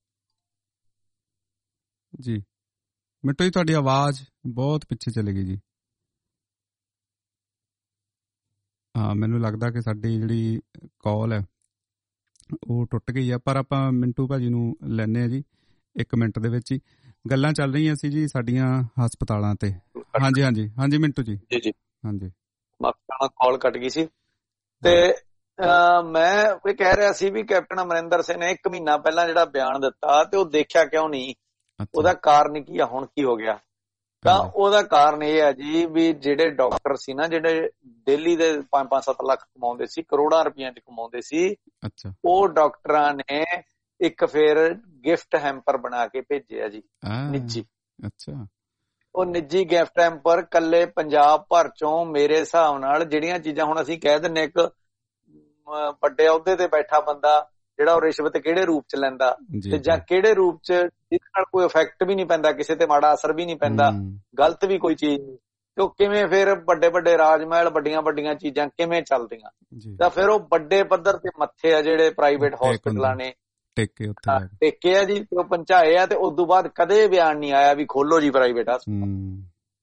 ਜੀ ਮਿੱਟੂ ਜੀ, ਤੁਹਾਡੀ ਆਵਾਜ਼ ਬਹੁਤ ਪਿੱਛੇ ਚਲੇ ਗਈ ਜੀ। ਹਾਂ, ਮੈਨੂੰ ਲੱਗਦਾ ਕਿ ਸਾਡੀ ਜਿਹੜੀ ਕਾਲ ਹੈ ਉਹ ਟੁੱਟ ਗਈ ਆ, ਪਰ ਆਪਾਂ ਮਿੰਟੂ ਭਾਜੀ ਨੂੰ ਲੈਂਦੇ ਹਾਂ ਜੀ ਇੱਕ ਮਿੰਟ ਦੇ ਵਿੱਚ ਹੀ। ਗੱਲਾਂ ਚੱਲ ਰਹੀਆਂ ਸੀ ਜੀ ਸਾਡੀਆਂ ਹਸਪਤਾਲਾਂ ਤੇ। ਹਾਂਜੀ ਹਾਂਜੀ ਹਾਂਜੀ ਮਿੰਟੂ ਜੀ। ਜੀ ਜੀ ਹਾਂਜੀ। ਮਾਫੀ ਕਾਲ ਕੱਟ ਗਈ ਸੀ। ਤੇ ਮੈਂ ਇਹ ਕਹਿ ਰਿਹਾ ਸੀ ਵੀ ਕੈਪਟਨ ਅਮਰਿੰਦਰ ਸਿੰਘ ਨੇ ਇੱਕ ਮਹੀਨਾ ਪਹਿਲਾਂ ਜਿਹੜਾ ਬਿਆਨ ਦਿੱਤਾ ਤੇ ਉਹ ਦੇਖਿਆ ਕਿਉਂ ਨਹੀਂ, ਉਹਦਾ ਕਾਰਨ ਕੀ ਆ, ਹੁਣ ਕੀ ਹੋ ਗਿਆ? ਤਾਂ ਉਹਦਾ ਕਾਰਨ ਇਹ ਹੈ ਜੀ ਵੀ ਜਿਹੜੇ ਡਾਕਟਰ ਸੀ ਨਾ, ਜਿਹੜੇ ਡੇਲੀ ਦੇ ਪੰਜ ਪੰਜ ਸੱਤ ਲੱਖ ਕਮਾਉਂਦੇ ਸੀ, ਕਰੋੜਾਂ ਰੁਪਈਆਂ ਚ ਕਮਾਉਂਦੇ ਸੀ, ਉਹ ਡਾਕਟਰਾਂ ਨੇ ਇੱਕ ਫੇਰ ਗਿਫਟ ਹੈਂਪਰ ਬਣਾ ਕੇ ਭੇਜਿਆ ਜੀ ਨਿੱਜੀ। ਅੱਛਾ, ਉਹ ਨਿੱਜੀ ਗਿਫਟ ਹੈਂਪਰ ਕੱਲੇ ਪੰਜਾਬ ਭਰ ਚੋਂ ਮੇਰੇ ਹਿਸਾਬ ਨਾਲ ਜਿਹੜੀਆਂ ਚੀਜ਼ਾਂ ਹੁਣ ਅਸੀਂ ਕਹਿ ਦਿੰਨੇ, ਇੱਕ ਵੱਡੇ ਅਹੁਦੇ ਤੇ ਬੈਠਾ ਬੰਦਾ ਜਿਹੜਾ ਉਹ ਰਿਸ਼ਵਤ ਕਿਹੜੇ ਰੂਪ ਚ ਲੈਂਦਾ ਤੇ ਜਾਂ ਕਿਹੜੇ ਰੂਪ ਚ ਜਿਹਦੇ ਨਾਲ ਕੋਈ ਇਫੈਕਟ ਵੀ ਨਹੀਂ ਪੈਂਦਾ, ਕਿਸੇ ਤੇ ਮਾੜਾ ਅਸਰ ਵੀ ਨਹੀਂ ਪੈਂਦਾ, ਗਲਤ ਵੀ ਕੋਈ ਚੀਜ਼ ਨਹੀਂ, ਤੇ ਉਹ ਕਿਵੇਂ ਫਿਰ ਵੱਡੇ ਵੱਡੇ ਰਾਜ ਮਹਿਲ, ਵੱਡੀਆਂ ਵੱਡੀਆਂ ਚੀਜ਼ਾਂ ਕਿਵੇਂ ਚੱਲਦੀਆਂ। ਤਾਂ ਫਿਰ ਉਹ ਵੱਡੇ ਪੱਧਰ ਤੇ ਮੱਥੇ ਆ ਜਿਹੜੇ ਪ੍ਰਾਈਵੇਟ ਹਸਪਤਾਲਾਂ ਨੇ ਟੇਕੇ ਟੇਕੇ ਆ ਜੀ, ਤੇ ਉਹ ਪਹੁੰਚਾਏ ਆ, ਤੇ ਉਸ ਤੋਂ ਬਾਅਦ ਕਦੇ ਬਿਆਨ ਨਹੀਂ ਆਇਆ ਵੀ ਖੋਲੋ ਜੀ ਪ੍ਰਾਈਵੇਟ ਹਸਪਤਾਲ।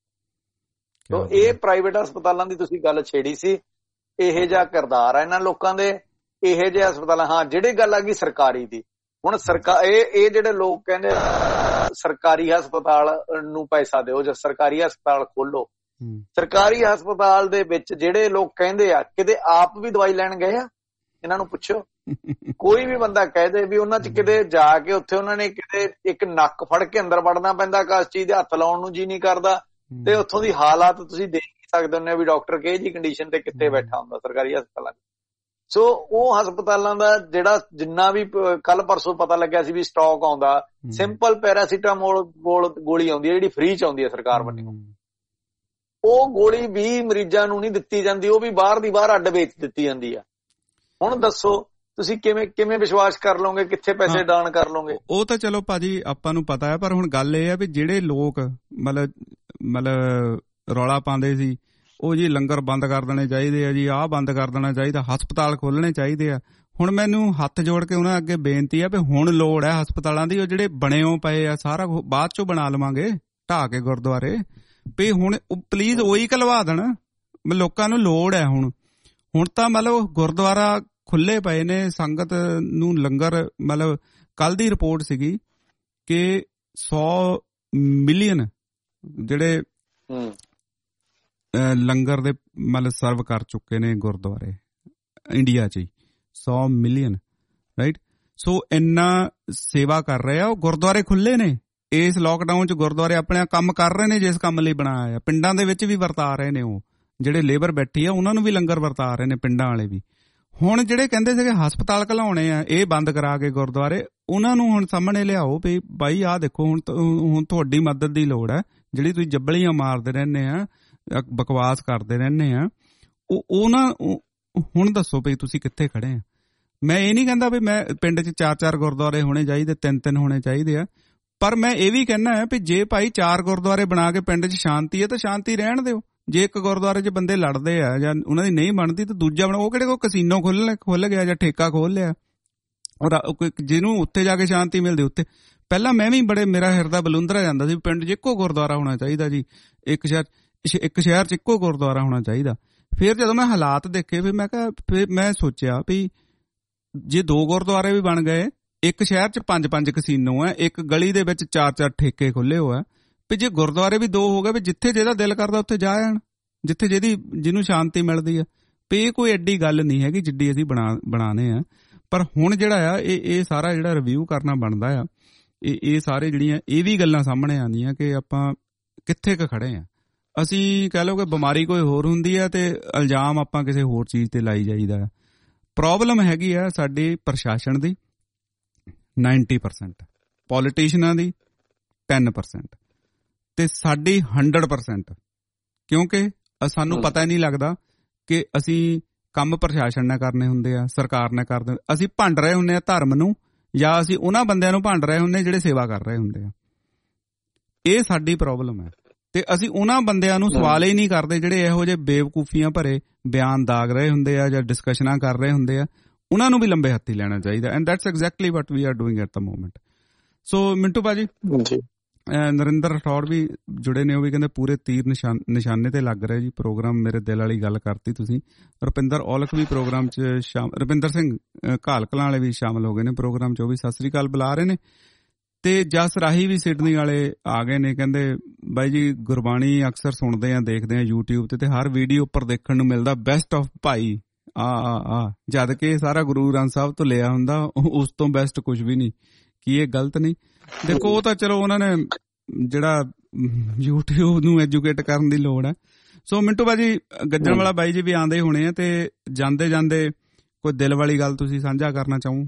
ਤੋ ਇਹ ਪ੍ਰਾਈਵੇਟ ਹਸਪਤਾਲਾਂ ਦੀ ਤੁਸੀਂ ਗੱਲ ਛੇੜੀ ਸੀ, ਇਹੋ ਜਿਹਾ ਕਿਰਦਾਰ ਆ ਇਹਨਾਂ ਲੋਕਾਂ ਦੇ, ਇਹੋ ਜਿਹੇ ਹਸਪਤਾਲ। ਹਾਂ, ਜਿਹੜੀ ਗੱਲ ਆ ਗਈ ਸਰਕਾਰੀ ਦੀ, ਹੁਣ ਸਰਕਾਰ ਇਹ ਇਹ ਜਿਹੜੇ ਲੋਕ ਕਹਿੰਦੇ ਸਰਕਾਰੀ ਹਸਪਤਾਲ ਨੂੰ ਪੈਸਾ ਦਿਓ ਜਾਂ ਸਰਕਾਰੀ ਹਸਪਤਾਲ ਖੋਲੋ, ਸਰਕਾਰੀ ਹਸਪਤਾਲ ਦੇ ਵਿੱਚ ਜਿਹੜੇ ਲੋਕ ਕਹਿੰਦੇ ਆ ਕਿਤੇ ਆਪ ਵੀ ਦਵਾਈ ਲੈਣ ਗਏ ਆ? ਇਹਨਾਂ ਨੂੰ ਪੁੱਛੋ। ਕੋਈ ਵੀ ਬੰਦਾ ਕਹਿ ਦੇ ਵੀ ਉਹਨਾਂ ਚ ਕਿਤੇ ਜਾ ਕੇ ਉੱਥੇ ਉਹਨਾਂ ਨੇ ਕਿਤੇ ਇੱਕ ਨੱਕ ਫੜ ਕੇ ਅੰਦਰ ਵੜਨਾ ਪੈਂਦਾ, ਕਾਸ ਚੀਜ਼ ਦੇ ਹੱਥ ਲਾਉਣ ਨੂੰ ਜੀ ਨਹੀਂ ਕਰਦਾ, ਤੇ ਉੱਥੋਂ ਦੀ ਹਾਲਾਤ ਤੁਸੀਂ ਦੇਖ ਸਕਦੇ ਹੁੰਦੇ ਵੀ ਡਾਕਟਰ ਕਿਹੋ ਜਿਹੀ ਕੰਡੀਸ਼ਨ ਤੇ ਕਿੱਥੇ ਬੈਠਾ ਹੁੰਦਾ ਸਰਕਾਰੀ ਹਸਪਤਾਲਾਂ ਚ। ਸੋ ਉਹ ਹਸਪਤਾਲਾਂ ਦਾ ਜਿਹੜਾ ਜਿੰਨਾ ਵੀ ਕੱਲ ਪਰਸੋਂ ਪਤਾ ਲੱਗਿਆ ਸੀ ਵੀ ਸਟਾਕ ਆਉਂਦਾ, ਸਿੰਪਲ ਪੈਰਾਸੀਟਾਮੋਲ ਗੋਲੀ ਆਉਂਦੀ ਹੈ ਜਿਹੜੀ ਫ੍ਰੀ ਚ ਆਉਂਦੀ ਹੈ ਸਰਕਾਰ ਵੱਲੋਂ, ਉਹ ਗੋਲੀ ਵੀ ਮਰੀਜ਼ਾਂ ਨੂੰ ਨਹੀਂ ਦਿੱਤੀ ਜਾਂਦੀ, ਉਹ ਵੀ ਬਾਹਰ ਦੀ ਬਾਹਰ ਅੱਡ ਵੇਚ ਦਿੱਤੀ ਜਾਂਦੀ ਆ। ਹੁਣ ਦੱਸੋ ਤੁਸੀਂ ਕਿਵੇਂ ਕਿਵੇਂ ਵਿਸ਼ਵਾਸ ਕਰ ਲਓਗੇ, ਕਿੱਥੇ ਪੈਸੇ ਦਾਨ ਕਰ ਲਓਗੇ? ਉਹ ਤਾਂ ਚਲੋ ਭਾਜੀ ਆਪਾਂ ਨੂੰ ਪਤਾ ਹੈ, ਪਰ ਹੁਣ ਗੱਲ ਇਹ ਹੈ ਵੀ ਜਿਹੜੇ ਲੋਕ ਮਤਲਬ ਮਤਲਬ ਰੌਲਾ ਪਾਉਂਦੇ ਸੀ ਉਹ ਜੀ ਲੰਗਰ ਬੰਦ ਕਰ ਦੇਣੇ ਚਾਹੀਦੇ ਆ ਜੀ, ਆਹ ਬੰਦ ਕਰ ਦੇਣਾ ਚਾਹੀਦਾ, ਹਸਪਤਾਲ ਖੋਲਣੇ ਚਾਹੀਦੇ ਆ। ਹੁਣ ਮੈਨੂੰ ਹੱਥ ਜੋੜ ਕੇ ਉਹਨਾਂ ਅੱਗੇ ਬੇਨਤੀ ਆ ਵੀ ਹੁਣ ਲੋੜ ਹੈ ਹਸਪਤਾਲਾਂ ਦੀ, ਉਹ ਜਿਹੜੇ ਬਣਿਓ ਪਏ ਆ ਸਾਰਾ ਬਾਅਦ ਚੋਂ ਬਣਾ ਲਵਾਂਗੇ ਢਾਹ ਕੇ ਗੁਰਦੁਆਰੇ, ਵੀ ਹੁਣ ਪਲੀਜ਼ ਉਹੀ ਖਲਵਾ ਦੇਣ, ਲੋਕਾਂ ਨੂੰ ਲੋੜ ਹੈ ਹੁਣ। ਹੁਣ ਤਾਂ ਮਤਲਬ ਗੁਰਦੁਆਰਾ ਖੁੱਲੇ ਪਏ ਨੇ, ਸੰਗਤ ਨੂੰ ਲੰਗਰ, ਮਤਲਬ ਕੱਲ ਦੀ ਰਿਪੋਰਟ ਸੀਗੀ ਕਿ ਸੌ ਮਿਲੀਅਨ ਜਿਹੜੇ ਲੰਗਰ ਦੇ ਮਤਲਬ ਸਰਵ ਕਰ ਚੁੱਕੇ ਨੇ ਗੁਰਦੁਆਰੇ ਇੰਡੀਆ 'ਚ ਹੀ, ਸੌ ਮਿਲੀਅਨ ਰਾਈਟ। ਸੋ ਇੰਨਾ ਸੇਵਾ ਕਰ ਰਹੇ ਆ, ਉਹ ਗੁਰਦੁਆਰੇ ਖੁੱਲੇ ਨੇ ਇਸ ਲੋਕਡਾਊਨ 'ਚ, ਗੁਰਦੁਆਰੇ ਆਪਣੇ ਕੰਮ ਕਰ ਰਹੇ ਨੇ ਜਿਸ ਕੰਮ ਲਈ ਬਣਾਇਆ। ਪਿੰਡਾਂ ਦੇ ਵਿੱਚ ਵੀ ਵਰਤਾ ਰਹੇ ਨੇ, ਉਹ ਜਿਹੜੇ ਲੇਬਰ ਬੈਠੀ ਆ ਉਹਨਾਂ ਨੂੰ ਵੀ ਲੰਗਰ ਵਰਤਾ ਰਹੇ ਨੇ, ਪਿੰਡਾਂ ਵਾਲੇ ਵੀ। ਹੁਣ ਜਿਹੜੇ ਕਹਿੰਦੇ ਸੀਗੇ ਹਸਪਤਾਲ ਘਲਾਉਣੇ ਆ ਇਹ ਬੰਦ ਕਰਾ ਕੇ ਗੁਰਦੁਆਰੇ, ਉਹਨਾਂ ਨੂੰ ਹੁਣ ਸਾਹਮਣੇ ਲਿਆਓ ਵੀ ਬਾਈ ਆਹ ਦੇਖੋ ਹੁਣ ਹੁਣ ਤੁਹਾਡੀ ਮਦਦ ਦੀ ਲੋੜ ਹੈ, ਜਿਹੜੀ ਤੁਸੀਂ ਜੱਬਲੀਆਂ ਮਾਰਦੇ ਰਹਿੰਦੇ ਆ, ਬਕਵਾਸ ਕਰਦੇ ਰਹਿੰਦੇ ਆ, ਉਹ ਉਹ ਨਾ ਹੁਣ ਦੱਸੋ ਵੀ ਤੁਸੀਂ ਕਿੱਥੇ ਖੜੇ ਆ। ਮੈਂ ਇਹ ਨਹੀਂ ਕਹਿੰਦਾ ਵੀ ਮੈਂ ਪਿੰਡ 'ਚ ਚਾਰ ਚਾਰ ਗੁਰਦੁਆਰੇ ਹੋਣੇ ਚਾਹੀਦੇ, ਤਿੰਨ ਤਿੰਨ ਹੋਣੇ ਚਾਹੀਦੇ ਆ, ਪਰ ਮੈਂ ਇਹ ਵੀ ਕਹਿਣਾ ਹੈ ਵੀ ਜੇ ਭਾਈ ਚਾਰ ਗੁਰਦੁਆਰੇ ਬਣਾ ਕੇ ਪਿੰਡ 'ਚ ਸ਼ਾਂਤੀ ਹੈ ਤਾਂ ਸ਼ਾਂਤੀ ਰਹਿਣ ਦਿਓ। ਜੇ ਇੱਕ ਗੁਰਦੁਆਰੇ 'ਚ ਬੰਦੇ ਲੜਦੇ ਆ ਜਾਂ ਉਹਨਾਂ ਦੀ ਨਹੀਂ ਬਣਦੀ ਤਾਂ ਦੂਜਾ ਬਣਾ, ਉਹ ਕਿਹੜੇ ਕੋਈ ਕਸੀਨੋ ਖੁੱਲ ਖੁੱਲ ਗਿਆ ਜਾਂ ਠੇਕਾ ਖੋਲ ਲਿਆ, ਔਰ ਜਿਹਨੂੰ ਉੱਥੇ ਜਾ ਕੇ ਸ਼ਾਂਤੀ ਮਿਲਦੀ ਉੱਥੇ। ਪਹਿਲਾਂ ਮੈਂ ਵੀ ਬੜੇ, ਮੇਰਾ ਹਿਰਦਾ ਬਲੁੰਦਰਾ ਜਾਂਦਾ ਸੀ ਪਿੰਡ 'ਚ ਇੱਕੋ ਗੁਰਦੁਆਰਾ ਹੋਣਾ ਚਾਹੀਦਾ ਜੀ, ਇੱਕ ਸ਼ਹਿਰ ਇੱਕ ਸ਼ਹਿਰ 'ਚ ਇੱਕੋ ਗੁਰਦੁਆਰਾ ਹੋਣਾ ਚਾਹੀਦਾ। ਫਿਰ ਜਦੋਂ ਮੈਂ ਹਾਲਾਤ ਦੇਖੇ ਫਿਰ ਮੈਂ ਕਿਹਾ, ਫਿਰ ਮੈਂ ਸੋਚਿਆ ਵੀ ਜੇ ਦੋ ਗੁਰਦੁਆਰੇ ਵੀ ਬਣ ਗਏ, ਇੱਕ ਸ਼ਹਿਰ 'ਚ ਪੰਜ ਪੰਜ ਕਸੀਨੋ ਹੈ, ਇੱਕ ਗਲੀ ਦੇ ਵਿੱਚ ਚਾਰ ਚਾਰ ਠੇਕੇ ਖੁੱਲੇ ਹੋਇਆ, ਵੀ ਜੇ ਗੁਰਦੁਆਰੇ ਵੀ ਦੋ ਹੋ ਗਏ ਵੀ ਜਿੱਥੇ ਜਿਹਦਾ ਦਿਲ ਕਰਦਾ ਉੱਥੇ ਜਾ ਆਣ, ਜਿੱਥੇ ਜਿਹਦੀ ਜਿਹਨੂੰ ਸ਼ਾਂਤੀ ਮਿਲਦੀ ਆ। ਵੀ ਇਹ ਕੋਈ ਐਡੀ ਗੱਲ ਨਹੀਂ ਹੈਗੀ ਜਿੱਡੀ ਅਸੀਂ ਬਣਾ ਬਣਾਉਂਦੇ ਆ। ਪਰ ਹੁਣ ਜਿਹੜਾ ਆ ਇਹ ਇਹ ਸਾਰਾ ਜਿਹੜਾ ਰਿਵਿਊ ਕਰਨਾ ਬਣਦਾ ਆ, ਇਹ ਇਹ ਸਾਰੇ ਜਿਹੜੀਆਂ ਇਹ ਵੀ ਗੱਲਾਂ ਸਾਹਮਣੇ ਆਉਂਦੀਆਂ ਕਿ ਆਪਾਂ ਕਿੱਥੇ ਕੁ ਖੜੇ ਆ। ਅਸੀਂ ਕਹਿ ਲਓ ਕਿ ਬਿਮਾਰੀ ਕੋਈ ਹੋਰ ਹੁੰਦੀ ਆ ਤੇ ਇਲਜ਼ਾਮ ਆਪਾਂ ਕਿਸੇ ਹੋਰ ਚੀਜ਼ ਤੇ ਲਾਈ ਜਾਈਦਾ। ਪ੍ਰੋਬਲਮ ਹੈਗੀ ਆ ਸਾਡੀ ਪ੍ਰਸ਼ਾਸਨ ਦੀ ਨਾਈਨਟੀ ਪਰਸੈਂਟ, ਪੋਲੀਟੀਸ਼ੀਅਨਾਂ ਦੀ ਟੈਨ ਪਰਸੈਂਟ ਤੇ ਸਾਡੀ ਹੰਡਰਡ ਪਰਸੈਂਟ, ਕਿਉਂਕਿ ਸਾਨੂੰ ਪਤਾ ਹੀ ਨਹੀਂ ਲੱਗਦਾ ਕਿ ਅਸੀਂ ਕੰਮ ਪ੍ਰਸ਼ਾਸਨ ਨਾਲ ਕਰਨੇ ਹੁੰਦੇ ਆ, ਸਰਕਾਰ ਨਾਲ ਕਰਦੇ, ਅਸੀਂ ਭੰਡ ਰਹੇ ਹੁੰਦੇ ਆ ਧਰਮ ਨੂੰ, ਜਾਂ ਅਸੀਂ ਉਹਨਾਂ ਬੰਦਿਆਂ ਨੂੰ ਭੰਡ ਰਹੇ ਹੁੰਦੇ ਜਿਹੜੇ ਸੇਵਾ ਕਰ ਰਹੇ ਹੁੰਦੇ ਆ। ਇਹ ਸਾਡੀ ਪ੍ਰੋਬਲਮ ਹੈ ਤੇ ਅਸੀਂ ਉਹਨਾਂ ਬੰਦਿਆਂ ਨੂੰ ਸਵਾਲ ਹੀ ਨਹੀਂ ਕਰਦੇ ਜਿਹੜੇ ਇਹੋ ਜਿਹੇ ਬੇਵਕੂਫੀਆਂ ਭਰੇ ਬਿਆਨ ਦਾਗ ਰਹੇ ਹੁੰਦੇ ਆ ਜਾਂ ਡਿਸਕਸ਼ਨਾਂ ਕਰ ਰਹੇ ਹੁੰਦੇ ਆ। ਉਹਨਾਂ ਨੂੰ ਵੀ ਲੰਬੇ ਹੱਥੀ ਲੈਣਾ ਚਾਹੀਦਾ, and that's exactly what we are doing at the moment. So Mintu bhaji, Narinder Rathore ਵੀ ਜੁੜੇ ਨੇ, ਉਹ ਵੀ ਕਹਿੰਦੇ ਪੂਰੇ ਤੀਰ ਨਿਸ਼ਾਨ ਨਿਸ਼ਾਨੇ ਤੇ ਲੱਗ ਰਿਹਾ ਜੀ ਪ੍ਰੋਗਰਾਮ। ਮੇਰੇ ਦਿਲ ਵਾਲੀ ਗੱਲ ਕਰਤੀ ਤੁਸੀਂ। ਰੁਪਿੰਦਰ ਔਲਖ ਵੀ ਪ੍ਰੋਗਰਾਮ 'ਚ ਸ਼ਾਮ, ਰੁਪਿੰਦਰ ਸਿੰਘ ਘਾਲ ਕਲਾਂ ਵਾਲੇ ਵੀ ਸ਼ਾਮਲ ਹੋ ਗਏ ਨੇ ਪ੍ਰੋਗਰਾਮ 'ਚ, ਉਹ ਵੀ ਸਤਿ ਸ੍ਰੀ ਅਕਾਲ ਬੁਲਾ ਰਹੇ ਨੇ। ਤੇ ਜਸ ਰਾਹੀ ਵੀ ਸਿਡਨੀ ਵਾਲੇ ਆ ਗਏ ਨੇ, ਕਹਿੰਦੇ ਬਾਈ ਜੀ ਗੁਰਬਾਣੀ ਅਕਸਰ ਸੁਣਦੇ ਆ ਦੇਖਦੇ ਆ YouTube ਤੇ, ਤੇ ਹਰ ਵੀਡੀਓ ਉੱਪਰ ਦੇਖਣ ਨੂੰ ਮਿਲਦਾ ਬੈਸਟ ਆਫ ਭਾਈ ਆ ਆ ਆ ਜਦ ਕਿ ਸਾਰਾ ਗੁਰੂ ਗ੍ਰੰਥ ਸਾਹਿਬ ਤੋਂ ਲਿਆ ਹੁੰਦਾ, ਉਸ ਤੋਂ ਬੈਸਟ ਕੁਝ ਵੀ ਨਹੀਂ। ਕੀ ਇਹ ਗਲਤ ਨਹੀਂ? ਦੇਖੋ ਉਹ ਤਾਂ ਚਲੋ ਉਹਨਾਂ ਨੇ ਜਿਹੜਾ YouTube ਨੂੰ ਐਜੂਕੇਟ ਕਰਨ ਦੀ ਲੋੜ ਹੈ। ਸੋ ਮਿੰਟੂ ਬਾਜੀ ਗੱਜਣ ਵਾਲਾ ਬਾਈ ਜੀ ਵੀ ਆਉਂਦੇ ਹੋਣੇ ਆ, ਤੇ ਜਾਂਦੇ ਜਾਂਦੇ ਕੋਈ ਦਿਲ ਵਾਲੀ ਗੱਲ ਤੁਸੀਂ ਸਾਂਝਾ ਕਰਨਾ ਚਾਹੋ?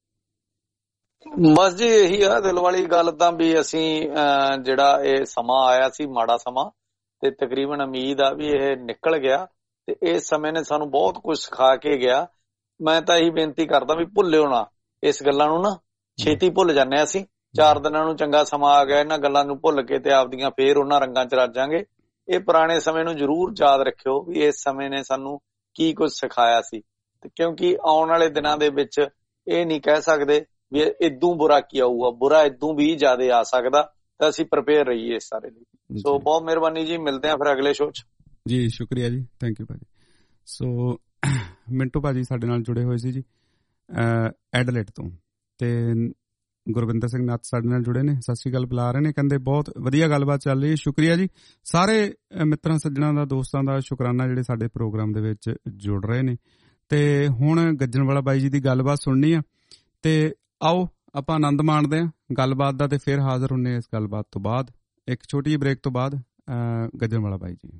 ਬਸ ਜੀ ਇਹੀ ਆ ਦਿਲ ਵਾਲੀ ਗੱਲ ਤਾਂ ਵੀ ਅਸੀਂ ਜਿਹੜਾ ਇਹ ਸਮਾਂ ਆਇਆ ਸੀ ਮਾੜਾ ਸਮਾਂ, ਤੇ ਤਕਰੀਬਨ ਉਮੀਦ ਆ ਵੀ ਇਹ ਨਿਕਲ ਗਿਆ, ਤੇ ਇਸ ਸਮੇਂ ਨੇ ਸਾਨੂੰ ਬਹੁਤ ਕੁਝ ਸਿਖਾ ਕੇ ਗਿਆ। ਮੈਂ ਤਾਂ ਇਹੀ ਬੇਨਤੀ ਕਰਦਾ ਵੀ ਭੁੱਲਿਓ ਨਾ ਇਸ ਗੱਲਾਂ ਨੂੰ, ਨਾ ਛੇਤੀ ਭੁੱਲ ਜਾਂਦੇ ਹਾਂ ਅਸੀਂ। ਚਾਰ ਦਿਨਾਂ ਨੂੰ ਚੰਗਾ ਸਮਾਂ ਆ ਗਿਆ, ਇਹਨਾਂ ਗੱਲਾਂ ਨੂੰ ਭੁੱਲ ਕੇ ਤੇ ਆਪਦੀਆਂ ਫੇਰ ਉਹਨਾਂ ਰੰਗਾਂ ਚ ਰੱਜਾਂਗੇ। ਇਹ ਪੁਰਾਣੇ ਸਮੇਂ ਨੂੰ ਜ਼ਰੂਰ ਯਾਦ ਰੱਖਿਓ ਵੀ ਇਸ ਸਮੇਂ ਨੇ ਸਾਨੂੰ ਕੀ ਕੁਝ ਸਿਖਾਇਆ ਸੀ, ਤੇ ਕਿਉਂਕਿ ਆਉਣ ਵਾਲੇ ਦਿਨਾਂ ਦੇ ਵਿੱਚ ਇਹ ਨਹੀਂ ਕਹਿ ਸਕਦੇ ਵੀ ਇਦੋਂ ਬੁਰਾ ਕੀ ਆਊਗਾ, ਬੁਰਾ ਇਦੋਂ ਵੀ ਜ਼ਿਆਦਾ ਆ ਸਕਦਾ, ਤਾਂ ਅਸੀਂ ਪ੍ਰਿਪੇਅਰ ਰਹੀਏ ਇਸ ਸਾਰੇ ਲਈ। ਸੋ ਬਹੁਤ ਮਿਹਰਬਾਨੀ ਜੀ, ਮਿਲਦੇ ਆ ਫਿਰ ਅਗਲੇ ਸ਼ੋਅ ਚ ਜੀ। ਸ਼ੁਕਰੀਆ ਜੀ, ਥੈਂਕ ਯੂ ਭਾਜੀ। ਸੋ ਮਿੰਟੂ ਭਾਜੀ ਸਾਡੇ ਨਾਲ ਜੁੜੇ ਹੋਏ ਸੀ ਜੀ ਐਡਲੇਟ ਤੋਂ, ਤੇ ਗੁਰਵਿੰਦਰ ਸਿੰਘ ਨਾਥ ਸਾਡੇ ਨਾਲ ਜੁੜੇ ਨੇ, ਸਤਿ ਸ਼੍ਰੀ ਅਕਾਲ ਬੁਲਾ ਰਹੇ ਨੇ, ਕਹਿੰਦੇ ਬਹੁਤ ਵਧੀਆ ਗੱਲਬਾਤ ਚੱਲ ਰਹੀ ਹੈ। ਸ਼ੁਕਰੀਆ ਜੀ ਸਾਰੇ ਮਿੱਤਰਾਂ ਸੱਜਣਾਂ ਦਾ, ਦੋਸਤਾਂ ਦਾ ਸ਼ੁਕਰਾਨਾ ਜਿਹੜੇ ਸਾਡੇ ਪ੍ਰੋਗਰਾਮ ਦੇ ਵਿੱਚ ਜੁੜ ਰਹੇ ਨੇ। ਤੇ ਹੁਣ ਗੱਜਣ ਵਾਲਾ ਬਾਈ ਜੀ ਦੀ ਗੱਲਬਾਤ ਸੁਣਨੀ ਆ, ਤੇ ਆਓ ਆਪਾਂ ਆਨੰਦ ਮਾਣਦੇ ਹਾਂ ਗੱਲਬਾਤ ਦਾ, ਤੇ ਫਿਰ ਹਾਜ਼ਰ ਹੁੰਨੇ ਇਸ ਗੱਲਬਾਤ ਤੋਂ ਬਾਅਦ, ਇੱਕ ਛੋਟੀ ਜਿਹੀ ਬ੍ਰੇਕ ਤੋਂ ਬਾਅਦ। ਗੱਜਣ ਵਾਲਾ ਬਾਈ ਜੀ।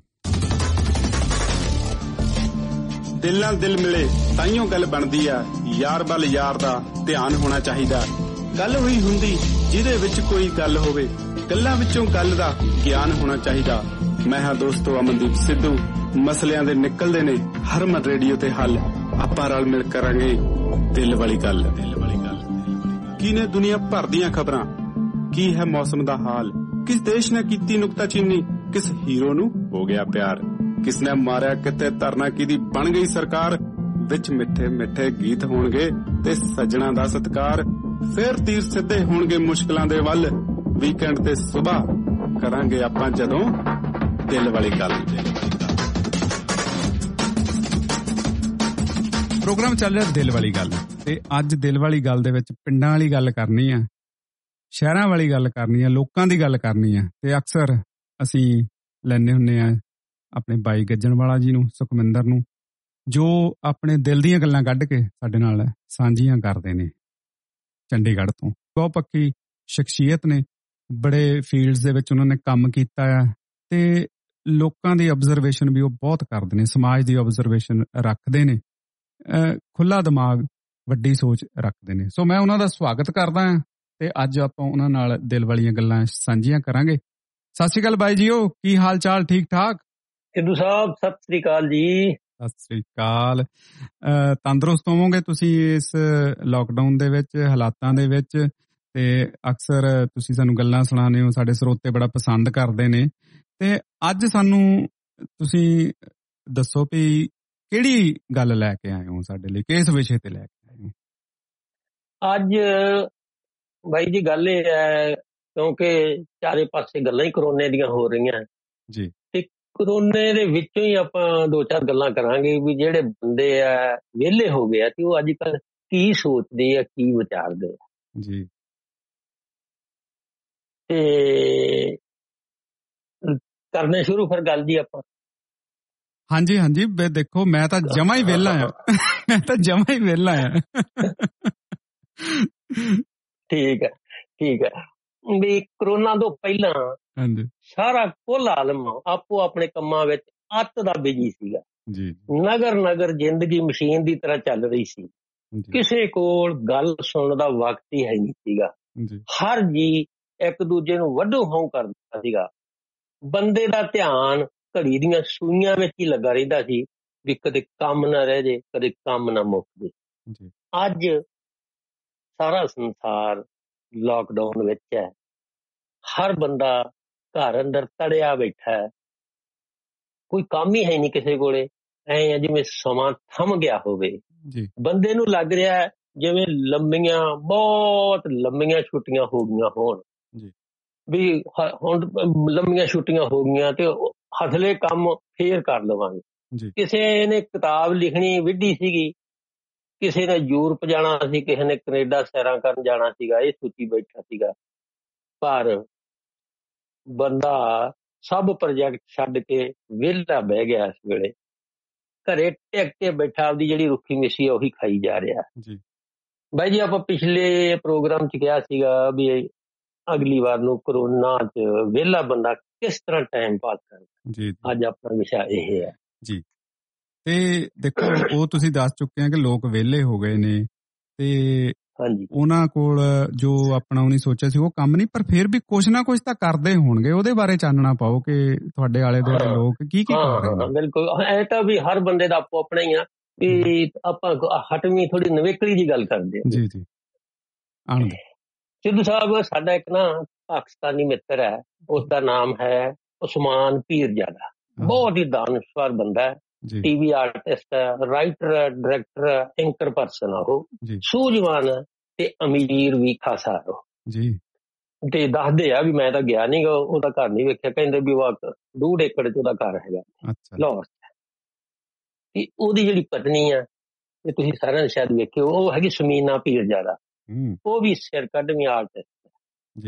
ਦਿਲ ਨਾਲ ਦਿਲ ਮਿਲੇ ਤਾਈਓ ਗੱਲ ਬਣਦੀ ਆ, ਯਾਰ ਵੱਲ ਯਾਰ ਦਾ ਧਿਆਨ ਹੋਣਾ ਚਾਹੀਦਾ। ਗੱਲ ਹੋਈ ਹੁੰਦੀ ਜਿਹਦੇ ਵਿੱਚ ਕੋਈ ਗੱਲ ਹੋਵੇ, ਗੱਲਾਂ ਵਿੱਚੋਂ ਗੱਲ ਦਾ ਗਿਆਨ ਹੋਣਾ ਚਾਹੀਦਾ। ਮੈਂ ਹਾਂ ਦੋਸਤੋ ਅਮਨਦੀਪ ਸਿੱਧੂ, ਮਸਲਿਆਂ ਦੇ ਨਿਕਲਦੇ ਨੇ ਹਰਮਨ ਰੇਡੀਓ ਤੇ ਹੱਲ, ਆਪਾਂ ਰਲ ਮਿਲ ਕਰਾਂਗੇ ਦਿਲ ਵਾਲੀ ਗੱਲ। ਦਿਲ ਵਾਲੀ ਗੱਲ ਕੀ ਨੇ ਦੁਨੀਆ ਭਰ ਦੀਆਂ ਖਬਰਾਂ, ਕੀ ਹੈ ਮੌਸਮ ਦਾ ਹਾਲ, ਕਿਸ ਦੇਸ਼ ਨੇ ਕੀਤੀ ਨੁਕਤਾਚੀਨੀ, ਕਿਸ ਹੀਰੋ ਨੂੰ ਹੋ ਗਿਆ ਪਿਆਰ, ਕਿਸ ਨੇ ਮਾਰਿਆ ਕਿਤੇ ਧਰਨਾ ਕਿਹਦੀ ਬਣ ਗਈ ਸਰਕਾਰ, ਵਿੱਚ ਮਿੱਠੇ ਮਿੱਠੇ ਗੀਤ ਹੋਣਗੇ ਤੇ ਸੱਜਣਾ ਦਾ ਸਤਿਕਾਰ, ਫੇਰ ਤੀਰ ਸਿੱਧੇ ਹੋਣਗੇ ਮੁਸ਼ਕਲਾਂ ਦੇ ਵੱਲ, ਵੀਕਐਂਡ ਤੇ ਸੁਬਾਹ ਕਰਾਂਗੇ ਆਪਾਂ ਜਦੋਂ ਦਿਲ ਵਾਲੀ ਗੱਲ। ਪ੍ਰੋਗਰਾਮ ਚੱਲ ਰਿਹਾ ਦਿਲ ਵਾਲੀ ਗੱਲ, ਤੇ ਅੱਜ ਦਿਲ ਵਾਲੀ ਗੱਲ ਦੇ ਵਿੱਚ ਪਿੰਡਾਂ ਵਾਲੀ ਗੱਲ ਕਰਨੀ ਆ, ਸ਼ਹਿਰਾਂ ਵਾਲੀ ਗੱਲ ਕਰਨੀ ਆ, ਲੋਕਾਂ ਦੀ ਗੱਲ ਕਰਨੀ ਆ। ਤੇ ਅਕਸਰ ਅਸੀਂ ਲੈਂਦੇ ਹੁੰਦੇ ਆ ਆਪਣੇ ਬਾਈ ਗੱਜਣ ਵਾਲਾ ਜੀ ਨੂੰ, ਸੁਖਮਿੰਦਰ ਨੂੰ, ਜੋ ਆਪਣੇ ਦਿਲ ਦੀਆਂ ਗੱਲਾਂ ਕੱਢ ਕੇ ਸਾਡੇ ਨਾਲ ਸਾਂਝੀਆਂ ਕਰਦੇ ਨੇ ਚੰਡੀਗੜ੍ਹ ਤੋਂ। ਬਹੁਤ ਪੱਕੀ ਸ਼ਖਸੀਅਤ ਨੇ, ਬੜੇ ਫੀਲਡਸ ਦੇ ਵਿੱਚ ਉਹਨਾਂ ਨੇ ਕੰਮ ਕੀਤਾ ਆ, ਤੇ ਲੋਕਾਂ ਦੀ ਆਬਜ਼ਰਵੇਸ਼ਨ ਵੀ ਉਹ ਬਹੁਤ ਕਰਦੇ ਨੇ, ਸਮਾਜ ਦੀ ਆਬਜ਼ਰਵੇਸ਼ਨ ਰੱਖਦੇ ਨੇ, ਖੁੱਲਾ ਦਿਮਾਗ, ਵੱਡੀ ਸੋਚ ਰੱਖਦੇ ਨੇ। ਸੋ ਮੈਂ ਉਹਨਾਂ ਦਾ ਸਵਾਗਤ ਕਰਦਾ ਹਾਂ, ਤੇ ਅੱਜ ਆਪਾਂ ਉਹਨਾਂ ਨਾਲ ਦਿਲ ਵਾਲੀਆਂ ਗੱਲਾਂ ਸਾਂਝੀਆਂ ਕਰਾਂਗੇ। ਸਤਿ ਸ਼੍ਰੀ ਅਕਾਲ ਬਾਈ ਜੀਓ, ਕੀ ਹਾਲ ਚਾਲ? ਠੀਕ ਠਾਕ? ਸਿੱਧੂ ਸਾਹਿਬ ਸਤਿ ਸ਼੍ਰੀ ਅਕਾਲ ਜੀ। ਸਤਿ ਸ਼੍ਰੀ ਅਕਾਲ। ਤੰਦਰੁਸਤ ਹੋਵੋਗੇ ਤੁਸੀਂ ਇਸ ਲਾਕਡਾਊਨ ਦੇ ਵਿੱਚ, ਹਾਲਾਤਾਂ ਦੇ ਵਿੱਚ, ਤੇ ਅਕਸਰ ਤੁਸੀਂ ਸਾਨੂੰ ਗੱਲਾਂ ਸੁਣਾਉਂਦੇ ਹੋ, ਸਾਡੇ ਸਰੋਤੇ ਬੜਾ ਪਸੰਦ ਕਰਦੇ ਨੇ। ਤੇ ਅੱਜ ਸਾਨੂੰ ਤੁਸੀਂ ਦੱਸੋ ਵੀ ਕਿਹੜੀ ਗੱਲ ਲੈ ਕੇ ਆਏ ਹੋ ਸਾਡੇ ਲਈ, ਕਿਸ ਵਿਸ਼ੇ ਤੇ ਲੈ ਕੇ ਆਏ ਹੋ? ਅੱਜ ਬਾਈ ਜੀ ਗੱਲ ਇਹ ਹੈ, ਕਿਉਂਕਿ ਚਾਰੇ ਪਾਸੇ ਗੱਲਾਂ ਹੀ ਕਰੋਨੇ ਦੀਆਂ ਹੋ ਰਹੀਆਂ ਜੀ, ਤੇ ਕਰੋਨੇ ਦੇ ਵਿੱਚੋਂ ਹੀ ਆਪਾਂ ਦੋ ਚਾਰ ਗੱਲਾਂ ਕਰਾਂਗੇ ਵੀ ਜਿਹੜੇ ਬੰਦੇ ਆ ਵਿਹਲੇ ਹੋ ਗਏ ਆ ਤੇ ਉਹ ਅੱਜ ਕੱਲ ਕੀ ਸੋਚਦੇ ਆ, ਕੀ ਵਿਚਾਰਦੇ ਆ ਜੀ। ਤੇ ਕਰਨੇ ਸ਼ੁਰੂ ਫਿਰ ਗੱਲ ਜੀ ਆਪਾਂ। ਹਾਂਜੀ ਹਾਂਜੀ, ਦੇਖੋ ਮੈਂ ਤਾਂ ਜਮਾ ਹੀ ਵਿਹਲਾ ਆ, ਮੈਂ ਤਾਂ ਜਮਾ ਹੀ ਵਿਹਲਾ ਆ। ਠੀਕ ਹੈ ਠੀਕ ਹੈ। ਵੀ ਕਰੋਨਾ ਤੋਂ ਪਹਿਲਾਂ ਸਾਰਾ ਕੁੱਲ ਆਲਮ ਆਪੋ ਆਪਣੇ ਕੰਮਾਂ ਵਿੱਚ ਅੱਤ ਦਾ ਬਿਜੀ ਸੀਗਾ ਜੀ। ਨਗਰ ਨਗਰ ਜ਼ਿੰਦਗੀ ਮਸ਼ੀਨ ਦੀ ਤਰ੍ਹਾਂ ਚੱਲ ਰਹੀ ਸੀ, ਕਿਸੇ ਕੋਲ ਗੱਲ ਸੁਣਨ ਦਾ ਵਕਤ ਹੀ ਹੈ ਨਹੀਂ ਸੀਗਾ। ਹਰ ਜੀ ਇੱਕ ਦੂਜੇ ਨੂੰ ਵੱਢੋ ਹੋਂ ਕਰਦਾ ਸੀਗਾ, ਬੰਦੇ ਦਾ ਧਿਆਨ ਘੜੀ ਦੀਆਂ ਸੂਈਆਂ ਵਿੱਚ ਹੀ ਲੱਗਾ ਰਹਿੰਦਾ ਸੀ ਵੀ ਕਦੇ ਕੰਮ ਨਾ ਰਹਿ ਜੇ, ਕਦੇ ਕੰਮ ਨਾ ਮੁੱਕ ਜੇ। ਅੱਜ ਸਾਰਾ ਸੰਸਾਰ ਲਾਕਡਾਊਨ ਵਿੱਚ ਹੈ, ਹਰ ਬੰਦਾ ਘਰ ਅੰਦਰ ਤੜਿਆ ਬੈਠਾ ਹੈ, ਕੋਈ ਕੰਮ ਹੀ ਹੈ ਨਹੀਂ ਕਿਸੇ ਕੋਲੇ, ਐ ਜਿਵੇਂ ਸਮਾਂ ਥੰਮ ਗਿਆ ਹੋਵੇ। ਬੰਦੇ ਨੂੰ ਲੱਗ ਰਿਹਾ ਜਿਵੇਂ ਲੰਮੀਆਂ, ਬਹੁਤ ਲੰਮੀਆਂ ਛੁੱਟੀਆਂ ਹੋ ਗਈਆਂ ਹੋਣ, ਵੀ ਹੁਣ ਲੰਮੀਆਂ ਛੁੱਟੀਆਂ ਹੋ ਗਈਆਂ ਤੇ ਹਥਲੇ ਕੰਮ ਫੇਰ ਕਰ ਲਵਾਂਗੇ। ਕਿਸੇ ਨੇ ਕਿਤਾਬ ਲਿਖਣੀ ਵਿੱਢੀ ਸੀਗੀ, ਕਿਸੇ ਨੇ ਯੂਰਪ ਜਾਣਾ ਸੀ, ਕਿਸੇ ਨੇ ਕੈਨੇਡਾ ਸੈਰਾਂ ਕਰਨ ਜਾਣਾ ਸੀਗਾ, ਇਹ ਸੋਚੀ ਬੈਠਾ ਸੀਗਾ। ਪਰ ਬੰਦਾ ਸਭ ਪ੍ਰੋਜੈਕਟ ਛੱਡ ਕੇ ਵਿਹਲਾ ਬਹਿ ਗਿਆ। ਇਸ ਵੇਲੇ ਘਰੇ ਟਿਕ ਕੇ ਬੈਠਾ ਆਪਦੀ ਜਿਹੜੀ ਰੁੱਖੀ ਮਿੱਸੀ ਉਹੀ ਖਾਈ ਜਾ ਰਿਹਾ ਜੀ। ਬਾਈ ਜੀ ਆਪਾਂ ਪਿਛਲੇ ਪ੍ਰੋਗਰਾਮ ਚ ਕਿਹਾ ਸੀਗਾ ਵੀ ਅਗਲੀ ਵਾਰ ਨੂੰ ਕਰੋਨਾ ਚ ਵਿਹਲਾ ਬੰਦਾ ਕਿਸ ਤਰ੍ਹਾਂ ਟਾਈਮ ਪਾਸ ਕਰਦਾ। ਜੀ ਅੱਜ ਆਪਣਾ ਵਿਸ਼ਾ ਇਹ ਹੈ ਜੀ। ਤੇ ਦੇਖੋ ਉਹ ਤੁਸੀਂ ਦੱਸ ਚੁੱਕੇ ਆ ਕਿ ਲੋਕ ਵਿਹਲੇ ਹੋ ਗਏ ਨੇ ਤੇ ਹਾਂਜੀ ਉਹਨਾਂ ਕੋਲ ਜੋ ਆਪਣਾ ਉਹਨੇ ਸੋਚਿਆ ਸੀ ਉਹ ਕੰਮ ਨਹੀਂ, ਪਰ ਫਿਰ ਵੀ ਕੁਛ ਨਾ ਕੁਛ ਤਾਂ ਕਰਦੇ ਹੋਣਗੇ। ਉਹਦੇ ਬਾਰੇ ਚਾਨਣਾ ਪਾਓ ਕਿ ਤੁਹਾਡੇ ਆਲੇ ਦੁਆਲੇ ਲੋਕ ਕੀ ਕੀ ਕਰ ਰਹੇ ਨੇ। ਬਿਲਕੁਲ ਇਹ ਤਾਂ ਵੀ ਹਰ ਬੰਦੇ ਦਾ ਆਪੋ ਆਪਣਾ ਹੀ ਆ ਵੀ ਆਪਾਂ ਹਟਵੀਂ ਥੋੜੀ ਨਵੇਕਲੀ ਦੀ ਗੱਲ ਕਰਦੇ ਹਾਂ। ਜੀ ਜੀ ਆਨੰਦ ਸਿੱਧੂ ਸਾਹਿਬ ਸਾਡਾ ਇੱਕ ਨਾ ਪਾਕਿਸਤਾਨੀ ਮਿੱਤਰ ਹੈ, ਉਸਦਾ ਨਾਮ ਹੈ ਉਸਮਾਨ ਪੀਰਜ਼ਾਦਾ। ਬਹੁਤ ਹੀ ਦਾਨਸ਼ਵਰ ਬੰਦਾ ਹੈ, ਟੀਵੀ ਆਰਟਿਸਟ ਹੈ, ਰਾਈਟਰ, ਡਾਇਰੈਕਟਰ, ਐਂਕਰ ਪਰਸਨ ਆ ਉਹ, ਸੂਝਵਾਨ ਤੇ ਅਮੀਰ ਵੀ ਖਾਸਾ ਉਹ ਜੀ। ਤੇ ਦੱਸਦੇ ਆ ਵੀ ਮੈਂ ਤਾਂ ਗਿਆ ਨੀ ਗਾ, ਉਹਦਾ ਘਰ ਨਹੀਂ ਵੇਖਿਆ, ਕਹਿੰਦੇ ਵੀ ਉਹ ਡੂਢ ਏਕੜ ਚ ਉਹਦਾ ਘਰ ਹੈਗਾ ਲਾਹੌਰ ਚ। ਤੇ ਉਹਦੀ ਜਿਹੜੀ ਪਤਨੀ ਆ ਤੇ ਤੁਸੀਂ ਸਾਰਿਆਂ ਨੇ ਸ਼ਾਇਦ ਵੇਖਿਓ, ਉਹ ਹੈਗੀ ਸਮੀਨਾ ਪੀਰਜ਼ਾਦਾ। ਉਹ ਵੀ ਸਿਰ ਕੱਢਵੀਂ ਆਰਟਿਸਟ ਜੀ।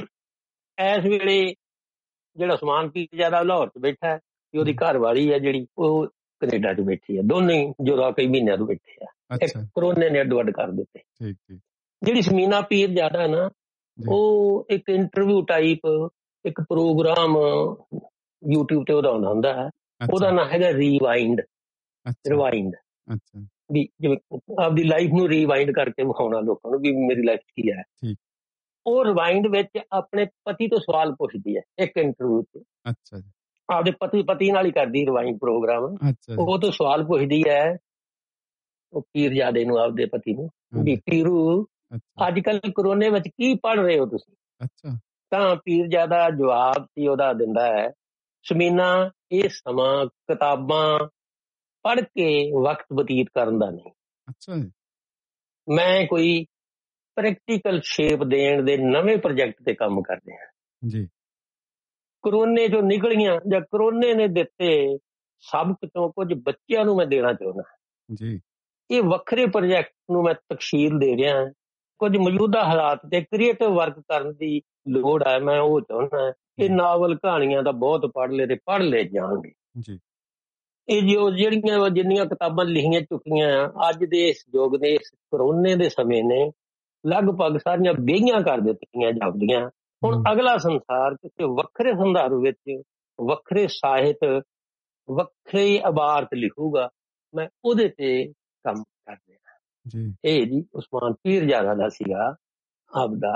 ਇਸ ਵੇਲੇ ਜਿਹੜਾ ਉਸਮਾਨ ਪੀਰਜ਼ਾਦਾ ਲਾਹੌਰ ਚ ਬੈਠਾ ਹੈ, ਉਹਦੀ ਘਰ ਵਾਲੀ ਹੈ ਜਿਹੜੀ ਉਹ ਕੈਨੇਡਾ ਚ ਬੈਠੀ ਹੈ। ਦੋਨੇ ਜਦੋਂ ਕਈ ਮਹੀਨਿਆਂ ਤੋਂ ਬੈਠੇ ਆ, ਇੱਕ ਕਰੋਨੇ ਨੇ ਅੱਡ ਅੱਡ ਕਰ ਦਿੱਤੇ। ਜਿਹੜੀ ਸਮੀਨਾ ਪੀਰਜ਼ਾਦਾ ਨਾ ਉਹ ਇੱਕ ਇੰਟਰਵਿਊ ਟਾਈਪ ਇੱਕ ਪ੍ਰੋਗਰਾਮ ਯੂਟਿਊਬ ਤੇ ਉਹਦਾ ਆਉਂਦਾ ਹੁੰਦਾ ਹੈ, ਉਹਦਾ ਨਾਂ ਹੈਗਾ ਰੀਵਾਈਂਡ। ਰਿਵਾਈਂਡ ਵੀ ਜਿਵੇਂ ਆਪਦੀ ਲਾਈਫ ਨੂੰ ਰੀਵਾਈਂਡ ਕਰਕੇ ਵਿਖਾਉਣਾ ਲੋਕਾਂ ਨੂੰ ਵੀ ਮੇਰੀ ਲਾਈਫ ਕੀ ਹੈ। ਉਹ ਰਿਵਾਈਂਡ ਵਿੱਚ ਆਪਣੇ ਪਤੀ ਤੋਂ ਸਵਾਲ ਪੁੱਛਦੀ ਹੈ ਇੱਕ ਇੰਟਰਵਿਊ ਤੇ। ਆਪਦੇ ਪਤੀ ਪਤੀ ਨਾਲ ਹੀ ਕਰਦੀ ਰਿਵਾਈਂਡ ਪ੍ਰੋਗਰਾਮ। ਉਹ ਤੋਂ ਸਵਾਲ ਪੁੱਛਦੀ ਹੈ ਉਹ ਪੀਰਜ਼ਾਦੇ ਨੂੰ, ਆਪਦੇ ਪਤੀ ਨੂੰ, ਵੀ ਪੀਰੂ ਅੱਜ ਕੱਲ ਕਰੋਨੇ ਵਿੱਚ ਕੀ ਪੜ੍ਹ ਰਹੇ ਹੋ ਤੁਸੀਂ। ਤਾਂ ਪੀਰਜ਼ਾਦਾ ਜਵਾਬ ਸੀ ਉਹਦਾ ਦਿੰਦਾ ਹੈ, ਸਮੀਨਾ ਇਹ ਸਮਾਂ ਕਿਤਾਬਾਂ ਪੜ੍ਹ ਕੇ ਵਕਤ ਬਤੀਤ ਕਰਨ ਦਾ ਨਹੀਂ, ਮੈਂ ਕੋਈ ਪ੍ਰੈਕਟੀਕਲ ਸ਼ੇਪ ਦੇਣ ਦੇ ਨਵੇਂ ਪ੍ਰੋਜੈਕਟ ਤੇ ਕੰਮ ਕਰ ਰਿਹਾ ਜੀ। ਕਰੋਨੇ ਚੋਂ ਨਿਕਲੀਆਂ ਜਾਂ ਕਰੋਨੇ ਨੇ ਦਿੱਤੇ ਸਬਕ ਤੋਂ ਕੁਝ ਬੱਚਿਆਂ ਨੂੰ ਮੈਂ ਦੇਣਾ ਚਾਹੁੰਦਾ ਜੀ। ਇਹ ਵੱਖਰੇ ਪ੍ਰੋਜੈਕਟ ਨੂੰ ਮੈਂ ਤਕਸ਼ੀਲ ਦੇ ਰਿਹਾ। ਕੁਝ ਮੌਜੂਦਾ ਹਾਲਾਤ ਤੇ ਕ੍ਰੀਏਟਿਵ ਵਰਕ ਕਰਨ ਦੀ ਲੋੜ ਹੈ। ਮੈਂ ਉਹ ਚਾਹੁੰਦਾ ਇਹ ਨਾਵਲ ਕਹਾਣੀਆਂ ਦਾ ਬਹੁਤ ਪੜ੍ਹ ਲਏ ਤੇ ਪੜ੍ਹ ਲਏ ਜਾਣਗੇ ਜੀ। ਇਹ ਜੋ ਜਿਹੜੀਆਂ ਜਿੰਨੀਆਂ ਕਿਤਾਬਾਂ ਲਿਖੀਆਂ ਚੁੱਕੀਆਂ ਆ ਅੱਜ ਦੇ ਇਸ ਯੁੱਗ ਦੇ ਇਸ ਕਰੋਨੇ ਦੇ ਸਮੇਂ ਨੇ ਲਗਭਗ ਸਾਰੀਆਂ ਵਿਹੀਆਂ ਕਰ ਦਿੱਤੀਆਂ ਜਾਂਦੀਆਂ। ਹੁਣ ਅਗਲਾ ਸੰਸਾਰ ਕਿਸੇ ਵੱਖਰੇ ਸੰਦਰਭ ਵਿੱਚ ਵੱਖਰੇ ਸਾਹਿਤ ਵੱਖਰੇ ਇਬਾਰਤ ਲਿਖੂਗਾ, ਮੈਂ ਉਹਦੇ ਤੇ ਕੰਮ ਕਰ ਰਿਹਾ ਜੀ। ਇਹ ਜੀ ਉਸਮਾਨ ਪੀਰਜ਼ਾਦਾ ਦਾ ਸੀਗਾ ਆਪਦਾ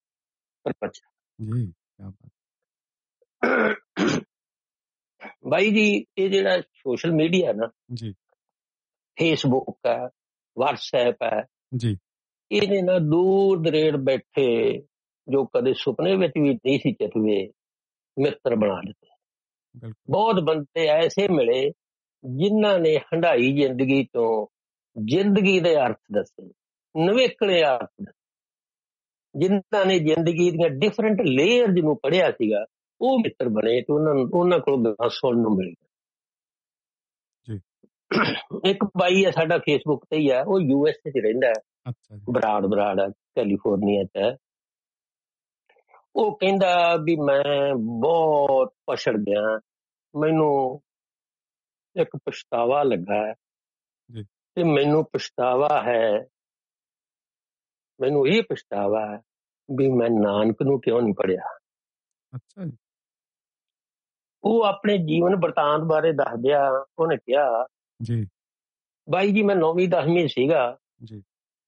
ਪ੍ਰਪੰਚ ਜੀ। ਬਾਈ ਜੀ ਇਹ ਜਿਹੜਾ ਸੋਸ਼ਲ ਮੀਡੀਆ ਨਾ ਜੀ, ਫੇਸਬੁੱਕ ਹੈ, ਵਟਸਐਪ ਹੈ ਜੀ, ਇਹਨੇ ਨਾ ਦੂਰ ਦਰੇੜ ਬੈਠੇ ਜੋ ਕਦੇ ਸੁਪਨੇ ਵਿੱਚ ਵੀ ਨਹੀਂ ਸੀ ਚਿਤਵੇ ਮਿੱਤਰ ਬਣਾ ਦਿੱਤੇ। ਬਹੁਤ ਬੰਦੇ ਐਸੇ ਮਿਲੇ ਜਿਨ੍ਹਾਂ ਨੇ ਹੰਢਾਈ ਜ਼ਿੰਦਗੀ ਤੋਂ ਜ਼ਿੰਦਗੀ ਦੇ ਅਰਥ ਦੱਸੇ, ਨਵੇਕਲੇ ਅਰਥ ਦੱਸੇ। ਜਿਨ੍ਹਾਂ ਨੇ ਜ਼ਿੰਦਗੀ ਦੀਆਂ ਡਿਫਰੈਂਟ ਲੇਅਰਜ਼ ਨੂੰ ਪੜ੍ਹਿਆ ਸੀਗਾ ਉਹ ਮਿੱਤਰ ਬਣੇ ਤੇ ਉਹਨਾਂ ਨੂੰ ਉਹਨਾਂ ਕੋਲ ਗੱਲਾਂ ਸੁਣਨ ਨੂੰ ਮਿਲ ਗਈ। ਇੱਕ ਬਾਈ ਹੈ ਸਾਡਾ ਫੇਸਬੁੱਕ ਤੇ ਹੀ ਹੈ, ਉਹ ਯੂ ਐਸ ਏ ਚ ਰਹਿੰਦਾ ਹੈ, ਬਰਾੜ ਬਰਾੜ ਹੈ, ਕੈਲੀਫੋਰਨੀਆ ਚ ਹੈ। ਉਹ ਕਹਿੰਦਾ ਵੀ ਮੈਂ ਬਹੁਤ ਪਛੜ ਗਿਆ, ਮੈਨੂੰ ਇੱਕ ਪਛਤਾਵਾ ਲੱਗਾ ਹੈ ਤੇ ਮੈਨੂੰ ਪਛਤਾਵਾ ਹੈ ਮੈਨੂੰ ਇਹ ਪਛਤਾਵਾ ਹੈ ਵੀ ਮੈਂ ਨਾਨਕ ਨੂੰ ਕਿਉਂ ਨਹੀਂ ਪੜ੍ਹਿਆ। ਅੱਛਾ ਜੀ। ਉਹ ਆਪਣੇ ਜੀਵਨ ਬਰਤਾਂਤ ਬਾਰੇ ਦੱਸਦਿਆ ਉਹਨੇ ਕਿਹਾ ਜੀ ਬਾਈ ਜੀ ਮੈਂ ਨੌਵੀਂ ਦਸਵੀਂ ਸੀਗਾ ਜੀ,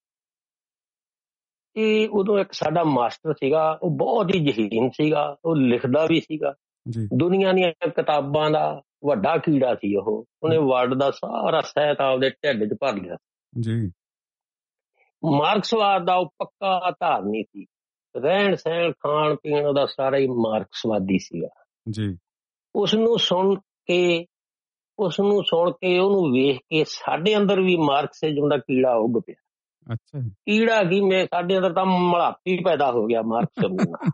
ਤੇ ਉਦੋਂ ਇੱਕ ਸਾਡਾ ਮਾਸਟਰ ਸੀਗਾ, ਉਹ ਬਹੁਤ ਹੀ ਜ਼ਹੀਨ ਸੀਗਾ, ਉਹ ਲਿਖਦਾ ਵੀ ਸੀਗਾ, ਦੁਨੀਆ ਦੀਆਂ ਕਿਤਾਬਾਂ ਦਾ ਵੱਡਾ ਕੀੜਾ ਸੀ ਉਹ। ਉਹਨੇ ਵਰਲਡ ਦਾ ਸਾਰਾ ਸਾਹਿਤ ਆਪਦੇ ਢਿੱਡ ਚ ਭਰ ਲਿਆ ਜੀ। ਮਾਰਕਸਵਾਦ ਦਾ ਉਹ ਪੱਕਾ ਧਾਰਨੀ ਸੀ, ਰਹਿਣ ਸਹਿਣ ਖਾਣ ਪੀਣ ਉਹਦਾ ਸਾਰਾ ਹੀ ਮਾਰਕਸਵਾਦੀ ਸੀਗਾ ਜੀ। ਉਸਨੂੰ ਸੁਣ ਕੇ ਉਸਨੂੰ ਸੁਣ ਕੇ ਉਹਨੂੰ ਵੇਖ ਕੇ ਸਾਡੇ ਅੰਦਰ ਵੀ ਮਾਰਕਸਿਜ਼ਮ ਦਾ ਕੀੜਾ ਉੱਗ ਪਿਆ। ਅੱਛਾ ਜੀ। ਕੀੜਾ ਕੀ ਮੈਂ ਸਾਡੇ ਅੰਦਰ ਤਾਂ ਮਲਾਪੀ ਪੈਦਾ ਹੋ ਗਿਆ ਮਾਰਕਸਿਜ਼ਮ ਨਾਲ।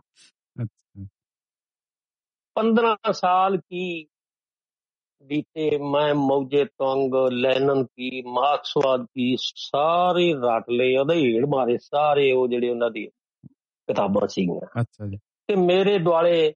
ਪੰਦਰਾਂ ਸਾਲ ਕੀ ਬੀਤੇ, ਮੈਂ ਮੌਜੇ ਤੰਗ ਲੈਨਨ ਕੀ ਮਾਰਕਸਵਾਦ ਕੀ ਸਾਰੇ ਰੱਟ ਲਏ, ਅਧੇੜ ਮਾਰੇ ਸਾਰੇ ਉਹ ਜਿਹੜੇ ਉਹਨਾਂ ਦੀ ਕਿਤਾਬਾਂ ਸੀਗੀਆਂ। ਅੱਛਾ ਜੀ। ਤੇ ਮੇਰੇ ਦੁਆਲੇ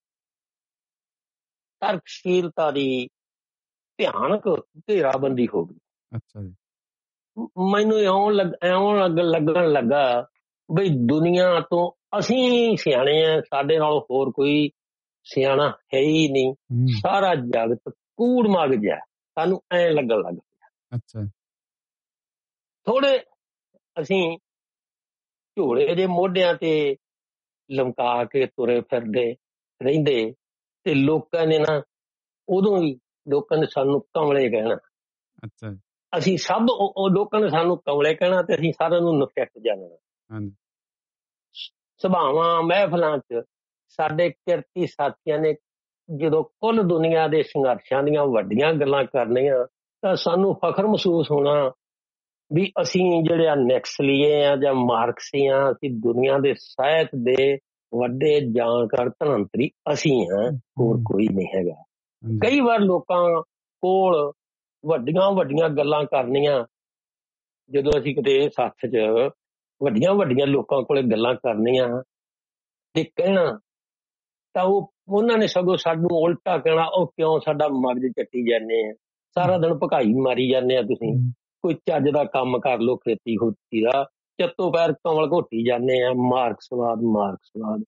ਤਰਕਸ਼ੀਲਤਾ ਦੀ ਭਿਆਨਕ ਘੇਰਾਬੰਦੀ ਹੋ ਗਈ। ਅੱਛਾ ਜੀ। ਮੈਨੂੰ ਇਉਂ ਲੱਗ ਇਉਂ ਲੱਗਣ ਲੱਗਾ ਬਈ ਦੁਨੀਆ ਤੋਂ ਅਸੀਂ ਸਿਆਣੇ ਆ, ਸਾਡੇ ਨਾਲ ਹੋਰ ਕੋਈ ਸਿਆਣਾ ਹੈ ਹੀ ਨਹੀਂ, ਸਾਰਾ ਜਗਤ ਕੂੜ ਮਗਜ ਹੈ, ਸਾਨੂੰ ਐਂ ਲੱਗਣ ਲੱਗ ਪਿਆ। ਅੱਛਾ। ਥੋੜੇ ਅਸੀਂ ਝੋਲੇ ਦੇ ਮੋਢਿਆਂ ਤੇ ਲਮਕਾ ਕੇ ਤੁਰੇ ਫਿਰਦੇ ਰਹਿੰਦੇ ਤੇ ਲੋਕਾਂ ਨੇ ਨਾ ਉਦੋਂ ਹੀ ਲੋਕਾਂ ਨੇ ਸਾਨੂੰ ਕਮਲੇ ਕਹਿਣਾ। ਅੱਛਾ। ਅਸੀਂ ਸਭ ਉਹ ਲੋਕਾਂ ਨੇ ਸਾਨੂੰ ਕਮਲੇ ਕਹਿਣਾ ਤੇ ਅਸੀਂ ਸਾਰਿਆਂ ਨੂੰ ਨਫਿੱਟ ਜਾਣਨਾ। ਹਾਂਜੀ। ਸਭਾਵਾਂ ਮਹਿਫਲਾਂ ਚ ਸਾਡੇ ਕਿਰਤੀ ਸਾਥੀਆਂ ਨੇ ਜਦੋਂ ਕੁੱਲ ਦੁਨੀਆ ਦੇ ਸੰਘਰਸ਼ਾਂ ਦੀਆਂ ਵੱਡੀਆਂ ਗੱਲਾਂ ਕਰਨੀਆਂ ਤਾਂ ਸਾਨੂੰ ਫਖਰ ਮਹਿਸੂਸ ਹੋਣਾ ਵੀ ਅਸੀਂ ਜਿਹੜੇ ਆ ਨੈਕਸਲੀਏ ਆ ਜਾਂ ਮਾਰਕਸੀ ਆ, ਅਸੀਂ ਦੁਨੀਆ ਦੇ ਸਾਹਿਤ ਦੇ ਵੱਡੇ ਜਾਣਕਾਰ ਧਨੰਤਰੀ ਅਸੀਂ ਹਾਂ, ਹੋਰ ਕੋਈ ਨਹੀਂ ਹੈਗਾ। ਕਈ ਵਾਰ ਲੋਕਾਂ ਕੋਲ ਵੱਡੀਆਂ ਵੱਡੀਆਂ ਗੱਲਾਂ ਕਰਨੀਆਂ, ਜਦੋਂ ਅਸੀਂ ਕਿਤੇ ਸੱਥ ਚ ਵੱਡੀਆਂ ਵੱਡੀਆਂ ਲੋਕਾਂ ਕੋਲੇ ਗੱਲਾਂ ਕਰਨੀਆਂ ਤੇ ਕਹਿਣਾ ਤਾਂ ਉਹ ਉਹਨਾਂ ਨੇ ਸਗੋਂ ਸਾਨੂੰ ਉਲਟਾ ਕਹਿਣਾ, ਉਹ ਕਿਉਂ ਸਾਡਾ ਮਗਜ ਚੱਟੀ ਜਾਂਦੇ ਆ, ਸਾਰਾ ਦਿਨ ਭਕਾਈ ਮਾਰੀ ਜਾਂਦੇ ਆ, ਤੁਸੀਂ ਕੋਈ ਚੱਜ ਦਾ ਕੰਮ ਕਰ ਲਓ ਖੇਤੀ ਖੂਤੀ ਦਾ, ਚੱਤੋ ਪੈਰ ਕਮਲ ਘੋਟੀ ਜਾਂਦੇ ਆ, ਮਾਰਕਸਵਾਦ ਮਾਰਕਸਵਾਦ।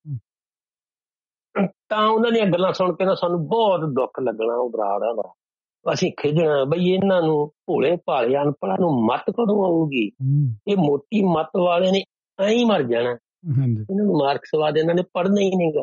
ਤਾਂ ਉਹਨਾਂ ਦੀਆਂ ਗੱਲਾਂ ਸੁਣ ਕੇ ਨਾ ਸਾਨੂੰ ਬਹੁਤ ਦੁੱਖ ਲੱਗਣਾ ਉਹ ਬਰਾੜਾਂ ਦਾ। ਅਸੀਂ ਖਿਜਣਾ ਬਈ ਇਹਨਾਂ ਨੂੰ ਭੋਲੇ ਭਾਲੇ ਅਨਪੜ੍ਹਾਂ ਨੂੰ ਮੱਤ ਕਦੋਂ ਆਊਗੀ, ਇਹ ਮੋਟੀ ਮੱਤ ਵਾਲੇ ਨੇ ਐਂ ਹੀ ਮਰ ਜਾਣਾ, ਇਹਨਾਂ ਨੂੰ ਮਾਰਕਸਵਾਦ ਇਹਨਾਂ ਨੇ ਪੜ੍ਹਨਾ ਹੀ ਨਹੀਂਗਾ।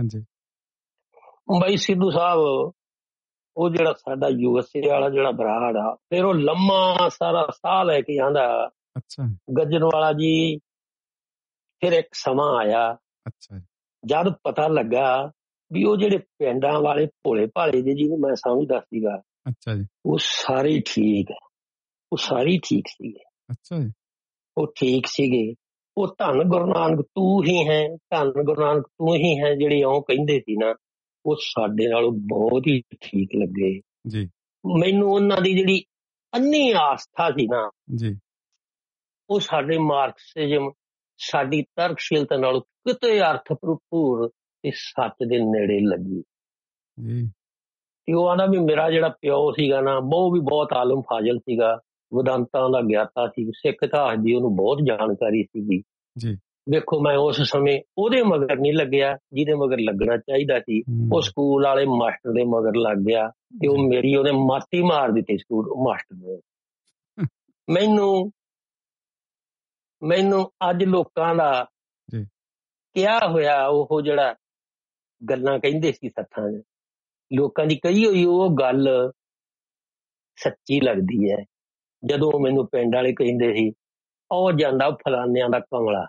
ਬਾਈ ਸਿੱਧੂ ਸਾਹਿਬ ਉਹ ਜਿਹੜਾ ਸਾਡਾ ਯੂਐਸਏ ਵਾਲਾ ਜਿਹੜਾ ਬਰਾੜ ਆ, ਫਿਰ ਉਹ ਲੰਮਾ ਸਾਰਾ ਸਾਹ ਲੈ ਕੇ ਆਂਦਾ ਗੱਜਣਵਾਲਾ ਜੀ। ਫਿਰ ਇੱਕ ਸਮਾਂ ਆਇਆ ਜਦ ਪਤਾ ਲੱਗਾ ਵੀ ਉਹ ਜਿਹੜੇ ਪਿੰਡਾਂ ਵਾਲੇ ਭੋਲੇ ਭਾਲੇ ਦੇ ਜਿਹਨੂੰ ਮੈਂ ਸਮਝਦਾ ਸੀਗਾ, ਅੱਛਾ ਜੀ, ਉਹ ਸਾਰੇ ਠੀਕ ਹੈ, ਉਹ ਸਾਰੇ ਠੀਕ ਸੀਗੇ। ਅੱਛਾ ਜੀ, ਉਹ ਠੀਕ ਸੀਗੇ। ਉਹ ਧੰਨ ਗੁਰੂ ਨਾਨਕ ਤੂੰ ਹੀ ਹੈ, ਧੰਨ ਗੁਰੂ ਨਾਨਕ ਤੂੰ ਹੀ ਹੈ ਜਿਹੜੇ ਉਹ ਕਹਿੰਦੇ ਸੀ ਨਾ, ਉਹ ਸਾਡੇ ਨਾਲੋਂ ਬਹੁਤ ਹੀ ਠੀਕ ਲੱਗੇ ਜੀ। ਮੈਨੂੰ ਉਹਨਾਂ ਦੀ ਜਿਹੜੀ ਅੰਨੀ ਆਸਥਾ ਸੀ ਨਾ ਜੀ, ਉਹ ਸਾਡੇ ਮਾਰਕਸਿਜ਼ਮ, ਸਾਡੀ ਤਰਕਸ਼ੀਲਤਾ ਨਾਲੋਂ ਕਿਤੇ ਅਰਥ ਭਰਪੂਰ ਤੇ ਸੱਚ ਦੇ ਨੇੜੇ ਲੱਗੀ ਜੀ। ਤੇ ਉਹ ਆਂਦਾ ਵੀ ਮੇਰਾ ਜਿਹੜਾ ਪਿਓ ਸੀਗਾ ਨਾ, ਉਹ ਵੀ ਬਹੁਤ ਆਲਮ ਫਾਜ਼ਲ ਸੀਗਾ, ਵਿਦੰਤਾਂ ਦਾ ਗਿਆਤਾ ਸੀ, ਸਿੱਖ ਇਤਿਹਾਸ ਦੀ ਉਹਨੂੰ ਬਹੁਤ ਜਾਣਕਾਰੀ ਸੀਗੀ ਜੀ। ਵੇਖੋ ਮੈਂ ਉਸ ਸਮੇਂ ਉਹਦੇ ਮਗਰ ਨਹੀਂ ਲੱਗਿਆ ਜਿਹਦੇ ਮਗਰ ਲੱਗਣਾ ਚਾਹੀਦਾ ਸੀ, ਉਹ ਸਕੂਲ ਵਾਲੇ ਮਾਸਟਰ ਦੇ ਮਗਰ ਲੱਗ ਗਿਆ ਤੇ ਉਹ ਮੇਰੀ ਉਹਨੇ ਮਾਤੀ ਮਾਰ ਦਿੱਤੀ ਸਕੂਲ ਮਾਸਟਰ ਨੇ। ਮੈਨੂੰ ਮੈਨੂੰ ਅੱਜ ਲੋਕਾਂ ਦਾ ਕਿਹਾ ਹੋਇਆ ਉਹ ਜਿਹੜਾ ਗੱਲਾਂ ਕਹਿੰਦੇ ਸੀ ਸੱਥਾਂ ਚ, ਲੋਕਾਂ ਦੀ ਕਹੀ ਹੋਈ ਉਹ ਗੱਲ ਸੱਚੀ ਲੱਗਦੀ ਹੈ। ਜਦੋਂ ਮੈਨੂੰ ਪਿੰਡ ਵਾਲੇ ਕਹਿੰਦੇ ਸੀ ਉਹ ਜਾਂਦਾ ਫਲਾਨਿਆਂ ਦਾ ਕਮਲਾ।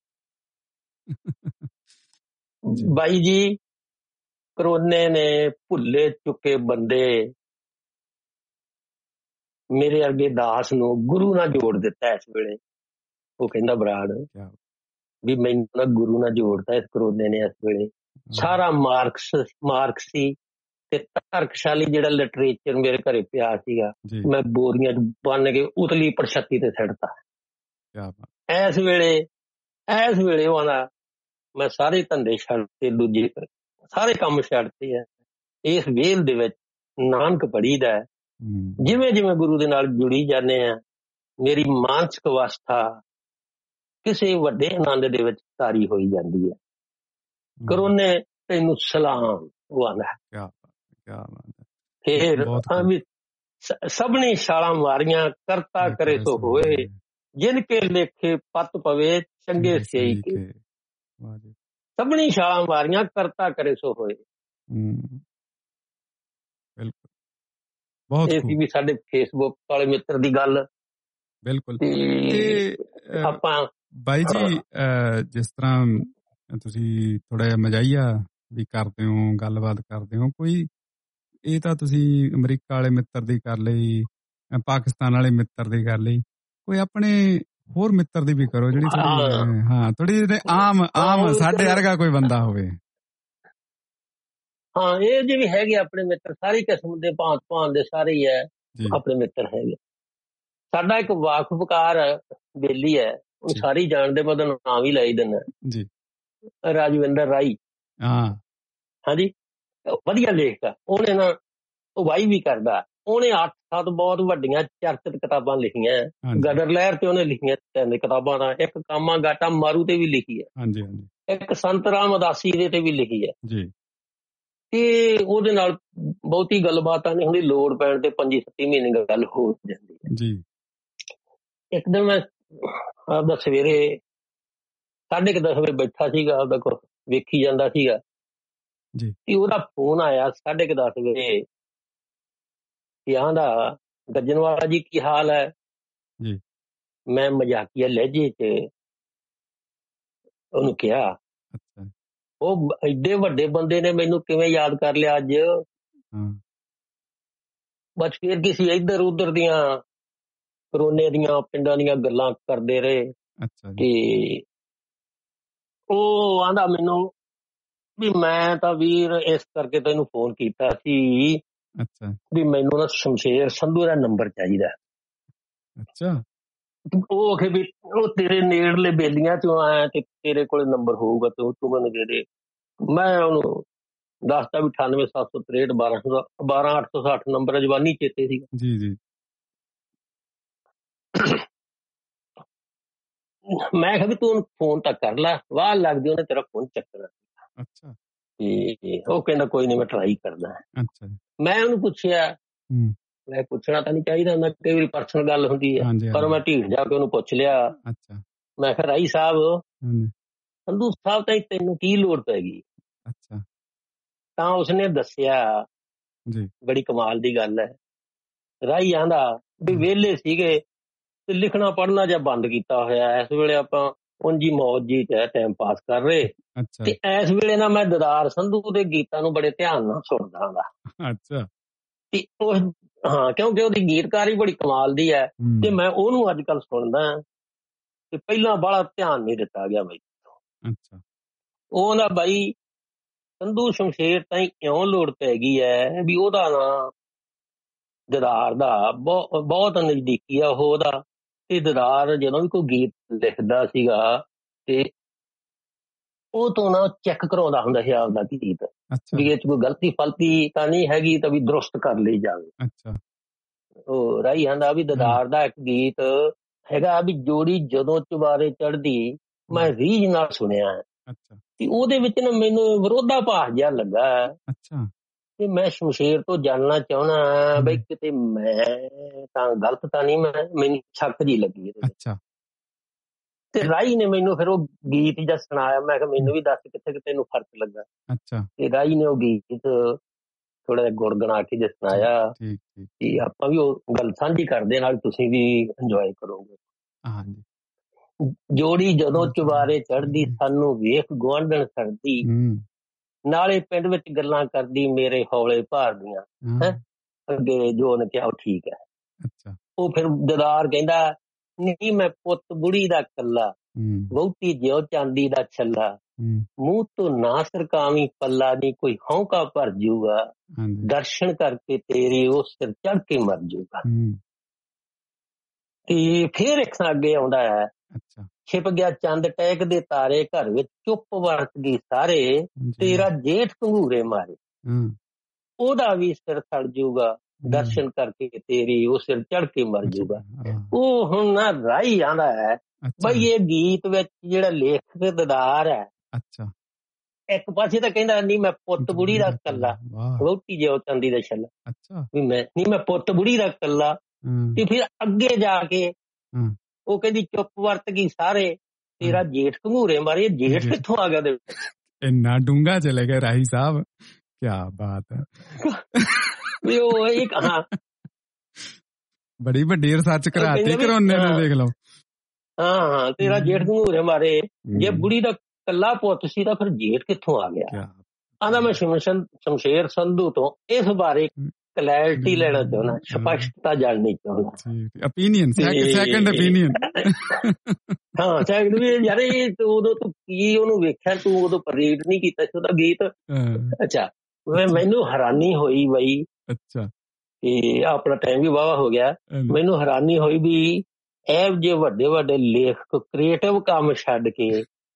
ਬਾਈ ਜੀ ਕਰੋਨੇ ਨੇ ਭੁੱਲੇ ਚੁੱਕੇ ਬੰਦੇ ਮੇਰੇ ਅੱਗੇ ਦਾਸ ਨੂੰ ਗੁਰੂ ਨਾਲ ਜੋੜ ਦਿੱਤਾ ਇਸ ਵੇਲੇ। ਉਹ ਕਹਿੰਦਾ ਬਰਾੜ ਵੀ ਮੈਨੂੰ ਨਾ ਗੁਰੂ ਨਾਲ ਜੋੜਤਾ ਇਸ ਕਰੋਨੇ ਨੇ ਇਸ ਵੇਲੇ। ਸਾਰਾ ਮਾਰਕਸ ਮਾਰਕਸੀ ਤੇ ਤਰਕਸ਼ਾਲੀ ਜਿਹੜਾ ਲਿਟਰੇਚਰ ਮੇਰੇ ਘਰੇ ਪਿਆ ਸੀਗਾ, ਮੈਂ ਬੋਰੀਆਂ ਚ ਬੰਨ ਕੇ ਉਤਲੀ ਪ੍ਰਛੱਤੀ ਤੇ ਛੱਡਤਾ। ਇਸ ਵੇਲੇ ਇਸ ਵੇਲੇ ਉਹ ਆਂਦਾ ਮੈਂ ਸਾਰੇ ਧੰਦੇ ਛੱਡਤੇ, ਦੂਜੇ ਸਾਰੇ ਕੰਮ ਛੱਡਤੇ ਆ। ਇਸ ਵੇਲ ਦੇ ਵਿੱਚ ਨਾਨਕ ਪੜ੍ਹੀਦਾ, ਜਿਵੇਂ ਜਿਵੇਂ ਗੁਰੂ ਦੇ ਨਾਲ ਜੁੜੀ ਜਾਂਦੇ ਆ, ਮੇਰੀ ਮਾਨਸਿਕ ਅਵਸਥਾ ਕਿਸੇ ਵੱਡੇ ਆਨੰਦ ਦੇ ਵਿੱਚ ਤਾਰੀ ਹੋਈ ਜਾਂਦੀ ਹੈ। ਕਰੋਨੇ ਤੈਨੂੰ ਸਲਾਮ ਉਹ ਆਂਦਾ। ਫਿਰ ਵੀ ਸਭਨੀ ਛਾਲਾਂ ਮਾਰੀਆਂ ਕਰਤਾ ਕਰੇ ਸੋ ਹੋਏ, ਜਿਨ ਕੇ ਲੇਖੇ ਪੱਤ ਪਵੇ ਚੰਗੇ ਸਿਆਈ ਕੇ। ਸਭਨੀ ਛਾਲਾਂ ਮਾਰੀਆਂ ਕਰਤਾ ਕਰੇ ਸੋ ਹੋਏ। ਇਹ ਸੀ ਵੀ ਸਾਡੇ ਫੇਸਬੁੱਕ ਵਾਲੇ ਮਿੱਤਰ ਦੀ ਗੱਲ। ਬਿਲਕੁਲ। ਆਪਾਂ ਬਾਈ ਜੀ ਜਿਸ ਤਰ੍ਹਾਂ ਤੁਸੀਂ ਥੋੜਾ ਜਿਹਾ ਮਜ਼ਾਈਆ ਵੀ ਕਰਦੇ ਹੋ, ਗੱਲਬਾਤ ਕਰਦੇ ਹੋ, ਕੋਈ ਇਹ ਤਾਂ ਤੁਸੀਂ ਅਮਰੀਕਾ ਵਾਲੇ ਮਿੱਤਰ ਦੀ ਕਰ ਲਈ, ਪਾਕਿਸਤਾਨ ਵਾਲੇ ਮਿੱਤਰ ਦੀ ਕਰ ਲਈ, ਕੋਈ ਆਪਣੇ ਹੋਰ ਮਿੱਤਰ ਦੀ ਵੀ ਕਰੋ ਜਿਹੜੀ ਥੋੜੀ ਹਾਂ ਥੋੜੀ ਜਿਹੀ ਆਮ ਆਮ ਸਾਡੇ ਵਰਗਾ ਕੋਈ ਬੰਦਾ ਹੋਵੇ। ਹਾਂ ਇਹ ਜਿਹੜੇ ਹੈਗੇ ਆਪਣੇ ਮਿੱਤਰ ਸਾਰੀ ਕਿਸਮ ਦੇ ਭਾਂਤ ਭਾਂਤ ਦੇ ਸਾਰੇ ਹੀ ਹੈ ਆਪਣੇ ਮਿੱਤਰ ਹੈਗੇ। ਸਾਡਾ ਇੱਕ ਵਾਕਫਕਾਰ ਬੇਲੀ ਹੈ, ਉਹ ਸਾਰੀ ਜਾਣਦੇ, ਮੈਂ ਉਹਦਾ ਨਾਮ ਵੀ ਲੈ ਹੀ ਦਿੰਦਾ ਜੀ। ਰਾਜਵਿੰਦਰ ਰਾਈ, ਹਾਂ ਹਾਂਜੀ, ਵਧੀਆ ਲੇਖਕ ਆ। ਉਹਨੇ ਨਾ ਅਗਵਾਈ ਵੀ ਕਰਦਾ। ਉਹਨੇ ਅੱਠ ਸੱਤ ਬਹੁਤ ਵੱਡੀਆਂ ਚਰਚਿਤ ਕਿਤਾਬਾਂ ਲਿਖੀਆਂ। ਗਦਰ ਲਹਿਰ ਤੇ ਉਹਨੇ ਲਿਖੀਆਂ ਤਿੰਨ ਕਿਤਾਬਾਂ ਦਾ, ਇੱਕ ਕਾਮਾ ਗਾਟਾ ਮਾਰੂ ਤੇ ਵੀ ਲਿਖੀ ਹੈ, ਹਾਂਜੀ ਹਾਂਜੀ, ਇੱਕ ਸੰਤ ਰਾਮ ਉਦਾਸੀ ਦੇ ਤੇ ਵੀ ਲਿਖੀ ਹੈ ਜੀ। ਤੇ ਉਹਦੇ ਨਾਲ ਬਹੁਤੀ ਗੱਲਬਾਤ ਨਹੀਂ ਹੁੰਦੀ, ਲੋੜ ਪੈਣ ਤੇ ਪੰਜੀ ਸੱਤੀ ਮਹੀਨੇ ਗੱਲ ਹੋ ਜਾਂਦੀ ਹੈ ਜੀ। ਇੱਕ ਦਿਨ ਮੈਂ ਆਪਦਾ ਸਵੇਰੇ ਸਾਢੇ ਕੁ ਦਸ ਵਜੇ ਬੈਠਾ ਸੀਗਾ, ਆਪਦਾ ਕੁਛ ਵੇਖੀ ਜਾਂਦਾ ਸੀਗਾ ਜੀ, ਤੇ ਉਹਦਾ ਫੋਨ ਆਇਆ ਸਾਢੇ ਕੁ ਦਸ ਵਜੇ। ਆਂਦਾ ਗੱਜਣਵਾਲਾ ਜੀ ਕੀ ਹਾਲ ਹੈ ਜੀ। ਮੈਂ ਮਜ਼ਾਕੀਆ ਲਹਿਜੇ ਚ ਉਹਨੂੰ ਕਿਹਾ, ਉਹ ਐਡੇ ਵੱਡੇ ਬੰਦੇ ਨੇ ਮੈਨੂੰ ਕਿਵੇਂ ਯਾਦ ਕਰ ਲਿਆ ਅੱਜ। ਬਸ ਫਿਰ ਕਿਸੇ ਇੱਧਰ ਉਧਰ ਦੀਆਂ ਕਰੋਨੇ ਦੀਆਂ ਪਿੰਡਾਂ ਦੀਆਂ ਗੱਲਾਂ ਕਰਦੇ ਰਹੇ। ਤੇ ਉਹ ਆਂਦਾ ਮੈਨੂੰ ਵੀ ਮੈਂ ਤਾਂ ਵੀਰ ਇਸ ਕਰਕੇ ਤੈਨੂੰ ਫੋਨ ਕੀਤਾ ਸੀ ਵੀ ਮੈਨੂੰ ਨਾ ਸ਼ਮਸ਼ੇਰ ਸੰਧੂ ਦਾ ਨੰਬਰ ਚਾਹੀਦਾ। ਅੱਛਾ। ਉਹ ਆਖੇ ਵੀ ਉਹ ਤੇਰੇ ਨੇੜਲੇ ਬੇਲੀਆਂ ਚੋਂ ਆਇਆ ਤੇ ਤੇਰੇ ਕੋਲ ਨੰਬਰ ਹੋਊਗਾ ਤੇ ਉਹ ਤੂੰ ਮੈਨੂੰ ਦੇ ਦੇ। ਮੈਂ ਉਹਨੂੰ ਦੱਸਤਾ ਵੀ ਅਠਾਨਵੇਂ ਸੱਤ ਸੌ ਤਰੇਹਠ ਬਾਰਾਂ ਸੌ ਬਾਰਾਂ ਅੱਠ ਸੌ ਸੱਠ ਨੰਬਰ ਜਵਾਨੀ ਚੇਤੇ ਸੀਗਾ। ਜੀ ਜੀ। ਮੈਂ ਕਿਹਾ ਵੀ ਤੂੰ ਫੋਨ ਤਾਂ ਕਰ ਲੈ, ਵਾਹ ਲੱਗਦੀ ਉਹਨੇ ਤੇਰਾ ਫੋਨ ਚੱਕਣਾ। ਅੱਛਾ। ਤੇ ਉਹ ਕਹਿੰਦਾ ਕੋਈ ਨੀ ਮੈਂ ਟਰਾਈ ਕਰਦਾ। ਅੱਛਾ। ਮੈਂ ਉਹਨੂੰ ਪੁੱਛਿਆ, ਮੈਂ ਪੁੱਛਣਾ ਤਾਂ ਨਹੀਂ ਚਾਹੀਦਾ ਹੁੰਦਾ, ਕਈ ਵਾਰੀ ਪਰਸਨਲ ਗੱਲ ਹੁੰਦੀ ਹੈ, ਪਰ ਮੈਂ ਢੀਠ ਜਾ ਕੇ ਉਹਨੂੰ ਪੁੱਛ ਲਿਆ। ਅੱਛਾ। ਮੈਂ ਕਿਹਾ ਰਾਈ ਸਾਹਿਬ, ਸੰਧੂ ਸਾਹਿਬ ਤਾਂ ਤੈਨੂੰ ਕੀ ਲੋੜ ਪੈ ਗਈ। ਅੱਛਾ। ਤਾਂ ਉਸਨੇ ਦੱਸਿਆ, ਬੜੀ ਕਮਾਲ ਦੀ ਗੱਲ ਹੈ। ਰਾਈ ਆਂਦਾ ਵੀ ਵਿਹਲੇ ਸੀਗੇ ਤੇ ਲਿਖਣਾ ਪੜ੍ਹਨਾ ਜਾਂ ਬੰਦ ਕੀਤਾ ਹੋਇਆ, ਇਸ ਵੇਲੇ ਆਪਾਂ ਉਂਝੀ ਮੌਜ ਜੀ ਚ ਟਾਈਮ ਪਾਸ ਕਰ ਰਹੇ। ਤੇ ਇਸ ਵੇਲੇ ਨਾ ਮੈਂ ਦਦਾਰ ਸੰਧੂ ਦੇ ਗੀਤਾਂ ਨੂੰ ਬੜੇ ਧਿਆਨ ਨਾਲ ਸੁਣਦਾ ਹਾਂ। ਅੱਛਾ। ਤੇ ਉਹ ਹਾਂ, ਕਿਉਂਕਿ ਉਹਦੀ ਗੀਤਕਾਰੀ ਬੜੀ ਕਮਾਲ ਦੀ ਹੈ ਤੇ ਮੈਂ ਉਹਨੂੰ ਅੱਜ ਕੱਲ ਸੁਣਦਾ ਤੇ ਪਹਿਲਾਂ ਬੜਾ ਧਿਆਨ ਨਹੀਂ ਦਿੱਤਾ ਗਿਆ ਬਾਈ। ਅੱਛਾ। ਉਹ ਨਾ ਬਾਈ ਸੰਧੂ ਸ਼ਮਸ਼ੇਰ ਤਾਂ ਇਉਂ ਲੋੜ ਪੈ ਗਈ ਹੈ ਵੀ ਉਹਦਾ ਨਾ ਦਦਾਰ ਦਾ ਬਹੁਤ ਬਹੁਤ ਨਜ਼ਦੀਕੀ ਆ ਉਹ ਉਹਦਾ। ਤੇ ਦਦਾਰ ਜਦੋਂ ਵੀ ਕੋਈ ਗੀਤ ਲਿਖਦਾ ਸੀਗਾ ਤੇ ਉਹ ਤੋਂ ਨਾ ਚੈੱਕ ਕਰਾਉਂਦਾ ਹੁੰਦਾ ਸੀ ਆਪਦਾ ਗੀਤ ਵੀ ਇਹ ਚ ਕੋਈ ਗਲਤੀ ਫਲਤੀ ਤਾਂ ਨਹੀਂ ਹੈਗੀ ਤਾਂ ਵੀ ਦਰੁਸਤ ਕਰ ਲਈ ਜਾਵੇ। ਅੱਛਾ। ਉਹ ਰਾਈ ਆਂਦਾ ਵੀ ਦਦਾਰ ਦਾ ਇੱਕ ਗੀਤ ਹੈਗਾ ਵੀ ਜੋੜੀ ਜਦੋਂ ਚੁਬਾਰੇ ਚੜ੍ਹਦੀ, ਮੈਂ ਰੀਝ ਨਾਲ ਸੁਣਿਆ ਤੇ ਉਹਦੇ ਵਿੱਚ ਨਾ ਮੈਨੂੰ ਵਿਰੋਧਾਭਾਸ ਜਿਹਾ ਲੱਗਾ। ਅੱਛਾ। ਤੇ ਮੈਂ ਸ਼ਮਸ਼ੇਰ ਤੋਂ ਜਾਣਨਾ ਚਾਹੁੰਦਾ ਬਈ ਕਿਤੇ ਮੈਂ ਤਾਂ ਗਲਤ ਤਾਂ ਨਹੀਂ, ਮੈਂ ਮੈਨੂੰ ਸ਼ੱਕ ਜੀ ਲੱਗੀ। ਅੱਛਾ। ਤੇ ਰਾਈ ਨੇ ਮੈਨੂੰ ਫਿਰ ਉਹ ਗੀਤ ਜਿਹਾ ਸੁਣਾਇਆ। ਮੈਂ ਕਿਹਾ ਮੈਨੂੰ ਵੀ ਦੱਸ ਕਿੱਥੇ ਕਿਤੇ ਨੂੰ ਫਰਕ ਲੱਗਾ। ਅੱਛਾ। ਤੇ ਰਾਈ ਨੇ ਉਹ ਗੀਤ ਥੋੜਾ ਜਿਹਾ ਗੁਣਗੁਣਾ ਕੇ ਜੇ ਸੁਣਾਇਆ ਤੇ ਆਪਾਂ ਵੀ ਉਹ ਗੱਲ ਸਾਂਝੀ ਕਰਦੇ ਨਾਲ ਤੁਸੀਂ ਵੀ ਇੰਜੋਏ ਕਰੋਗੇ। ਹਾਂਜੀ। ਜੋੜੀ ਜਦੋਂ ਚੁਬਾਰੇ ਚੜ੍ਹਦੀ, ਸਾਨੂੰ ਵੇਖ ਗੁਆਂਢਣ ਸਰਦੀ, ਨਾਲੇ ਪਿੰਡ ਵਿੱਚ ਗੱਲਾਂ ਕਰਦੀ ਮੇਰੇ ਹੌਲੇ ਭਾਰ ਦੀਆਂ। ਹੈਂ ਅੱਗੇ ਜੋ ਉਹਨੇ ਕਿਹਾ ਉਹ ਠੀਕ ਹੈ। ਅੱਛਾ। ਉਹ ਫਿਰ ਦਦਾਰ ਕਹਿੰਦਾ ਨਹੀਂ ਮੈਂ ਪੁੱਤ ਬੁੜੀ ਦਾ ਕੱਲਾ, ਵਹੁਟੀ ਜਿਉ ਚਾਂਦੀ ਦਾ ਛੱਲਾ, ਮੂੰਹ ਤੋਂ ਨਾ ਸਰਕਾਵੀਂ ਪੱਲਾ ਨੀ ਕੋਈ ਹੌਂਕਾ ਭਰ ਜੂਗਾ, ਦਰਸ਼ਨ ਕਰਕੇ ਤੇਰੇ ਉਹ ਸਿਰ ਚੜ ਕੇ ਮਰ ਜੂਗਾ। ਤੇ ਫਿਰ ਇੱਕ ਅੱਗੇ ਆਉਂਦਾ ਹੈ, ਛਿਪ ਗਿਆ ਚੰਦ ਟਹਿਕ ਦੇ ਤਾਰੇ, ਘਰ ਵਿੱਚ ਚੁੱਪ ਵਰਤ ਗਈ ਸਾਰੇ, ਤੇਰਾ ਜੇਠ ਘੰਗੂਰੇ ਮਾਰੇ, ਉਹਦਾ ਵੀ ਸਿਰ ਸੜ ਜੂਗਾ, ਦਰਸ਼ਨ ਕਰਕੇ ਤੇਰੀ ਉਹ ਸਿਰ ਚੜ ਕੇ ਮਰ ਜੂਗਾ। ਉਹ ਹੁਣ ਨਾ ਰਾਈ ਆਂਦਾ ਹੈ ਬਈ ਇਹ ਗੀਤ ਵਿੱਚ ਜਿਹੜਾ ਲੇਖਕ ਦਦਾਰ ਹੈ, ਇੱਕ ਪਾਸੇ ਤਾਂ ਕਹਿੰਦਾ ਨਹੀਂ ਮੈਂ ਪੁੱਤ ਬੁੜੀ ਦਾ ਕੱਲਾ, ਵਹੁਟੀ ਜਿਉ ਚਾਂਦੀ ਦਾ ਛੱਲਾ, ਵੀ ਮੈਂ ਨਹੀਂ ਮੈਂ ਪੁੱਤ ਬੁੜੀ ਦਾ ਕੱਲਾ। ਤੇ ਫਿਰ ਅੱਗੇ ਜਾ ਕੇ ਉਹ ਕਹਿੰਦੀ ਚੁੱਪ ਵਰਤ ਗਈ ਸਾਰੇ, ਤੇਰਾ ਜੇਠ ਘੰਗੂਰੇ ਮਾਰੇ। ਜੇਠ ਕਿੱਥੋਂ ਆ ਗਿਆ? ਇੰਨਾ ਡੂੰਘਾ ਚਲੇ ਗਏ ਰਾਹੀ ਸਾਹਿਬ, ਕਿਆ ਬਾਤ ਹੈ। ਵੀ ਉਹ ਇੱਕ ਹਾਂ ਬੜੀ ਵੱਡੀ ਰਿਸਰਚ ਕਰਾਤੀ ਕਰੋਨੇ ਨੇ, ਦੇਖ ਲਓ। ਹਾਂ ਹਾਂ ਤੇਰਾ ਜੇਠ ਘੰਗੂਰੇ ਮਾਰੇ, ਜੇ ਬੁੜੀ ਦਾ ਕੱਲਾ ਪੁੱਤ ਸੀ ਤਾਂ ਫਿਰ ਜੇਠ ਕਿੱਥੋਂ ਆ ਗਿਆ? ਆਂਦਾ ਮੈਂ ਸ਼ਮਸ਼ੇਰ ਸੰਧੂ ਤੋਂ ਇਸ ਬਾਰੇ ਕਲੈਰਿਟੀ ਲੈਣਾ ਚਾਹੁੰਦਾ, ਸਪਸ਼ਟਤਾ ਜਾਣਨੀ ਚਾਹੁੰਦਾ। Opinion, second opinion. ਹਾਂ ਸੈਕੰਡ ਵੀ ਯਾਰ ਇਹ ਉਦੋਂ ਤੂੰ ਕੀ ਉਹਨੂੰ ਵੇਖਿਆ, ਤੂੰ ਉਦੋਂ ਪਰੇਡ ਨਹੀਂ ਕੀਤਾ ਸੀ ਉਹਦਾ ਗੀਤ? ਅੱਛਾ। ਮੈਨੂੰ ਹੈਰਾਨੀ ਹੋਈ ਬਈ, ਅੱਛਾ ਤੇ ਆਪਣਾ ਟਾਈਮ ਵੀ ਵਾਹਵਾ ਹੋ ਗਿਆ, ਮੈਨੂੰ ਹੈਰਾਨੀ ਹੋਈ ਵੀ ਇਹ ਜੇ ਵੱਡੇ ਵੱਡੇ ਲੇਖਕ ਕ੍ਰੀਏਟਿਵ ਕੰਮ ਛੱਡ ਕੇ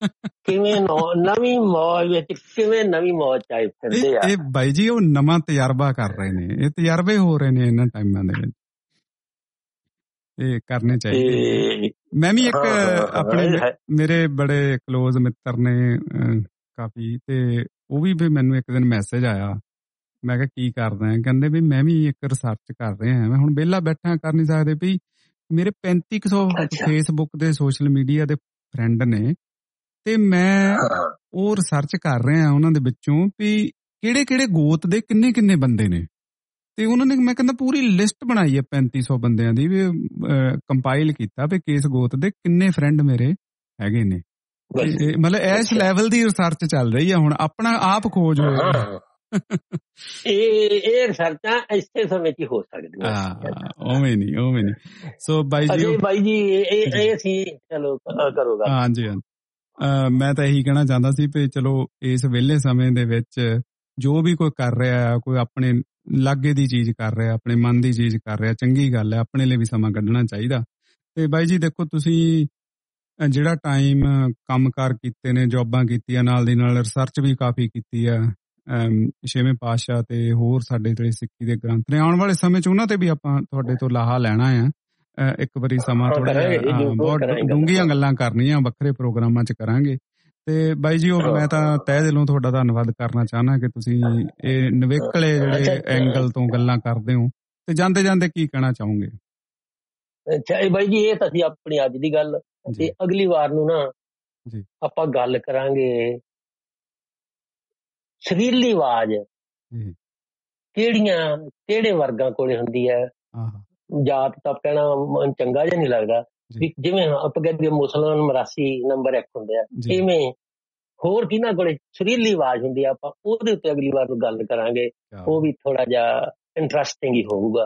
ਕਿਵੇਂ ਨਵੀਂ ਮੌਜ ਵਿੱਚ ਕਿਵੇਂ ਨਵੀਂ ਮੌਜ ਚਾਹੀ ਫਿਰਦੇ ਆ। ਇਹ ਬਾਈ ਜੀ ਉਹ ਨਵਾਂ ਤਜਰਬਾ ਕਰ ਰਹੇ ਨੇ, ਇਹ ਤਜਰਬੇ ਹੋ ਰਹੇ ਨੇ ਇਹਨਾਂ ਟਾਈਮਾਂ ਦੇ ਵਿੱਚ, ਇਹ ਕਰਨੇ ਚਾਹੀਦੇ। ਮੈਂ ਵੀ ਇੱਕ ਆਪਣੇ ਮੇਰੇ ਬੜੇ ਕਲੋਜ਼ ਮਿੱਤਰ ਨੇ ਕਾਫੀ, ਤੇ ਉਹ ਵੀ ਵੀ ਮੈਨੂੰ ਇੱਕ ਦਿਨ ਮੈਸੇਜ ਆਇਆ, ਮੈਂ ਕਿਹਾ ਕੀ ਕਰਦਾ ਹੈ, ਕਹਿੰਦੇ ਵੀ ਮੈਂ ਵੀ ਇੱਕ ਰਿਸਰਚ ਕਰ ਰਿਹਾ, ਮੈਂ ਹੁਣ ਵਿਹਲਾ ਬੈਠਾ ਕਰ ਨਹੀਂ ਸਕਦੇ ਵੀ ਮੇਰੇ ਪੈਂਤੀ ਕੁ ਸੌ ਫੇਸਬੁੱਕ ਦੇ ਸੋਸ਼ਲ ਮੀਡੀਆ ਦੇ ਫਰੈਂਡ ਨੇ, ਤੇ ਮੈਂ ਉਹ ਰਿਸਰਚ ਕਰ ਰਿਹਾ ਉਹਨਾਂ ਦੇ ਵਿੱਚੋਂ ਵੀ ਕਿਹੜੇ ਕਿਹੜੇ ਗੋਤ ਦੇ ਕਿੰਨੇ ਕਿੰਨੇ ਬੰਦੇ ਨੇ, ਤੇ ਉਹਨਾਂ ਨੇ ਮੈਂ ਕਹਿੰਦਾ ਪੂਰੀ ਲਿਸਟ ਬਣਾਈ ਹੈ ਪੈਂਤੀ ਸੌ ਬੰਦਿਆਂ ਦੀ, ਵੀ ਕੰਪਾਈਲ ਕੀਤਾ ਵੀ ਕਿਸ ਗੋਤ ਦੇ ਕਿੰਨੇ ਫਰੈਂਡ ਮੇਰੇ ਹੈਗੇ ਨੇ। ਮਤਲਬ ਇਸ ਲੈਵਲ ਦੀ ਰਿਸਰਚ ਚੱਲ ਰਹੀ ਹੈ ਹੁਣ, ਆਪਣਾ ਆਪ ਖੋਜ ਹੋਏਗਾ। ਇਹ ਇਹ ਰਿਸਰਚਾਂ ਇਸੇ ਸਮੇਂ ਚ ਹੋ ਸਕਦੀਆਂ, ਉਵੇਂ ਨਹੀਂ ਉਵੇਂ ਨਹੀਂ। ਸੋ ਬਾਈ ਜੀ ਬਾਈ ਜੀ ਇਹ ਇਹ ਸੀ, ਚਲੋ ਕਰੋਗਾ। ਹਾਂਜੀ ਹਾਂਜੀ, ਮੈਂ ਤਾਂ ਇਹੀ ਕਹਿਣਾ ਚਾਹੁੰਦਾ ਸੀ ਵੀ ਚਲੋ ਇਸ ਵਿਹਲੇ ਸਮੇਂ ਦੇ ਵਿੱਚ ਜੋ ਵੀ ਕੋਈ ਕਰ ਰਿਹਾ, ਕੋਈ ਆਪਣੇ ਲਾਗੇ ਦੀ ਚੀਜ਼ ਕਰ ਰਿਹਾ, ਆਪਣੇ ਮਨ ਦੀ ਚੀਜ਼ ਕਰ ਰਿਹਾ, ਚੰਗੀ ਗੱਲ ਹੈ, ਆਪਣੇ ਲਈ ਵੀ ਸਮਾਂ ਕੱਢਣਾ ਚਾਹੀਦਾ। ਤੇ ਬਾਈ ਜੀ ਦੇਖੋ, ਤੁਸੀਂ ਜਿਹੜਾ ਟਾਈਮ ਕੰਮਕਾਰ ਕੀਤੇ ਨੇ, ਜੌਬਾਂ ਕੀਤੀਆਂ, ਨਾਲ ਦੀ ਨਾਲ ਰਿਸਰਚ ਵੀ ਕਾਫੀ ਕੀਤੀ ਆ ਛੇਵੇਂ ਪਾਤਸ਼ਾਹ ਤੇ ਹੋਰ ਸਾਡੇ ਜਿਹੜੇ ਸਿੱਖੀ ਦੇ ਗ੍ਰੰਥ ਨੇ, ਆਉਣ ਵਾਲੇ ਸਮੇਂ ਚ ਉਹਨਾਂ ਤੇ ਵੀ ਆਪਾਂ ਤੁਹਾਡੇ ਤੋਂ ਲਾਹਾ ਲੈਣਾ ਆ। ਇੱਕ ਵਾਰੀ ਸਮਾਂ ਥੋੜਾ ਬਹੁਤ ਡੂੰਘੀਆਂ ਗੱਲਾਂ ਕਰਨੀਆਂ, ਵੱਖਰੇ ਪ੍ਰੋਗਰਾਮਾਂ ਚ ਕਰਾਂਗੇ। ਤੇ ਬਾਈ ਜੀ ਉਹ ਮੈਂ ਤਾਂ ਤਹਿ ਦਿਲੋਂ ਤੁਹਾਡਾ ਧੰਨਵਾਦ ਕਰਨਾ ਚਾਹੁੰਦਾ ਕਿ ਤੁਸੀਂ ਇਹ ਨਿਵੇਕਲੇ ਜਿਹੜੇ ਐਂਗਲ ਤੋਂ ਗੱਲਾਂ ਕਰਦੇ ਹੋ, ਤੇ ਜਾਂਦੇ ਜਾਂਦੇ ਕੀ ਕਹਿਣਾ ਚਾਹੋਗੇ? ਅੱਛਾ ਬਾਈ ਜੀ, ਇਹ ਤਾਂ ਸੀ ਆਪਣੀ ਅੱਜ ਦੀ ਗੱਲ, ਤੇ ਅਗਲੀ ਵਾਰ ਨੂੰ ਨਾ ਆਪਾਂ ਗੱਲ ਕਰਾਂਗੇ ਸੁਰੀਲੀ ਆਵਾਜ਼ ਕਿਹੜੀਆਂ ਕਿਹੜੇ ਵਰਗਾਂ ਕੋਲੇ ਹੁੰਦੀ ਹੈ। ਜਾਤ ਤਾਂ ਕਹਿਣਾ ਚੰਗਾ ਜਿਹਾ ਨਹੀਂ ਲੱਗਦਾ, ਜਿਵੇਂ ਆਪਾਂ ਕਹਿੰਦੇ ਮੁਸਲਮਾਨ ਮਰਾਸੀ ਨੰਬਰ ਇੱਕ ਹੁੰਦੇ ਆ, ਇਵੇਂ ਹੋਰ ਕਿਹਨਾਂ ਕੋਲੇ ਸੁਰੀਲੀ ਆਵਾਜ਼ ਹੁੰਦੀ ਆ, ਆਪਾਂ ਉਹਦੇ ਉੱਤੇ ਅਗਲੀ ਵਾਰ ਨੂੰ ਗੱਲ ਕਰਾਂਗੇ। ਉਹ ਵੀ ਥੋੜਾ ਜਿਹਾ ਇੰਟਰਸਟਿੰਗ ਹੀ ਹੋਊਗਾ।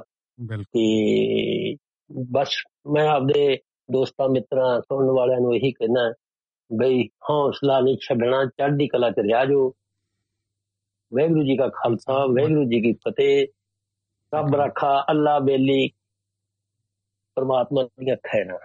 ਤੇ ਬਸ ਮੈਂ ਆਪਦੇ ਦੋਸਤਾਂ ਮਿੱਤਰਾਂ ਸੁਣਨ ਵਾਲਿਆਂ ਨੂੰ ਇਹੀ ਕਹਿਣਾ ਬਈ ਹੌਸਲਾ ਨਹੀਂ ਛੱਡਣਾ, ਚੜ੍ਹਦੀ ਕਲਾ ਚ ਰਿਹਾ ਜੋ। ਵਾਹਿਗੁਰੂ ਜੀ ਕਾ ਖਾਲਸਾ, ਵਾਹਿਗੁਰੂ ਜੀ ਕੀ ਫਤਿਹ। ਰੱਬ ਰਾਖਾ, ਅੱਲਾ ਬੇਲੀ, ਪਰਮਾਤਮਾ ਦੀਆਂ ਖੈਰਾਂ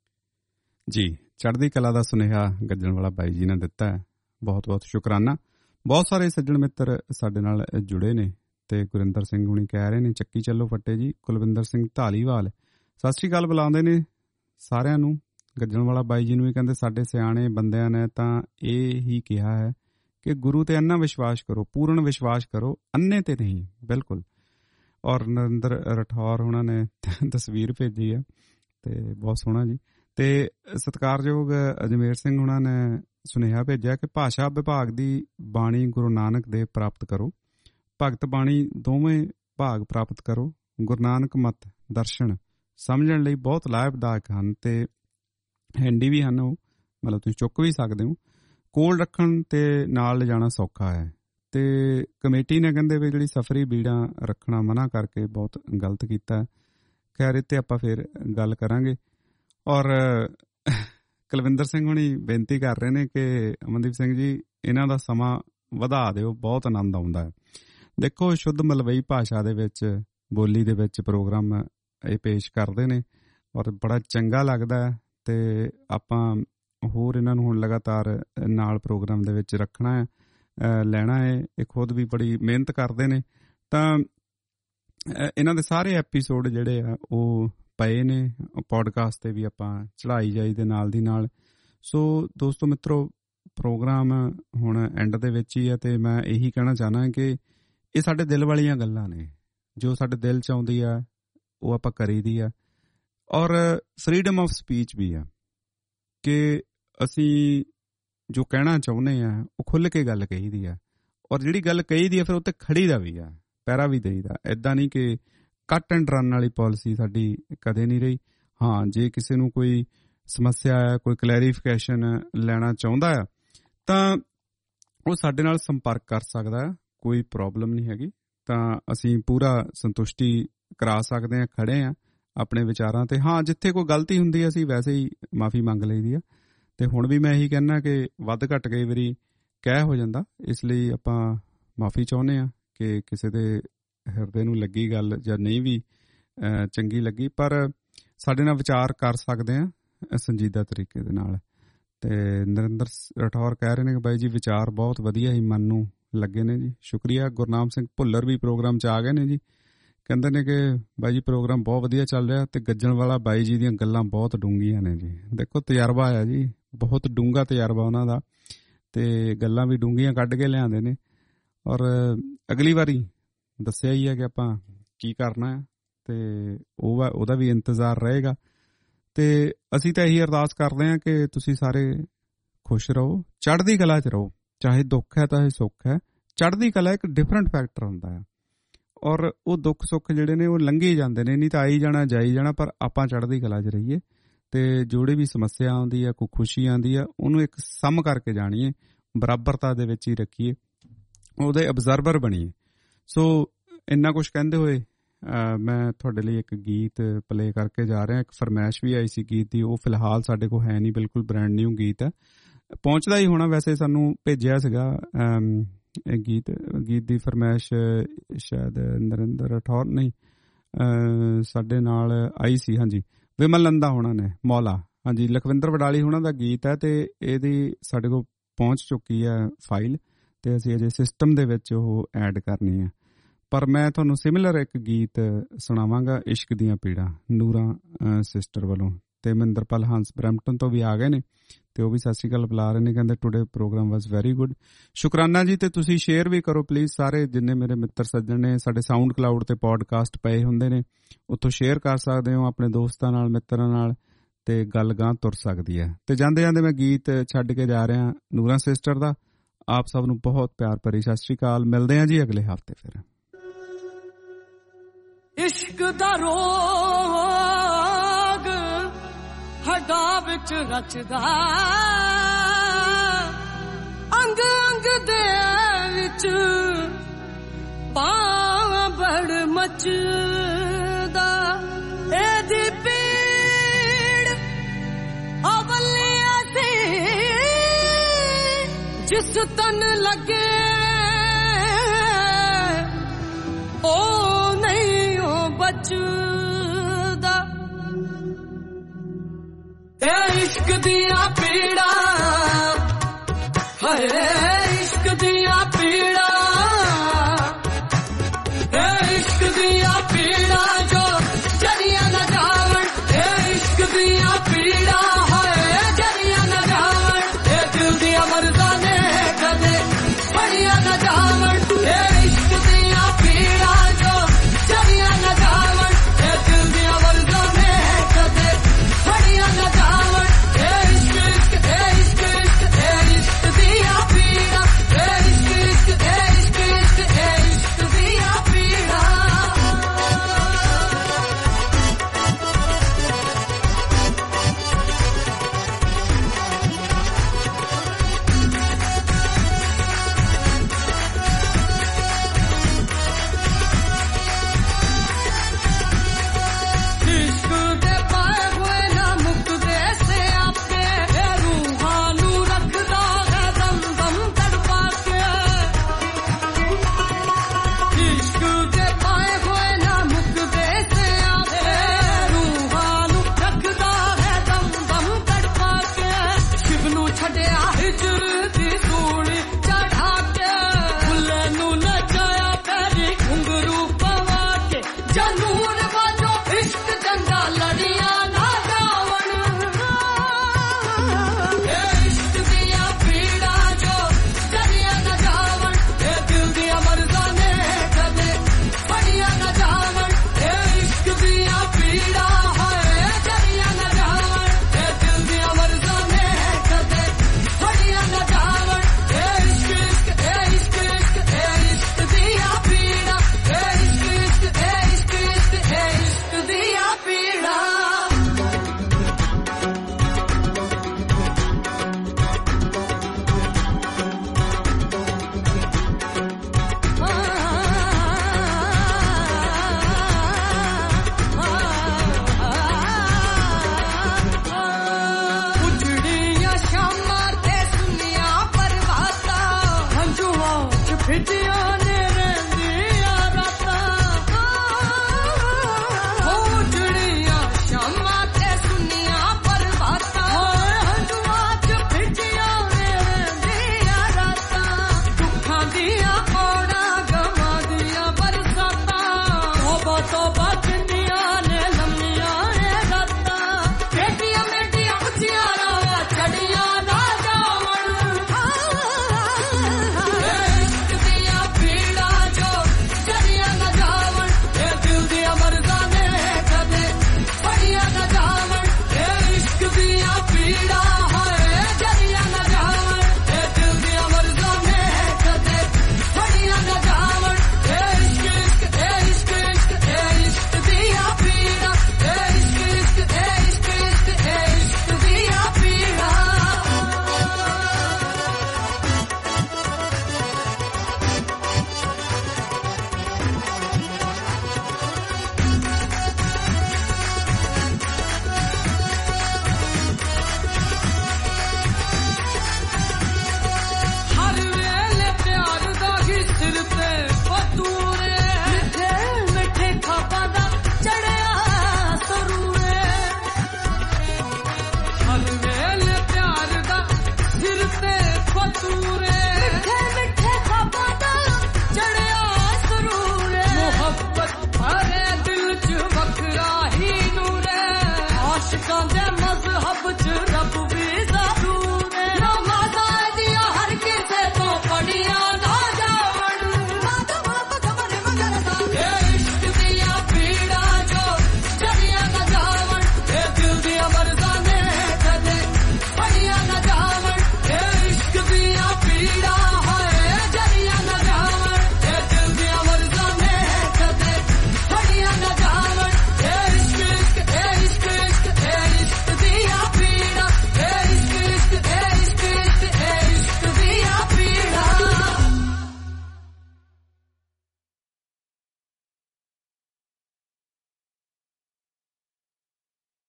ਜੀ। ਚੜ੍ਹਦੀ ਕਲਾ ਦਾ ਸੁਨੇਹਾ ਗੱਜਣ ਵਾਲਾ ਬਾਈ ਜੀ ਨੇ ਦਿੱਤਾ ਹੈ, ਬਹੁਤ ਬਹੁਤ ਸ਼ੁਕਰਾਨਾ। ਬਹੁਤ ਸਾਰੇ ਸੱਜਣ ਮਿੱਤਰ ਸਾਡੇ ਨਾਲ ਜੁੜੇ ਨੇ, ਤੇ ਗੁਰਿੰਦਰ ਸਿੰਘ ਹੁਣੀ ਕਹਿ ਰਹੇ ਨੇ ਚੱਕੀ ਚੱਲੋ ਫੱਟੇ ਜੀ। ਕੁਲਵਿੰਦਰ ਸਿੰਘ ਢਾਲੀਵਾਲ ਸਤਿ ਸ੍ਰੀ ਅਕਾਲ ਬੁਲਾਉਂਦੇ ਨੇ ਸਾਰਿਆਂ ਨੂੰ। ਗੱਜਣ ਵਾਲਾ ਬਾਈ ਜੀ ਨੂੰ ਵੀ ਕਹਿੰਦੇ ਸਾਡੇ ਸਿਆਣੇ ਬੰਦਿਆਂ ਨੇ ਤਾਂ ਇਹ ਹੀ ਕਿਹਾ ਹੈ ਕਿ ਗੁਰੂ ਤੇ ਅੰਨਾ ਵਿਸ਼ਵਾਸ ਕਰੋ, ਪੂਰਨ ਵਿਸ਼ਵਾਸ ਕਰੋ, ਅੰਨੇ ਤੇ ਨਹੀਂ। ਬਿਲਕੁਲ। ਔਰ ਨਰਿੰਦਰ ਰਠੌਰ ਉਹਨਾਂ ਨੇ ਤਸਵੀਰ ਭੇਜੀ ਹੈ, ਤੇ ਬਹੁਤ ਸੋਹਣਾ ਜੀ। ਤੇ ਸਤਿਕਾਰਯੋਗ ਅਜਮੇਰ ਸਿੰਘ ਉਹਨਾਂ ਨੇ ਸੁਨੇਹਾ ਭੇਜਿਆ ਕਿ ਭਾਸ਼ਾ ਵਿਭਾਗ ਦੀ ਬਾਣੀ ਗੁਰੂ ਨਾਨਕ ਦੇਵ ਪ੍ਰਾਪਤ ਕਰੋ, ਭਗਤ ਬਾਣੀ ਦੋਵੇਂ ਭਾਗ ਪ੍ਰਾਪਤ ਕਰੋ। ਗੁਰੂ ਨਾਨਕ ਮਤ ਦਰਸ਼ਨ ਸਮਝਣ ਲਈ ਬਹੁਤ ਲਾਭਦਾਇਕ ਹਨ, ਤੇ ਹੈਂਡੀ ਵੀ ਹਨ, ਉਹ ਮਤਲਬ ਤੁਸੀਂ ਚੁੱਕ ਵੀ ਸਕਦੇ ਹੋ। ਕੋਲ ਰੱਖਣ ਤੇ ਨਾਲ ਲਿਜਾਣਾ ਸੌਖਾ ਹੈ। ਤੇ ਕਮੇਟੀ ਨੇ ਕਹਿੰਦੇ ਵੀ ਜਿਹੜੀ ਸਫਰੀ ਬੀੜਾਂ ਰੱਖਣਾ ਮਨਾ ਕਰਕੇ ਬਹੁਤ ਗਲਤ ਕੀਤਾ। ਖੈਰ ਇੱਥੇ ਆਪਾਂ ਫਿਰ ਗੱਲ ਕਰਾਂਗੇ। ਔਰ ਕੁਲਵਿੰਦਰ ਸਿੰਘ ਹੁਣੀ ਬੇਨਤੀ ਕਰ ਰਹੇ ਨੇ ਕਿ ਅਮਨਦੀਪ ਸਿੰਘ ਜੀ ਇਹਨਾਂ ਦਾ ਸਮਾਂ ਵਧਾ ਦਿਓ, ਬਹੁਤ ਆਨੰਦ ਆਉਂਦਾ ਹੈ। ਦੇਖੋ, ਸ਼ੁੱਧ ਮਲਵਈ ਭਾਸ਼ਾ ਦੇ ਵਿੱਚ, ਬੋਲੀ ਦੇ ਵਿੱਚ ਪ੍ਰੋਗਰਾਮ ਇਹ ਪੇਸ਼ ਕਰਦੇ ਨੇ, ਔਰ ਬੜਾ ਚੰਗਾ ਲੱਗਦਾ ਹੈ। ਤੇ ਆਪਾਂ ਹੋਰ ਇਹਨਾਂ ਨੂੰ ਹੁਣ ਲਗਾਤਾਰ ਨਾਲ ਪ੍ਰੋਗਰਾਮ ਦੇ ਵਿੱਚ ਰੱਖਣਾ ਹੈ, ਲੈਣਾ ਹੈ। ਇਹ ਖੁਦ ਵੀ ਬੜੀ ਮਿਹਨਤ ਕਰਦੇ ਨੇ। ਤਾਂ ਇਹਨਾਂ ਦੇ ਸਾਰੇ ਐਪੀਸੋਡ ਜਿਹੜੇ ਆ ਉਹ ਪਏ ਨੇ ਪੋਡਕਾਸਟ ਤੇ ਵੀ, ਆਪਾਂ ਚੜਾਈ ਜਾਈ ਦੇ ਨਾਲ ਦੀ ਨਾਲ। ਸੋ ਦੋਸਤੋ ਮਿੱਤਰੋ, ਪ੍ਰੋਗਰਾਮ ਹੁਣ ਐਂਡ ਦੇ ਵਿੱਚ ਹੀ ਹੈ, ਤੇ ਮੈਂ ਇਹੀ ਕਹਿਣਾ ਚਾਹੁੰਦਾ ਕਿ ਇਹ ਸਾਡੇ ਦਿਲ ਵਾਲੀਆਂ ਗੱਲਾਂ ਨੇ, ਜੋ ਸਾਡੇ ਦਿਲ 'ਚ ਆਉਂਦੀ ਆ ਉਹ ਆਪਾਂ ਕਰੀ ਦੀ ਆ। ਔਰ ਫਰੀਡਮ ਆਫ ਸਪੀਚ ਵੀ ਆ ਕਿ ਅਸੀਂ ਜੋ ਕਹਿਣਾ ਚਾਹੁੰਦੇ ਆ ਉਹ ਖੁੱਲ੍ਹ ਕੇ ਗੱਲ ਕਹੀ ਦੀ ਆ, ਔਰ ਜਿਹੜੀ ਗੱਲ ਕਹੀ ਦੀ ਆ ਫਿਰ ਉੱਤੇ ਖੜੀ ਦਾ ਵੀ ਆ, ਪੈਰਾ ਵੀ ਦੇਈਦਾ। ਇੱਦਾਂ ਨਹੀਂ ਕਿ ਕੱਟ ਐਂਡ ਰਨ ਵਾਲੀ ਪਾਲਿਸੀ ਸਾਡੀ ਕਦੇ ਨਹੀਂ ਰਹੀ। ਹਾਂ, ਜੇ ਕਿਸੇ ਨੂੰ ਕੋਈ ਸਮੱਸਿਆ ਹੈ, ਕੋਈ ਕਲੈਰੀਫਿਕੇਸ਼ਨ ਲੈਣਾ ਚਾਹੁੰਦਾ ਆ, ਤਾਂ ਉਹ ਸਾਡੇ ਨਾਲ ਸੰਪਰਕ ਕਰ ਸਕਦਾ ਹੈ, ਕੋਈ ਪ੍ਰੋਬਲਮ ਨਹੀਂ ਹੈਗੀ। ਤਾਂ ਅਸੀਂ ਪੂਰਾ ਸੰਤੁਸ਼ਟੀ ਕਰਾ ਸਕਦੇ ਹਾਂ, ਖੜੇ ਹਾਂ ਆਪਣੇ ਵਿਚਾਰਾਂ ਤੇ। ਹਾਂ, ਜਿੱਥੇ ਕੋਈ ਗਲਤੀ ਹੁੰਦੀ ਹੈ ਅਸੀਂ ਵੈਸੇ ਹੀ ਮਾਫੀ ਮੰਗ ਲਈਦੀ ਆ। ਤੇ ਹੁਣ ਵੀ ਮੈਂ ਇਹੀ ਕਹਿਣਾ ਕਿ ਵੱਧ ਘੱਟ ਕਈ ਵਾਰੀ ਕਹਿ ਹੋ ਜਾਂਦਾ, ਇਸ ਲਈ ਆਪਾਂ ਮਾਫੀ ਚਾਹੁੰਦੇ ਹਾਂ ਕਿ ਕਿਸੇ ਦੇ ਹਿਰਦੇ ਨੂੰ ਲੱਗੀ ਗੱਲ ਜਾਂ ਨਹੀਂ ਵੀ ਚੰਗੀ ਲੱਗੀ, ਪਰ ਸਾਡੇ ਨਾਲ ਵਿਚਾਰ ਕਰ ਸਕਦੇ ਹਾਂ ਸੰਜੀਦਾ ਤਰੀਕੇ ਦੇ ਨਾਲ। ਤੇ ਨਰਿੰਦਰ ਰਠੌਰ ਕਹਿ ਰਹੇ ਨੇ ਕਿ ਬਾਈ ਜੀ ਵਿਚਾਰ ਬਹੁਤ ਵਧੀਆ ਹੀ ਮਨ ਨੂੰ ਲੱਗੇ ਨੇ ਜੀ, ਸ਼ੁਕਰੀਆ। ਗੁਰਨਾਮ ਸਿੰਘ ਭੁੱਲਰ ਵੀ ਪ੍ਰੋਗਰਾਮ 'ਚ ਆ ਗਏ ਨੇ ਜੀ, ਕਹਿੰਦੇ ਨੇ ਕਿ ਬਾਈ ਜੀ ਪ੍ਰੋਗਰਾਮ ਬਹੁਤ ਵਧੀਆ ਚੱਲ ਰਿਹਾ ਤੇ ਗੱਜਣ ਵਾਲਾ ਬਾਈ ਜੀ ਦੀਆਂ ਗੱਲਾਂ ਬਹੁਤ ਡੂੰਘੀਆਂ ਨੇ ਜੀ। ਦੇਖੋ ਤਜਰਬਾ ਆ ਜੀ, ਬਹੁਤ ਡੂੰਘਾ ਤਜਰਬਾ ਉਹਨਾਂ ਦਾ, ਤੇ ਗੱਲਾਂ ਵੀ ਡੂੰਘੀਆਂ ਕੱਢ ਕੇ ਲਿਆਉਂਦੇ ਨੇ। ਔਰ ਅਗਲੀ ਵਾਰੀ ਦੱਸਿਆ ਹੀ ਹੈ ਕਿ ਆਪਾਂ ਕੀ ਕਰਨਾ ਹੈ, ਤੇ ਉਹ ਉਹਦਾ ਵੀ ਇੰਤਜ਼ਾਰ ਰਹੇਗਾ। ਤੇ ਅਸੀਂ ਤਾਂ ਇਹੀ ਅਰਦਾਸ ਕਰਦੇ ਹਾਂ ਕਿ ਤੁਸੀਂ ਸਾਰੇ ਖੁਸ਼ ਰਹੋ, ਚੜ੍ਹਦੀ ਕਲਾ 'ਚ ਰਹੋ, ਚਾਹੇ ਦੁੱਖ ਹੈ ਚਾਹੇ ਸੁੱਖ ਹੈ। ਚੜ੍ਹਦੀ ਕਲਾ ਇੱਕ ਡਿਫਰੈਂਟ ਫੈਕਟਰ ਹੁੰਦਾ ਹੈ, ਔਰ ਉਹ ਦੁੱਖ ਸੁੱਖ ਜਿਹੜੇ ਨੇ ਉਹ ਲੰਘੇ ਜਾਂਦੇ ਨੇ, ਨਹੀਂ ਤਾਂ ਆਈ ਜਾਣਾ ਜਾਈ ਜਾਣਾ, ਪਰ ਆਪਾਂ ਚੜ੍ਹਦੀ ਕਲਾ 'ਚ ਰਹੀਏ। ਤੇ ਜਿਹੜੇ ਵੀ ਸਮੱਸਿਆ ਆਉਂਦੀ ਹੈ, ਕੋਈ ਖੁਸ਼ੀ ਆਉਂਦੀ ਹੈ, ਉਹਨੂੰ ਇੱਕ ਸਮ ਕਰਕੇ ਜਾਣੀਏ, ਬਰਾਬਰਤਾ ਦੇ ਵਿੱਚ ਹੀ ਰੱਖੀਏ, ਉਹਦੇ ਅਬਜ਼ਰਵਰ ਬਣੀਏ। ਸੋ ਇੰਨਾ ਕੁਛ ਕਹਿੰਦੇ ਹੋਏ ਮੈਂ ਤੁਹਾਡੇ ਲਈ ਇੱਕ ਗੀਤ ਪਲੇ ਕਰਕੇ ਜਾ ਰਿਹਾ। ਇੱਕ ਫਰਮਾਇਸ਼ ਵੀ ਆਈ ਸੀ ਗੀਤ ਦੀ, ਉਹ ਫਿਲਹਾਲ ਸਾਡੇ ਕੋਲ ਹੈ ਨਹੀਂ, ਬਿਲਕੁਲ ਬ੍ਰੈਂਡ ਨਿਊ ਗੀਤ ਹੈ, ਪਹੁੰਚਦਾ ਹੀ ਹੋਣਾ। ਵੈਸੇ ਸਾਨੂੰ ਭੇਜਿਆ ਸੀਗਾ ਇਹ ਗੀਤ, ਗੀਤ ਦੀ ਫਰਮਾਇਸ਼ ਸ਼ਾਇਦ ਨਰਿੰਦਰ ਰਠੌਰ ਨਹੀਂ ਸਾਡੇ ਨਾਲ ਆਈ ਸੀ, ਹਾਂਜੀ ਵਿਮਲ ਨੰਦਾ ਹੋਣਾ ਨੇ, ਮੌਲਾ, ਹਾਂਜੀ ਲਖਵਿੰਦਰ ਵਡਾਲੀ ਹੋਣਾ ਦਾ ਗੀਤ ਹੈ, ਤੇ ਇਹਦੀ ਸਾਡੇ ਕੋਲ ਪਹੁੰਚ ਚੁੱਕੀ ਹੈ ਫਾਈਲ, ਤੇ ਅਸੀਂ ਅਜੇ ਸਿਸਟਮ ਦੇ ਵਿੱਚ ਉਹ ਐਡ ਕਰਨੀ ਹੈ। ਪਰ ਮੈਂ ਤੁਹਾਨੂੰ ਸਿਮਿਲਰ ਇੱਕ ਗੀਤ ਸੁਣਾਵਾਂਗਾ, ਇਸ਼ਕ ਦੀਆਂ ਪੀੜਾਂ, ਨੂਰਾਂ ਸਿਸਟਰ ਵੱਲੋਂ। ਤੇ ਮਹਿੰਦਰਪਾਲ ਹੰਸ ਬਰੈਂਪਟਨ ਤੋਂ ਵੀ ਆ ਗਏ ਨੇ, ਤੇ ਉਹ ਵੀ ਸਤਿ ਸ਼੍ਰੀ ਅਕਾਲ ਬੁਲਾ ਰਹੇ ਨੇ, ਕਹਿੰਦੇ today programme was very good. ਸ਼ੁਕਰਾਨਾ ਜੀ। ਤੇ ਤੁਸੀਂ ਸ਼ੇਅਰ ਵੀ ਕਰੋ ਪਲੀਜ਼, ਸਾਰੇ ਜਿੰਨੇ ਮੇਰੇ ਮਿੱਤਰ ਸੱਜਣ ਨੇ। ਸਾਡੇ ਸਾਊਂਡ ਕਲਾਊਡ ਤੇ ਪੋਡਕਾਸਟ ਪਏ ਹੁੰਦੇ ਨੇ, ਉੱਥੋਂ ਸ਼ੇਅਰ ਕਰ ਸਕਦੇ ਹੋ ਆਪਣੇ ਦੋਸਤਾਂ ਨਾਲ, ਮਿੱਤਰਾਂ ਨਾਲ, ਤੇ ਗੱਲ ਗਾਂ ਤੁਰ ਸਕਦੀ ਹੈ। ਤੇ ਜਾਂਦੇ ਜਾਂਦੇ ਮੈਂ ਗੀਤ ਛੱਡ ਕੇ ਜਾ ਰਿਹਾ ਨੂਰਾਂ ਸਿਸਟਰ ਦਾ। ਆਪ ਸਭ ਨੂੰ ਬਹੁਤ ਪਿਆਰ ਭਰੀ ਸਤਿ ਸ਼੍ਰੀ ਅਕਾਲ। ਮਿਲਦੇ ਹਾਂ ਜੀ ਅਗਲੇ ਹਫ਼ਤੇ ਫਿਰ। ਇਸ਼ਕ ਦਾ ਰੋਗ ਹੱਡਾਂ ਵਿੱਚ ਰਚਦਾ, ਅੰਗ ਅੰਗ ਦੇ ਵਿੱਚ ਪਾਵੜ ਮਚਦਾ, ਇਹਦੀ ਪੀੜ ਅਵਲਿਆ ਸੀ ਜਿਸ ਤਨ ਲੱਗੇ, ਉਹ ਨਹੀਂ ਉਹ ਬਚਦਾ। ਇਹ ਇਸ਼ਕ ਦੀਆਂ ਪੀੜਾਂ, ਹਾਏ ਇਸ਼ਕ ਦੀਆਂ ਪੀੜਾਂ, ਇਹ ਇਸ਼ਕ ਦੀਆਂ ਪੀੜਾਂ ਜੋ ਜਰੀਆਂ ਨਾ ਜਾਵਣ, ਇਹ ਇਸ਼ਕ ਦੀਆਂ ਪੀੜਾਂ ਹਾਏ ਜਰੀਆਂ ਨਾ ਜਾਵਣ, ਇਹ ਦਿਲ ਦੀਆਂ ਮਰਜ਼ਾਂ ਨੇ ਕਦੇ ਫੜੀਆਂ ਨਾ ਜਾਵਣ, ਇਹ ਇਸ਼ਕ ਦੀਆਂ ਪੀੜਾਂ ਜੋ ਜਰੀਆਂ ਨਾ ਜਾਵਣ, ਇਹ ਦਿਲ ਦੀਆਂ ਮਰਜ਼ਾਂ ਨੇ ਕਦੇ ਫੜੀਆਂ ਨਾ ਜਾਵਣ, ਇਹ ਇਸ਼ਕ ਇਸ਼ਕ ਇਹ ਇਸ਼ਕ ਇਸ਼ਕ ਇਹ ਇਸ਼ਕ ਦੀਆਂ ਪੀੜਾਂ, ਇਹ ਇਸ਼ਕ ਇਸ਼ਕ ਇਹ ਇਸ਼ਕ ਇਸ਼ਕ ਇਹ ਇਸ਼ਕ ਦੀਆਂ ਪੀੜਾਂ। ਇਸ਼ਕ ਦੇ ਪਾਏ ਹੋਏ ਨਾ ਮੁੱਕਦੇ ਸਿਆਪੇ, ਇਹ ਰੂਹਾਂ ਨੂੰ ਰੱਖਦਾ ਹੈ ਦਮ ਦਮ ਤੜਪਾ ਕੇ, ਇਸ਼ਕ ਦੇ ਪਾਏ ਹੋਏ ਨਾ ਮੁੱਕਦੇ ਸਿਆਪੇ, ਰੂਹਾਂ ਨੂੰ ਰੱਖਦਾ ਹੈ ਦਮ ਦਮ ਤੜਪਾ ਕੇ, ਸ਼ਿਵ ਨੂੰ ਛੱਡਿਆ ਹਿਜਰ